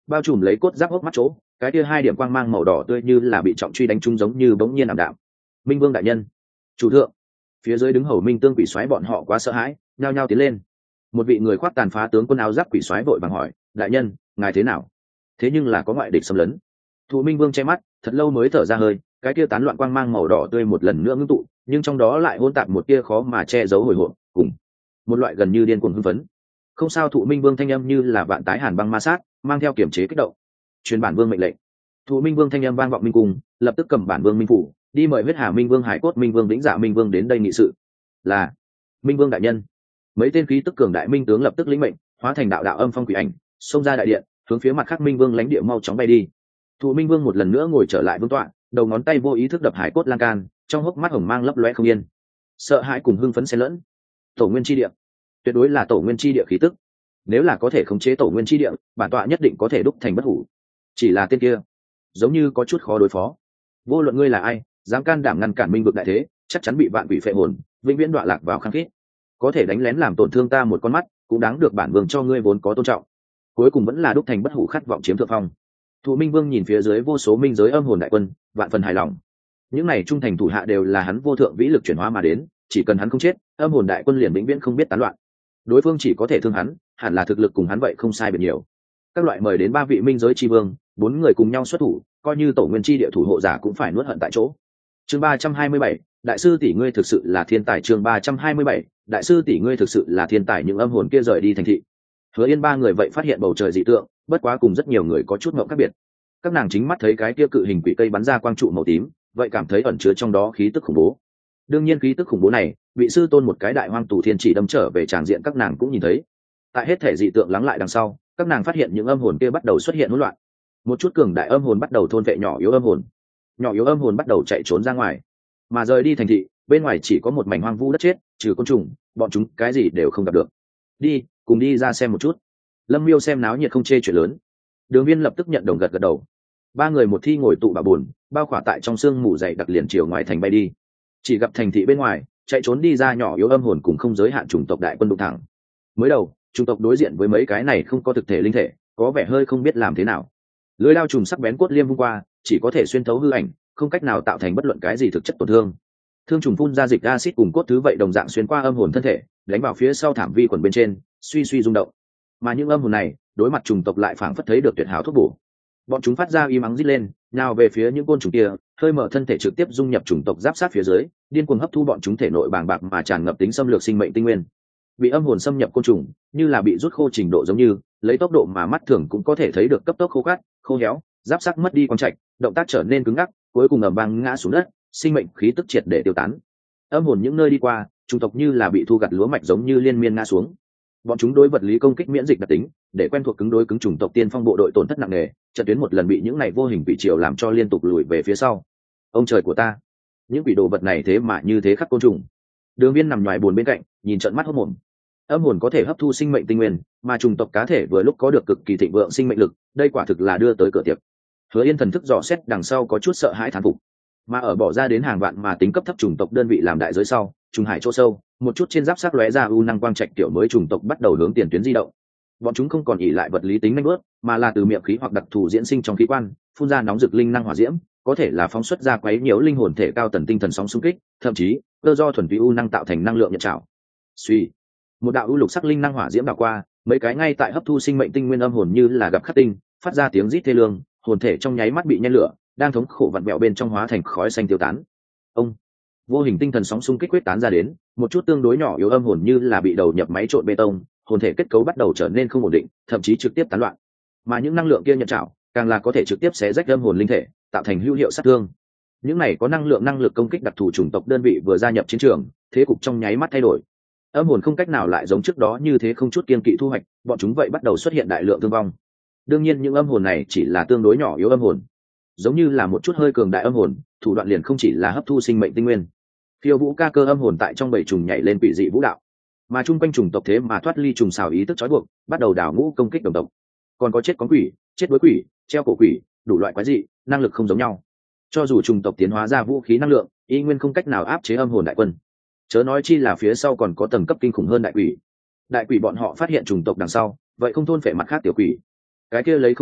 bao trùm lấy cốt giáp hốc mắt chỗ, cái kia hai điểm quang mang màu đỏ tươi như là bị trọng truy đánh trúng giống như bỗng nhiên ảm đạm. Minh Vương đại nhân, chủ thượng. Phía dưới đứng hầu Minh Tương quỷ xoáy bọn họ quá sợ hãi, nhao nhao tiến lên. Một vị người khoác tàn phá tướng quân áo giáp quỷ xoáy vội vàng hỏi, đại nhân, ngài thế nào? Thế nhưng là có ngoại địch xâm lấn. Thụ Minh Vương che mắt, thật lâu mới thở ra hơi, cái kia tán loạn quang mang màu đỏ tươi một lần nữa ngưng tụ, nhưng trong đó lại hỗn tạp một tia khó mà che giấu hồi hộp, cùng một loại gần như điên cuồng hưng phấn. Không sao, Thụ Minh Vương thanh âm như là vạn tái hàn băng ma sát, mang theo kiểm chế kích động. Truyền bản vương mệnh lệnh. Thụ Minh Vương thanh âm vang vọng minh cung, lập tức cầm bản vương minh phủ, đi mời huyết hà Minh Vương, hải cốt Minh Vương, vĩnh dạ Minh Vương đến đây nghị sự. Là Minh Vương đại nhân. Mấy tên khí tức cường đại minh tướng lập tức lĩnh mệnh, hóa thành đạo đạo âm phong quỷ ảnh, xông ra đại điện, hướng phía mặt khác Minh Vương lãnh địa mau chóng bay đi. Thụ Minh Vương một lần nữa ngồi trở lại vương tọa, đầu ngón tay vô ý thức đập hải cốt lan can, trong hốc mắt hồng mang lấp lóe không yên, sợ hãi cùng hưng phấn xen lẫn. Tổ nguyên chi địa, tuyệt đối là tổ nguyên chi địa khí tức. Nếu là có thể khống chế tổ nguyên chi địa, bản tọa nhất định có thể đúc thành bất hủ. Chỉ là tên kia, giống như có chút khó đối phó. Vô luận ngươi là ai, dám can đảm ngăn cản minh vực đại thế, chắc chắn bị vạn quỷ phệ hồn, vĩnh viễn đọa lạc vào khăng khít. Có thể đánh lén làm tổn thương ta một con mắt, cũng đáng được bản vương cho ngươi vốn có tôn trọng. Cuối cùng vẫn là đúc thành bất hủ khát vọng chiếm thượng phong. Thụ Minh Vương nhìn phía dưới vô số minh giới âm hồn đại quân, vạn phần hài lòng. Những này trung thành thủ hạ đều là hắn vô thượng vĩ lực chuyển hóa mà đến, chỉ cần hắn không chết, âm hồn đại quân liền vĩnh viễn không biết tán loạn. Đối phương chỉ có thể thương hắn, hẳn là thực lực cùng hắn vậy không sai biệt nhiều. Các loại mời đến ba vị minh giới chi vương, bốn người cùng nhau xuất thủ, coi như tổ nguyên chi địa thủ hộ giả cũng phải nuốt hận tại chỗ. Chương ba trăm hai mươi bảy, đại sư tỷ ngươi thực sự là thiên tài. Chương ba trăm hai mươi bảy, đại sư tỷ ngươi thực sự là thiên tài. Những âm hồn kia rời đi thành thị. Hứa Yên ba người vậy phát hiện bầu trời dị tượng, bất quá cùng rất nhiều người có chút ngộng khác biệt. Các nàng chính mắt thấy cái kia cự hình quỷ cây bắn ra quang trụ màu tím, vậy cảm thấy ẩn chứa trong đó khí tức khủng bố. Đương nhiên khí tức khủng bố này, vị sư tôn một cái đại hoang tù thiên chỉ đâm trở về tràng diện các nàng cũng nhìn thấy. Tại hết thể dị tượng lắng lại đằng sau, các nàng phát hiện những âm hồn kia bắt đầu xuất hiện hỗn loạn. Một chút cường đại âm hồn bắt đầu thôn vệ nhỏ yếu âm hồn, nhỏ yếu âm hồn bắt đầu chạy trốn ra ngoài, mà rời đi thành thị, bên ngoài chỉ có một mảnh hoang vu đất chết, trừ côn trùng, bọn chúng cái gì đều không gặp được. Đi, cùng đi ra xem một chút. Lâm Miêu xem náo nhiệt không chê chuyện lớn. Đường Viên lập tức nhận đồng gật gật đầu. Ba người một thi ngồi tụ bà buồn, bao khỏa tại trong sương mù dày đặc liền chiều ngoài thành bay đi. Chỉ gặp thành thị bên ngoài, chạy trốn đi ra nhỏ yếu âm hồn cùng không giới hạn chủng tộc đại quân đụng thẳng. Mới đầu, chủng tộc đối diện với mấy cái này không có thực thể linh thể, có vẻ hơi không biết làm thế nào. Lưỡi lao trùng sắc bén cốt liêm vung qua, chỉ có thể xuyên thấu hư ảnh, không cách nào tạo thành bất luận cái gì thực chất tổn thương. Thương trùng phun ra dịch acid cùng cốt thứ vậy đồng dạng xuyên qua âm hồn thân thể, đánh vào phía sau thảm vi quần bên trên, suy suy rung động. Mà những âm hồn này, đối mặt trùng tộc lại phảng phất thấy được tuyệt hảo thuốc bổ. Bọn chúng phát ra y mắng rít lên, nào về phía những côn trùng kia, hơi mở thân thể trực tiếp dung nhập trùng tộc giáp sát phía dưới, điên cuồng hấp thu bọn chúng thể nội bàng bạc mà tràn ngập tính xâm lược sinh mệnh tinh nguyên. Bị âm hồn xâm nhập côn trùng, như là bị rút khô trình độ giống như, lấy tốc độ mà mắt thường cũng có thể thấy được cấp tốc khô cát, khô héo, giáp sắc mất đi quang trạch, động tác trở nên cứng ngắc, cuối cùng ầm vang ngã xuống đất, sinh mệnh khí tức triệt để tiêu tán. Âm hồn những nơi đi qua, chủng tộc như là bị thu gặt lúa mạch giống như liên miên ngã xuống. Bọn chúng đối vật lý công kích miễn dịch đặc tính, để quen thuộc cứng đối cứng chủng tộc tiên phong bộ đội tổn thất nặng nề, trận tuyến một lần bị những này vô hình bị triều làm cho liên tục lùi về phía sau. Ông trời của ta, những quỷ đồ vật này thế mà như thế khắc côn trùng. Đường Viên nằm ngoài buồn bên cạnh, nhìn trận mắt hốt mồm. Âm hồn có thể hấp thu sinh mệnh tinh nguyên, mà chủng tộc cá thể vừa lúc có được cực kỳ thịnh vượng sinh mệnh lực, đây quả thực là đưa tới cửa tiệc. Hứa Yên thần thức dò xét đằng sau có chút sợ hãi thán phục. Mà ở bỏ ra đến hàng vạn mà tính cấp thấp chủng tộc đơn vị làm đại giới sau, trùng hải chỗ sâu, một chút trên giáp sắc lóe ra u năng quang trạch tiểu mới chủng tộc bắt đầu hướng tiền tuyến di động. Bọn chúng không còn ỷ lại vật lý tính nhanh bước, mà là từ miệng khí hoặc đặc thù diễn sinh trong khí quan, phun ra nóng rực linh năng hỏa diễm, có thể là phóng xuất ra quấy nhiễu linh hồn thể cao tần tinh thần sóng xung kích, thậm chí cơ do thuần túy u năng tạo thành năng lượng nhận trảo. Suy, một đạo u lục sắc linh năng hỏa diễm đảo qua, mấy cái ngay tại hấp thu sinh mệnh tinh nguyên âm hồn như là gặp khắc tinh, phát ra tiếng rít thê lương, hồn thể trong nháy mắt bị nhen lửa, đang thống khổ vặn vẹo bên trong hóa thành khói xanh tiêu tán. Ông, vô hình tinh thần sóng xung kích quyết tán ra đến, một chút tương đối nhỏ yếu âm hồn như là bị đầu nhập máy trộn bê tông, hồn thể kết cấu bắt đầu trở nên không ổn định, thậm chí trực tiếp tán loạn. Mà những năng lượng kia nhận trảo, càng là có thể trực tiếp xé rách âm hồn linh thể, tạo thành hữu hiệu sát thương. Những này có năng lượng năng lực công kích đặc thù chủng tộc đơn vị vừa gia nhập chiến trường, thế cục trong nháy mắt thay đổi. Âm hồn không cách nào lại giống trước đó như thế không chút kiên kỵ thu hoạch, bọn chúng vậy bắt đầu xuất hiện đại lượng thương vong. Đương nhiên những âm hồn này chỉ là tương đối nhỏ yếu âm hồn, giống như là một chút hơi cường đại âm hồn, thủ đoạn liền không chỉ là hấp thu sinh mệnh tinh nguyên. Phiêu vũ ca cơ âm hồn tại trong bầy trùng nhảy lên quỷ dị vũ đạo, mà chung quanh trùng tộc thế mà thoát ly trùng xào ý thức trói buộc, bắt đầu đảo ngũ công kích đồng tộc. Còn có chết con quỷ, chết đối quỷ, treo cổ quỷ, đủ loại quái dị, năng lực không giống nhau. Cho dù trùng tộc tiến hóa ra vũ khí năng lượng, y nguyên không cách nào áp chế âm hồn đại quân. Chớ nói chi là phía sau còn có tầng cấp kinh khủng hơn đại quỷ. Đại quỷ bọn họ phát hiện trùng tộc đằng sau, vậy không thôn phệ mặt khác tiểu quỷ. Cái kia lấy không hết,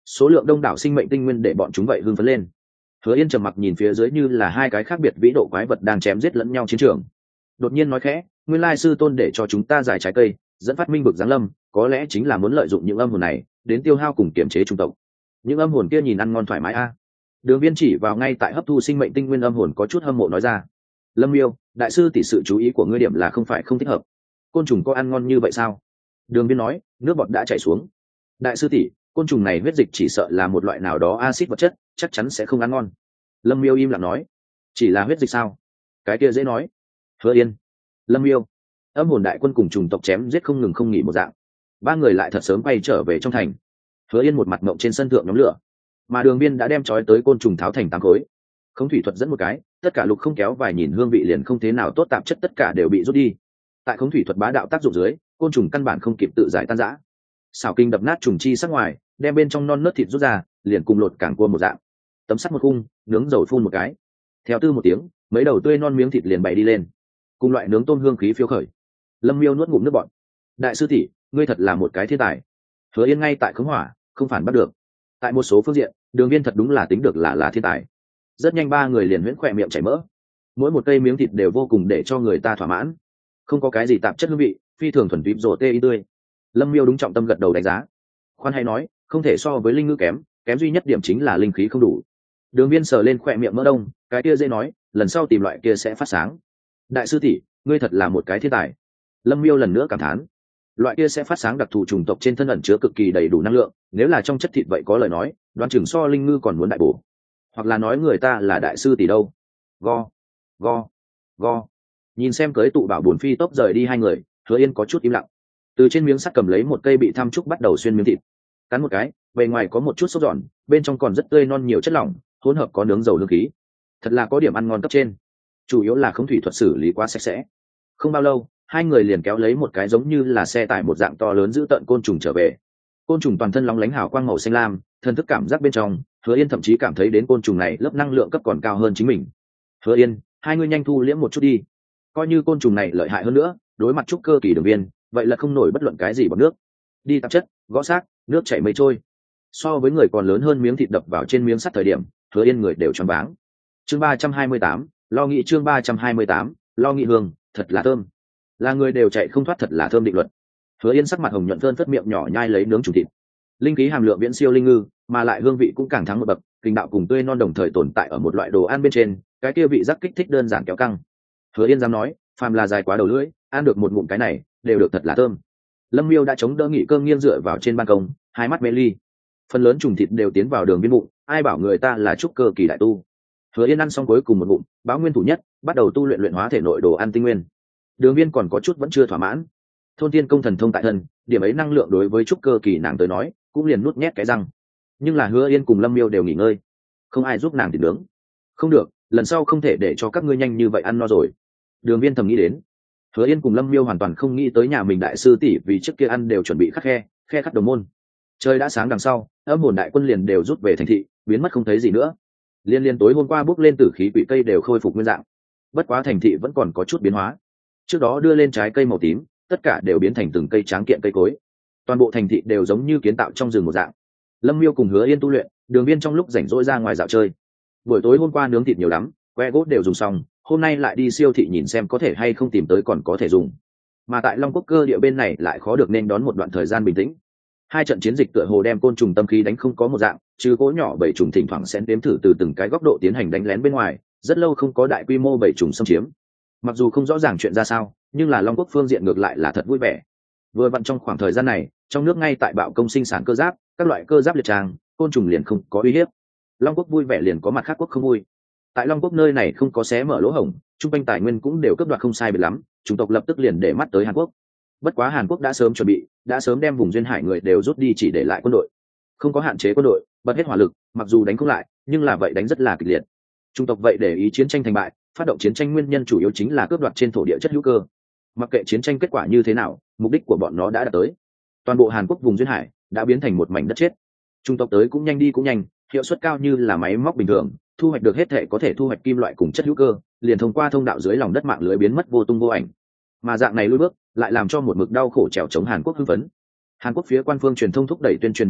số lượng đông đảo sinh mệnh tinh nguyên để bọn chúng vậy hưng phấn lên. Hứa Yên trầm mặc nhìn phía dưới như là hai cái khác biệt vĩ độ quái vật đang chém giết lẫn nhau chiến trường, đột nhiên nói khẽ, nguyên lai sư tôn để cho chúng ta giải trái cây, dẫn phát minh vực giáng lâm, có lẽ chính là muốn lợi dụng những âm hồn này đến tiêu hao cùng kiểm chế trung tộc. Những âm hồn kia nhìn ăn ngon thoải mái a. Đường Viên chỉ vào ngay tại hấp thu sinh mệnh tinh nguyên âm hồn có chút hâm mộ nói ra. Lâm Miêu, đại sư tỷ, sự chú ý của ngươi điểm là không phải không thích hợp. Côn trùng có ăn ngon như vậy sao? Đường Viên nói, nước bọt đã chảy xuống. Đại sư tỷ, côn trùng này huyết dịch chỉ sợ là một loại nào đó axit vật chất, chắc chắn sẽ không ăn ngon. Lâm Miêu im lặng nói, chỉ là huyết dịch sao? Cái kia dễ nói. Hứa Yên, Lâm Miêu, âm hồn đại quân cùng trùng tộc chém giết không ngừng không nghỉ một dạng. Ba người lại thật sớm quay trở về trong thành. Hứa Yên một mặt ngậm trên sân thượng nhóm lửa, mà Đường Viên đã đem trói tới côn trùng tháo thành tám khối. Không thủy thuật dẫn một cái, tất cả lục không kéo vài nhìn hương vị liền không thế nào tốt, tạp chất tất cả đều bị rút đi. Tại không thủy thuật bá đạo tác dụng dưới, côn trùng căn bản không kịp tự giải tan rã. Xảo kinh đập nát trùng chi sắc ngoài, đem bên trong non nớt thịt rút ra, liền cùng lột cảng cua một dạng. Tấm sắt một khung, nướng dầu phun một cái. Theo tư một tiếng, mấy đầu tươi non miếng thịt liền bày đi lên. Cùng loại nướng tôm hương khí phiêu khởi. Lâm Miêu nuốt ngụm nước bọt. Đại sư tỷ, ngươi thật là một cái thiên tài. Hứa Yên ngay tại khống hỏa, không phản bắt được. Tại một số phương diện, Đường Viên thật đúng là tính được là là thiên tài. Rất nhanh ba người liền huyễn khỏe miệng chảy mỡ. Mỗi một cây miếng thịt đều vô cùng để cho người ta thỏa mãn, không có cái gì tạp chất hương vị, phi thường thuần túy rổ tê y tươi. Lâm Miêu đúng trọng tâm gật đầu đánh giá. Khoan hay nói, không thể so với linh ngư kém, kém duy nhất điểm chính là linh khí không đủ. Đường Viên sờ lên khỏe miệng mỡ đông, cái kia dễ nói, lần sau tìm loại kia sẽ phát sáng. Đại sư tỷ, ngươi thật là một cái thiên tài. Lâm Miêu lần nữa cảm thán. Loại kia sẽ phát sáng đặc thù trùng tộc trên thân ẩn chứa cực kỳ đầy đủ năng lượng, nếu là trong chất thịt vậy có lời nói, đoán chừng so linh ngư còn muốn đại bổ. Hoặc là nói người ta là đại sư tỷ đâu. Go, go, go. Nhìn xem cưới tụ bảo buồn phi tốc rời đi hai người, Hứa Yên có chút im lặng. Từ trên miếng sắt cầm lấy một cây bị thăm trúc bắt đầu xuyên miếng thịt. Cắn một cái, bề ngoài có một chút xốp giòn, bên trong còn rất tươi non nhiều chất lỏng, hỗn hợp có nướng dầu hương khí. Thật là có điểm ăn ngon cấp trên. Chủ yếu là không thủy thuật xử lý quá sạch sẽ. Không bao lâu, hai người liền kéo lấy một cái giống như là xe tải một dạng to lớn giữ tận côn trùng trở về. Côn trùng toàn thân lóng lánh hào quang màu xanh lam, thần thức cảm giác bên trong, Hứa Yên thậm chí cảm thấy đến côn trùng này lớp năng lượng cấp còn cao hơn chính mình. Hứa Yên, hai ngươi nhanh thu liễm một chút đi. Coi như côn trùng này lợi hại hơn nữa, đối mặt trúc cơ kỳ Đường Viên, vậy là không nổi bất luận cái gì bằng nước. Đi tạp chất, gõ xác, nước chảy mây trôi. So với người còn lớn hơn miếng thịt đập vào trên miếng sắt thời điểm, Hứa Yên người đều choáng váng. Chương ba trăm hai mươi tám, lo nghĩ chương ba trăm hai mươi tám, lo nghĩ hương, thật là thơm. Là người đều chạy không thoát, thật là thơm định luật. Hứa Yên sắc mặt hồng nhuận phơn phất miệng nhỏ nhai lấy nướng trùng thịt. Linh khí hàm lượng viễn siêu linh ngư, mà lại hương vị cũng càng thắng một bậc, kinh đạo cùng tươi non đồng thời tồn tại ở một loại đồ ăn bên trên, cái kia vị giác kích thích đơn giản kéo căng. Hứa Yên dám nói, phàm là dài quá đầu lưỡi, ăn được một ngụm cái này, đều được thật là thơm. Lâm Miêu đã chống đỡ nghỉ cơm nghiêng dựa vào trên ban công, hai mắt mê ly. Phần lớn trùng thịt đều tiến vào đường viên bụng, ai bảo người ta là trúc cơ kỳ đại tu. Hứa Yên ăn xong cuối cùng một ngụm, báo nguyên thủ nhất, bắt đầu tu luyện luyện hóa thể nội đồ ăn tinh nguyên. Đường Viên còn có chút vẫn chưa thỏa mãn. Thôn Thiên công thần thông tại thân, điểm ấy năng lượng đối với trúc cơ kỳ nàng tới nói, cũng liền nuốt nhét cái răng. Nhưng là Hứa Yên cùng Lâm Miêu đều nghỉ ngơi, không ai giúp nàng thịt nướng. Không được, lần sau không thể để cho các ngươi nhanh như vậy ăn no rồi. Đường Viên thầm nghĩ đến. Hứa Yên cùng Lâm Miêu hoàn toàn không nghĩ tới nhà mình đại sư tỷ vì trước kia ăn đều chuẩn bị khắc khe, khe khắc đồng môn. Trời đã sáng đằng sau, âm hồn đại quân liền đều rút về thành thị, biến mất không thấy gì nữa. Liên liên tối hôm qua bước lên tử khí quỷ cây đều khôi phục nguyên dạng. Bất quá thành thị vẫn còn có chút biến hóa. Trước đó đưa lên trái cây màu tím, tất cả đều biến thành từng cây tráng kiện cây cối. Toàn bộ thành thị đều giống như kiến tạo trong rừng một dạng. Lâm Miêu cùng Hứa Yên tu luyện, Đường Viên trong lúc rảnh rỗi ra ngoài dạo chơi. Buổi tối hôm qua nướng thịt nhiều lắm, que gốt đều dùng xong, hôm nay lại đi siêu thị nhìn xem có thể hay không tìm tới còn có thể dùng. Mà tại Long Quốc cơ địa bên này lại khó được nên đón một đoạn thời gian bình tĩnh. Hai trận chiến dịch tựa hồ đem côn trùng tâm khí đánh không có một dạng, trừ cỗ nhỏ bảy trùng thỉnh thoảng xén đếm thử từ từng cái góc độ tiến hành đánh lén bên ngoài, rất lâu không có đại quy mô bảy trùng xâm chiếm. Mặc dù không rõ ràng chuyện ra sao, nhưng là Long Quốc phương diện ngược lại là thật vui vẻ. Vừa vặn trong khoảng thời gian này, trong nước ngay tại bạo công sinh sản cơ giáp, các loại cơ giáp liệt trang, côn trùng liền không có uy hiếp. Long Quốc vui vẻ liền có mặt khác quốc không vui. Tại Long Quốc nơi này không có xé mở lỗ hổng, trung quanh tài nguyên cũng đều cướp đoạt không sai biệt lắm, chủng tộc lập tức liền để mắt tới Hàn Quốc. Bất quá Hàn Quốc đã sớm chuẩn bị, đã sớm đem vùng duyên hải người đều rút đi chỉ để lại quân đội. Không có hạn chế quân đội, bật hết hỏa lực, mặc dù đánh không lại, nhưng là vậy đánh rất là kịch liệt. Chủng tộc vậy để ý chiến tranh thành bại, phát động chiến tranh nguyên nhân chủ yếu chính là cướp đoạt trên thổ địa chất hữu cơ. Mặc kệ chiến tranh kết quả như thế nào, mục đích của bọn nó đã đạt tới. Toàn bộ Hàn Quốc vùng duyên hải đã biến thành một mảnh đất chết. Chủng tộc tới cũng nhanh đi cũng nhanh, hiệu suất cao như là máy móc bình thường, thu hoạch được hết thể có thể thu hoạch kim loại cùng chất hữu cơ, liền thông qua thông đạo dưới lòng đất mạng lưới biến mất vô tung vô ảnh. Mà dạng này lùi bước lại làm cho một mực đau khổ trèo chống Hàn Quốc hưng phấn. Hàn Quốc phía quan phương truyền thông thúc đẩy tuyên truyền máy móc,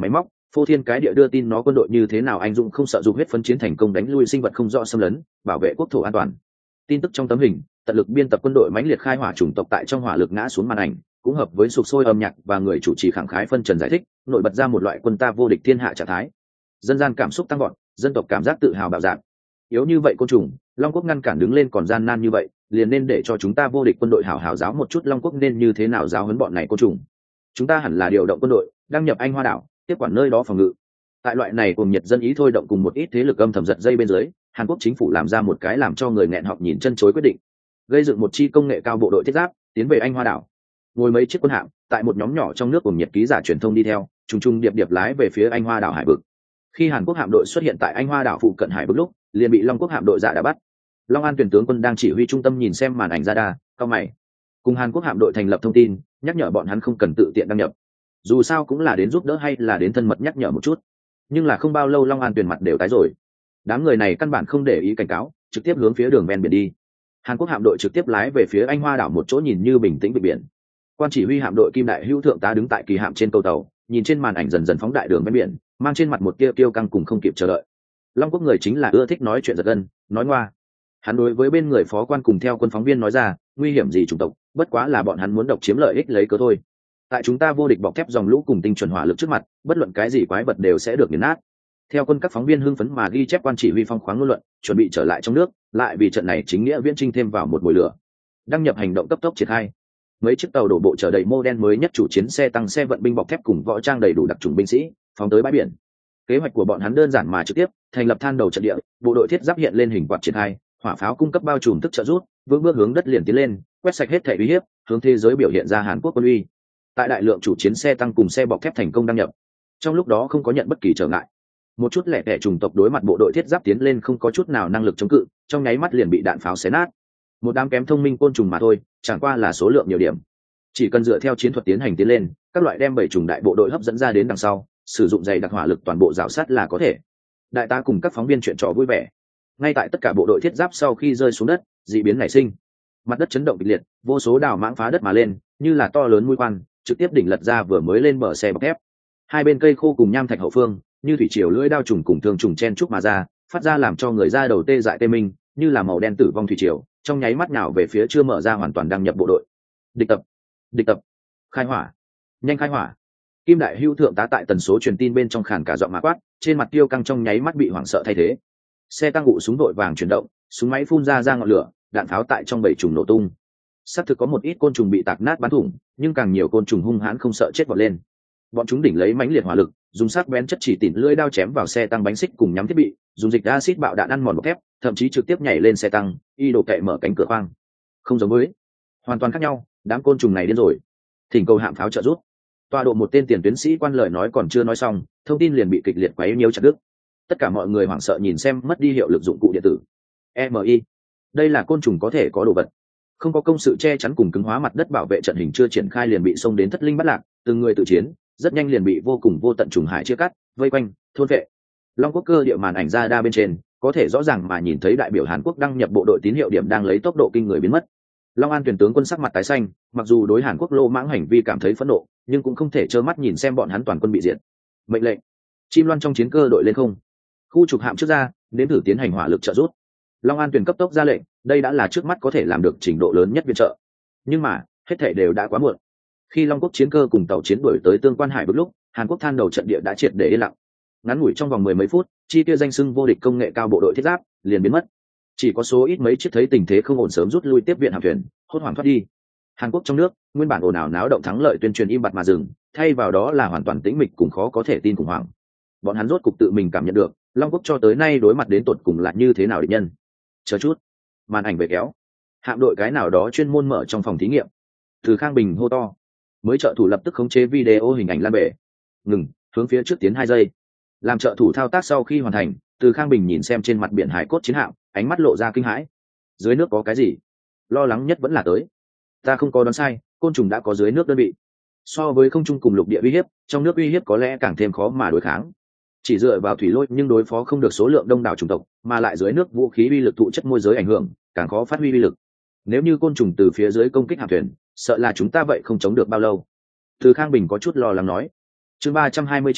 phô thiên cái địa đưa tin nó quân đội như thế nào anh dũng không sợ dùng huyết phấn chiến thành công đánh lui sinh vật không rõ xâm lấn, bảo vệ quốc thổ an toàn. Tin tức trong tấm hình, tận lực biên tập quân đội mãnh liệt khai hỏa chủng tộc tại trong hỏa lực ngã xuống màn ảnh, cũng hợp với sục sôi âm nhạc và người chủ trì khẳng khái phân trần giải thích, nổi bật ra một loại quân ta vô địch thiên hạ trạng thái. Dân gian cảm xúc tăng vọt, dân tộc cảm giác tự hào bạo dạn. Yếu như vậy côn trùng, Long Quốc ngăn cản đứng lên còn gian nan như vậy, liền nên để cho chúng ta vô địch quân đội hảo hảo giáo một chút Long Quốc nên như thế nào giáo huấn bọn này côn trùng. Chúng ta hẳn là điều động quân đội, đăng nhập Anh Hoa đảo, tiếp quản nơi đó phòng ngự. Tại loại này cùng nhiệt dân ý thôi động cùng một ít thế lực âm thầm giật dây bên dưới, Hàn Quốc chính phủ làm ra một cái làm cho người nghẹn họng nhìn chân chối quyết định, gây dựng một chi công nghệ cao bộ đội thiết giáp, tiến về Anh Hoa đảo. Ngồi mấy chiếc quân hạm, tại một nhóm nhỏ trong nước cùng nhiệt ký giả truyền thông đi theo, trùng trùng điệp điệp lái về phía Anh Hoa đảo hải vực. Khi Hàn Quốc hạm đội xuất hiện tại Anh Hoa đảo phụ cận hải vực lúc, liền bị Long Quốc hạm đội dạ đã bắt. Long An tuyển tướng quân đang chỉ huy trung tâm nhìn xem màn ảnh radar, cao mày. Cùng Hàn Quốc hạm đội thành lập thông tin, nhắc nhở bọn hắn không cần tự tiện đăng nhập. Dù sao cũng là đến giúp đỡ hay là đến thân mật nhắc nhở một chút. Nhưng là không bao lâu Long An tuyển mặt đều tái rồi. Đám người này căn bản không để ý cảnh cáo, trực tiếp hướng phía đường ven biển đi. Hàn Quốc hạm đội trực tiếp lái về phía Anh Hoa đảo một chỗ nhìn như bình tĩnh bờ biển. Quan chỉ huy hạm đội Kim Đại Hữu thượng tá đứng tại kỳ hạm trên cầu tàu, nhìn trên màn ảnh dần dần phóng đại đường ven biển, mang trên mặt một tia kiêu căng cùng không kịp chờ đợi. Long Quốc người chính là ưa thích nói chuyện giật gân, nói ngoa. Hắn đối với bên người phó quan cùng theo quân phóng viên nói ra, nguy hiểm gì chủng tộc, bất quá là bọn hắn muốn độc chiếm lợi ích lấy cớ thôi. Tại chúng ta vô địch bọc thép dòng lũ cùng tinh chuẩn hỏa lực trước mặt, bất luận cái gì quái vật đều sẽ được nghiền nát. Theo quân các phóng viên hưng phấn mà ghi chép quan chỉ huy phong khoáng ngôn luận, chuẩn bị trở lại trong nước, lại vì trận này chính nghĩa viễn chinh thêm vào một mùi lửa. Đăng nhập hành động cấp tốc triển khai. Mấy chiếc tàu đổ bộ chở đầy mô đen mới nhất chủ chiến xe tăng xe vận binh bọc thép cùng võ trang đầy đủ đặc trùng binh sĩ, phóng tới bãi biển. Kế hoạch của bọn hắn đơn giản mà trực tiếp, thành lập than đầu trận địa, bộ đội thiết giáp hiện lên hình quạt triển khai, hỏa pháo cung cấp bao trùm thức trợ rút, vững bước hướng đất liền tiến lên, quét sạch hết thể uy hiếp, hướng thế giới biểu hiện ra Hàn Quốc quân uy. Tại đại lượng chủ chiến xe tăng cùng xe bọc thép thành công đăng nhập, trong lúc đó không có nhận bất kỳ trở ngại. Một chút lẻ tẻ chủng tộc đối mặt bộ đội thiết giáp tiến lên không có chút nào năng lực chống cự, trong nháy mắt liền bị đạn pháo xé nát. Một đám kém thông minh côn trùng mà thôi, chẳng qua là số lượng nhiều điểm. Chỉ cần dựa theo chiến thuật tiến hành tiến lên, các loại đem bảy trùng đại bộ đội hấp dẫn ra đến đằng sau, sử dụng dày đặc hỏa lực toàn bộ rào sát là có thể. Đại tá cùng các phóng viên chuyện trò vui vẻ. Ngay tại tất cả bộ đội thiết giáp sau khi rơi xuống đất, dị biến nảy sinh. Mặt đất chấn động kịch liệt, vô số đào mãng phá đất mà lên, như là to lớn mũi khoan, trực tiếp đỉnh lật ra vừa mới lên bờ xe bọc thép. Hai bên cây khô cùng nham thạch hậu phương, như thủy triều lưỡi đao trùng cùng thương trùng chen chúc mà ra, phát ra làm cho người ra đầu tê dại tê minh, như là màu đen tử vong thủy triều, trong nháy mắt nào về phía chưa mở ra hoàn toàn đăng nhập bộ đội. Địch tập, địch tập, khai hỏa, nhanh khai hỏa. Kim Đại Hữu thượng tá tại tần số truyền tin bên trong khàn cả giọng mà quát, trên mặt tiêu căng trong nháy mắt bị hoảng sợ thay thế. Xe tăng ụ súng đội vàng chuyển động, súng máy phun ra ra ngọn lửa, đạn pháo tại trong bầy trùng nổ tung. Xác thực có một ít côn trùng bị tạc nát bắn thủng, nhưng càng nhiều côn trùng hung hãn không sợ chết vọt lên. Bọn chúng đỉnh lấy mãnh liệt hỏa lực, dùng sắc bén chất chỉ tỉn lưỡi đao chém vào xe tăng bánh xích cùng nhắm thiết bị, dùng dịch acid bạo đạn ăn mòn bọc thép, thậm chí trực tiếp nhảy lên xe tăng, y đồ cậy mở cánh cửa khoang. Không giống với, hoàn toàn khác nhau, đám côn trùng này điên rồi. Thỉnh cầu hạm pháo trợ giúp. Tọa độ một tên tiền tuyến sĩ quan lời nói còn chưa nói xong, thông tin liền bị kịch liệt quấy nhiễu chặt đứt. Tất cả mọi người hoảng sợ nhìn xem mất đi hiệu lực dụng cụ điện tử. em i, đây là côn trùng có thể có đồ vật. Không có công sự che chắn cùng cứng hóa mặt đất bảo vệ trận hình chưa triển khai liền bị xông đến thất linh bắt lạc, từng người tự chiến, rất nhanh liền bị vô cùng vô tận trùng hải chia cắt, vây quanh, thôn vệ. Long Quốc cơ địa màn ảnh ra đa bên trên, có thể rõ ràng mà nhìn thấy đại biểu Hàn Quốc đăng nhập bộ đội tín hiệu điểm đang lấy tốc độ kinh người biến mất. Long An tuyển tướng quân sắc mặt tái xanh, mặc dù đối Hàn Quốc lô mãng hành vi cảm thấy phẫn nộ, nhưng cũng không thể trơ mắt nhìn xem bọn hắn toàn quân bị diệt. Mệnh lệnh, chim loan trong chiến cơ đội lên không, khu trục hạm trước ra, đến thử tiến hành hỏa lực trợ rút. Long An tuyển cấp tốc ra lệnh, đây đã là trước mắt có thể làm được trình độ lớn nhất viện trợ. Nhưng mà, hết thảy đều đã quá muộn. Khi Long Quốc chiến cơ cùng tàu chiến đuổi tới tương quan hải vực lúc, Hàn Quốc than đầu trận địa đã triệt để yên lặng. Ngắn ngủi trong vòng mười mấy phút, chi tiêu danh xưng vô địch công nghệ cao bộ đội thiết giáp liền biến mất. Chỉ có số ít mấy chiếc thấy tình thế không ổn sớm rút lui tiếp viện hạm thuyền, hốt hoảng thoát đi. Hàn Quốc trong nước, nguyên bản ồn ào náo động thắng lợi tuyên truyền im bặt mà dừng, thay vào đó là hoàn toàn tĩnh mịch cùng khó có thể tin khủng hoảng. Bọn hắn rốt cục tự mình cảm nhận được, Long Quốc cho tới nay đối mặt đến tột cùng là như thế nào địch nhân. Chờ chút, màn ảnh về kéo. Hạm đội cái nào đó chuyên môn mở trong phòng thí nghiệm. Từ Khang Bình hô to. Mới trợ thủ lập tức khống chế video hình ảnh lan bể. Ngừng, hướng phía trước tiến hai giây. Làm trợ thủ thao tác sau khi hoàn thành, Từ Khang Bình nhìn xem trên mặt biển hải cốt chiến hạm, ánh mắt lộ ra kinh hãi. Dưới nước có cái gì? Lo lắng nhất vẫn là tới. Ta không có đoán sai, côn trùng đã có dưới nước đơn vị. So với không trung cùng lục địa uy hiếp, trong nước uy hiếp có lẽ càng thêm khó mà đối kháng. Chỉ dựa vào thủy lôi nhưng đối phó không được số lượng đông đảo chủng tộc, mà lại dưới nước vũ khí uy lực thụ chất môi giới ảnh hưởng, càng khó phát huy uy lực. Nếu như côn trùng từ phía dưới công kích hạm thuyền, sợ là chúng ta vậy không chống được bao lâu. Từ Khang Bình có chút lo lắng nói. Chương ba trăm hai mươi chín,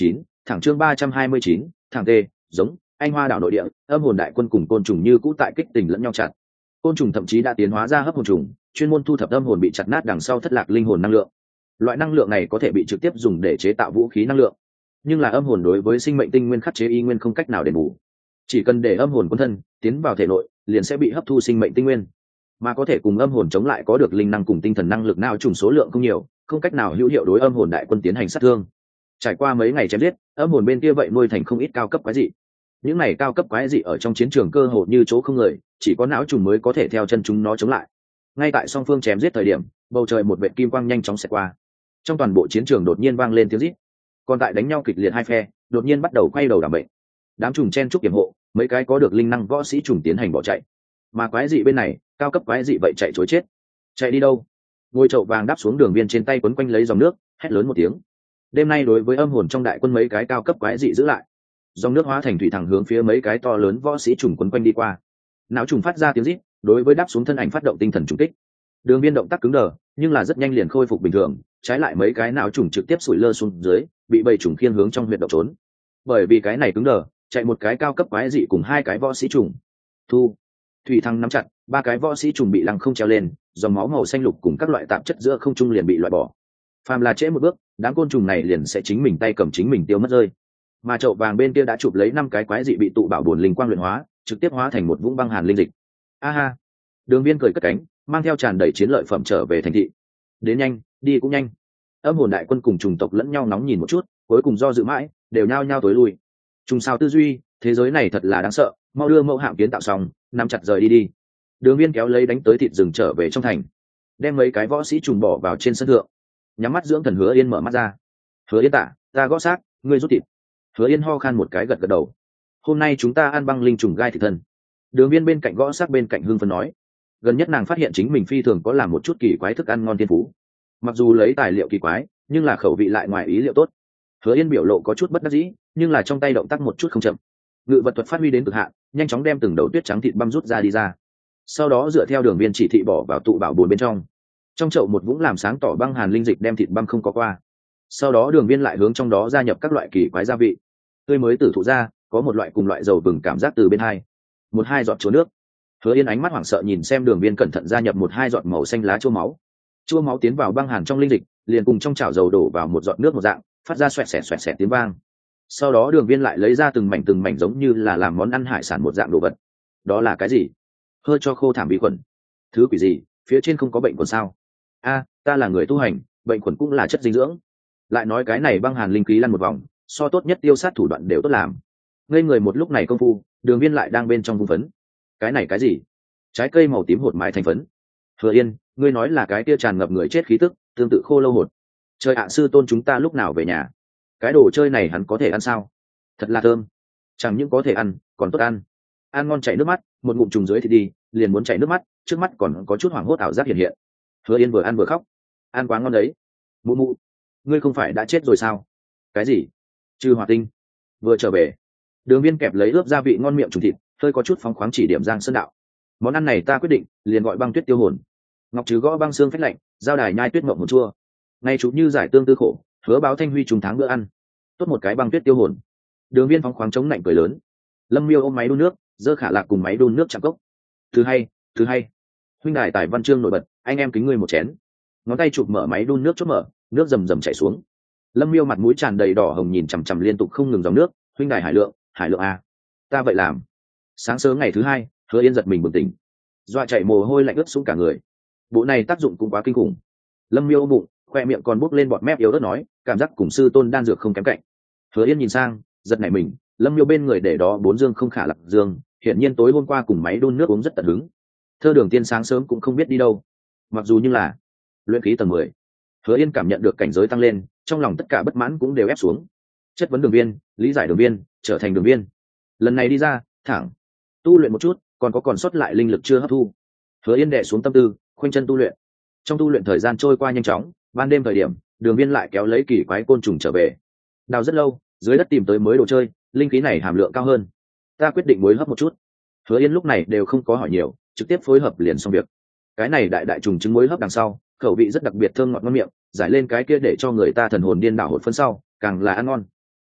thẳng chương ba trăm hai mươi chín, thẳng tê giống anh hoa đảo nội địa, âm hồn đại quân cùng côn trùng như cũ tại kích tình lẫn nhau chặt. Côn trùng thậm chí đã tiến hóa ra hấp hồn trùng, chuyên môn thu thập âm hồn bị chặt nát đằng sau thất lạc linh hồn năng lượng. Loại năng lượng này có thể bị trực tiếp dùng để chế tạo vũ khí năng lượng, nhưng là âm hồn đối với sinh mệnh tinh nguyên khắc chế y nguyên không cách nào đền bù. Chỉ cần để âm hồn quân thân tiến vào thể nội, liền sẽ bị hấp thu sinh mệnh tinh nguyên, mà có thể cùng âm hồn chống lại có được linh năng cùng tinh thần năng lực nào trùng số lượng không nhiều, không cách nào hữu hiệu đối âm hồn đại quân tiến hành sát thương. Trải qua mấy ngày chém giết, âm hồn bên kia vậy nuôi thành không ít cao cấp quái dị. Những này cao cấp quái dị ở trong chiến trường cơ hồ như chỗ không người, chỉ có não trùng mới có thể theo chân chúng nó chống lại. Ngay tại song phương chém giết thời điểm, bầu trời một vệt kim quang nhanh chóng xẹt qua, trong toàn bộ chiến trường đột nhiên vang lên tiếng rít. Còn tại đánh nhau kịch liệt hai phe đột nhiên bắt đầu quay đầu đảm bệnh, đám trùng chen trúc kiểm hộ, mấy cái có được linh năng võ sĩ trùng tiến hành bỏ chạy, mà quái dị bên này cao cấp quái dị vậy chạy trối chết. Chạy đi đâu? Ngôi chậu vàng đáp xuống đường viên trên tay quấn quanh lấy dòng nước, hét lớn một tiếng. Đêm nay đối với âm hồn trong đại quân mấy cái cao cấp quái dị giữ lại, dòng nước hóa thành thủy thẳng hướng phía mấy cái to lớn võ sĩ trùng quấn quanh đi qua. Não trùng phát ra tiếng rít, đối với đáp xuống thân ảnh phát động tinh thần trùng kích. Đường viên động tác cứng đờ, nhưng là rất nhanh liền khôi phục bình thường, trái lại mấy cái não trùng trực tiếp sủi lơ xuống dưới, bị bầy trùng khiên hướng trong huyệt động trốn. Bởi vì cái này cứng đờ, chạy một cái cao cấp quái dị cùng hai cái võ sĩ trùng. Thu. Thủy thăng nắm chặt, ba cái võ sĩ trùng bị lăng không treo lên, dòng máu màu xanh lục cùng các loại tạp chất giữa không trung liền bị loại bỏ. Phàm là trễ một bước, đám côn trùng này liền sẽ chính mình tay cầm chính mình tiêu mất rơi. Mà chậu vàng bên kia đã chụp lấy năm cái quái dị bị tụ bảo buồn linh quang luyện hóa, trực tiếp hóa thành một vũng băng hàn linh dịch. A ha. Đường viên cười cất cánh, mang theo tràn đầy chiến lợi phẩm trở về thành thị. Đến nhanh, đi cũng nhanh. Âm hồn đại quân cùng trùng tộc lẫn nhau nóng nhìn một chút, cuối cùng do dự mãi, đều nhao nhao tối lui. Trùng sao tư duy, thế giới này thật là đáng sợ, mau đưa mẫu hạm kiến tạo xong, nắm chặt rời đi đi. Đường viên kéo lấy đánh tới thịt rừng trở về trong thành, đem mấy cái võ sĩ trùng bỏ vào trên sân thượng, nhắm mắt dưỡng thần. Hứa Yên mở mắt ra. Hứa Yên tạ, ta gõ xác, ngươi rút thịt. Hứa Yên ho khan một cái gật gật đầu. Hôm nay chúng ta ăn băng linh trùng gai thịt thân. Đường viên bên cạnh gõ xác bên cạnh hưng phấn nói. Gần nhất nàng phát hiện chính mình phi thường có làm một chút kỳ quái thức ăn ngon thiên phú. Mặc dù lấy tài liệu kỳ quái, nhưng là khẩu vị lại ngoài ý liệu tốt. Hứa Yên biểu lộ có chút bất đắc dĩ, nhưng là trong tay động tác một chút không chậm. Ngự vật thuật phát huy đến cực hạn, nhanh chóng đem từng đầu tuyết trắng thịt băm rút ra đi ra. Sau đó dựa theo đường viên chỉ thị bỏ vào tụ bảo bồn bên trong. Trong chậu một vũng làm sáng tỏ băng hàn linh dịch đem thịt băm không có qua. Sau đó đường viên lại hướng trong đó gia nhập các loại kỳ quái gia vị. Tươi mới tử thụ ra, có một loại cùng loại dầu vừng cảm giác từ bên hai. Một hai giọt chua nước. Hứa Yên ánh mắt hoảng sợ nhìn xem đường viên cẩn thận gia nhập một hai giọt màu xanh lá chua máu. Chua máu tiến vào băng hàn trong linh dịch, liền cùng trong chảo dầu đổ vào một giọt nước một dạng, phát ra xoẹt xẹt xoẹt xẹt tiếng vang. Sau đó đường viên lại lấy ra từng mảnh từng mảnh giống như là làm món ăn hải sản một dạng đồ vật. Đó là cái gì? Hơi cho khô thảm bí khuẩn. Thứ quỷ gì? Phía trên không có bệnh còn sao? A, ta là người tu hành, bệnh khuẩn cũng là chất dinh dưỡng. Lại nói cái này băng hàn linh khí lăn một vòng, so tốt nhất tiêu sát thủ đoạn đều tốt làm. Ngây người một lúc này công phu, đường viên lại đang bên trong vung phấn. Cái này cái gì? Trái cây màu tím hột mài thành phấn. Hứa Yên, ngươi nói là cái kia tràn ngập người chết khí tức, tương tự khô lâu hột. Trời ạ, sư tôn chúng ta lúc nào về nhà? Cái đồ chơi này hắn có thể ăn sao? Thật là thơm. Chẳng những có thể ăn, còn tốt ăn. Ăn ngon chảy nước mắt, một ngụm trùng dưới thì đi, liền muốn chảy nước mắt, trước mắt còn có chút hoảng hốt ảo giác hiện hiện. Hứa Yên vừa ăn vừa khóc. Ăn quá ngon đấy. Mụ mụ, ngươi không phải đã chết rồi sao? Cái gì? Trừ hỏa tinh. Vừa trở về, đường viên kẹp lấy ướp gia vị ngon miệng trùng thịt, hơi có chút phóng khoáng chỉ điểm Giang Sơn đạo. Món ăn này ta quyết định, liền gọi băng tuyết tiêu hồn. Ngọc Trứ gõ băng xương phách lạnh, giao đài nhai tuyết mộng hồn chua. Ngay chú như giải tương tư khổ, hứa báo thanh huy trùng tháng bữa ăn. Tốt một cái băng tuyết tiêu hồn. Đường viên phóng khoáng chống lạnh cười lớn. Lâm Miêu ôm máy đun nước, dơ khả lạc cùng máy đun nước chạm cốc. Thứ hay, thứ hay. Huynh đài tài văn chương nổi bật, anh em kính ngươi một chén. Ngón tay chụp mở máy đun nước chốt mở, nước rầm rầm chảy xuống. Lâm Miêu mặt mũi tràn đầy đỏ hồng nhìn chằm chằm liên tục không ngừng dòng nước. Huynh đài hải lượng, hải lượng à. Ta vậy làm. Sáng sớm ngày thứ hai, Hứa Yên giật mình bừng tỉnh, dọa chạy mồ hôi lạnh ướt xuống cả người. Bộ này tác dụng cũng quá kinh khủng. Lâm Miêu ôm bụng, khoe miệng còn bốc lên bọt mép yếu ớt nói, cảm giác cùng sư tôn đan dược không kém cạnh. Hứa Yên nhìn sang, giật nảy mình, Lâm Miêu bên người để đó bốn dương không khả lạc dương, hiển nhiên tối hôm qua cùng máy đun nước uống rất tận hứng. Thơ Đường Tiên sáng sớm cũng không biết đi đâu. Mặc dù như là luyện khí tầng mười, Hứa Yên cảm nhận được cảnh giới tăng lên, trong lòng tất cả bất mãn cũng đều ép xuống. Chất vấn đường viên, lý giải đường viên, trở thành đường viên. Lần này đi ra, thẳng tu luyện một chút, còn có còn sót lại linh lực chưa hấp thu. Hứa Yên đè xuống tâm tư, khoanh chân tu luyện. Trong tu luyện thời gian trôi qua nhanh chóng, ban đêm thời điểm, đường viên lại kéo lấy kỳ quái côn trùng trở về. Đào rất lâu, dưới đất tìm tới mới đồ chơi, linh khí này hàm lượng cao hơn. Ta quyết định muối hấp một chút. Hứa Yên lúc này đều không có hỏi nhiều, trực tiếp phối hợp liền xong việc. Cái này đại đại trùng trứng muối hấp đằng sau, khẩu vị rất đặc biệt thơm ngọt ngon miệng, giải lên cái kia để cho người ta thần hồn điên đảo hột phân sau, càng là ăn ngon.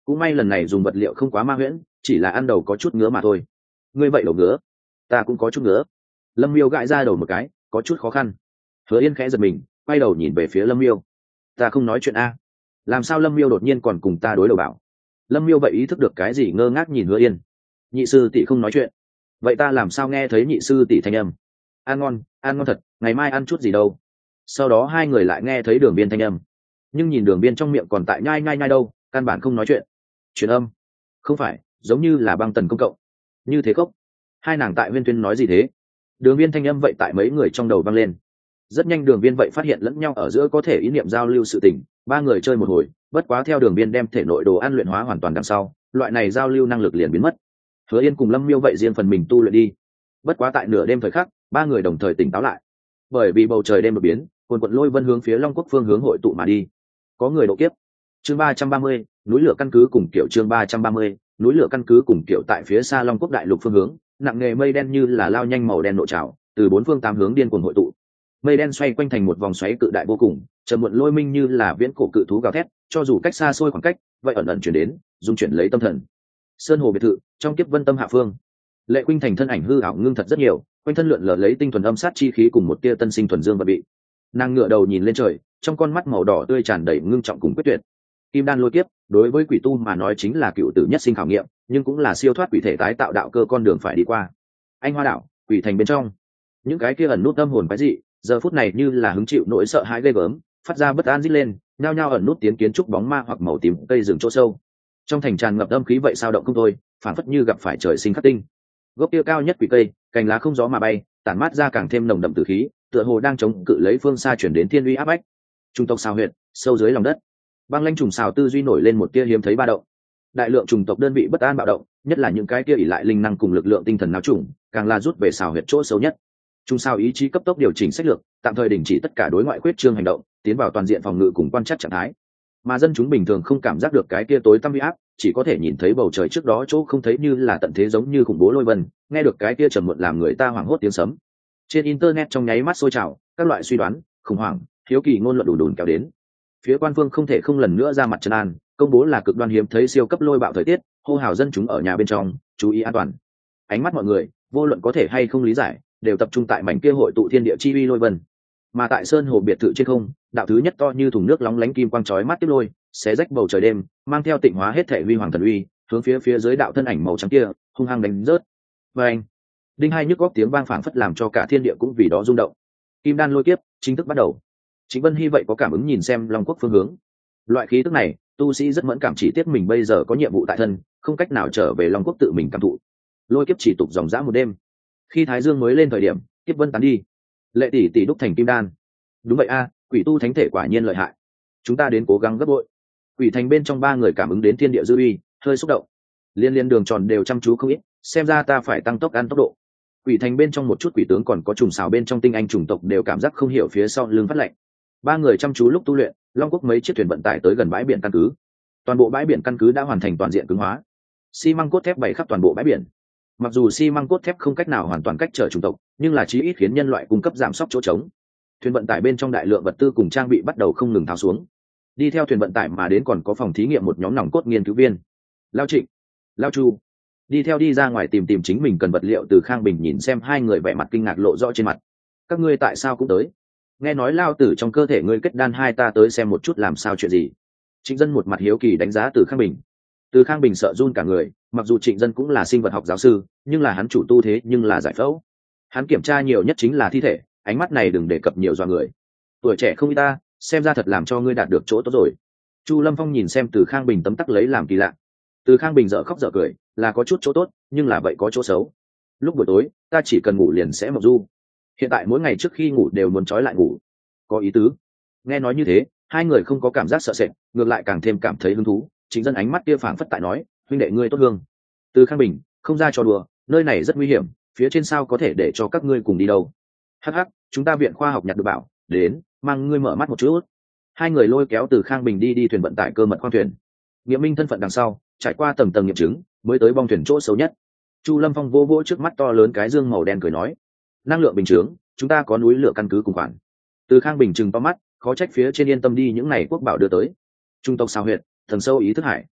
cũng may lần này dùng vật liệu không quá ma huyễn, chỉ là ăn đầu có chút ngứa mà thôi. Ngươi vậy đầu ngứa, ta cũng có chút ngứa. Lâm Miêu gãi ra đầu một cái, có chút khó khăn. Hứa Yên khẽ giật mình, quay đầu nhìn về phía Lâm Miêu. Ta không nói chuyện a? Làm sao Lâm Miêu đột nhiên còn cùng ta đối đầu bảo? Lâm Miêu vậy ý thức được cái gì, ngơ ngác nhìn Hứa Yên. Nhị sư tỷ không nói chuyện, vậy ta làm sao nghe thấy nhị sư tỷ thanh âm? Ăn ngon, ăn ngon thật, ngày mai ăn chút gì đâu. Sau đó hai người lại nghe thấy Đường Biên thanh âm, nhưng nhìn Đường Biên trong miệng còn tại nhai nhai nhai đâu, căn bản không nói chuyện. Truyền âm? Không phải, giống như là băng tần công cộng. Như thế cốc. Hai nàng tại Huyên Tuyên nói gì thế? Đường Biên thanh âm vậy tại mấy người trong đầu vang lên. Rất nhanh Đường Biên vậy phát hiện lẫn nhau ở giữa có thể ý niệm giao lưu sự tình, ba người chơi một hồi, bất quá theo Đường Biên đem thể nội đồ ăn luyện hóa hoàn toàn đằng sau, loại này giao lưu năng lực liền biến mất. Hứa Yên cùng Lâm Miêu vậy riêng phần mình tu luyện đi. Bất quá tại nửa đêm thời khắc, ba người đồng thời tỉnh táo lại. Bởi vì bầu trời đêm đột biến, quần quần lôi vân hướng phía Long Quốc phương hướng hội tụ mà đi. Có người độ kiếp. Chương ba trăm ba mươi, núi lửa căn cứ cùng kiểu chương ba trăm ba mươi, núi lửa căn cứ cùng kiểu tại phía xa Long Quốc đại lục phương hướng, nặng nề mây đen như là lao nhanh màu đen nộ trào, từ bốn phương tám hướng điên cuồng hội tụ. Mây đen xoay quanh thành một vòng xoáy cự đại vô cùng, trầm muộn lôi minh như là viễn cổ cự thú gào thét, cho dù cách xa xôi khoảng cách, vậy ẩn ẩn chuyển đến, dung chuyển lấy tâm thần. Sơn hồ biệt thự, trong kiếp vân tâm hạ phương, Lệ Khuynh Thành thân ảnh hư ảo ngưng thật rất nhiều, quanh thân lượn lờ lấy tinh thuần âm sát chi khí cùng một tia tân sinh thuần dương và bị. Nàng ngửa đầu nhìn lên trời, trong con mắt màu đỏ tươi tràn đầy ngưng trọng cùng quyết tuyệt. Kim đan lôi kiếp, đối với quỷ tu mà nói chính là cựu tử nhất sinh khảo nghiệm, nhưng cũng là siêu thoát quỷ thể tái tạo đạo cơ con đường phải đi qua. Anh Hoa đảo, quỷ thành bên trong, những cái kia ẩn nút tâm hồn quái dị, giờ phút này như là hứng chịu nỗi sợ hãi ghê gớm, phát ra bất an rít lên, nhao nhao ẩn nút tiến kiến trúc bóng ma hoặc màu tím cây rừng chỗ sâu. Trong thành tràn ngập âm khí vậy sao động không thôi, phản phất như gặp phải trời sinh khắc tinh. Gốc tiêu cao nhất quỷ cây, cành lá không gió mà bay, tản mát ra càng thêm nồng đậm tử khí, tựa hồ đang chống cự lấy phương xa chuyển đến thiên uy áp bách. Trung tộc sao huyệt, sâu dưới lòng đất, băng lanh trùng xào tư duy nổi lên một tia hiếm thấy ba động. Đại lượng trùng tộc đơn vị bất an bạo động, nhất là những cái tia ỉ lại linh năng cùng lực lượng tinh thần náo trùng, càng là rút về xào huyệt chỗ xấu nhất. Trung sao ý chí cấp tốc điều chỉnh sách lược, tạm thời đình chỉ tất cả đối ngoại quyết trương hành động, tiến vào toàn diện phòng ngự cùng quan trắc trạng thái. Mà dân chúng bình thường không cảm giác được cái kia tối tăm uy áp, chỉ có thể nhìn thấy bầu trời trước đó chỗ không thấy như là tận thế giống như khủng bố lôi vân, nghe được cái kia trầm muộn làm người ta hoảng hốt tiếng sấm. Trên internet trong nháy mắt sôi trào, các loại suy đoán, khủng hoảng, hiếu kỳ ngôn luận đùn đùn kéo đến. Phía quan phương không thể không lần nữa ra mặt trấn an, công bố là cực đoan hiếm thấy siêu cấp lôi bạo thời tiết, hô hào dân chúng ở nhà bên trong, chú ý an toàn. Ánh mắt mọi người, vô luận có thể hay không lý giải, đều tập trung tại mảnh kia hội tụ thiên địa chi uy lôi vân. Mà tại sơn hồ biệt thự trên không, đạo thứ nhất to như thùng nước lóng lánh kim quang chói mắt tiếp lôi, xé rách bầu trời đêm, mang theo tịnh hóa hết thể huy hoàng thần uy, hướng phía phía dưới đạo thân ảnh màu trắng kia hung hăng đánh rớt. Và anh, đinh hai nhức góc tiếng vang phảng phất làm cho cả thiên địa cũng vì đó rung động. Kim đan lôi kiếp chính thức bắt đầu. Trịnh Vân Hy vậy có cảm ứng nhìn xem Long Quốc phương hướng. Loại khí tức này, tu sĩ rất mẫn cảm, chỉ tiếc mình bây giờ có nhiệm vụ tại thân, không cách nào trở về Long Quốc tự mình cảm thụ. Lôi kiếp chỉ tục dòng dã một đêm. Khi thái dương mới lên thời điểm, kiếp vân tán đi. Lệ tỷ tỷ đúc thành kim đan. Đúng vậy a, quỷ tu thánh thể quả nhiên lợi hại. Chúng ta đến cố gắng gấp bội. Quỷ thành bên trong ba người cảm ứng đến thiên địa dư uy, hơi xúc động. Liên liên đường tròn đều chăm chú không ít, xem ra ta phải tăng tốc ăn tốc độ. Quỷ thành bên trong một chút quỷ tướng còn có trùng xào bên trong tinh anh chủng tộc đều cảm giác không hiểu phía sau lưng phát lạnh. Ba người chăm chú lúc tu luyện, Long Quốc mấy chiếc thuyền vận tải tới gần bãi biển căn cứ. Toàn bộ bãi biển căn cứ đã hoàn thành toàn diện cứng hóa, xi măng cốt thép bày khắp toàn bộ bãi biển. Mặc dù xi măng cốt thép không cách nào hoàn toàn cách trở chủng tộc, nhưng là chí ít khiến nhân loại cung cấp giảm sóc chỗ trống. Thuyền vận tải bên trong đại lượng vật tư cùng trang bị bắt đầu không ngừng tháo xuống. Đi theo thuyền vận tải mà đến còn có phòng thí nghiệm một nhóm nòng cốt nghiên cứu viên. Lao Trịnh, Lao Chu đi theo đi ra ngoài tìm tìm chính mình cần vật liệu. Từ Khang Bình nhìn xem hai người vẻ mặt kinh ngạc lộ rõ trên mặt. Các ngươi tại sao cũng tới? Nghe nói Lao tử trong cơ thể ngươi kết đan, hai ta tới xem một chút làm sao chuyện gì. Trịnh Dân một mặt hiếu kỳ đánh giá Từ Khang Bình. Từ Khang Bình sợ run cả người, mặc dù Trịnh Dân cũng là sinh vật học giáo sư, nhưng là hắn chủ tu thế nhưng là giải phẫu. Hắn kiểm tra nhiều nhất chính là thi thể, ánh mắt này đừng đề cập nhiều do người. Tuổi trẻ không y ta, xem ra thật làm cho ngươi đạt được chỗ tốt rồi. Chu Lâm Phong nhìn xem Từ Khang Bình tấm tắc lấy làm kỳ lạ. Từ Khang Bình dở khóc dở cười, là có chút chỗ tốt, nhưng là vậy có chỗ xấu. Lúc buổi tối, ta chỉ cần ngủ liền sẽ mộng du. Hiện tại mỗi ngày trước khi ngủ đều muốn trói lại ngủ. Có ý tứ. Nghe nói như thế, hai người không có cảm giác sợ sệt, ngược lại càng thêm cảm thấy hứng thú. Chính Dân ánh mắt kia phảng phất tại nói, huynh đệ ngươi tốt hương. Từ Khang Bình, không ra trò đùa, nơi này rất nguy hiểm, phía trên sao có thể để cho các ngươi cùng đi đâu. Hắc hắc, chúng ta viện khoa học nhặt được bảo, đến, mang ngươi mở mắt một chút. Hai người lôi kéo Từ Khang Bình đi đi thuyền vận tải cơ mật khoang thuyền. Nghiệm minh thân phận đằng sau, trải qua tầng tầng nghiệm chứng, mới tới bong thuyền chỗ xấu nhất. Chu Lâm Phong vô vỗ trước mắt to lớn cái dương màu đen cười nói, năng lượng bình chướng, chúng ta có núi lửa căn cứ cùng khoản. Từ Khang Bình trừng to mắt, khó trách phía trên yên tâm đi những này quốc bảo đưa tới. Trung tộc sao huyệt, thần sâu ý thức hải.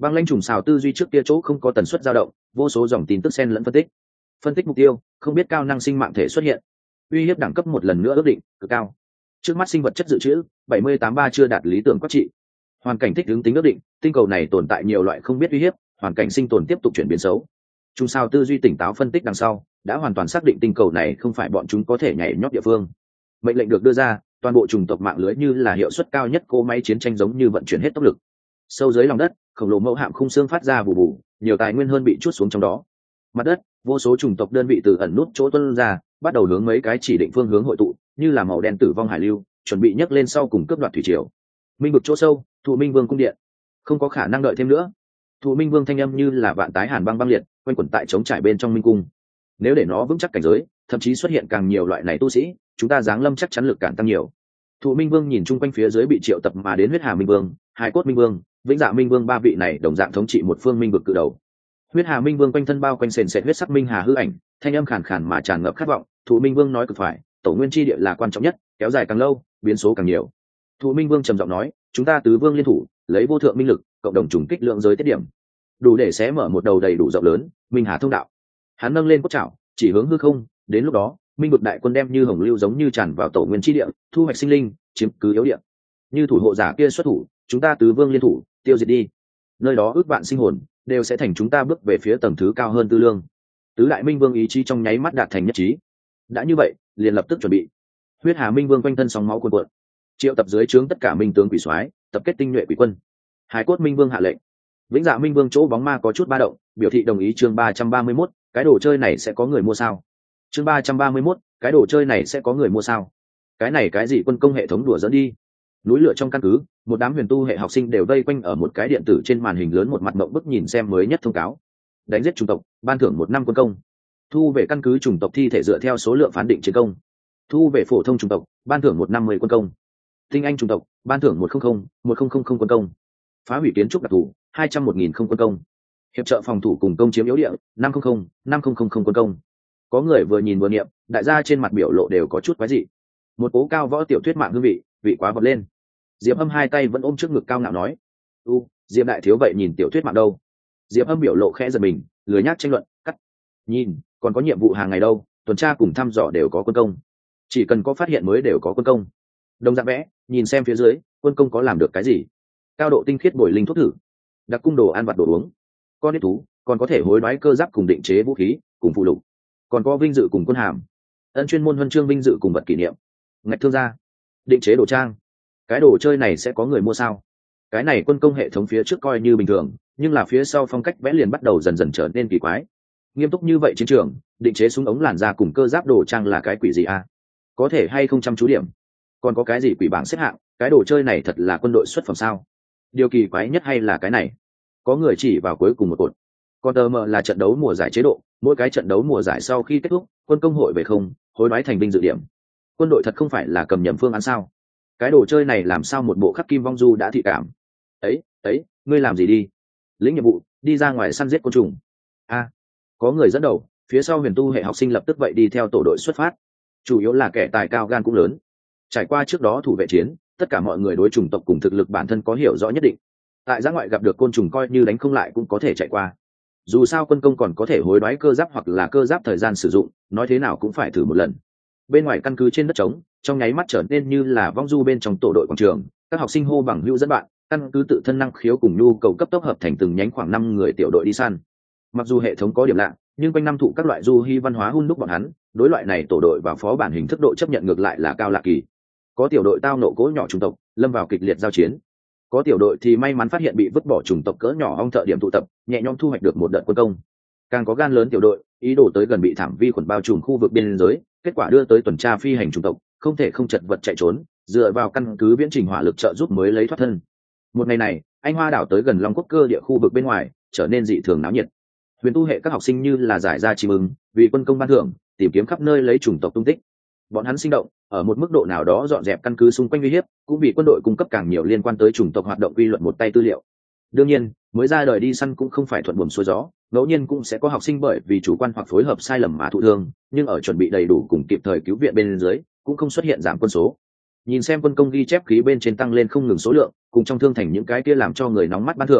Băng lãnh trùng xào tư duy trước kia chỗ không có tần suất dao động, vô số dòng tin tức xen lẫn phân tích. Phân tích mục tiêu, không biết cao năng sinh mạng thể xuất hiện. Uy hiếp đẳng cấp một lần nữa ước định, cực cao. Trước mắt sinh vật chất dự trữ, bảy mươi tám ba chưa đạt lý tưởng quát trị. Hoàn cảnh thích ứng tính ước định, tinh cầu này tồn tại nhiều loại không biết uy hiếp, hoàn cảnh sinh tồn tiếp tục chuyển biến xấu. Trùng sao tư duy tỉnh táo phân tích đằng sau, đã hoàn toàn xác định tinh cầu này không phải bọn chúng có thể nhảy nhót địa phương. Mệnh lệnh được đưa ra, toàn bộ chủng tộc mạng lưới như là hiệu suất cao nhất cỗ máy chiến tranh giống như vận chuyển hết tốc lực. Sâu dưới lòng đất, khổng lồ mẫu hạm khung xương phát ra bù bù, nhiều tài nguyên hơn bị chuốt xuống trong đó. Mặt đất, vô số chủng tộc đơn vị từ ẩn nút chỗ tuôn ra, bắt đầu hướng mấy cái chỉ định phương hướng hội tụ, như là màu đen tử vong hải lưu, chuẩn bị nhấc lên sau cùng cướp đoạt thủy triều. Minh vực chỗ sâu, Thụ Minh Vương cung điện, không có khả năng đợi thêm nữa. Thụ Minh Vương thanh âm như là vạn tái hàn băng băng liệt, quanh quẩn tại trống trải bên trong minh cung. Nếu để nó vững chắc cảnh giới, thậm chí xuất hiện càng nhiều loại này tu sĩ, chúng ta giáng lâm chắc chắn lực cản tăng nhiều. Thụ Minh Vương nhìn chung quanh phía dưới bị triệu tập mà đến huyết hà Minh Vương, Hải cốt Minh Vương, Vĩnh Dạ Minh Vương ba vị này đồng dạng thống trị một phương minh vực cự đầu. Huyết hà Minh Vương quanh thân bao quanh sền sệt huyết sắc minh hà hư ảnh, thanh âm khàn khàn mà tràn ngập khát vọng. Thụ Minh Vương nói cực phải, tổ nguyên chi địa là quan trọng nhất, kéo dài càng lâu, biến số càng nhiều. Thụ Minh Vương trầm giọng nói, chúng ta tứ vương liên thủ, lấy vô thượng minh lực, cộng đồng trùng kích lượng giới tiết điểm, đủ để xé mở một đầu đầy đủ rộng lớn, minh hà thông đạo. Hắn nâng lên cốt trảo, chỉ hướng hư không, đến lúc đó, minh vực đại quân đem như hồng lưu giống như tràn vào tổ nguyên chi địa, thu hoạch sinh linh, chiếm cứ yếu địa. Như thủ hộ giả kia xuất thủ, chúng ta tứ vương liên thủ, tiêu diệt đi. Nơi đó ước vạn sinh hồn đều sẽ thành chúng ta bước về phía tầng thứ cao hơn tư lương. Tứ đại minh vương ý chí trong nháy mắt đạt thành nhất trí. Đã như vậy, liền lập tức chuẩn bị. Huyết hà minh vương quanh thân sóng máu cuồn cuộn, triệu tập dưới trướng tất cả minh tướng quỷ soái, tập kết tinh nhuệ quỷ quân. Hải cốt minh vương hạ lệnh. Vĩnh Dạ Minh Vương chỗ bóng ma có chút ba động, biểu thị đồng ý. Chương ba trăm ba mươi mốt, cái đồ chơi này sẽ có người mua sao? Chương ba trăm ba mươi mốt, cái đồ chơi này sẽ có người mua sao? Cái này cái gì quân công hệ thống đùa giỡn đi? Núi lửa trong căn cứ, một đám huyền tu hệ học sinh đều vây quanh ở một cái điện tử trên màn hình lớn, một mặt mộng bức nhìn xem mới nhất thông cáo. Đánh giết chủng tộc, ban thưởng một năm quân công. Thu về căn cứ chủng tộc thi thể dựa theo số lượng phán định chiến công. Thu về phổ thông chủng tộc, ban thưởng một năm mười quân công. Tinh anh chủng tộc, ban thưởng một trăm linh, một nghìn quân công. Phá hủy kiến trúc đặc thù, hai trăm một nghìn không quân công. Hiệp trợ phòng thủ cùng công chiếm yếu địa, năm trăm, năm trăm quân công. Có người vừa nhìn vừa niệm, đại gia trên mặt biểu lộ đều có chút quái dị. Một cố cao võ tiểu thuyết mạng hương vị, vị quá vọt lên. Diệp Âm hai tay vẫn ôm trước ngực cao ngạo nói, u Diệp đại thiếu vậy nhìn tiểu thuyết mạng đâu? Diệp Âm biểu lộ khẽ giật mình, lười nhác tranh luận, cắt. Nhìn, còn có nhiệm vụ hàng ngày đâu, tuần tra cùng thăm dò đều có quân công. Chỉ cần có phát hiện mới đều có quân công. Đồng dạng vẽ, nhìn xem phía dưới, quân công có làm được cái gì? Cao độ tinh khiết bồi linh thuốc thử, đặc cung đồ ăn vặt đồ uống, con nít thú, còn có thể hối đoái cơ giáp cùng định chế vũ khí cùng phụ lục, còn có vinh dự cùng quân hàm, ân chuyên môn huân chương vinh dự cùng vật kỷ niệm, ngạch thương gia, định chế đồ trang. Cái đồ chơi này sẽ có người mua sao? Cái này quân công hệ thống phía trước coi như bình thường, nhưng là phía sau phong cách vẽ liền bắt đầu dần dần trở nên kỳ quái. Nghiêm túc như vậy chiến trường, định chế súng ống làn da cùng cơ giáp đồ trang là cái quỷ gì a? Có thể hay không chăm chú điểm? Còn có cái gì quỷ bảng xếp hạng? Cái đồ chơi này thật là quân đội xuất phẩm sao? Điều kỳ quái nhất hay là cái này? Có người chỉ vào cuối cùng một cột. Còn tờ mờ là trận đấu mùa giải chế độ, mỗi cái trận đấu mùa giải sau khi kết thúc, quân công hội về không, hối đoái thành vinh dự điểm. Quân đội thật không phải là cầm nhầm phương án sao? Cái đồ chơi này làm sao một bộ khắc kim vong du đã thị cảm? Ấy, ấy, ngươi làm gì đi? Lĩnh nhiệm vụ, đi ra ngoài săn giết côn trùng. A, có người dẫn đầu, phía sau huyền tu hệ học sinh lập tức vậy đi theo tổ đội xuất phát. Chủ yếu là kẻ tài cao gan cũng lớn. Trải qua trước đó thủ vệ chiến, tất cả mọi người đối chủng tộc cùng thực lực bản thân có hiểu rõ nhất định. Tại giã ngoại gặp được côn trùng coi như đánh không lại cũng có thể chạy qua. Dù sao quân công còn có thể hối đoái cơ giáp hoặc là cơ giáp thời gian sử dụng, nói thế nào cũng phải thử một lần. Bên ngoài căn cứ trên đất trống, trong nháy mắt trở nên như là vong du bên trong tổ đội quảng trường, các học sinh hô bằng hữu dẫn bạn, căn cứ tự thân năng khiếu cùng nhu cầu cấp tốc hợp thành từng nhánh khoảng năm người tiểu đội đi săn. Mặc dù hệ thống có điểm lạ, nhưng quanh năm thụ các loại du hy văn hóa hun đúc bọn hắn, đối loại này tổ đội và phó bản hình thức độ chấp nhận ngược lại là cao lạ kỳ. Có tiểu đội tao nộ cố nhỏ chủng tộc, lâm vào kịch liệt giao chiến. Có tiểu đội thì may mắn phát hiện bị vứt bỏ chủng tộc cỡ nhỏ ong thợ điểm tụ tập, nhẹ nhõm thu hoạch được một đợt quân công. Càng có gan lớn tiểu đội, ý đồ tới gần bị thảm vi khuẩn bao trùm khu vực biên giới, kết quả đưa tới tuần tra phi hành chủng tộc, không thể không chật vật chạy trốn, dựa vào căn cứ viễn trình hỏa lực trợ giúp mới lấy thoát thân. Một ngày này, anh Hoa đảo tới gần Long Quốc cơ địa khu vực bên ngoài, trở nên dị thường náo nhiệt. Huyền tu hệ các học sinh như là giải ra chim ưng, vì quân công ban thưởng, tìm kiếm khắp nơi lấy chủng tộc tung tích. Bọn hắn sinh động, ở một mức độ nào đó dọn dẹp căn cứ xung quanh uy hiếp, cũng vì quân đội cung cấp càng nhiều liên quan tới chủng tộc hoạt động quy luật một tay tư liệu. Đương nhiên, mới ra đời đi săn cũng không phải thuận buồm xuôi gió, ngẫu nhiên cũng sẽ có học sinh bởi vì chủ quan hoặc phối hợp sai lầm mà thụ thương, nhưng ở chuẩn bị đầy đủ cùng kịp thời cứu viện bên dưới, cũng không xuất hiện giảm quân số. Nhìn xem quân công ghi chép khí bên trên tăng lên không ngừng số lượng, cùng trong thương thành những cái kia làm cho người nóng mắt ban thưởng,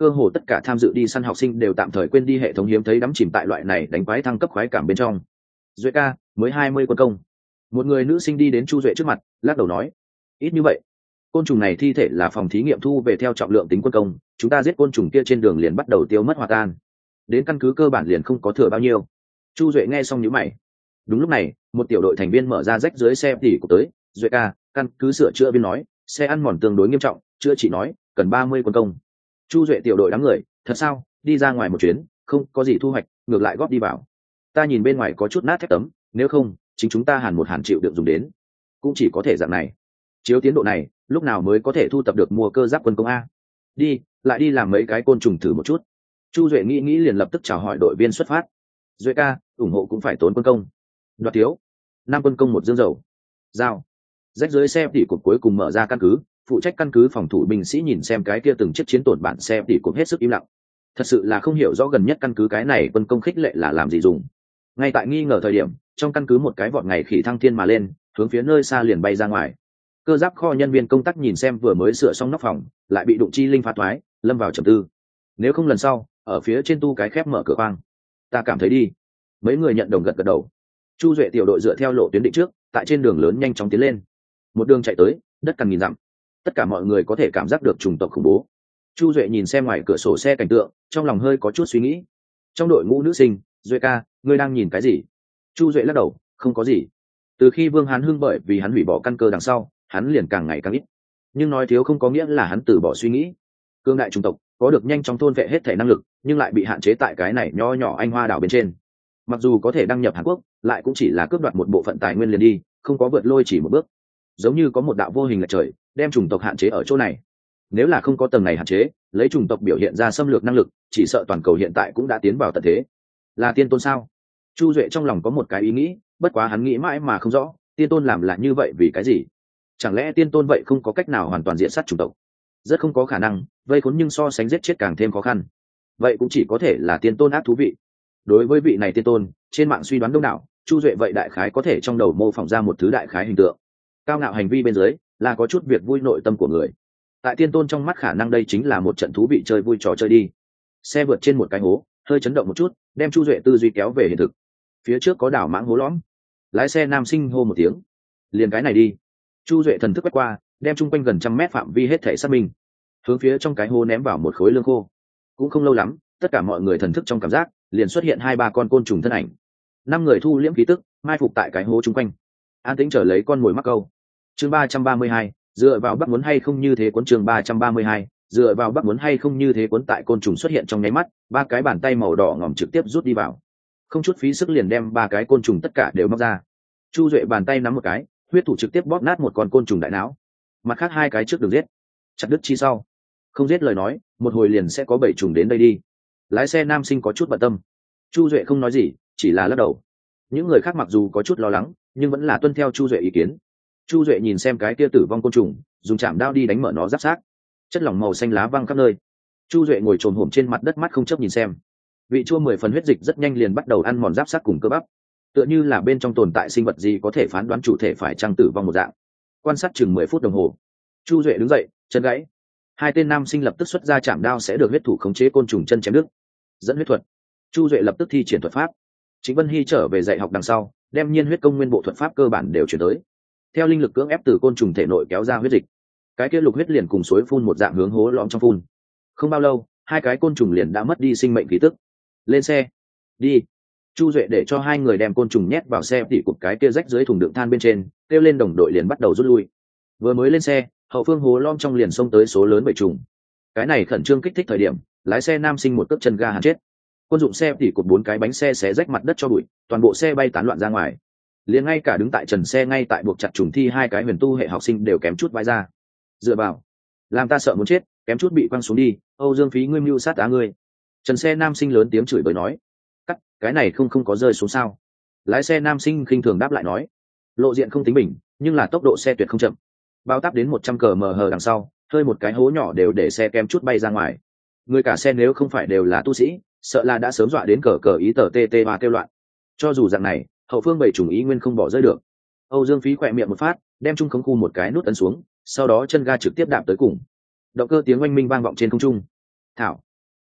cơ hồ tất cả tham dự đi săn học sinh đều tạm thời quên đi hệ thống hiếm thấy đắm chìm tại loại này đánh quái thăng cấp khoái cảm bên trong. Duệ ca, mới hai mươi quân công. Một người nữ sinh đi đến Chu Duệ trước mặt, lắc đầu nói: ít như vậy. Côn trùng này thi thể là phòng thí nghiệm thu về theo trọng lượng tính quân công, chúng ta giết côn trùng kia trên đường liền bắt đầu tiêu mất hòa tan, đến căn cứ cơ bản liền không có thừa bao nhiêu. Chu Duệ nghe xong nhíu mày. Đúng lúc này, một tiểu đội thành viên mở ra rách dưới xe tỉ của tới. Duệ ca, căn cứ sửa chữa viên nói xe ăn mòn tương đối nghiêm trọng, chữa trị nói cần ba mươi quân công. Chu Duệ tiểu đội đám người: thật sao? Đi ra ngoài một chuyến không có gì thu hoạch, ngược lại góp đi vào. Ta nhìn bên ngoài có chút nát thép tấm, nếu không chính chúng ta hàn một hàn chịu được dùng đến, cũng chỉ có thể dạng này. Chiếu tiến độ này lúc nào mới có thể thu tập được mua cơ giáp quân công a? Đi, lại đi làm mấy cái côn trùng thử một chút. Chu Duệ nghĩ nghĩ liền lập tức chào hỏi đội viên xuất phát. Duệ ca, ủng hộ cũng phải tốn quân công. Đoạt thiếu năm quân công một dương dầu. Giao. Rách dưới xe tỉ cục cuối cùng mở ra căn cứ, phụ trách căn cứ phòng thủ binh sĩ nhìn xem cái kia từng chiếc chiến tổn bản xe tỉ cục hết sức im lặng. Thật sự là không hiểu rõ gần nhất căn cứ cái này quân công khích lệ là làm gì dùng. Ngay tại nghi ngờ thời điểm, trong căn cứ một cái vọt ngày khỉ thăng thiên mà lên, hướng phía nơi xa liền bay ra ngoài. Cơ giáp kho nhân viên công tác nhìn xem vừa mới sửa xong nóc phòng, lại bị đụng chi linh phá thoái, lâm vào trầm tư. Nếu không lần sau ở phía trên tu cái khép mở cửa khoang, ta cảm thấy đi. Mấy người nhận đồng gật gật đầu. Chu Duệ tiểu đội dựa theo lộ tuyến định trước, tại trên đường lớn nhanh chóng tiến lên. Một đường chạy tới, đất cằn nghìn dặm, tất cả mọi người có thể cảm giác được chủng tộc khủng bố. Chu Duệ nhìn xem ngoài cửa sổ xe cảnh tượng, trong lòng hơi có chút suy nghĩ. Trong đội ngũ nữ sinh: Duệ ca, ngươi đang nhìn cái gì? Chu Duệ lắc đầu: không có gì. Từ khi Vương Hán Hưng bởi vì hắn hủy bỏ căn cơ đằng sau, hắn liền càng ngày càng ít. Nhưng nói thiếu không có nghĩa là hắn từ bỏ suy nghĩ. Cương đại chủng tộc có được nhanh chóng thôn vệ hết thể năng lực, nhưng lại bị hạn chế tại cái này nho nhỏ anh hoa đảo bên trên. Mặc dù có thể đăng nhập Hàn Quốc, lại cũng chỉ là cướp đoạt một bộ phận tài nguyên liền đi, không có vượt lôi chỉ một bước. Giống như có một đạo vô hình lệch trời đem chủng tộc hạn chế ở chỗ này. Nếu là không có tầng này hạn chế, lấy chủng tộc biểu hiện ra xâm lược năng lực, chỉ sợ toàn cầu hiện tại cũng đã tiến vào tận thế. Là tiên tôn sao? Chu Duệ trong lòng có một cái ý nghĩ, bất quá hắn nghĩ mãi mà không rõ, tiên tôn làm là như vậy vì cái gì? Chẳng lẽ tiên tôn vậy không có cách nào hoàn toàn diện sát chủng tộc? Rất không có khả năng, vây khốn nhưng so sánh giết chết càng thêm khó khăn. Vậy cũng chỉ có thể là tiên tôn ác thú vị. Đối với vị này tiên tôn, trên mạng suy đoán đông đảo, Chu Duệ vậy đại khái có thể trong đầu mô phỏng ra một thứ đại khái hình tượng. Cao ngạo hành vi bên dưới là có chút việc vui nội tâm của người. Tại tiên tôn trong mắt khả năng đây chính là một trận thú vị chơi vui trò chơi đi. Xe vượt trên một cái hố, hơi chấn động một chút, đem Chu Duệ tư duy kéo về hiện thực. Phía trước có đảo mãng hố lõm. Lái xe nam sinh hô một tiếng: liền cái này đi. Chu Duệ thần thức quét qua, đem chung quanh gần trăm mét phạm vi hết thể xác minh, hướng phía trong cái hố ném vào một khối lương khô. Cũng không lâu lắm, tất cả mọi người thần thức trong cảm giác liền xuất hiện hai ba con côn trùng thân ảnh. Năm người thu liễm khí tức, mai phục tại cái hố chung quanh, an tĩnh chờ lấy con mồi mắc câu. Chương ba trăm ba mươi hai, dựa vào bắc muốn hay không như thế cuốn. Chương ba trăm ba mươi hai, dựa vào bắc muốn hay không như thế cuốn. Tại côn trùng xuất hiện trong nháy mắt, ba cái bàn tay màu đỏ ngòm trực tiếp rút đi vào, không chút phí sức liền đem ba cái côn trùng tất cả đều móc ra. Chu Duệ bàn tay nắm một cái, huyết thủ trực tiếp bóp nát một con côn trùng đại não, mặt khác hai cái trước đường giết, chặt đứt chi sau. Không giết lời nói, một hồi liền sẽ có bảy trùng đến đây đi. Lái xe nam sinh có chút bận tâm. Chu Duệ không nói gì, chỉ là lắc đầu. Những người khác mặc dù có chút lo lắng, nhưng vẫn là tuân theo Chu Duệ ý kiến. Chu Duệ nhìn xem cái kia tử vong côn trùng, dùng chạm đao đi đánh mở nó giáp xác, chất lỏng màu xanh lá văng khắp nơi. Chu Duệ ngồi trồm hổm trên mặt đất, mắt không chớp nhìn xem. Vị chua mười phần huyết dịch rất nhanh liền bắt đầu ăn mòn giáp xác cùng cơ bắp, tựa như là bên trong tồn tại sinh vật gì có thể phán đoán chủ thể phải chăng tử vong một dạng. Quan sát chừng mười phút đồng hồ, Chu Duệ đứng dậy, chân gãy. Hai tên nam sinh lập tức xuất ra chạm đao sẽ được huyết thủ khống chế côn trùng chân chém đứt. Dẫn huyết thuật, Chu Duệ lập tức thi triển thuật pháp. Trịnh Vân Hy trở về dạy học đằng sau, đem nhiên huyết công nguyên bộ thuật pháp cơ bản đều chuyển tới. Theo linh lực cưỡng ép từ côn trùng thể nội kéo ra huyết dịch, cái kia lục huyết liền cùng suối phun một dạng hướng hố lõm trong phun. Không bao lâu, hai cái côn trùng liền đã mất đi sinh mệnh khí tức. Lên xe, đi. Chu Duệ để cho hai người đem côn trùng nhét vào xe tỉ cục cái kia rách dưới thùng đựng than bên trên, kêu lên đồng đội liền bắt đầu rút lui. Vừa mới lên xe, hậu phương hố lõm trong liền xông tới số lớn bầy trùng. Cái này khẩn trương kích thích thời điểm, lái xe nam sinh một cước chân ga hẳn chết. Quân dụng xe tỉ cục bốn cái bánh xe xé rách mặt đất cho bụi, toàn bộ xe bay tán loạn ra ngoài. Liền ngay cả đứng tại trần xe ngay tại buộc chặt trùng thi hai cái huyền tu hệ học sinh đều kém chút vãi ra. Dựa vào, làm ta sợ muốn chết, kém chút bị quăng xuống đi. Âu Dương Phí, ngươi mưu sát á ngươi. Trần xe nam sinh lớn tiếng chửi bới nói. Cắt, cái này không không có rơi xuống sao? Lái xe nam sinh khinh thường đáp lại nói. Lộ diện không tính bình, nhưng là tốc độ xe tuyệt không chậm. Bao táp đến một trăm cờ mờ hờ đằng sau, hơi một cái hố nhỏ đều để xe kém chút bay ra ngoài. Người cả xe nếu không phải đều là tu sĩ, sợ là đã sớm dọa đến cờ cờ ý tờ tê tê và kêu loạn. Cho dù dạng này, hậu phương bảy chủng ý nguyên không bỏ rơi được. Âu Dương Phí khỏe miệng một phát, đem trung khống khu một cái nút ấn xuống, sau đó chân ga trực tiếp đạp tới cùng. Động cơ tiếng oanh minh vang vọng trên không trung. Thảo,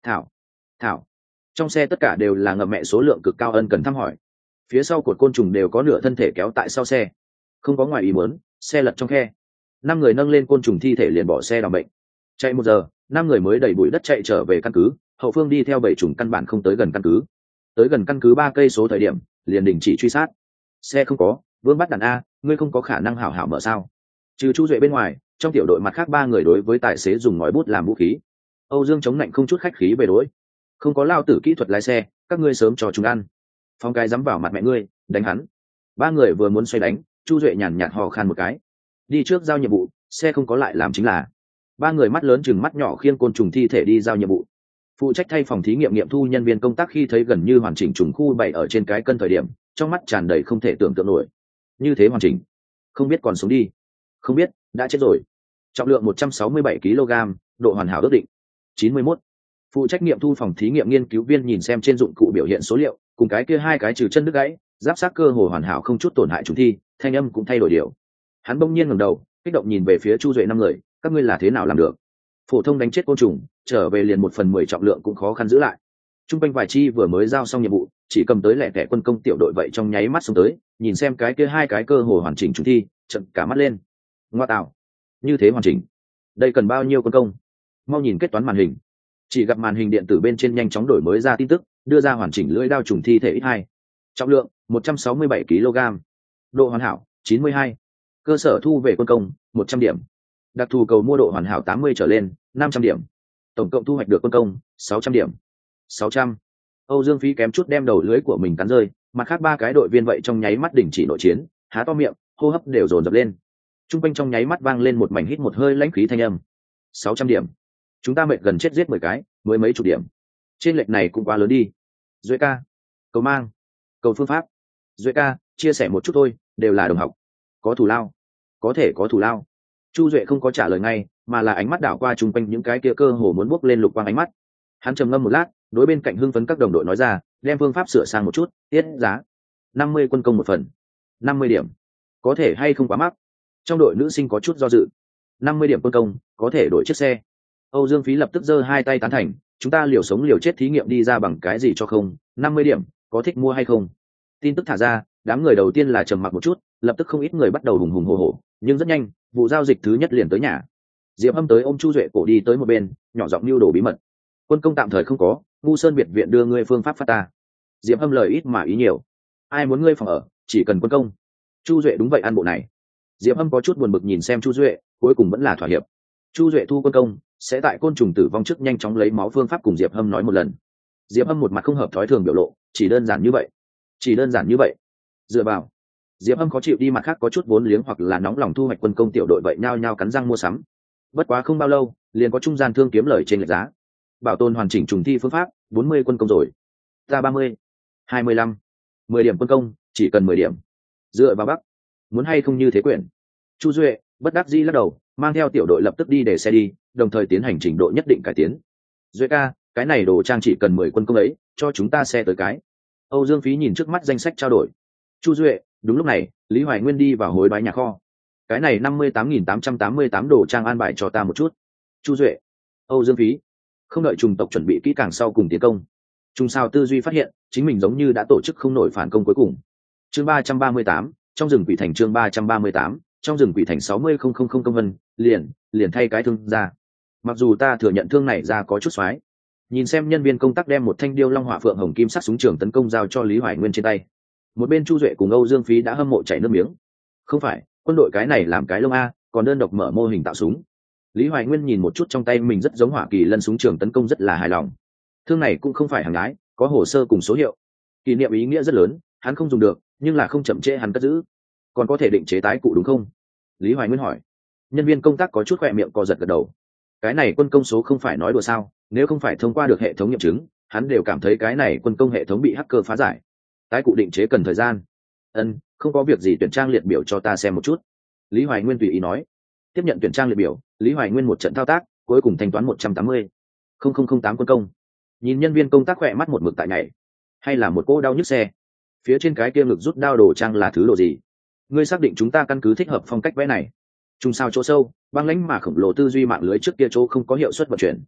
thảo thảo trong xe tất cả đều là ngậm mẹ số lượng cực cao ân cần thăm hỏi. Phía sau cột côn trùng đều có nửa thân thể kéo tại sau xe, không có ngoài ý muốn xe lật trong khe. Năm người nâng lên côn trùng thi thể liền bỏ xe đ bệnh. Chạy một giờ năm người mới đẩy bụi đất chạy trở về căn cứ. Hậu phương đi theo bảy trùng căn bản không tới gần căn cứ. Tới gần căn cứ ba cây số thời điểm liền đình chỉ truy sát. Xe không có, Vương bắt đàn a, ngươi không có khả năng hảo hảo mở sao? Trừ Chu Duệ bên ngoài, trong tiểu đội mặt khác ba người đối với tài xế dùng ngòi bút làm vũ khí. Âu Dương chống lạnh không chút khách khí về đối. Không có lao tử kỹ thuật lái xe, các ngươi sớm cho chúng ăn. Phong cái dám vào mặt mẹ ngươi, đánh hắn. Ba người vừa muốn xoay đánh, Chu Duệ nhàn nhạt hò khan một cái. Đi trước giao nhiệm vụ, xe không có lại làm chính là. Ba người mắt lớn chừng mắt nhỏ khiêng côn trùng thi thể đi giao nhiệm vụ. Phụ trách thay phòng thí nghiệm nghiệm thu nhân viên công tác khi thấy gần như hoàn chỉnh trùng khu bày ở trên cái cân thời điểm, trong mắt tràn đầy không thể tưởng tượng nổi. Như thế hoàn chỉnh, không biết còn sống đi, không biết đã chết rồi. Trọng lượng một trăm sáu mươi bảy ki lô gam, độ hoàn hảo ước định chín mươi mốt. Phụ trách nghiệm thu phòng thí nghiệm nghiên cứu viên nhìn xem trên dụng cụ biểu hiện số liệu, cùng cái kia hai cái trừ chân đứt gãy, giáp xác cơ hồ hoàn hảo không chút tổn hại trùng thi, thanh âm cũng thay đổi điều. Hắn bỗng nhiên ngẩng đầu, kích động nhìn về phía Chu Duệ năm người, các ngươi là thế nào làm được? Phổ thông đánh chết côn trùng, trở về liền một phần mười trọng lượng cũng khó khăn giữ lại. Trung quanh vài chi vừa mới giao xong nhiệm vụ, chỉ cầm tới lẻ tẻ quân công tiểu đội vậy trong nháy mắt xông tới, nhìn xem cái kia hai cái cơ hồ hoàn chỉnh trùng thi, trợn cả mắt lên. Ngoa tạo, như thế hoàn chỉnh, đây cần bao nhiêu quân công? Mau nhìn kết toán màn hình. Chỉ gặp màn hình điện tử bên trên nhanh chóng đổi mới ra tin tức, đưa ra hoàn chỉnh lưỡi đao trùng thi thể ít hai, trọng lượng một trăm sáu mươi bảy ki lô gam, độ hoàn hảo chín mươi hai, cơ sở thu về quân công một trăm điểm, đặc thù cầu mua độ hoàn hảo tám mươi trở lên năm trăm điểm, tổng cộng thu hoạch được quân công sáu trăm điểm. sáu trăm. Âu Dương Phí kém chút đem đầu lưới của mình cắn rơi, mặt khác ba cái đội viên vậy trong nháy mắt đình chỉ nội chiến, há to miệng, hô hấp đều dồn dập lên. Trung quanh trong nháy mắt vang lên một mảnh hít một hơi lãnh khí thanh âm. sáu trăm điểm. Chúng ta mệt gần chết giết mười cái, mới mấy chục điểm. Trên lệch này cũng quá lớn đi. Duệ ca, cầu mang, cầu phương pháp. Duệ ca, chia sẻ một chút thôi, đều là đồng học. Có thù lao, có thể có thù lao. Chu Duệ không có trả lời ngay, mà là ánh mắt đảo qua chung quanh những cái kia cơ hồ muốn bốc lên lục quang ánh mắt. Hắn trầm ngâm một lát, đối bên cạnh hưng phấn các đồng đội nói ra, đem phương pháp sửa sang một chút, tiết giá năm mươi quân công một phần, năm mươi điểm. Có thể hay không quá mắc? Trong đội nữ sinh có chút do dự. năm mươi điểm quân công, có thể đổi chiếc xe. Âu Dương Phí lập tức giơ hai tay tán thành, chúng ta liều sống liều chết thí nghiệm đi ra bằng cái gì cho không, năm mươi điểm, có thích mua hay không? Tin tức thả ra, đám người đầu tiên là trầm mặc một chút, lập tức không ít người bắt đầu hùng hùng hổ hổ, nhưng rất nhanh, vụ giao dịch thứ nhất liền tới nhà. Diệp Âm tới ôm Chu Duệ cổ đi tới một bên, nhỏ giọng mưu đồ bí mật. Quân công tạm thời không có, Ngu Sơn biệt viện đưa ngươi phương pháp phát ta. Diệp Âm lời ít mà ý nhiều. Ai muốn ngươi phòng ở, chỉ cần quân công. Chu Duệ đúng vậy ăn bộ này. Diệp Âm có chút buồn bực nhìn xem Chu Duệ, cuối cùng vẫn là thỏa hiệp. Chu Duệ thu quân công, sẽ tại côn trùng tử vong trước nhanh chóng lấy máu phương pháp cùng Diệp Âm nói một lần. Diệp Âm một mặt không hợp thói thường biểu lộ, chỉ đơn giản như vậy. Chỉ đơn giản như vậy. Dựa vào. Diệp Âm khó chịu đi, mặt khác có chút vốn liếng hoặc là nóng lòng thu hoạch quân công tiểu đội vậy nhao nhao cắn răng mua sắm. Bất quá không bao lâu, liền có trung gian thương kiếm lời trên lệch giá. Bảo tồn hoàn chỉnh trùng thi phương pháp, bốn mươi quân công rồi. Ta ba mươi, hai mươi lăm, mười điểm quân công, chỉ cần mười điểm. Dựa vào Bắc, muốn hay không như thế quyển. Chu Duệ bất đắc dĩ lắc đầu, mang theo tiểu đội lập tức đi để xe đi, đồng thời tiến hành trình độ nhất định cải tiến. Duệ ca, cái này đồ trang chỉ cần mười quân công ấy, cho chúng ta xe tới cái. Âu Dương Phí nhìn trước mắt danh sách trao đổi. Chu Duệ, đúng lúc này, Lý Hoài Nguyên đi vào hối đoái nhà kho. Cái này năm mươi tám nghìn tám trăm tám mươi tám đồ trang an bài cho ta một chút. Chu Duệ, Âu Dương Phí, không đợi trùng tộc chuẩn bị kỹ càng sau cùng tiến công. Trùng sao tư duy phát hiện, chính mình giống như đã tổ chức không nổi phản công cuối cùng. Chương ba trăm ba mươi tám, trong rừng quỷ thành chương ba trăm ba mươi tám, trong rừng quỷ thành sáu mươi không không không công vân, liền, liền thay cái thương ra. Mặc dù ta thừa nhận thương này ra có chút xoái. Nhìn xem nhân viên công tác đem một thanh điêu long hỏa phượng hồng kim sắc súng trường tấn công giao cho Lý Hoài Nguyên trên tay. Một bên Chu Duệ cùng Âu Dương Phí đã hâm mộ chảy nước miếng. Không phải, quân đội cái này làm cái lông a, còn đơn độc mở mô hình tạo súng. Lý Hoài Nguyên nhìn một chút trong tay mình rất giống hỏa kỳ lân súng trường tấn công rất là hài lòng. Thương này cũng không phải hàng nhái, có hồ sơ cùng số hiệu. Kỷ niệm ý nghĩa rất lớn, hắn không dùng được, nhưng là không chậm trễ hắn cất giữ. Còn có thể định chế tái cụ đúng không? Lý Hoài Nguyên hỏi. Nhân viên công tác có chút khỏe miệng co giật gật đầu. Cái này quân công số không phải nói đùa sao, nếu không phải thông qua được hệ thống nghiệm chứng, hắn đều cảm thấy cái này quân công hệ thống bị hacker phá giải. Tái cụ định chế cần thời gian. Ân, không có việc gì tuyển trang liệt biểu cho ta xem một chút. Lý Hoài Nguyên tùy ý nói. Tiếp nhận tuyển trang liệt biểu, Lý Hoài Nguyên một trận thao tác, cuối cùng thanh toán một trăm tám mươi không không không tám quân công. Nhìn nhân viên công tác khỏe mắt một mực tại nhảy, hay là một cô đau nhức xe. Phía trên cái kia ngực rút đao đồ trang là thứ đồ gì? Ngươi xác định chúng ta căn cứ thích hợp phong cách vẽ này? Trung sao chỗ sâu, băng lãnh mà khổng lồ tư duy mạng lưới trước kia chỗ không có hiệu suất vận chuyển.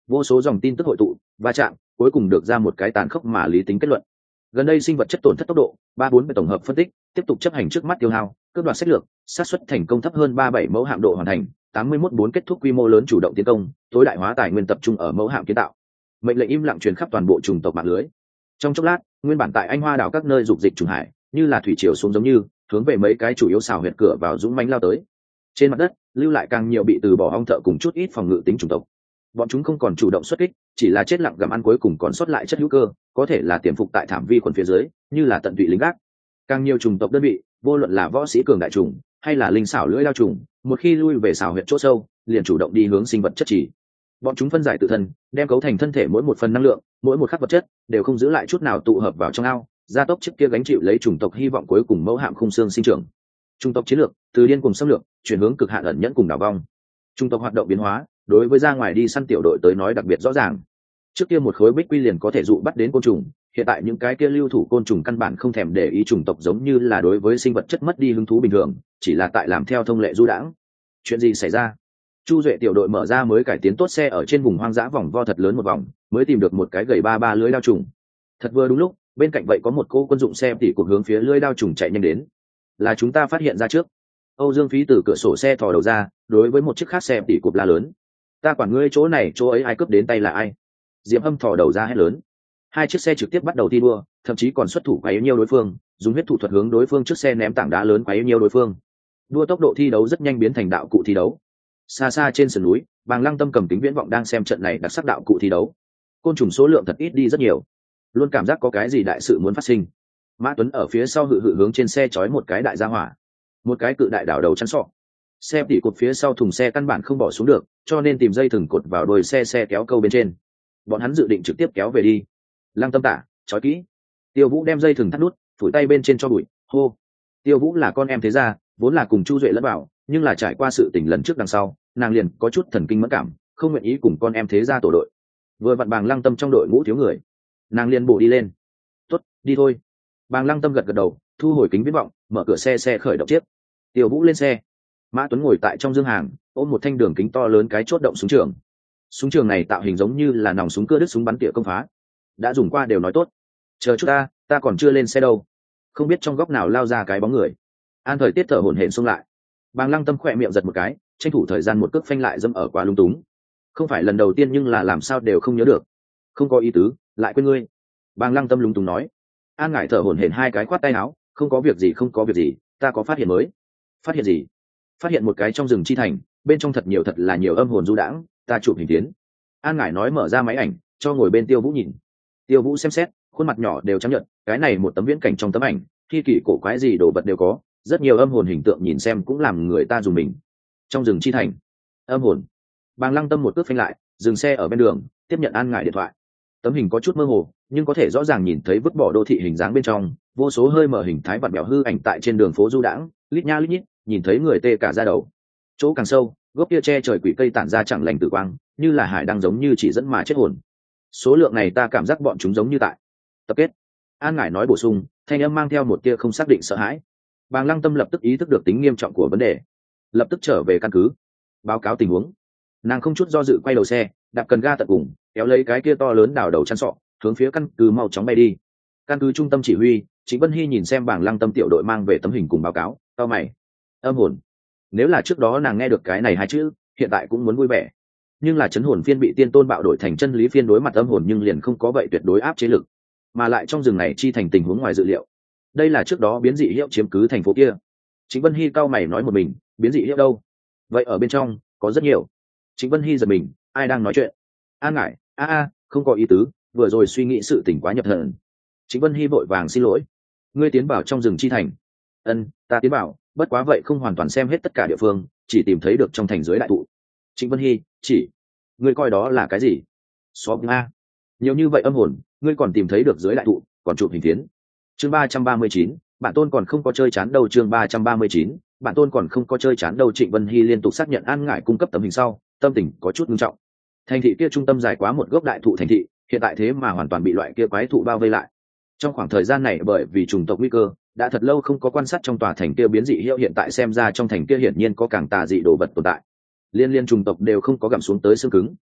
Vô số dòng tin tức hội tụ va chạm, cuối cùng được ra một cái tàn khốc mà lý tính kết luận. Gần đây sinh vật chất tổn thất tốc độ ba bốn tổng hợp phân tích, tiếp tục chấp hành trước mắt tiêu hao cướp đoạt sách lược, xác suất thành công thấp hơn ba bảy mẫu hạm độ hoàn thành, tám mươi mốt bốn kết thúc quy mô lớn chủ động tiến công, tối đại hóa tài nguyên tập trung ở mẫu hạm kiến tạo. Mệnh lệnh im lặng truyền khắp toàn bộ chủng tộc mạng lưới. Trong chốc lát, nguyên bản tại Anh Hoa đảo các nơi dục dịch trùng hải, như là thủy triều xuống giống như hướng về mấy cái chủ yếu xào huyệt cửa vào dũng mãnh lao tới. Trên mặt đất lưu lại càng nhiều bị từ bỏ ong thợ cùng chút ít phòng ngự tính chủng tộc. Bọn chúng không còn chủ động xuất kích, chỉ là chết lặng gặm ăn cuối cùng còn sót lại chất hữu cơ, có thể là tiềm phục tại thảm vi khuẩn phía dưới, như là tận tụy lính gác. Càng nhiều chủng tộc đơn vị, vô luận là võ sĩ cường đại trùng hay là linh xảo lưỡi lao trùng, một khi lui về xào huyệt chỗ sâu, liền chủ động đi hướng sinh vật chất chỉ. Bọn chúng phân giải tự thân, đem cấu thành thân thể mỗi một phần năng lượng, mỗi một khắc vật chất đều không giữ lại chút nào tụ hợp vào trong ao, gia tốc trước kia gánh chịu lấy chủng tộc hy vọng cuối cùng mẫu hạm khung xương sinh trưởng. Chủng tộc chiến lược từ điên cùng xâm lược chuyển hướng cực hạn ẩn nhẫn cùng đảo vong. Chủng tộc hoạt động biến hóa đối với ra ngoài đi săn tiểu đội tới nói đặc biệt rõ ràng. Trước kia một khối bích quy liền có thể dụ bắt đến côn trùng, hiện tại những cái kia lưu thủ côn trùng căn bản không thèm để ý chủng tộc, giống như là đối với sinh vật chất mất đi hứng thú bình thường, chỉ là tại làm theo thông lệ du đãng. Chuyện gì xảy ra? Chu Duệ tiểu đội mở ra mới cải tiến tốt xe ở trên vùng hoang dã vòng vo thật lớn một vòng, mới tìm được một cái gầy ba ba lưới đao trùng. Thật vừa đúng lúc, bên cạnh vậy có một cô quân dụng xe tỉ cục hướng phía lưới đao trùng chạy nhanh đến. Là chúng ta phát hiện ra trước. Âu Dương Phí từ cửa sổ xe thò đầu ra, đối với một chiếc khác xe tỉ cục la lớn. Ta quản ngươi chỗ này chỗ ấy ai cướp đến tay là ai? Diệp Hâm thò đầu ra hét lớn. Hai chiếc xe trực tiếp bắt đầu thi đua, thậm chí còn xuất thủ quấy nhiêu đối phương, dùng huyết thủ thuật hướng đối phương trước xe ném tảng đá lớn quấy nhiêu đối phương. Đua tốc độ thi đấu rất nhanh biến thành đạo cụ thi đấu. Xa xa trên sườn núi, Bàng Lăng Tâm cầm kính viễn vọng đang xem trận này đặc sắc đạo cụ thi đấu. Côn trùng số lượng thật ít đi rất nhiều, luôn cảm giác có cái gì đại sự muốn phát sinh. Mã Tuấn ở phía sau hự hự hướng trên xe chói một cái đại gia hỏa, một cái cự đại đảo đầu chắn sọ. Xe tỉ cột phía sau thùng xe căn bản không bỏ xuống được, cho nên tìm dây thừng cột vào đuôi xe xe kéo câu bên trên. Bọn hắn dự định trực tiếp kéo về đi. Lăng Tâm tả, chói kỹ. Tiêu Vũ đem dây thừng thắt nút, phủi tay bên trên cho bụi, hô. Tiêu Vũ là con em thế gia, vốn là cùng Chu Duệ lẫn vào, nhưng là trải qua sự tình lần trước đằng sau, nàng liền có chút thần kinh mẫn cảm, không nguyện ý cùng con em thế gia tổ đội. Vừa vặn Bàng Lăng Tâm trong đội ngũ thiếu người, nàng liền bổ đi lên. Tốt, đi thôi. Bàng Lăng Tâm gật gật đầu, thu hồi kính viễn vọng, mở cửa xe xe khởi động tiếp. Tiêu Vũ lên xe. Mã Tuấn ngồi tại trong dương hàng, ôm một thanh đường kính to lớn cái chốt động súng trường. Súng trường này tạo hình giống như là nòng súng cưa đứt súng bắn tỉa công phá. Đã dùng qua đều nói tốt. Chờ chút ta, ta còn chưa lên xe đâu. Không biết trong góc nào lao ra cái bóng người. An Thời Tiết thở hổn hển xông lại. Bàng Lăng Tâm khỏe miệng giật một cái, tranh thủ thời gian một cước phanh lại dâm ở quá lung túng. Không phải lần đầu tiên nhưng là làm sao đều không nhớ được. Không có ý tứ, lại quên ngươi. Bàng Lăng Tâm lung túng nói. An Ngải thở hổn hển hai cái khoát tay áo, không có việc gì không có việc gì, ta có phát hiện mới. Phát hiện gì? Phát hiện một cái trong rừng chi thành, bên trong thật nhiều thật là nhiều âm hồn du đãng, ta chụp hình tiến. An Ngải nói mở ra máy ảnh, cho ngồi bên Tiêu Vũ nhìn. Tiêu Vũ xem xét, khuôn mặt nhỏ đều chấp nhận, cái này một tấm viễn cảnh trong tấm ảnh, khi kỳ cổ quái gì đồ vật đều có, rất nhiều âm hồn hình tượng nhìn xem cũng làm người ta dùng mình. Trong rừng chi thành, âm hồn. Bàng Lăng Tâm một cước phanh lại, dừng xe ở bên đường, tiếp nhận An Ngải điện thoại. Tấm hình có chút mơ hồ, nhưng có thể rõ ràng nhìn thấy vứt bỏ đô thị hình dáng bên trong, vô số hơi mở hình thái vặn bèo hư ảnh tại trên đường phố du đãng, lít nha lít nhít, nhìn thấy người tê cả da đầu. Chỗ càng sâu, gốc kia che trời quỷ cây tản ra chẳng lành tử quang, như là hải đang giống như chỉ dẫn mà chết hồn. Số lượng này ta cảm giác bọn chúng giống như tại tập kết. An Ngải nói bổ sung, thanh âm mang theo một tia không xác định sợ hãi. Bàng Lăng Tâm lập tức ý thức được tính nghiêm trọng của vấn đề, lập tức trở về căn cứ báo cáo tình huống. Nàng không chút do dự quay đầu xe, đạp cần ga tận cùng, kéo lấy cái kia to lớn đào đầu chăn sọ, hướng phía căn cứ mau chóng bay đi. Căn cứ trung tâm chỉ huy, Trịnh Vân Hy nhìn xem Bàng Lăng Tâm tiểu đội mang về tấm hình cùng báo cáo, cau mày. Âm hồn. Nếu là trước đó nàng nghe được cái này hai chữ, hiện tại cũng muốn vui vẻ. Nhưng là chấn hồn phiên bị tiên tôn bạo đổi thành chân lý phiên đối mặt âm hồn nhưng liền không có vậy tuyệt đối áp chế lực, mà lại trong rừng này chi thành tình huống ngoài dự liệu. Đây là trước đó biến dị hiệu chiếm cứ thành phố kia. Trịnh Vân Hy cau mày nói một mình, biến dị hiệu đâu? Vậy ở bên trong có rất nhiều. Trịnh Vân Hy giật mình, ai đang nói chuyện? An Ngải, a a, không có ý tứ, vừa rồi suy nghĩ sự tỉnh quá nhập thần. Trịnh Vân Hy vội vàng xin lỗi. Ngươi tiến vào trong rừng chi thành. Ân, ta tiến vào, bất quá vậy không hoàn toàn xem hết tất cả địa phương, chỉ tìm thấy được trong thành dưới đại thụ. Trịnh Vân Hy, chỉ, ngươi coi đó là cái gì? Xóa a, nhiều như vậy âm hồn, ngươi còn tìm thấy được dưới đại thụ, còn chụp hình tiến. Chương ba trăm ba mươi chín, bản tôn còn không có chơi chán đâu. Chương ba trăm ba mươi chín, bản tôn còn không có chơi chán đâu. Trịnh Vân Hy liên tục xác nhận An Ngải cung cấp tấm hình sau, tâm tình có chút nghiêm trọng. Thành thị kia trung tâm dài quá một gốc đại thụ thành thị, hiện tại thế mà hoàn toàn bị loại kia quái thụ bao vây lại. Trong khoảng thời gian này bởi vì chủng tộc nguy cơ, đã thật lâu không có quan sát trong tòa thành kia biến dị hiệu, hiện tại xem ra trong thành kia hiển nhiên có càng tà dị đồ vật tồn tại. Liên liên chủng tộc đều không có gặm xuống tới xương cứng.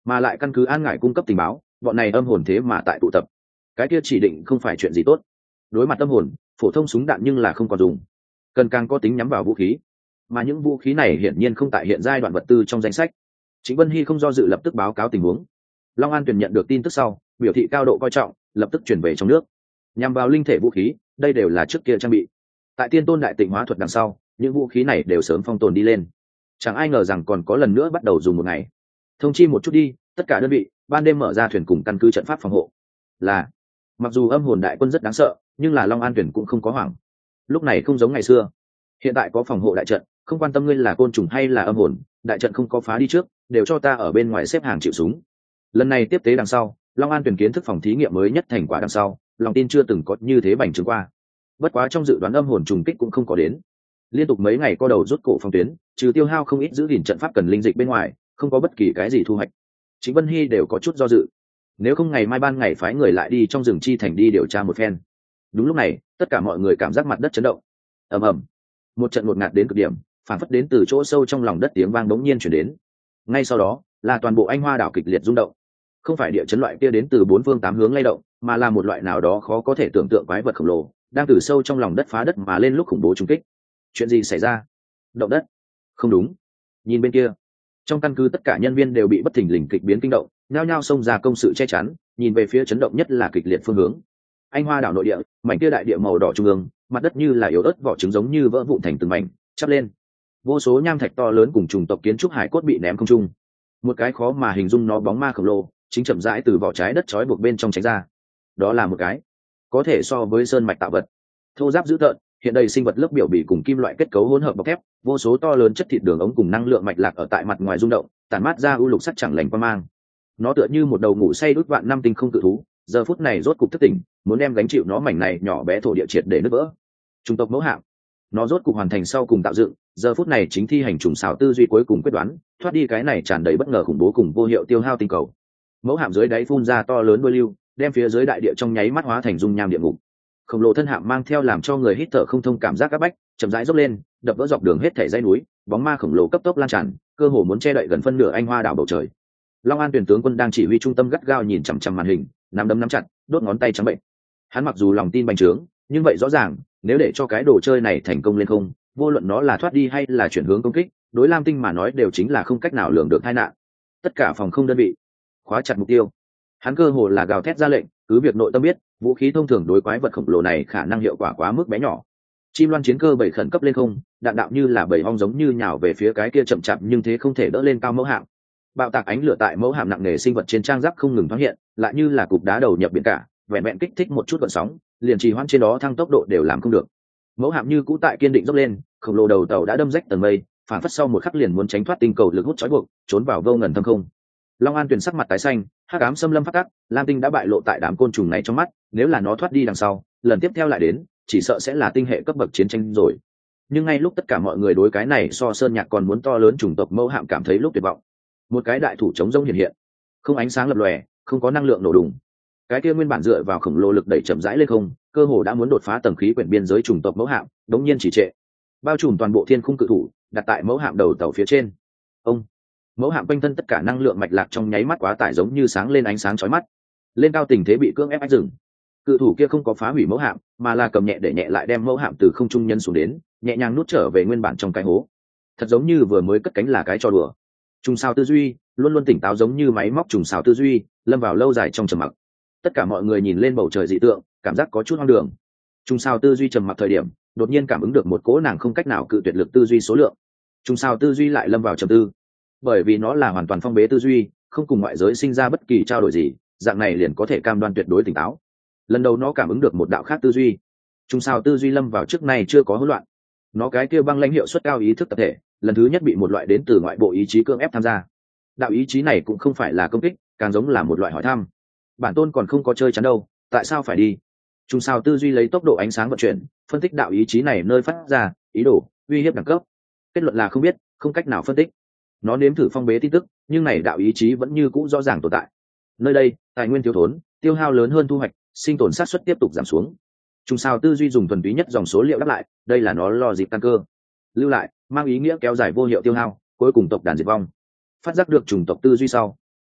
mà lại căn cứ An Ngải cung cấp tình báo, bọn này âm hồn thế mà tại tụ tập, cái kia chỉ định không phải chuyện gì tốt. Đối mặt âm hồn, phổ thông súng đạn nhưng là không còn dùng, cần càng có tính nhắm vào vũ khí, mà những vũ khí này hiển nhiên không tại hiện giai đoạn vật tư trong danh sách. Trịnh Vân Hy không do dự lập tức báo cáo tình huống. Long An Tuyền nhận được tin tức sau, biểu thị cao độ coi trọng, lập tức chuyển về trong nước. Nhằm vào linh thể vũ khí, đây đều là trước kia trang bị. Tại Tiên Tôn đại tịnh hóa thuật đằng sau, những vũ khí này đều sớm phong tồn đi lên. Chẳng ai ngờ rằng còn có lần nữa bắt đầu dùng một ngày. Thông chi một chút đi, tất cả đơn vị, ban đêm mở ra thuyền cùng căn cứ trận pháp phòng hộ. Là, mặc dù âm hồn đại quân rất đáng sợ, nhưng là Long An Tuyền cũng không có hoảng. Lúc này không giống ngày xưa. Hiện tại có phòng hộ đại trận, không quan tâm ngươi là côn trùng hay là âm hồn, đại trận không có phá đi trước, đều cho ta ở bên ngoài xếp hàng chịu súng. Lần này tiếp tế đằng sau, Long An Tuyền kiến thức phòng thí nghiệm mới nhất thành quả đằng sau, lòng tin chưa từng có như thế bành trướng qua. Bất quá trong dự đoán âm hồn trùng kích cũng không có đến. Liên tục mấy ngày co đầu rút cổ phong tuyến, trừ tiêu hao không ít giữ gìn trận pháp cần linh dịch bên ngoài, không có bất kỳ cái gì thu hoạch. Chính Vân Hy đều có chút do dự. Nếu không ngày mai ban ngày phái người lại đi trong rừng chi thành đi điều tra một phen. Đúng lúc này, tất cả mọi người cảm giác mặt đất chấn động. Ầm ầm, một trận ngột ngạt đến cực điểm, phản phất đến từ chỗ sâu trong lòng đất tiếng vang bỗng nhiên chuyển đến. Ngay sau đó, là toàn bộ Anh Hoa đảo kịch liệt rung động. Không phải địa chấn loại kia đến từ bốn phương tám hướng lay động, mà là một loại nào đó khó có thể tưởng tượng quái vật khổng lồ, đang từ sâu trong lòng đất phá đất mà lên lúc khủng bố trùng kích. Chuyện gì xảy ra? Động đất? Không đúng. Nhìn bên kia, trong căn cứ tất cả nhân viên đều bị bất thình lình kịch biến kinh động, nhao nhao xông ra công sự che chắn, nhìn về phía chấn động nhất là kịch liệt phương hướng. Anh Hoa đảo nội địa, mảnh kia đại địa màu đỏ trung ương, mặt đất như là yếu ớt vỏ trứng giống như vỡ vụn thành từng mảnh, chắp lên. Vô số nham thạch to lớn cùng trùng tộc kiến trúc hải cốt bị ném không trung. Một cái khó mà hình dung nó bóng ma khổng lồ, chính chậm rãi từ vỏ trái đất trói buộc bên trong tránh ra. Đó là một cái có thể so với sơn mạch tạo vật, thô ráp dữ tợn, hiện đầy sinh vật lớp biểu bì cùng kim loại kết cấu hỗn hợp bọc thép, vô số to lớn chất thịt đường ống cùng năng lượng mạch lạc ở tại mặt ngoài rung động, tản mát ra u lục sắc chẳng lành qua mang. Nó tựa như một đầu ngủ say đút vạn năm tinh không cự thú, giờ phút này rốt cục thức tỉnh, muốn đem gánh chịu nó mảnh này nhỏ bé thổ địa triệt để nứt vỡ. Trung tộc mẫu hạm, nó rốt cục hoàn thành sau cùng tạo dựng, giờ phút này chính thi hành trùng xào tư duy cuối cùng quyết đoán, thoát đi cái này tràn đầy bất ngờ khủng bố cùng vô hiệu tiêu hao tinh cầu. Mẫu hạm dưới đáy phun ra to lớn đuôi lưu, đem phía dưới đại địa trong nháy mắt hóa thành dung nham địa ngục. Khổng lồ thân hạm mang theo làm cho người hít thở không thông cảm giác áp bách, chậm rãi dốc lên, đập vỡ dọc đường hết thảy dãy núi, bóng ma khổng lồ cấp tốc lan tràn, cơ hồ muốn che đậy gần phân nửa Anh Hoa đảo bầu trời. Long An Tuyền tướng quân đang chỉ huy trung tâm gắt gao nhìn chằm chằm màn hình, nắm đấm nắm chặt, đốt ngón tay trắng bệnh. Hắn mặc dù lòng tin bành trướng, nhưng vậy rõ ràng, nếu để cho cái đồ chơi này thành công lên không, vô luận nó là thoát đi hay là chuyển hướng công kích, đối Lam Tinh mà nói đều chính là không cách nào lường được tai nạn. Tất cả phòng không đơn vị, khóa chặt mục tiêu. Hắn cơ hồ là gào thét ra lệnh, cứ việc nội tâm biết, vũ khí thông thường đối quái vật khổng lồ này khả năng hiệu quả quá mức bé nhỏ. Chim loan chiến cơ bảy khẩn cấp lên không, đạn đạo như là bảy ong giống như nhào về phía cái kia chậm chạp nhưng thế không thể đỡ lên cao mẫu hạm. Bạo tạc ánh lửa tại mẫu hạm nặng nề sinh vật trên trang giáp không ngừng thoáng hiện, lại như là cục đá đầu nhập biển cả, vẹn vẹn kích thích một chút gợn sóng, liền trì hoãn trên đó thăng tốc độ đều làm không được. Mẫu hạm như cũ tại kiên định dốc lên, khổng lồ đầu tàu đã đâm rách tầng mây, phản phất sau một khắc liền muốn tránh thoát tinh cầu lực hút trói buộc, trốn vào vô ngần thâm không. Long An Tuyền sắc mặt tái xanh, hắc ám xâm lâm phát tác, Lam Tinh đã bại lộ tại đám côn trùng này trong mắt, nếu là nó thoát đi đằng sau, lần tiếp theo lại đến, chỉ sợ sẽ là tinh hệ cấp bậc chiến tranh rồi. Nhưng ngay lúc tất cả mọi người đối cái này so sơn nhạc còn muốn to lớn chủng tộc mẫu hạm cảm thấy lúc tuyệt vọng, một cái đại thủ chống rông hiện hiện, không ánh sáng lập lòe, không có năng lượng nổ đùng. Cái kia nguyên bản dựa vào khổng lồ lực đẩy chậm rãi lên không, cơ hồ đã muốn đột phá tầng khí quyển biên giới chủng tộc mẫu hạm, đống nhiên chỉ trệ, bao trùm toàn bộ thiên khung cự thủ, đặt tại mẫu hạm đầu tàu phía trên. Ông mẫu hạm quanh thân tất cả năng lượng mạch lạc trong nháy mắt quá tải giống như sáng lên ánh sáng chói mắt, lên cao tình thế bị cưỡng ép ách dừng. Cự thủ kia không có phá hủy mẫu hạm, mà là cầm nhẹ để nhẹ lại đem mẫu hạm từ không trung nhân xuống đến, nhẹ nhàng nuốt trở về nguyên bản trong cái hố. Thật giống như vừa mới cất cánh là cái trò đùa. Trùng sao tư duy luôn luôn tỉnh táo giống như máy móc trùng sao tư duy, lâm vào lâu dài trong trầm mặc. Tất cả mọi người nhìn lên bầu trời dị tượng, cảm giác có chút hoang đường. Trùng sao tư duy trầm mặc thời điểm, đột nhiên cảm ứng được một cỗ nàng không cách nào cự tuyệt lực tư duy số lượng. Trùng sao tư duy lại lâm vào trầm tư, bởi vì nó là hoàn toàn phong bế tư duy, không cùng ngoại giới sinh ra bất kỳ trao đổi gì, dạng này liền có thể cam đoan tuyệt đối tỉnh táo. Lần đầu nó cảm ứng được một đạo khác tư duy. Trùng sao tư duy lâm vào trước nay chưa có hỗn loạn. Nó cái kia băng lãnh hiệu suất cao ý thức tập thể, lần thứ nhất bị một loại đến từ ngoại bộ ý chí cưỡng ép tham gia. Đạo ý chí này cũng không phải là công kích, càng giống là một loại hỏi thăm. Bản tôn còn không có chơi chắn đâu, tại sao phải đi? Trùng sao tư duy lấy tốc độ ánh sáng vận chuyển, phân tích đạo ý chí này nơi phát ra, ý đồ, uy hiếp đẳng cấp. Kết luận là không biết, không cách nào phân tích. Nó nếm thử phong bế tin tức, nhưng này đạo ý chí vẫn như cũ rõ ràng tồn tại. Nơi đây, tài nguyên thiếu thốn, tiêu hao lớn hơn thu hoạch, sinh tồn sát suất tiếp tục giảm xuống. Trùng sao tư duy dùng thuần túy nhất dòng số liệu đáp lại, đây là nó lo dịp tăng cơ. Lưu lại, mang ý nghĩa kéo dài vô hiệu tiêu hao, cuối cùng tộc đàn diệt vong. Phát giác được trùng tộc tư duy sau,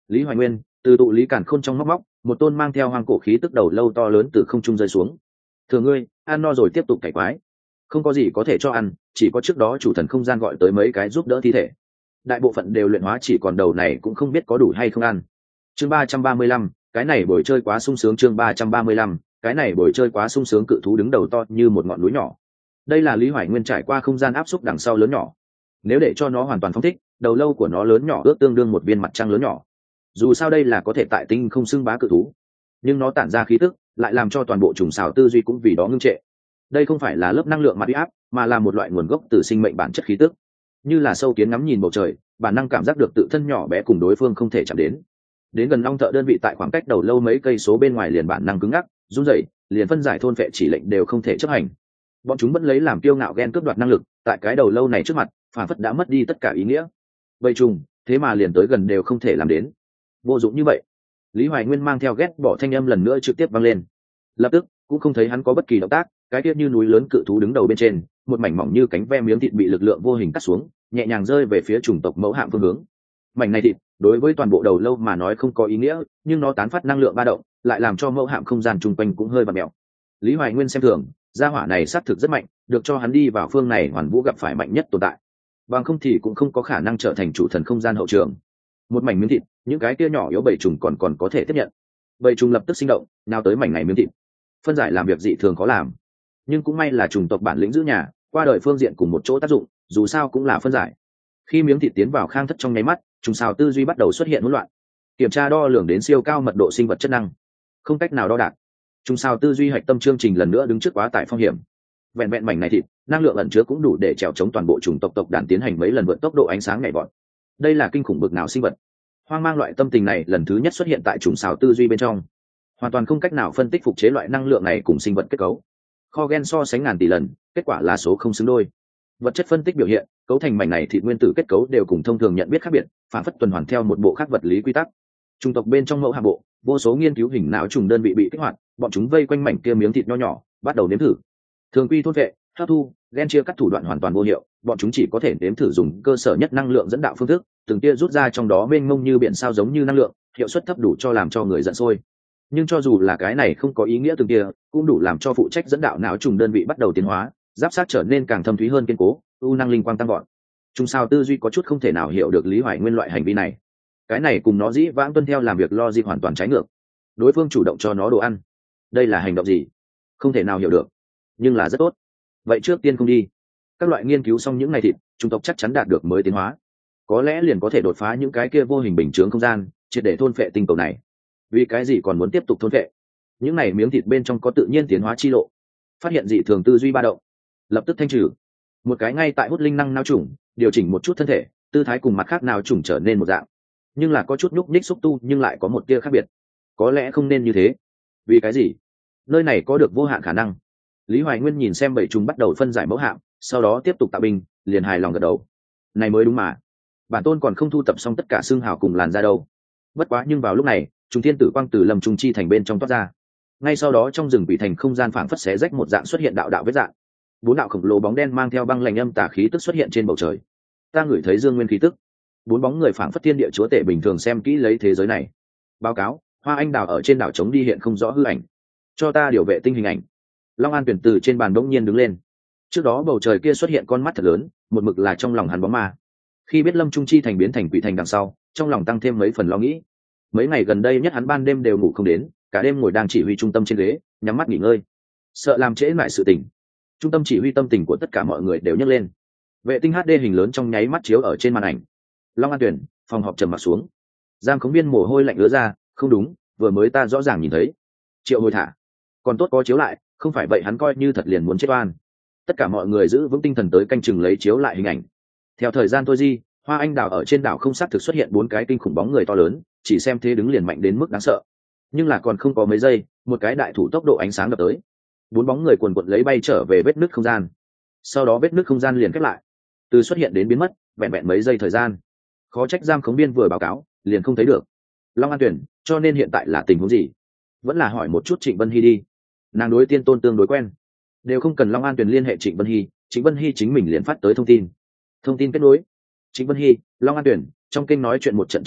Lý Hoài Nguyên từ tụ lý càn khôn trong móc móc một tôn mang theo hoang cổ khí tức đầu lâu to lớn từ không trung rơi xuống. Thừa ngươi ăn no rồi tiếp tục cải quái, không có gì có thể cho ăn, chỉ có trước đó chủ thần không gian gọi tới mấy cái giúp đỡ thi thể, đại bộ phận đều luyện hóa, chỉ còn đầu này cũng không biết có đủ hay không ăn. Chương ba trăm ba mươi lăm, cái này buổi chơi quá sung sướng. Chương ba trăm ba mươi lăm, cái này buổi chơi quá sung sướng. Cự thú đứng đầu to như một ngọn núi nhỏ. Đây là Lý Hoài Nguyên trải qua không gian áp xúc đằng sau lớn nhỏ. Nếu để cho nó hoàn toàn phóng thích, đầu lâu của nó lớn nhỏ ước tương đương một viên mặt trăng lớn nhỏ. Dù sao đây là có thể tại tinh không xưng bá cự thú, nhưng nó tản ra khí tức lại làm cho toàn bộ trùng xào tư duy cũng vì đó ngưng trệ. Đây không phải là lớp năng lượng mặt uy áp, mà là một loại nguồn gốc từ sinh mệnh bản chất khí tức. Như là sâu kiến ngắm nhìn bầu trời, bản năng cảm giác được tự thân nhỏ bé cùng đối phương không thể chạm đến. Đến gần long thợ đơn vị tại khoảng cách đầu lâu mấy cây số bên ngoài liền bản năng cứng ngắc, run rẩy, liền phân giải thôn phệ chỉ lệnh đều không thể chấp hành. Bọn chúng vẫn lấy làm kiêu ngạo ghen cướp đoạt năng lực, tại cái đầu lâu này trước mặt, phản phất đã mất đi tất cả ý nghĩa. Vậy trùng, thế mà liền tới gần đều không thể làm đến. Vô dụng như vậy. Lý Hoài Nguyên mang theo ghét bỏ thanh âm lần nữa trực tiếp vang lên. Lập tức, cũng không thấy hắn có bất kỳ động tác, cái tiết như núi lớn cự thú đứng đầu bên trên, một mảnh mỏng như cánh ve miếng thịt bị lực lượng vô hình cắt xuống, nhẹ nhàng rơi về phía chủng tộc mẫu hạm phương hướng. Mảnh này thịt, đối với toàn bộ đầu lâu mà nói không có ý nghĩa, nhưng nó tán phát năng lượng ba động, lại làm cho mẫu hạm không gian chung quanh cũng hơi vặn mèo. Lý Hoài Nguyên xem thường, gia hỏa này sát thực rất mạnh, được cho hắn đi vào phương này hoàn vũ gặp phải mạnh nhất tồn tại. Bằng không thì cũng không có khả năng trở thành chủ thần không gian hậu trường. Một mảnh miếng thịt, những cái kia nhỏ yếu bầy trùng còn còn có thể tiếp nhận. Bầy trùng lập tức sinh động, nào tới mảnh này miếng thịt. Phân giải làm việc dị thường khó làm, nhưng cũng may là chủng tộc bản lĩnh giữ nhà, qua đời phương diện cùng một chỗ tác dụng, dù sao cũng là phân giải. Khi miếng thịt tiến vào khang thất trong nháy mắt, trùng xào tư duy bắt đầu xuất hiện hỗn loạn. Kiểm tra đo lường đến siêu cao mật độ sinh vật chất năng, không cách nào đo đạc. Trùng xào tư duy hạch tâm chương trình lần nữa đứng trước quá tải phong hiểm. Vẹn vẹn mảnh này thịt, năng lượng ẩn chứa cũng đủ để trèo chống toàn bộ chủng tộc tộc đàn tiến hành mấy lần vượt tốc độ ánh sáng nhảy vọt. Đây là kinh khủng bực nào sinh vật. Hoang mang loại tâm tình này lần thứ nhất xuất hiện tại trùng xào tư duy bên trong, hoàn toàn không cách nào phân tích phục chế loại năng lượng này cùng sinh vật kết cấu. Kho gen so sánh ngàn tỷ lần, kết quả là số không xứng đôi. Vật chất phân tích biểu hiện, cấu thành mảnh này thịt nguyên tử kết cấu đều cùng thông thường nhận biết khác biệt, phản phất tuần hoàn theo một bộ khác vật lý quy tắc. Trung tộc bên trong mẫu hạ bộ, vô số nghiên cứu hình não trùng đơn vị bị kích hoạt, bọn chúng vây quanh mảnh kia miếng thịt nho nhỏ, bắt đầu nếm thử. Thường quy thôn vệ, hấp thu, gen chia cắt thủ đoạn hoàn toàn vô hiệu, bọn chúng chỉ có thể nếm thử dùng cơ sở nhất năng lượng dẫn đạo phương thức, từng tia rút ra trong đó mênh mông như biển sao giống như năng lượng, hiệu suất thấp đủ cho làm cho người giận sôi. Nhưng cho dù là cái này không có ý nghĩa từng tia, cũng đủ làm cho phụ trách dẫn đạo não trùng đơn vị bắt đầu tiến hóa, giáp sát trở nên càng thâm thúy hơn kiên cố, u năng linh quang tăng gọn. Trung sao tư duy có chút không thể nào hiểu được Lý Hoài Nguyên loại hành vi này. Cái này cùng nó dĩ vãng tuân theo làm việc logic hoàn toàn trái ngược. Đối phương chủ động cho nó đồ ăn, đây là hành động gì? Không thể nào hiểu được, nhưng là rất tốt. Vậy trước tiên không đi. Các loại nghiên cứu xong những ngày thịt, chủng tộc chắc chắn đạt được mới tiến hóa, có lẽ liền có thể đột phá những cái kia vô hình bình chướng không gian, triệt để thôn phệ tinh cầu này. Vì cái gì còn muốn tiếp tục thôn phệ? Những này miếng thịt bên trong có tự nhiên tiến hóa chi lộ. Phát hiện dị thường tư duy ba động, lập tức thanh trừ. Một cái ngay tại hút linh năng não trùng, điều chỉnh một chút thân thể, tư thái cùng mặt khác nào trùng trở nên một dạng, nhưng là có chút nhúc nhích xúc tu, nhưng lại có một tia khác biệt. Có lẽ không nên như thế. Vì cái gì? Nơi này có được vô hạn khả năng. Lý Hoài Nguyên nhìn xem bảy trùng bắt đầu phân giải mẫu hạm, sau đó tiếp tục tạo binh, liền hài lòng gật đầu. Này mới đúng mà. Bản tôn còn không thu tập xong tất cả xương hào cùng làn ra đâu. Bất quá nhưng vào lúc này, trùng thiên tử quang từ lâm trùng chi thành bên trong toát ra. Ngay sau đó trong rừng bị thành không gian phảng phất xé rách một dạng xuất hiện đạo đạo vết dạng. Bốn đạo khổng lồ bóng đen mang theo băng lạnh âm tà khí tức xuất hiện trên bầu trời. Ta ngửi thấy dương nguyên khí tức. Bốn bóng người phảng phất thiên địa chúa tể bình thường xem kỹ lấy thế giới này. Báo cáo, Hoa Anh Đào ở trên đảo trống đi hiện không rõ hư ảnh. Cho ta điều vệ tinh hình ảnh. Long An tuyển từ trên bàn đống nhiên đứng lên. Trước đó bầu trời kia xuất hiện con mắt thật lớn, một mực là trong lòng hắn bóng ma. Khi biết Lâm Trung Chi thành biến thành quỷ thành đằng sau, trong lòng tăng thêm mấy phần lo nghĩ. Mấy ngày gần đây nhất hắn ban đêm đều ngủ không đến, cả đêm ngồi đang chỉ huy trung tâm trên ghế, nhắm mắt nghỉ ngơi, sợ làm trễ lại sự tình. Trung tâm chỉ huy tâm tình của tất cả mọi người đều nhấc lên. Vệ tinh hát đê hình lớn trong nháy mắt chiếu ở trên màn ảnh. Long An tuyển, phòng họp trầm mặc xuống. Giang Khống Biên mồ hôi lạnh ứa ra, không đúng, vừa mới ta rõ ràng nhìn thấy. Triệu Hồi thả, còn tốt có chiếu lại, không phải vậy hắn coi như thật liền muốn chết oan. Tất cả mọi người giữ vững tinh thần tới canh chừng lấy chiếu lại hình ảnh. Theo thời gian thôi di, Hoa Anh Đào ở trên đảo không xác thực xuất hiện bốn cái kinh khủng bóng người to lớn, chỉ xem thế đứng liền mạnh đến mức đáng sợ. Nhưng là còn không có mấy giây, một cái đại thủ tốc độ ánh sáng đập tới, bốn bóng người quần quật lấy bay trở về vết nứt không gian. Sau đó vết nứt không gian liền khép lại, từ xuất hiện đến biến mất vẹn vẹn mấy giây thời gian. Khó trách Giang Khống Biên vừa báo cáo liền không thấy được Long An tuyển, cho nên hiện tại là tình huống gì? Vẫn là hỏi một chút Trịnh Vân Hy đi, nàng đối tiên tôn tương đối quen, đều không cần Long An tuyển liên hệ Trịnh Vân Hy, Trịnh Vân Hy chính mình liền phát tới thông tin. Thông tin kết nối. Trịnh Vân Hy, Long An tuyển, trong kênh nói chuyện một trận trầm mặc,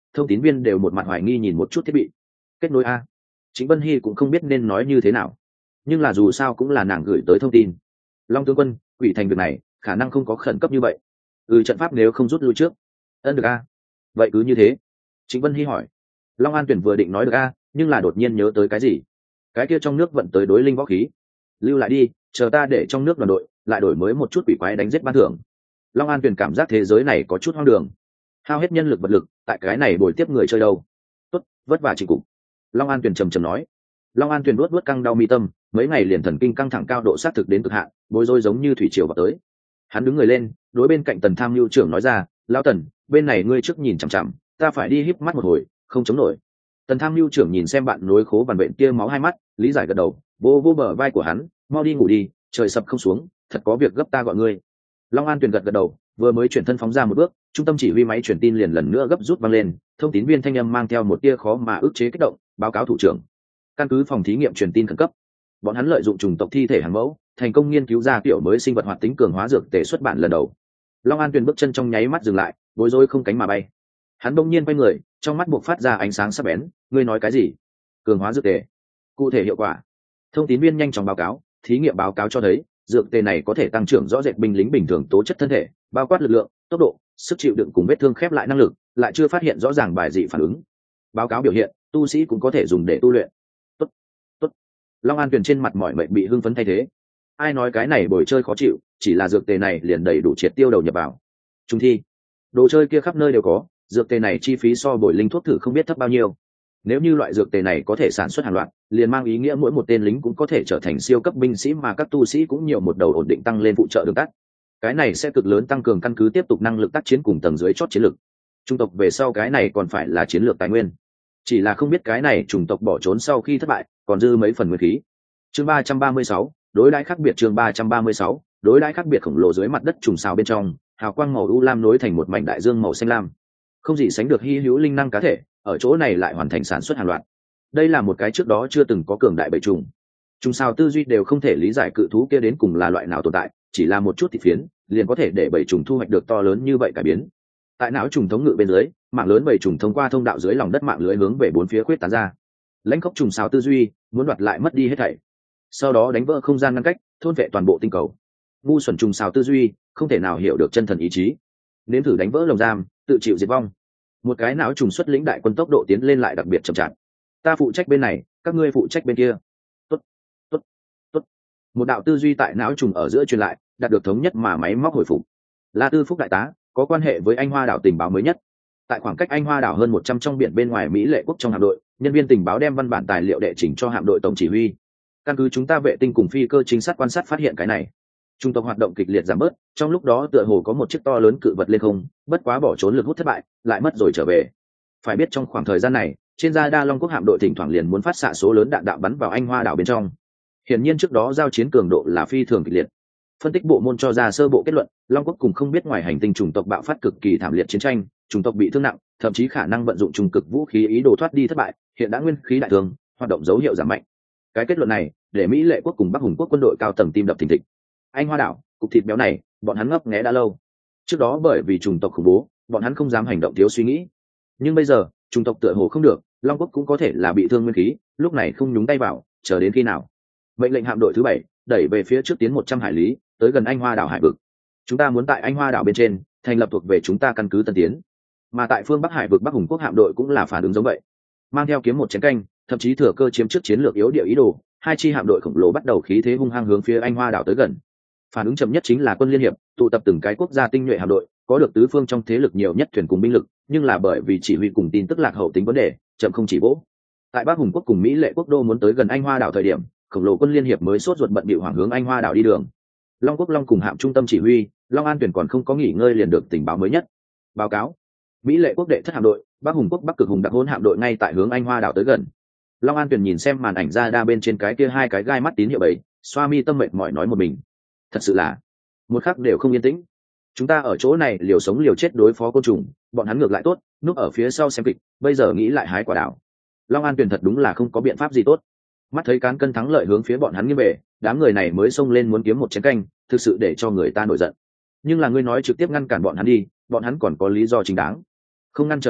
thông tín viên đều một mặt hoài nghi nhìn một chút thiết bị. Kết nối a. Trịnh Vân Hy cũng không biết nên nói như thế nào, nhưng là dù sao cũng là nàng gửi tới thông tin. Long tướng quân, quỷ thành việc này khả năng không có khẩn cấp như vậy. Ừ, trận pháp nếu không rút lui trước. Ân, được a. Vậy cứ như thế. Trịnh Vân Hy hỏi. Long An Tuyển vừa định nói được a, nhưng là đột nhiên nhớ tới cái gì. Cái kia trong nước vận tới đối linh võ khí, lưu lại đi, chờ ta để trong nước đoàn đội lại đổi mới một chút quỷ quái đánh giết ban thưởng. Long An Tuyển cảm giác thế giới này có chút hoang đường, hao hết nhân lực vật lực tại cái này bồi tiếp người chơi đâu. Tốt, vất vả Trịnh cục. Long An Tuyển trầm trầm nói. Long An Tuyển nuốt nuốt căng đau mi tâm, mấy ngày liền thần kinh căng thẳng cao độ sát thực đến cực hạn, bối rối giống như thủy triều vào tới. Hắn đứng người lên, đối bên cạnh Tần Tham Mưu trưởng nói ra, lão Tần, bên này ngươi trước nhìn chằm chằm, ta phải đi híp mắt một hồi, không chống nổi. Tần Tham Mưu trưởng nhìn xem bạn nối khố bàn bệnh kia máu hai mắt, lý giải gật đầu, vô vô bờ vai của hắn, mau đi ngủ đi, trời sập không xuống, thật có việc gấp ta gọi ngươi. Long An Tuyền gật gật đầu, vừa mới chuyển thân phóng ra một bước, trung tâm chỉ huy máy truyền tin liền lần nữa gấp rút vang lên, thông tín viên thanh âm mang theo một tia khó mà ức chế kích động, báo cáo thủ trưởng. Căn cứ phòng thí nghiệm truyền tin khẩn cấp, bọn hắn lợi dụng trùng tộc thi thể hàng mẫu, thành công nghiên cứu ra kiểu mới sinh vật hoạt tính cường hóa dược tề xuất bản lần đầu. Long An Tuyền bước chân trong nháy mắt dừng lại, bối rối không cánh mà bay. Hắn bỗng nhiên quay người, trong mắt buộc phát ra ánh sáng sắc bén, ngươi nói cái gì? Cường hóa dược tề? Cụ thể hiệu quả? Thông tín viên nhanh chóng báo cáo, thí nghiệm báo cáo cho thấy, dược tề này có thể tăng trưởng rõ rệt binh lính bình thường tố chất thân thể, bao quát lực lượng, tốc độ, sức chịu đựng cùng vết thương khép lại năng lực, lại chưa phát hiện rõ ràng bài dị phản ứng. Báo cáo biểu hiện, tu sĩ cũng có thể dùng để tu luyện. Tốt, tốt. Long An Tuyền trên mặt mỏi mệt bị hưng phấn thay thế. Ai nói cái này bồi chơi khó chịu, chỉ là dược tề này liền đầy đủ triệt tiêu đầu nhập vào. Trung thi, đồ chơi kia khắp nơi đều có, dược tề này chi phí so bồi linh thuốc thử không biết thấp bao nhiêu. Nếu như loại dược tề này có thể sản xuất hàng loạt, liền mang ý nghĩa mỗi một tên lính cũng có thể trở thành siêu cấp binh sĩ, mà các tu sĩ cũng nhiều một đầu ổn định tăng lên phụ trợ đường tắt. Cái này sẽ cực lớn tăng cường căn cứ tiếp tục năng lực tác chiến cùng tầng dưới chót chiến lược. Trung tộc về sau cái này còn phải là chiến lược tài nguyên. Chỉ là không biết cái này chủng tộc bỏ trốn sau khi thất bại, còn dư mấy phần nguyên khí. Chương ba trăm ba mươi sáu, đối đãi khác biệt. Chương ba trăm ba mươi sáu, đối đãi khác biệt. Khổng lồ dưới mặt đất trùng sao bên trong, hào quang màu u lam nối thành một mảnh đại dương màu xanh lam. Không gì sánh được hy hữu linh năng cá thể, ở chỗ này lại hoàn thành sản xuất hàng loạt. Đây là một cái trước đó chưa từng có cường đại bầy trùng. Trùng sao tư duy đều không thể lý giải cự thú kia đến cùng là loại nào tồn tại, chỉ là một chút thịt phiến, liền có thể để bầy trùng thu hoạch được to lớn như vậy cải biến. Tại não trùng thống ngự bên dưới, mạng lớn bầy trùng thông qua thông đạo dưới lòng đất mạng lưới hướng về bốn phía khuyết tán ra. Lãnh khốc trùng sao tư duy muốn đoạt lại mất đi hết thảy, sau đó đánh vỡ không gian ngăn cách, thôn vệ toàn bộ tinh cầu. Ngu xuẩn trùng sao tư duy không thể nào hiểu được chân thần ý chí, nếm thử đánh vỡ lồng giam, tự chịu diệt vong. Một cái não trùng xuất lĩnh đại quân tốc độ tiến lên lại đặc biệt chậm chạp. Ta phụ trách bên này, các ngươi phụ trách bên kia. Tốt, tốt, tốt. Một đạo tư duy tại não trùng ở giữa truyền lại, đạt được thống nhất mà máy móc hồi phục. La Tư Phúc đại tá có quan hệ với Anh Hoa đảo tình báo mới nhất. Tại khoảng cách Anh Hoa đảo hơn một trăm trong biển bên ngoài Mỹ Lệ quốc trong hạm đội, nhân viên tình báo đem văn bản tài liệu đệ trình cho hạm đội tổng chỉ huy. Căn cứ chúng ta vệ tinh cùng phi cơ chính sát quan sát phát hiện cái này. Trung tộc hoạt động kịch liệt giảm bớt, trong lúc đó tựa hồ có một chiếc to lớn cự vật lên không, bất quá bỏ trốn lực hút thất bại, lại mất rồi trở về. Phải biết trong khoảng thời gian này, trên gia đa Long quốc hạm đội thỉnh thoảng liền muốn phát xạ số lớn đạn đạo bắn vào Anh Hoa đảo bên trong. Hiển nhiên trước đó giao chiến cường độ là phi thường kịch liệt. Phân tích bộ môn cho ra sơ bộ kết luận, Long quốc cùng không biết ngoài hành tinh chủng tộc bạo phát cực kỳ thảm liệt chiến tranh, chủng tộc bị thương nặng, thậm chí khả năng vận dụng trung cực vũ khí ý đồ thoát đi thất bại, hiện đã nguyên khí đại thương, hoạt động dấu hiệu giảm mạnh. Cái kết luận này, để Mỹ Lệ quốc cùng Bắc Hùng quốc quân đội cao tầng tim đập thình thịch. Anh Hoa đảo, cục thịt béo này, bọn hắn ngấp nghé đã lâu. Trước đó bởi vì chủng tộc khủng bố, bọn hắn không dám hành động thiếu suy nghĩ. Nhưng bây giờ, chủng tộc tựa hồ không được, Long quốc cũng có thể là bị thương nguyên khí, lúc này không nhúng tay vào, chờ đến khi nào? Mệnh lệnh hạm đội thứ bảy, đẩy về phía trước tiến một trăm hải lý, tới gần Anh Hoa đảo hải vực. Chúng ta muốn tại Anh Hoa đảo bên trên thành lập thuộc về chúng ta căn cứ tân tiến. Mà tại phương Bắc hải vực Bắc Hùng quốc hạm đội cũng là phản ứng giống vậy. Mang theo kiếm một chén canh, thậm chí thừa cơ chiếm trước chiến lược yếu địa ý đồ, hai chi hạm đội khổng lồ bắt đầu khí thế hung hăng hướng phía Anh Hoa đảo tới gần. Phản ứng chậm nhất chính là quân liên hiệp, tụ tập từng cái quốc gia tinh nhuệ hạm đội, có được tứ phương trong thế lực nhiều nhất thuyền cùng binh lực, nhưng là bởi vì chỉ huy cùng tin tức lạc hậu tính vấn đề, chậm không chỉ vỗ. Tại Bắc Hùng quốc cùng Mỹ Lệ quốc đô muốn tới gần Anh Hoa đảo thời điểm, khổng lồ quân liên hiệp mới sốt ruột bận bịu hoảng hướng Anh Hoa đảo đi đường. Long quốc Long cùng hạm trung tâm chỉ huy, Long An tuyển còn không có nghỉ ngơi liền được tình báo mới nhất. Báo cáo, Mỹ Lệ quốc đệ thất hạm đội, Bắc Hùng quốc Bắc Cực Hùng đặc hôn hạm đội ngay tại hướng Anh Hoa đảo tới gần. Long An tuyển nhìn xem màn ảnh ra đa bên trên cái kia hai cái gai mắt tín hiệu bảy, xoa mi tâm mệt mỏi nói một mình. Thật sự là một khắc đều không yên tĩnh. Chúng ta ở chỗ này liều sống liều chết đối phó côn trùng, bọn hắn ngược lại tốt, núp ở phía sau xem kịch, bây giờ nghĩ lại hái quả đảo. Long An tuyển thật đúng là không có biện pháp gì tốt. Mắt thấy cán cân thắng lợi hướng phía bọn hắn nghiêng về, đám người này mới xông lên muốn kiếm một chén canh, thực sự để cho người ta nổi giận. Nhưng là ngươi nói trực tiếp ngăn cản bọn hắn đi, bọn hắn còn có lý do chính đáng. Không ngăn trở đi,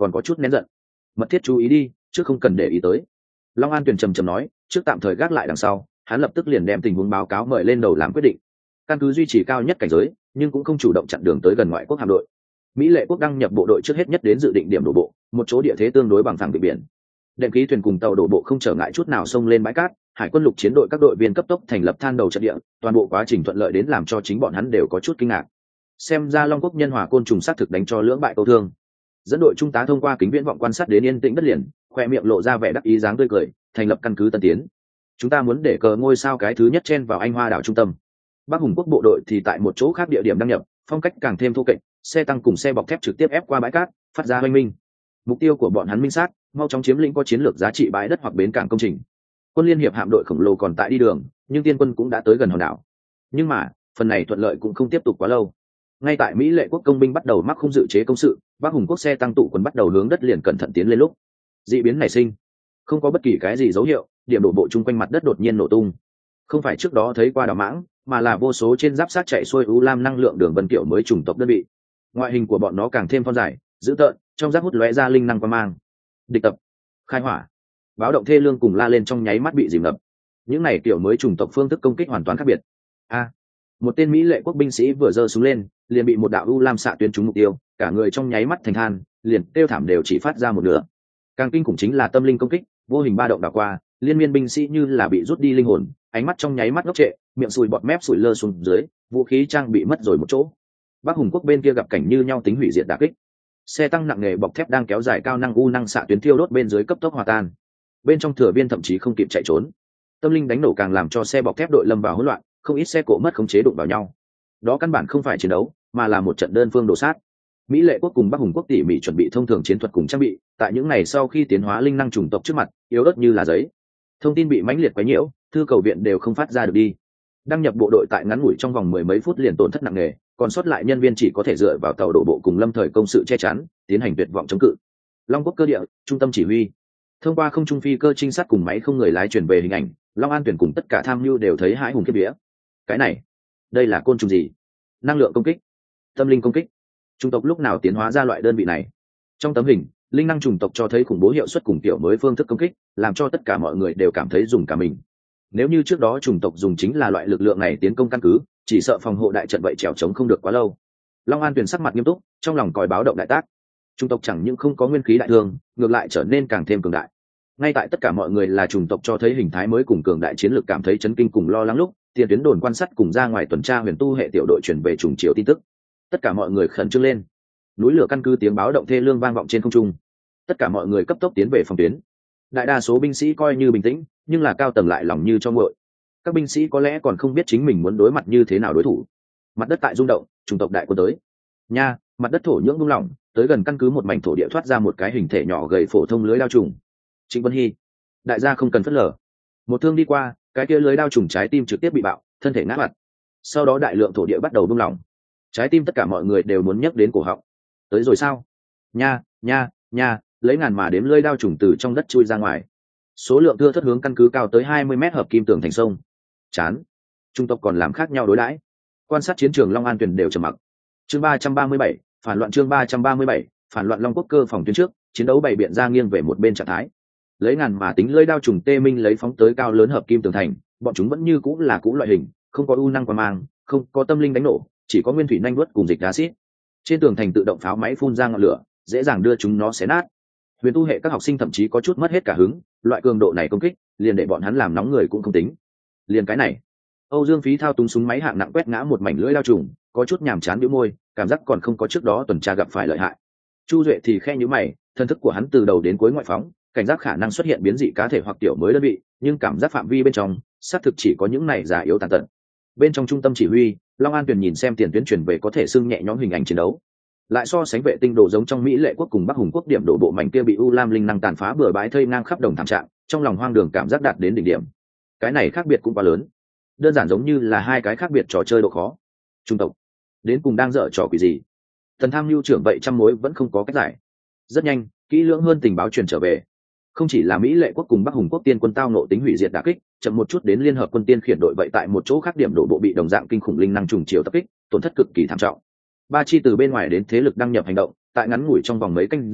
còn có chút nén giận. Mật thiết chú ý đi, chứ không cần để ý tới. Long An Tuyền trầm trầm nói, trước tạm thời gác lại đằng sau, hắn lập tức liền đem tình huống báo cáo mời lên đầu làm quyết định. Căn cứ duy trì cao nhất cảnh giới, nhưng cũng không chủ động chặn đường tới gần ngoại quốc hạm đội. Mỹ lệ quốc đăng nhập bộ đội trước hết nhất đến dự định điểm đổ bộ, một chỗ địa thế tương đối bằng phẳng vịnh biển. Đệm khí thuyền cùng tàu đổ bộ không trở ngại chút nào xông lên bãi cát, hải quân lục chiến đội các đội viên cấp tốc thành lập than đầu trận địa, toàn bộ quá trình thuận lợi đến làm cho chính bọn hắn đều có chút kinh ngạc. Xem ra Long Quốc nhân hòa côn trùng sát thực đánh cho lưỡng bại câu thương. Dẫn đội trung tá thông qua kính viễn vọng quan sát đến yên tĩnh đất liền, khoe miệng lộ ra vẻ đắc ý dáng tươi cười, thành lập căn cứ tân tiến. Chúng ta muốn để cờ ngôi sao cái thứ nhất chen vào Anh Hoa đảo trung tâm. Bắc Hùng quốc bộ đội thì tại một chỗ khác địa điểm đăng nhập, phong cách càng thêm thô kệch, xe tăng cùng xe bọc thép trực tiếp ép qua bãi cát, phát ra hoanh minh. Mục tiêu của bọn hắn minh xác, mau chóng chiếm lĩnh có chiến lược giá trị bãi đất hoặc bến cảng công trình. Quân liên hiệp hạm đội khổng lồ còn tại đi đường, nhưng tiên quân cũng đã tới gần hòn đảo. Nhưng mà phần này thuận lợi cũng không tiếp tục quá lâu. Ngay tại Mỹ lệ quốc công binh bắt đầu mắc không dự chế công sự, Bắc Hùng quốc xe tăng tụ quân bắt đầu hướng đất liền cẩn thận tiến lên lúc dị biến nảy sinh. Không có bất kỳ cái gì dấu hiệu, điểm đổ bộ chung quanh mặt đất đột nhiên nổ tung. Không phải trước đó thấy qua đảo mãng, mà là vô số trên giáp sát chạy xuôi u lam năng lượng đường vân kiểu mới chủng tộc đơn vị. Ngoại hình của bọn nó càng thêm phong dài, dữ tợn, trong giáp hút lóe ra linh năng quang mang. Địch tập, khai hỏa, báo động thê lương cùng la lên trong nháy mắt bị dìm ngập. Những này kiểu mới chủng tộc phương thức công kích hoàn toàn khác biệt. A, một tên Mỹ lệ quốc binh sĩ vừa giơ súng lên, liền bị một đạo u lam xạ tuyến trúng mục tiêu, cả người trong nháy mắt thành than, liền kêu thảm đều chỉ phát ra một nửa. Càng kinh khủng chính là tâm linh công kích, vô hình ba động đảo qua, liên miên binh sĩ như là bị rút đi linh hồn, ánh mắt trong nháy mắt ngốc trệ, miệng sùi bọt mép sủi lơ xuống dưới, vũ khí trang bị mất rồi một chỗ. Bắc Hùng quốc bên kia gặp cảnh như nhau tính hủy diệt đả kích. Xe tăng nặng nghề bọc thép đang kéo dài cao năng u năng xạ tuyến thiêu đốt bên dưới cấp tốc hòa tan. Bên trong thừa viên thậm chí không kịp chạy trốn. Tâm linh đánh nổ càng làm cho xe bọc thép đội lâm vào hỗn loạn, không ít xe cộ mất khống chế đụng vào nhau. Đó căn bản không phải chiến đấu, mà là một trận đơn phương đổ sát. Mỹ lệ quốc cùng Bắc Hùng quốc tỉ mỉ chuẩn bị thông thường chiến thuật cùng trang bị, tại những ngày sau khi tiến hóa linh năng chủng tộc trước mặt, yếu ớt như là giấy. Thông tin bị mãnh liệt quấy nhiễu, thư cầu viện đều không phát ra được đi. Đăng nhập bộ đội tại ngắn ngủi trong vòng mười mấy phút liền tổn thất nặng nề, còn sót lại nhân viên chỉ có thể dựa vào tàu đổ bộ cùng lâm thời công sự che chắn, tiến hành tuyệt vọng chống cự. Long quốc cơ địa, trung tâm chỉ huy. Thông qua không trung phi cơ trinh sát cùng máy không người lái truyền về hình ảnh, Long An tuyển cùng tất cả tham mưu đều thấy hãi hùng kiếp vía. Cái này, đây là côn trùng gì? Năng lượng công kích, tâm linh công kích. Chủng tộc lúc nào tiến hóa ra loại đơn vị này? Trong tấm hình, linh năng chủng tộc cho thấy khủng bố hiệu suất cùng kiểu mới phương thức công kích, làm cho tất cả mọi người đều cảm thấy dùng cả mình. Nếu như trước đó chủng tộc dùng chính là loại lực lượng này tiến công căn cứ, chỉ sợ phòng hộ đại trận vậy trèo trống không được quá lâu. Long An tuyển sắc mặt nghiêm túc, trong lòng còi báo động đại tác. Chủng tộc chẳng những không có nguyên khí đại thương, ngược lại trở nên càng thêm cường đại. Ngay tại tất cả mọi người là chủng tộc cho thấy hình thái mới cùng cường đại chiến lược cảm thấy chấn kinh cùng lo lắng lúc, tiền tuyến đồn quan sát cùng ra ngoài tuần tra huyền tu hệ tiểu đội chuyển về trùng chiều tin tức. Tất cả mọi người khẩn trương lên. Núi lửa căn cứ tiếng báo động thê lương vang vọng trên không trung. Tất cả mọi người cấp tốc tiến về phòng tuyến. Đại đa số binh sĩ coi như bình tĩnh, nhưng là cao tầng lại lòng như cho nguội. Các binh sĩ có lẽ còn không biết chính mình muốn đối mặt như thế nào đối thủ. Mặt đất tại rung động, chủng tộc đại quân tới. Nha, mặt đất thổ nhưỡng rung lỏng, tới gần căn cứ một mảnh thổ địa thoát ra một cái hình thể nhỏ gầy phổ thông lưới đao trùng. Trịnh Vân Hy, đại gia không cần phớt lờ. Một thương đi qua, cái kia lưới đao trùng trái tim trực tiếp bị bạo, thân thể ngã mặt. Sau đó đại lượng thổ địa bắt đầu rung lỏng. Trái tim tất cả mọi người đều muốn nhấc đến cổ họng. Tới rồi sao? Nha, nha, nha, lấy ngàn mà đếm lưới đao trùng từ trong đất chui ra ngoài. Số lượng thưa thất hướng căn cứ cao tới hai mươi mét hợp kim tường thành sông. Chán. Trung tộc còn làm khác nhau đối đãi. Quan sát chiến trường Long An tuyển đều trầm mặc. Chương ba trăm ba mươi bảy, phản loạn chương ba trăm ba mươi bảy, phản loạn Long Quốc cơ phòng tuyến trước, chiến đấu bày biện ra nghiêng về một bên trạng thái. Lấy ngàn mà tính lưỡi đao trùng tê minh lấy phóng tới cao lớn hợp kim tường thành, bọn chúng vẫn như cũng là cũ loại hình, không có u năng quang mang, không có tâm linh đánh nổ, chỉ có nguyên thủy nhanh vuốt cùng dịch axit. Trên tường thành tự động pháo máy phun ra ngọn lửa, dễ dàng đưa chúng nó xé nát. Huyền tu hệ các học sinh thậm chí có chút mất hết cả hứng, loại cường độ này công kích, liền để bọn hắn làm nóng người cũng không tính. Liền cái này, Âu Dương Phí thao túng súng máy hạng nặng quét ngã một mảnh lưỡi đao trùng, có chút nhàm chán bĩu môi, cảm giác còn không có trước đó tuần tra gặp phải lợi hại. Chu Duệ thì khe nhíu mày, thân thức của hắn từ đầu đến cuối ngoại phóng, cảnh giác khả năng xuất hiện biến dị cá thể hoặc tiểu mới đơn vị, nhưng cảm giác phạm vi bên trong, xác thực chỉ có những này già yếu tàn tật. Bên trong trung tâm chỉ huy, Long An Tuyền nhìn xem tiền tuyến truyền về có thể xưng nhẹ nhõm hình ảnh chiến đấu. Lại so sánh vệ tinh đồ giống trong Mỹ lệ quốc cùng Bắc Hùng quốc điểm đổ bộ mảnh kia bị U Lam linh năng tàn phá bừa bãi thây ngang khắp đồng thảm trạng, trong lòng hoang đường cảm giác đạt đến đỉnh điểm. Cái này khác biệt cũng quá lớn, đơn giản giống như là hai cái khác biệt trò chơi độ khó. Trung tộc đến cùng đang dở trò quỷ gì? Thần tham mưu trưởng vậy trăm mối vẫn không có cách giải. Rất nhanh, kỹ lưỡng hơn tình báo truyền trở về. Không chỉ là Mỹ lệ quốc cùng Bắc Hùng quốc tiên quân tao nộ tính hủy diệt đả kích, chậm một chút đến liên hợp quân tiên khiển đội vậy tại một chỗ khác điểm đổ bộ bị đồng dạng kinh khủng linh năng trùng chiều tập kích, tổn thất cực kỳ thảm trọng. Ba chi từ bên ngoài đến thế lực đăng nhập hành động, tại ngắn ngủi trong vòng mấy canh giờ,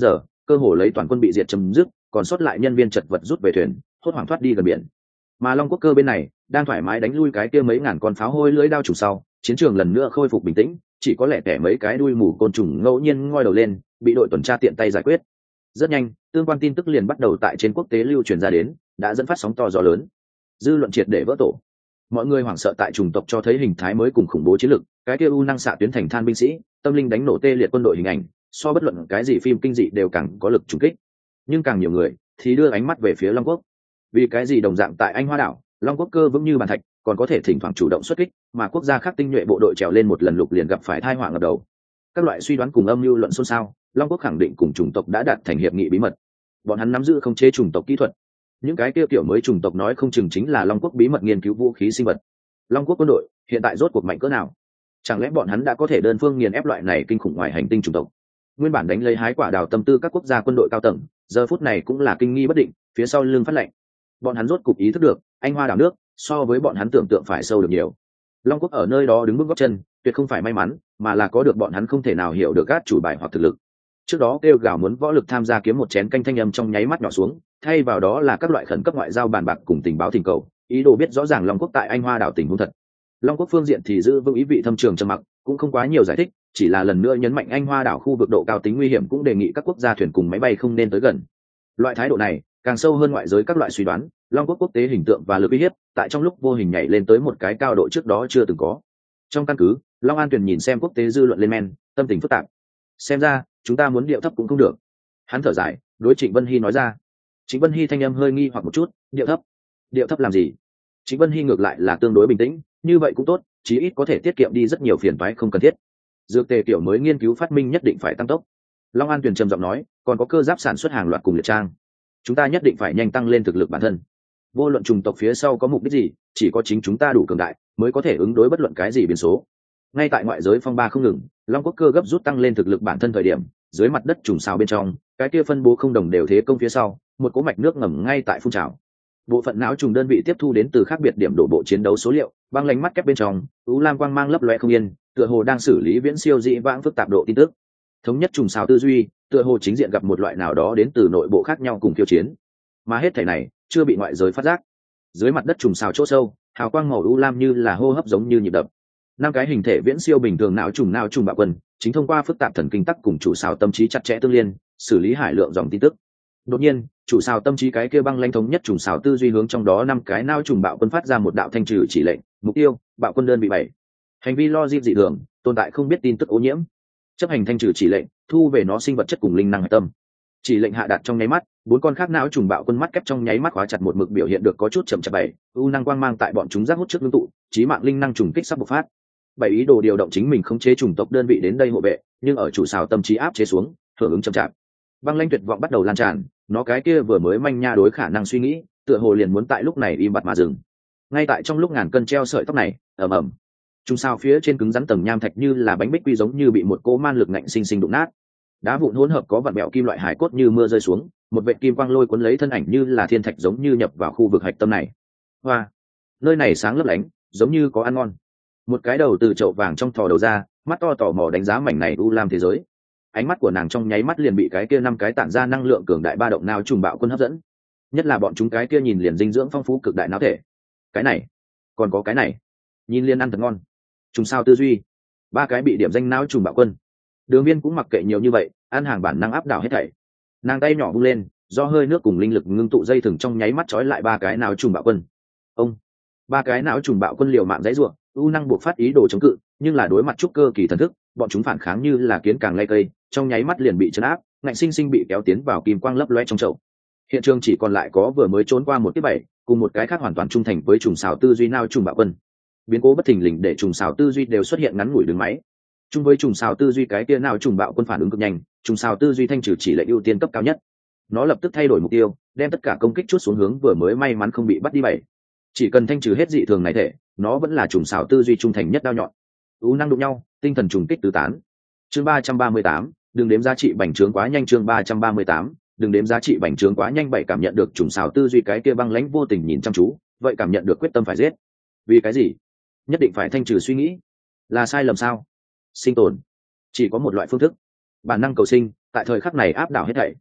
cơ hồ lấy toàn quân bị diệt chấm dứt, còn sót lại nhân viên chật vật rút về thuyền, hốt hoảng thoát đi gần biển. Mà Long Quốc cơ bên này đang thoải mái đánh lui cái kia mấy ngàn con pháo hôi lưỡi đao trùng sau, chiến trường lần nữa khôi phục bình tĩnh, chỉ có lẻ tẻ mấy cái đuôi mù côn trùng ngẫu nhiên ngoi đầu lên, bị đội tuần tra tiện tay giải quyết. Rất nhanh, tương quan tin tức liền bắt đầu tại trên quốc tế lưu truyền ra đến, đã dẫn phát sóng to gió lớn. Dư luận triệt để vỡ tổ. Mọi người hoảng sợ tại chủng tộc cho thấy hình thái mới cùng khủng bố chiến lực, cái kia u năng xạ tuyến thành than binh sĩ, tâm linh đánh nổ tê liệt quân đội hình ảnh, so bất luận cái gì phim kinh dị đều càng có lực trùng kích. Nhưng càng nhiều người thì đưa ánh mắt về phía Long Quốc. Vì cái gì đồng dạng tại Anh Hoa đảo, Long Quốc cơ vững như bàn thạch, còn có thể thỉnh thoảng chủ động xuất kích, mà quốc gia khác tinh nhuệ bộ đội trèo lên một lần lục liền gặp phải tai họa ngập đầu. Các loại suy đoán cùng âm mưu luận xôn xao, Long Quốc khẳng định cùng chủng tộc đã đạt thành hiệp nghị bí mật. Bọn hắn nắm giữ không chế chủng tộc kỹ thuật. Những cái kia kiểu mới chủng tộc nói không chừng chính là Long Quốc bí mật nghiên cứu vũ khí sinh vật. Long Quốc quân đội hiện tại rốt cuộc mạnh cỡ nào? Chẳng lẽ bọn hắn đã có thể đơn phương nghiền ép loại này kinh khủng ngoài hành tinh chủng tộc? Nguyên bản đánh lấy hái quả đào tâm tư các quốc gia quân đội cao tầng, giờ phút này cũng là kinh nghi bất định, phía sau lưng phát lệnh. Bọn hắn rốt cục ý thức được, Anh Hoa đảo nước so với bọn hắn tưởng tượng phải sâu được nhiều. Long Quốc ở nơi đó đứng bước gót chân, tuyệt không phải may mắn, mà là có được bọn hắn không thể nào hiểu được các chủ bài hoặc thực lực. Trước đó kêu gào muốn võ lực tham gia kiếm một chén canh thanh âm trong nháy mắt nhỏ xuống, thay vào đó là các loại khẩn cấp ngoại giao bàn bạc cùng tình báo thỉnh cầu, ý đồ biết rõ ràng Long Quốc tại Anh Hoa đảo tình huống thật. Long Quốc phương diện thì giữ vững ý vị thâm trường trầm mặc, cũng không quá nhiều giải thích, chỉ là lần nữa nhấn mạnh Anh Hoa đảo khu vực độ cao tính nguy hiểm, cũng đề nghị các quốc gia thuyền cùng máy bay không nên tới gần. Loại thái độ này càng sâu hơn ngoại giới các loại suy đoán, Long Quốc quốc tế hình tượng và lực uy hiếp tại trong lúc vô hình nhảy lên tới một cái cao độ trước đó chưa từng có. Trong căn cứ, Long An Tuyền nhìn xem quốc tế dư luận lên men, tâm tình phức tạp. Xem ra chúng ta muốn điệu thấp cũng không được. Hắn thở dài, đối Trịnh Vân Hy nói ra. Trịnh Vân Hy thanh âm hơi nghi hoặc một chút, điệu thấp? Điệu thấp làm gì? Trịnh Vân Hy ngược lại là tương đối bình tĩnh, như vậy cũng tốt, chí ít có thể tiết kiệm đi rất nhiều phiền toái không cần thiết. Dược tề kiểu mới nghiên cứu phát minh nhất định phải tăng tốc. Long An Tuyền trầm giọng nói, còn có cơ giáp sản xuất hàng loạt cùng liệt trang, chúng ta nhất định phải nhanh tăng lên thực lực bản thân. Vô luận chủng tộc phía sau có mục đích gì, chỉ có chính chúng ta đủ cường đại mới có thể ứng đối bất luận cái gì biến số. Ngay tại ngoại giới phong ba không ngừng, Long Quốc cơ gấp rút tăng lên thực lực bản thân thời điểm, dưới mặt đất trùng sao bên trong, cái kia phân bố không đồng đều thế công phía sau, một cỗ mạch nước ngầm ngay tại phun trào. Bộ phận não trùng đơn vị tiếp thu đến từ khác biệt điểm đổ bộ chiến đấu số liệu, băng lánh mắt kép bên trong, u lam quang mang lấp lóe không yên, tựa hồ đang xử lý viễn siêu dị vãng phức tạp độ tin tức. Thống nhất trùng sao tư duy, tựa hồ chính diện gặp một loại nào đó đến từ nội bộ khác nhau cùng khiêu chiến, mà hết thảy này chưa bị ngoại giới phát giác. Dưới mặt đất trùng sao chỗ sâu, hào quang màu u lam như là hô hấp giống như nhịp đập. Năm cái hình thể viễn siêu bình thường não trùng não trùng bạo quân, chính thông qua phức tạp thần kinh tắc cùng chủ sao tâm trí chặt chẽ tương liên, xử lý hải lượng dòng tin tức. Đột nhiên, chủ sao tâm trí cái kia băng lãnh thống nhất trùng sao tư duy hướng trong đó năm cái não trùng bạo quân phát ra một đạo thanh trừ chỉ lệnh, mục tiêu, bạo quân đơn vị bảy. Hành vi logic dị thường, tồn tại không biết tin tức ô nhiễm. Chấp hành thanh trừ chỉ lệnh, thu về nó sinh vật chất cùng linh năng hạch tâm. Chỉ lệnh hạ đạt trong nháy mắt, bốn con khác não trùng bạo quân mắt kép trong nháy mắt khóa chặt một mực biểu hiện được có chút chậm chạp bảy, u năng quang mang tại bọn chúng giác hút trước ngưng tụ, chí mạng linh năng trùng kích sắp bộc phát. Bảy ý đồ điều động chính mình khống chế chủng tộc đơn vị đến đây hộ vệ, nhưng ở chủ xào tâm trí áp chế xuống, hưởng ứng chậm chạp. Băng lãnh tuyệt vọng bắt đầu lan tràn, nó cái kia vừa mới manh nha đối khả năng suy nghĩ, tựa hồ liền muốn tại lúc này im bặt mà dừng. Ngay tại trong lúc ngàn cân treo sợi tóc này, ầm ầm, trung sao phía trên cứng rắn tầng nham thạch như là bánh bích quy giống như bị một cỗ man lực ngạnh sinh sinh đụng nát. Đá vụn hỗn hợp có vặn bẹo kim loại hải cốt như mưa rơi xuống, một vệt kim quang lôi cuốn lấy thân ảnh như là thiên thạch giống như nhập vào khu vực hạch tâm này. Hoa, nơi này sáng lấp lánh, giống như có ăn ngon. Một cái đầu từ chậu vàng trong thò đầu ra, mắt to tò mò đánh giá mảnh này u lam thế giới. Ánh mắt của nàng trong nháy mắt liền bị cái kia năm cái tản ra năng lượng cường đại ba động nào trùng bạo quân hấp dẫn. Nhất là bọn chúng cái kia nhìn liền dinh dưỡng phong phú cực đại não thể. Cái này, còn có cái này, nhìn liền ăn thật ngon. Trùng sao tư duy, ba cái bị điểm danh não trùng bạo quân. Đường Viên cũng mặc kệ nhiều như vậy, ăn hàng bản năng áp đảo hết thảy. Nàng tay nhỏ vung lên, do hơi nước cùng linh lực ngưng tụ dây thừng trong nháy mắt trói lại ba cái não trùng bạo quân. Ông, ba cái não trùng bạo quân liều mạng dãy rủa, u năng buộc phát ý đồ chống cự, nhưng là đối mặt trúc cơ kỳ thần thức, bọn chúng phản kháng như là kiến càng lay cây, trong nháy mắt liền bị chấn áp, ngạnh sinh sinh bị kéo tiến vào kim quang lấp loe trong chậu. Hiện trường chỉ còn lại có vừa mới trốn qua một cái bảy, cùng một cái khác hoàn toàn trung thành với trùng xào tư duy não trùng bạo quân. Biến cố bất thình lình để trùng xào tư duy đều xuất hiện ngắn ngủi đứng máy. Chung với trùng xào tư duy cái kia nào trùng bạo quân phản ứng cực nhanh, trùng xào tư duy thanh trừ chỉ lệnh ưu tiên cấp cao nhất. Nó lập tức thay đổi mục tiêu, đem tất cả công kích chút xuống hướng vừa mới may mắn không bị bắt đi bảy. Chỉ cần thanh trừ hết dị thường này thể, nó vẫn là trùng xào tư duy trung thành nhất đao nhọn. U năng đụng nhau, tinh thần trùng kích tứ tán. Chương ba trăm ba mươi tám, đừng đếm giá trị bành trướng quá nhanh. Chương ba trăm ba mươi tám, đừng đếm giá trị bành trướng quá nhanh. Bảy cảm nhận được trùng xào tư duy cái kia băng lãnh vô tình nhìn chăm chú, vậy cảm nhận được quyết tâm phải giết. Vì cái gì? Nhất định phải thanh trừ suy nghĩ. Là sai lầm sao? Sinh tồn chỉ có một loại phương thức, bản năng cầu sinh tại thời khắc này áp đảo hết thảy.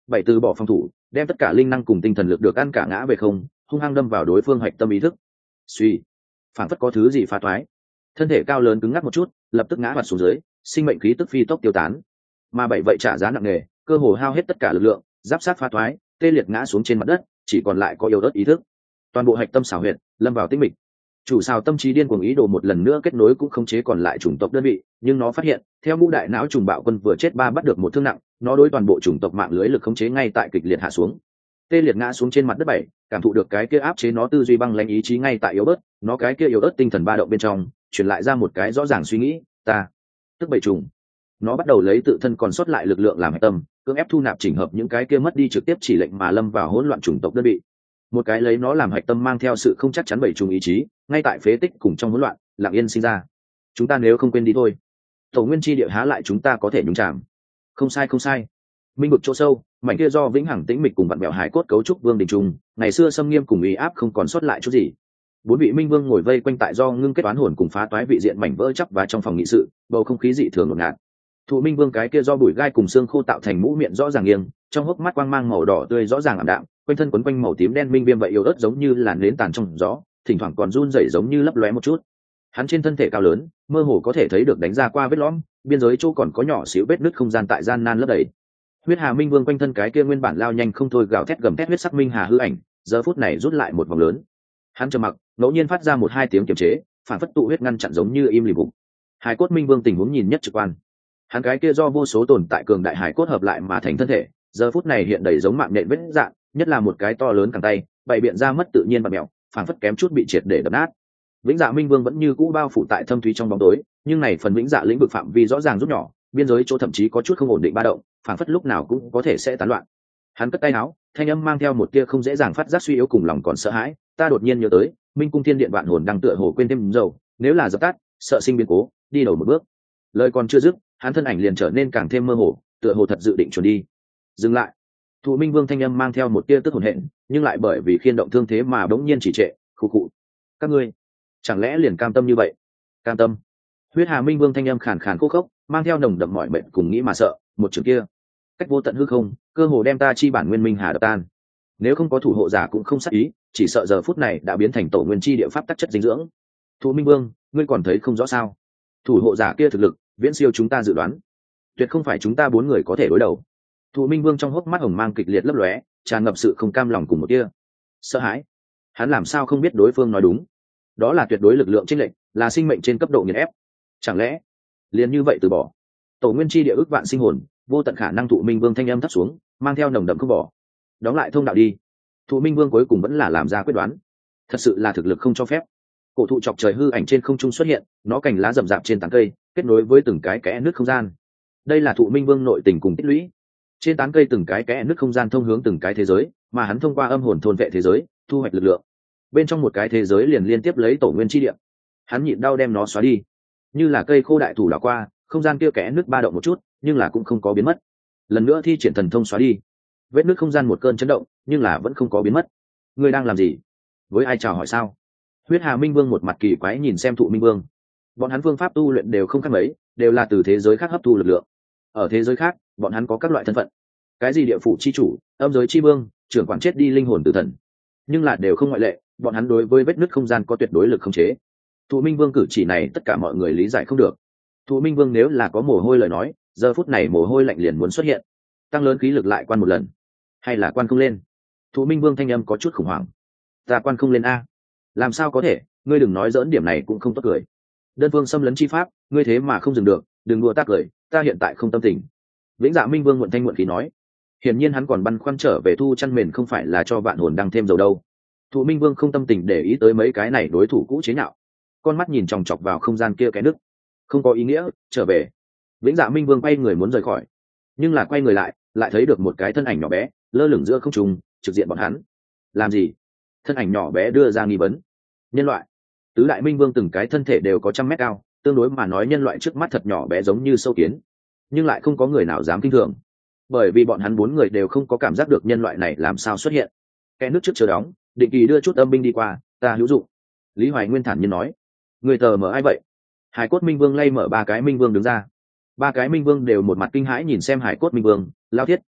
Bảy từ bỏ phòng thủ, đem tất cả linh năng cùng tinh thần lực được ăn cả ngã về không, hung hăng đâm vào đối phương hạch tâm ý thức. Suy, phản phất có thứ gì phá toái, thân thể cao lớn cứng ngắc một chút, lập tức ngã hoạt xuống dưới, sinh mệnh khí tức phi tốc tiêu tán. Mà bảy vậy trả giá nặng nề, cơ hồ hao hết tất cả lực lượng, giáp sát phá toái, tê liệt ngã xuống trên mặt đất, chỉ còn lại có yếu ớt ý thức. Toàn bộ hạch tâm xảo huyệt lâm vào tĩnh mịch. Chủ xào tâm trí điên cuồng ý đồ một lần nữa kết nối cũng khống chế còn lại chủng tộc đơn vị, nhưng nó phát hiện theo ngũ đại não trùng bạo quân vừa chết ba bắt được một thương nặng, nó đối toàn bộ chủng tộc mạng lưới lực khống chế ngay tại kịch liệt hạ xuống. Tê liệt ngã xuống trên mặt đất bảy, cảm thụ được cái kia áp chế nó tư duy băng lãnh ý chí ngay tại yếu bớt, nó cái kia yếu ớt tinh thần ba động bên trong truyền lại ra một cái rõ ràng suy nghĩ, ta tức bảy trùng. Nó bắt đầu lấy tự thân còn sót lại lực lượng làm hệ tâm, cưỡng ép thu nạp chỉnh hợp những cái kia mất đi trực tiếp chỉ lệnh mà lâm vào hỗn loạn chủng tộc đơn vị. Một cái lấy nó làm hạch tâm mang theo sự không chắc chắn bảy trùng ý chí, ngay tại phế tích cùng trong hỗn loạn lặng yên sinh ra. Chúng ta nếu không quên đi thôi, tổ nguyên chi địa há lại chúng ta có thể nhúng chạm. Không sai không sai. Minh vực chỗ sâu, mảnh kia do vĩnh hằng tĩnh mịch cùng vặn bẹo hải cốt cấu trúc vương đình trung, ngày xưa xâm nghiêm cùng uy áp không còn sót lại chút gì. Bốn vị minh vương ngồi vây quanh tại do ngưng kết toán hồn cùng phá toái vị diện mảnh vỡ chắp và trong phòng nghị sự, bầu không khí dị thường ngột ngạt. Thụ minh vương cái kia do bụi gai cùng xương khô tạo thành mũ miệng rõ ràng nghiêng, trong hốc mắt quang mang màu đỏ tươi rõ ràng ảm đạm, quanh thân quấn quanh màu tím đen minh viêm vậy yếu ớt giống như là nến tàn trong gió, thỉnh thoảng còn run rẩy giống như lấp lóe một chút. Hắn trên thân thể cao lớn, mơ hồ có thể thấy được đánh ra qua vết lõm, biên giới chỗ còn có nhỏ xíu vết nứt không gian tại gian nan lấp đầy. Huyết Hà Minh Vương quanh thân cái kia nguyên bản lao nhanh không thôi gào thét gầm thét huyết sắc minh hà hư ảnh, giờ phút này rút lại một vòng lớn. Hắn trầm mặc, ngẫu nhiên phát ra một hai tiếng kiềm chế, phản phất tụ huyết ngăn chặn giống như im lìm bụng. Hải cốt Minh Vương tình huống nhìn nhất trực quan. Hắn cái kia do vô số tồn tại cường đại hải cốt hợp lại mà thành thân thể, giờ phút này hiện đầy giống mạng nhện vết dạng, nhất là một cái to lớn cẳng tay, bày biện ra mất tự nhiên và mèo, phản phất kém chút bị triệt để đập nát. Vĩnh Dạ Minh Vương vẫn như cũ bao phủ tại thâm thúy trong bóng tối, nhưng này phần vĩnh dạ lĩnh vực phạm vi rõ ràng rút nhỏ, biên giới chỗ thậm chí có chút không ổn định ba động, phản phất lúc nào cũng có thể sẽ tán loạn. Hắn cất tay áo, thanh âm mang theo một tia không dễ dàng phát giác suy yếu cùng lòng còn sợ hãi, ta đột nhiên nhớ tới, Minh cung thiên điện vạn hồn đang tựa hồ quên thêm dầu, nếu là dập tắt, sợ sinh biến cố, đi đầu một bước. Lời còn chưa dứt, hắn thân ảnh liền trở nên càng thêm mơ hồ, tựa hồ thật dự định chuẩn đi. Dừng lại. Thụ Minh Vương thanh âm mang theo một tia tức hồn hện, nhưng lại bởi vì khiên động thương thế mà bỗng nhiên chỉ trệ, khụ khụ. Các ngươi, chẳng lẽ liền cam tâm như vậy? Cam tâm? Huyết Hà Minh Vương thanh âm khàn khàn khô khốc, mang theo nồng đậm mỏi mệt cùng nghĩ mà sợ, một trường kia, cách vô tận hư không, cơ hồ đem ta chi bản nguyên minh hà đập tan. Nếu không có thủ hộ giả cũng không sát ý, chỉ sợ giờ phút này đã biến thành tổ nguyên chi địa pháp tắc chất dinh dưỡng. Thụ Minh Vương, ngươi còn thấy không rõ sao? Thủ hộ giả kia thực lực viễn siêu chúng ta dự đoán, tuyệt không phải chúng ta bốn người có thể đối đầu. Thụ Minh Vương trong hốc mắt hồng mang kịch liệt lấp lóe, tràn ngập sự không cam lòng cùng một tia sợ hãi. Hắn làm sao không biết đối phương nói đúng? Đó là tuyệt đối lực lượng chênh lệch, là sinh mệnh trên cấp độ nghiền ép. Chẳng lẽ liền như vậy từ bỏ? Tổ nguyên chi địa ước vạn sinh hồn, vô tận khả năng. Thụ Minh Vương thanh âm thấp xuống, mang theo nồng đậm không bỏ. Đóng lại thông đạo đi. Thụ Minh Vương cuối cùng vẫn là làm ra quyết đoán. Thật sự là thực lực không cho phép. Cổ thụ chọc trời hư ảnh trên không trung xuất hiện, nó cành lá rậm rạp trên tán cây, kết nối với từng cái kẽ nước không gian. Đây là Thụ Minh Vương nội tình cùng tích lũy. Trên tán cây từng cái kẽ nước không gian thông hướng từng cái thế giới, mà hắn thông qua âm hồn thôn vệ thế giới, thu hoạch lực lượng. Bên trong một cái thế giới liền liên tiếp lấy tổ nguyên chi địa. Hắn nhịn đau đem nó xóa đi, như là cây khô đại thủ đảo qua, không gian kia kẽ nước ba động một chút, nhưng là cũng không có biến mất. Lần nữa thi triển thần thông xóa đi, vết nước không gian một cơn chấn động, nhưng là vẫn không có biến mất. Ngươi đang làm gì? Với ai chào hỏi sao? Huyết Hà Minh Vương một mặt kỳ quái nhìn xem Thụ Minh Vương. Bọn hắn phương pháp tu luyện đều không khác mấy, đều là từ thế giới khác hấp thu lực lượng. Ở thế giới khác, bọn hắn có các loại thân phận, cái gì địa phủ chi chủ, âm giới chi vương, trưởng quản chết đi linh hồn tử thần, nhưng là đều không ngoại lệ, bọn hắn đối với vết nứt không gian có tuyệt đối lực khống chế. Thụ Minh Vương cử chỉ này tất cả mọi người lý giải không được. Thụ Minh Vương nếu là có mồ hôi lời nói, giờ phút này mồ hôi lạnh liền muốn xuất hiện. Tăng lớn khí lực lại quan một lần, hay là quan không lên? Thụ Minh Vương thanh âm có chút khủng hoảng. Ta quan không lên a? Làm sao có thể? Ngươi đừng nói dỡn, điểm này cũng không tốt cười. Đơn phương xâm lấn chi pháp, ngươi thế mà không dừng được, đừng đùa ta cười, ta hiện tại không tâm tình. Vĩnh Dạ Minh Vương muộn thanh muộn khí nói. Hiển nhiên hắn còn băn khoăn trở về thu chăn mền không phải là cho vạn hồn đang thêm dầu đâu. Thụ Minh Vương không tâm tình để ý tới mấy cái này đối thủ cũ chế nhạo, con mắt nhìn chòng chọc vào không gian kia cái nước, không có ý nghĩa, trở về. Vĩnh Dạ Minh Vương quay người muốn rời khỏi, nhưng là quay người lại, lại thấy được một cái thân ảnh nhỏ bé lơ lửng giữa không trung, trực diện bọn hắn. Làm gì? Thân ảnh nhỏ bé đưa ra nghi vấn. Nhân loại. Tứ đại minh vương từng cái thân thể đều có trăm mét cao, tương đối mà nói nhân loại trước mắt thật nhỏ bé giống như sâu kiến, nhưng lại không có người nào dám kinh thường, bởi vì bọn hắn bốn người đều không có cảm giác được nhân loại này làm sao xuất hiện. Kẽ nước trước chờ đóng, định kỳ đưa chút âm binh đi qua, ta hữu dụng. Lý Hoài Nguyên thản nhiên nói. Người tờ mở ai vậy? Hải cốt minh vương lay mở ba cái minh vương đứng ra. Ba cái minh vương đều một mặt kinh hãi nhìn xem hải cốt minh vương. Lao thiết,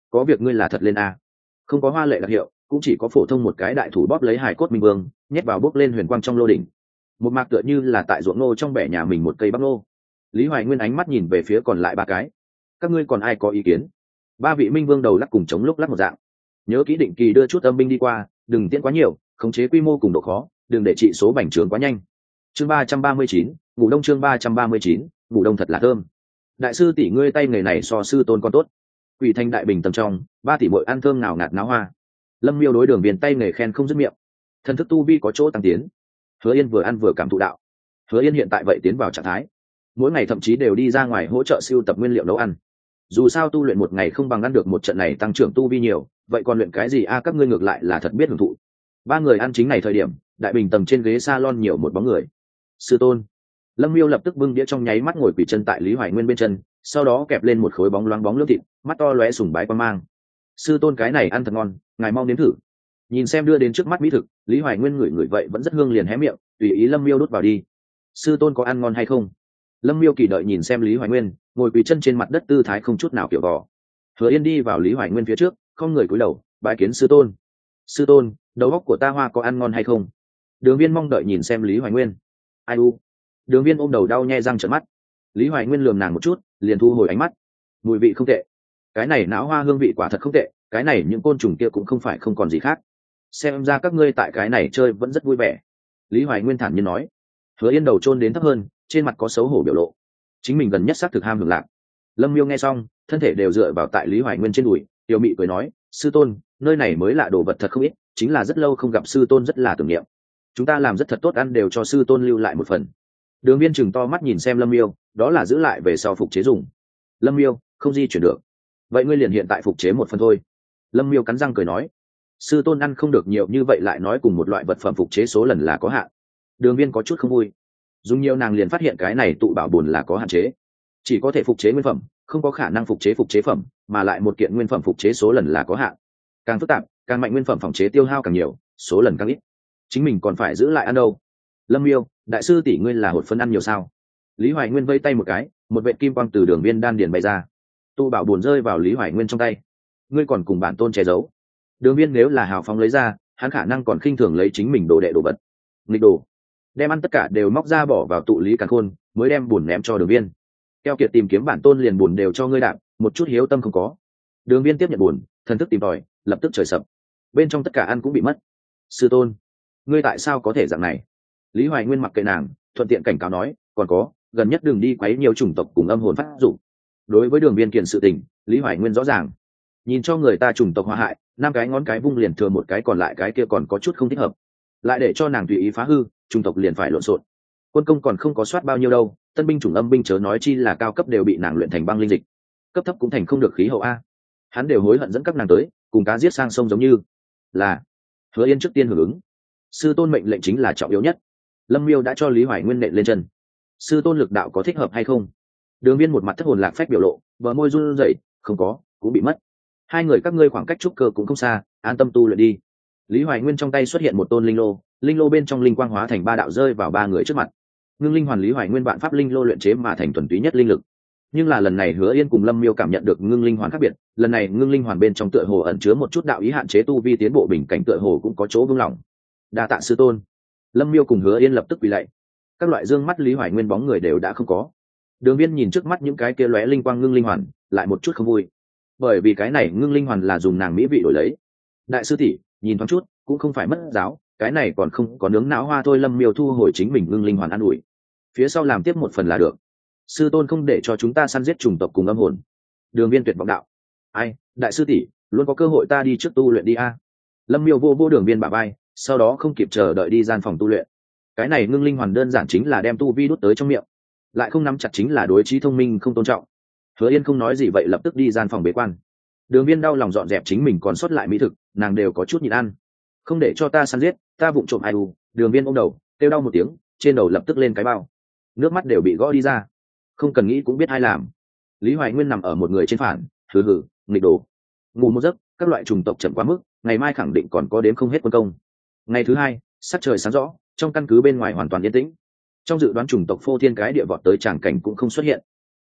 có việc ngươi là thật lên a. Không có hoa lệ đặc hiệu, cũng chỉ có phổ thông một cái đại thủ bóp lấy hài cốt minh vương nhét vào bốc lên huyền quang trong lô đỉnh. Một mạc tựa như là tại ruộng ngô trong bẻ nhà mình một cây bắp ngô. Lý Hoài Nguyên ánh mắt nhìn về phía còn lại ba cái. Các ngươi còn ai có ý kiến? Ba vị minh vương đầu lắc cùng chống lúc lắc một dạng. Nhớ kỹ định kỳ đưa chút âm binh đi qua, đừng tiễn quá nhiều, khống chế quy mô cùng độ khó, đừng để trị số bành trướng quá nhanh. Chương ba trăm ba mươi chín, ngủ đông chương ba trăm ba mươi chín, ngủ đông thật là thơm. Đại sư tỷ ngươi tay nghề này so sư tôn con tốt. Quỷ Thanh đại bình tầm trong, ba tỷ muội ăn thơm nào ngạt náo hoa. Lâm Miêu đối Đường Biên tay nghề khen không dứt miệng. Thần thức tu vi có chỗ tăng tiến. Hứa Yên vừa ăn vừa cảm thụ đạo. Hứa Yên hiện tại vậy tiến vào trạng thái, mỗi ngày thậm chí đều đi ra ngoài hỗ trợ siêu tập nguyên liệu nấu ăn. Dù sao tu luyện một ngày không bằng ăn được một trận này tăng trưởng tu vi nhiều, vậy còn luyện cái gì a? Các ngươi ngược lại là thật biết hưởng thụ. Ba người ăn chính này thời điểm, đại bình tầm trên ghế salon nhiều một bóng người. Sư tôn. Lâm Miêu lập tức bưng đĩa trong nháy mắt ngồi quỳ chân tại Lý Hoài Nguyên bên chân, sau đó kẹp lên một khối bóng loáng bóng lưỡng thịt, mắt to lóe sùng bái quan mang. Sư tôn cái này ăn thật ngon, ngài mau nếm thử. Nhìn xem đưa đến trước mắt mỹ thực, Lý Hoài Nguyên ngửi ngửi vậy vẫn rất hương liền hé miệng, tùy ý Lâm Miêu đút vào đi. Sư tôn có ăn ngon hay không? Lâm Miêu kỳ đợi nhìn xem Lý Hoài Nguyên ngồi quỳ chân trên mặt đất tư thái không chút nào kiểu vò. Hứa Yên đi vào Lý Hoài Nguyên phía trước, không người cúi đầu bái kiến sư tôn. Sư tôn, đầu óc của ta hoa có ăn ngon hay không? Đường Viên mong đợi nhìn xem Lý Hoài Nguyên. Ai u? Đường Viên ôm đầu đau nhe răng trợn mắt. Lý Hoài Nguyên lườm nàng một chút, liền thu hồi ánh mắt. Mùi vị không tệ, cái này não hoa hương vị quả thật không tệ, cái này những côn trùng kia cũng không phải không còn gì khác. Xem ra các ngươi tại cái này chơi vẫn rất vui vẻ. Lý Hoài Nguyên thản nhiên nói. Hứa Yên đầu chôn đến thấp hơn, trên mặt có xấu hổ biểu lộ. Chính mình gần nhất xác thực ham hưởng lạc. Lâm Miêu nghe xong, thân thể đều dựa vào tại Lý Hoài Nguyên trên đùi, tiểu mị cười nói, sư tôn, nơi này mới lạ đồ vật thật không ít, chính là rất lâu không gặp sư tôn rất là tưởng niệm. Chúng ta làm rất thật tốt, ăn đều cho sư tôn lưu lại một phần. Đường Viên chừng to mắt nhìn xem Lâm Miêu, đó là giữ lại về sau phục chế dùng. Lâm Miêu, không di chuyển được. Vậy ngươi liền hiện tại phục chế một phần thôi. Lâm Miêu cắn răng cười nói, sư tôn ăn không được nhiều như vậy, lại nói cùng một loại vật phẩm phục chế số lần là có hạn. Đường Viên có chút không vui. Dùng nhiều nàng liền phát hiện cái này tụ bảo bồn là có hạn chế, chỉ có thể phục chế nguyên phẩm, không có khả năng phục chế phục chế phẩm, mà lại một kiện nguyên phẩm phục chế số lần là có hạn. Càng phức tạp, càng mạnh nguyên phẩm phòng chế tiêu hao càng nhiều, số lần càng ít. Chính mình còn phải giữ lại ăn đâu. Lâm Miêu, đại sư tỷ ngươi là hột phân ăn nhiều sao? Lý Hoài Nguyên vây tay một cái, một vệt kim quang từ Đường Viên đan điền bay ra. Tụ bảo bồn rơi vào Lý Hoài Nguyên trong tay. Ngươi còn cùng bản tôn che giấu. Đường Viên nếu là hào phóng lấy ra, hắn khả năng còn khinh thường lấy chính mình đồ đệ đồ vật. Nghịch đồ. Đem ăn tất cả đều móc ra bỏ vào tụ Lý Càn Khôn, mới đem bùn ném cho Đường Viên. Keo kiệt tìm kiếm bản tôn liền bùn đều cho ngươi đạp, một chút hiếu tâm không có. Đường Viên tiếp nhận bùn, thần thức tìm tòi, lập tức trời sập. Bên trong tất cả ăn cũng bị mất. Sư tôn, ngươi tại sao có thể dạng này? Lý Hoài Nguyên mặc kệ nàng, thuận tiện cảnh cáo nói, còn có, gần nhất đừng đi quấy nhiều chủng tộc cùng âm hồn phát dụng. Đối với Đường Viên kiện sự tình, Lý Hoài Nguyên rõ ràng. Nhìn cho người ta chủng tộc hóa hại, năm cái ngón cái vung liền thừa một cái, còn lại cái kia còn có chút không thích hợp. Lại để cho nàng tùy ý phá hư, chủng tộc liền phải lộn xộn. Quân công còn không có soát bao nhiêu đâu, tân binh chủng âm binh chớ nói chi là cao cấp đều bị nàng luyện thành băng linh dịch, cấp thấp cũng thành không được khí hậu a. Hắn đều hối hận dẫn các nàng tới, cùng cá giết sang sông giống như là. Hứa Yên trước tiên hưởng ứng. Sư tôn mệnh lệnh chính là trọng yếu nhất. Lâm Miêu đã cho Lý Hoài Nguyên nện lên chân. Sư tôn lực đạo có thích hợp hay không? Đường Viên một mặt thất hồn lạc phách biểu lộ, bờ môi run rẩy, không có, cũng bị mất. Hai người các ngươi khoảng cách trúc cơ cũng không xa, an tâm tu luyện đi. Lý Hoài Nguyên trong tay xuất hiện một tôn linh lô, linh lô bên trong linh quang hóa thành ba đạo rơi vào ba người trước mặt. Ngưng linh hoàn Lý Hoài Nguyên vạn pháp linh lô luyện chế mà thành thuần túy nhất linh lực. Nhưng là lần này Hứa Yên cùng Lâm Miêu cảm nhận được ngưng linh hoàn khác biệt, lần này ngưng linh hoàn bên trong tựa hồ ẩn chứa một chút đạo ý hạn chế tu vi tiến bộ bình cảnh, tựa hồ cũng có chỗ vương lòng. Đa tạ sư tôn. Lâm Miêu cùng Hứa Yên lập tức quỳ lạy. Các loại dương mắt Lý Hoài Nguyên bóng người đều đã không có. Đường Viên nhìn trước mắt những cái kia lóe linh quang ngưng linh hoàn, lại một chút không vui. Bởi vì cái này ngưng linh hoàn là dùng nàng mỹ vị đổi lấy. Đại sư tỷ, nhìn thoáng chút, cũng không phải mất giáo, cái này còn không có nướng não hoa thôi. Lâm Miêu thu hồi chính mình ngưng linh hoàn ăn ủi, phía sau làm tiếp một phần là được. Sư tôn không để cho chúng ta săn giết chủng tộc cùng âm hồn. Đường Viên tuyệt vọng đạo. Ai, đại sư tỷ, luôn có cơ hội ta đi trước tu luyện đi a. Lâm Miêu vô vô Đường Viên bả vai, sau đó không kịp chờ đợi đi gian phòng tu luyện. Cái này ngưng linh hoàn đơn giản chính là đem tu vi đút tới trong miệng, lại không nắm chặt chính là đối trí thông minh không tôn trọng. Hứa Yên không nói gì vậy lập tức đi gian phòng bế quan. Đường Viên đau lòng dọn dẹp chính mình còn sót lại mỹ thực, nàng đều có chút nhịn ăn. Không để cho ta săn giết, ta vụng trộm ai u. Đường Viên ôm đầu, kêu đau một tiếng, trên đầu lập tức lên cái bao, nước mắt đều bị gõ đi ra. Không cần nghĩ cũng biết ai làm. Lý Hoài Nguyên nằm ở một người trên phản, hừ hừ, nghịch đồ. Ngủ một giấc, các loại trùng tộc chậm quá mức, ngày mai khẳng định còn có đến không hết quân công. Ngày thứ hai, sắc trời sáng rõ, trong căn cứ bên ngoài hoàn toàn yên tĩnh. Trong dự đoán chủng tộc phô thiên cái địa vọt tới tràng cảnh cũng không xuất hiện.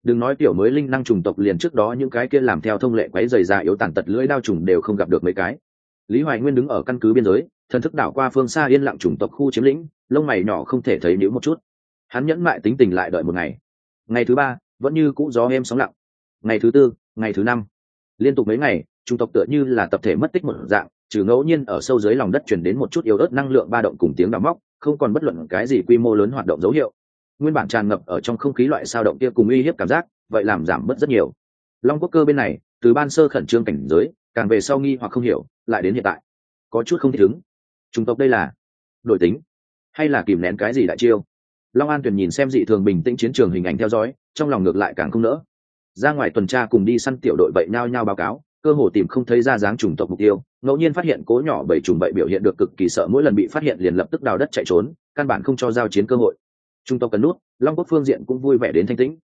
đừng nói tiểu mới linh năng trùng tộc, liền trước đó những cái kia làm theo thông lệ quấy rầy ra yếu tàn tật lưỡi đao trùng đều không gặp được mấy cái. Lý Hoài Nguyên đứng ở căn cứ biên giới, thần thức đảo qua phương xa yên lặng trùng tộc khu chiếm lĩnh, lông mày nhỏ không thể thấy nhíu một chút. Hắn nhẫn mại tính tình lại đợi một ngày. Ngày thứ ba vẫn như cũ gió êm sóng lặng. Ngày thứ tư, ngày thứ năm, liên tục mấy ngày, trùng tộc tựa như là tập thể mất tích một dạng, trừ ngẫu nhiên ở sâu dưới lòng đất truyền đến một chút yếu ớt năng lượng ba động cùng tiếng đào móc, không còn bất luận cái gì quy mô lớn hoạt động dấu hiệu. Nguyên bản tràn ngập ở trong không khí loại sao động kia cùng uy hiếp cảm giác, vậy làm giảm bớt rất nhiều. Long Quốc Cơ bên này, từ ban sơ khẩn trương cảnh giới, càng về sau nghi hoặc không hiểu, lại đến hiện tại, có chút không thích ứng. Trùng tộc đây là đổi tính, hay là kìm nén cái gì đại chiêu? Long An Tuyền nhìn xem dị thường bình tĩnh chiến trường hình ảnh theo dõi, trong lòng ngược lại càng không nỡ. Ra ngoài tuần tra cùng đi săn tiểu đội vậy nhao nhao báo cáo, cơ hồ tìm không thấy ra dáng trùng tộc mục tiêu, ngẫu nhiên phát hiện cố nhỏ bảy trùng vậy biểu hiện được cực kỳ sợ, mỗi lần bị phát hiện liền lập tức đào đất chạy trốn, căn bản không cho giao chiến cơ hội. Trung tộc cần nút, Long Quốc phương diện cũng vui vẻ đến thanh tĩnh.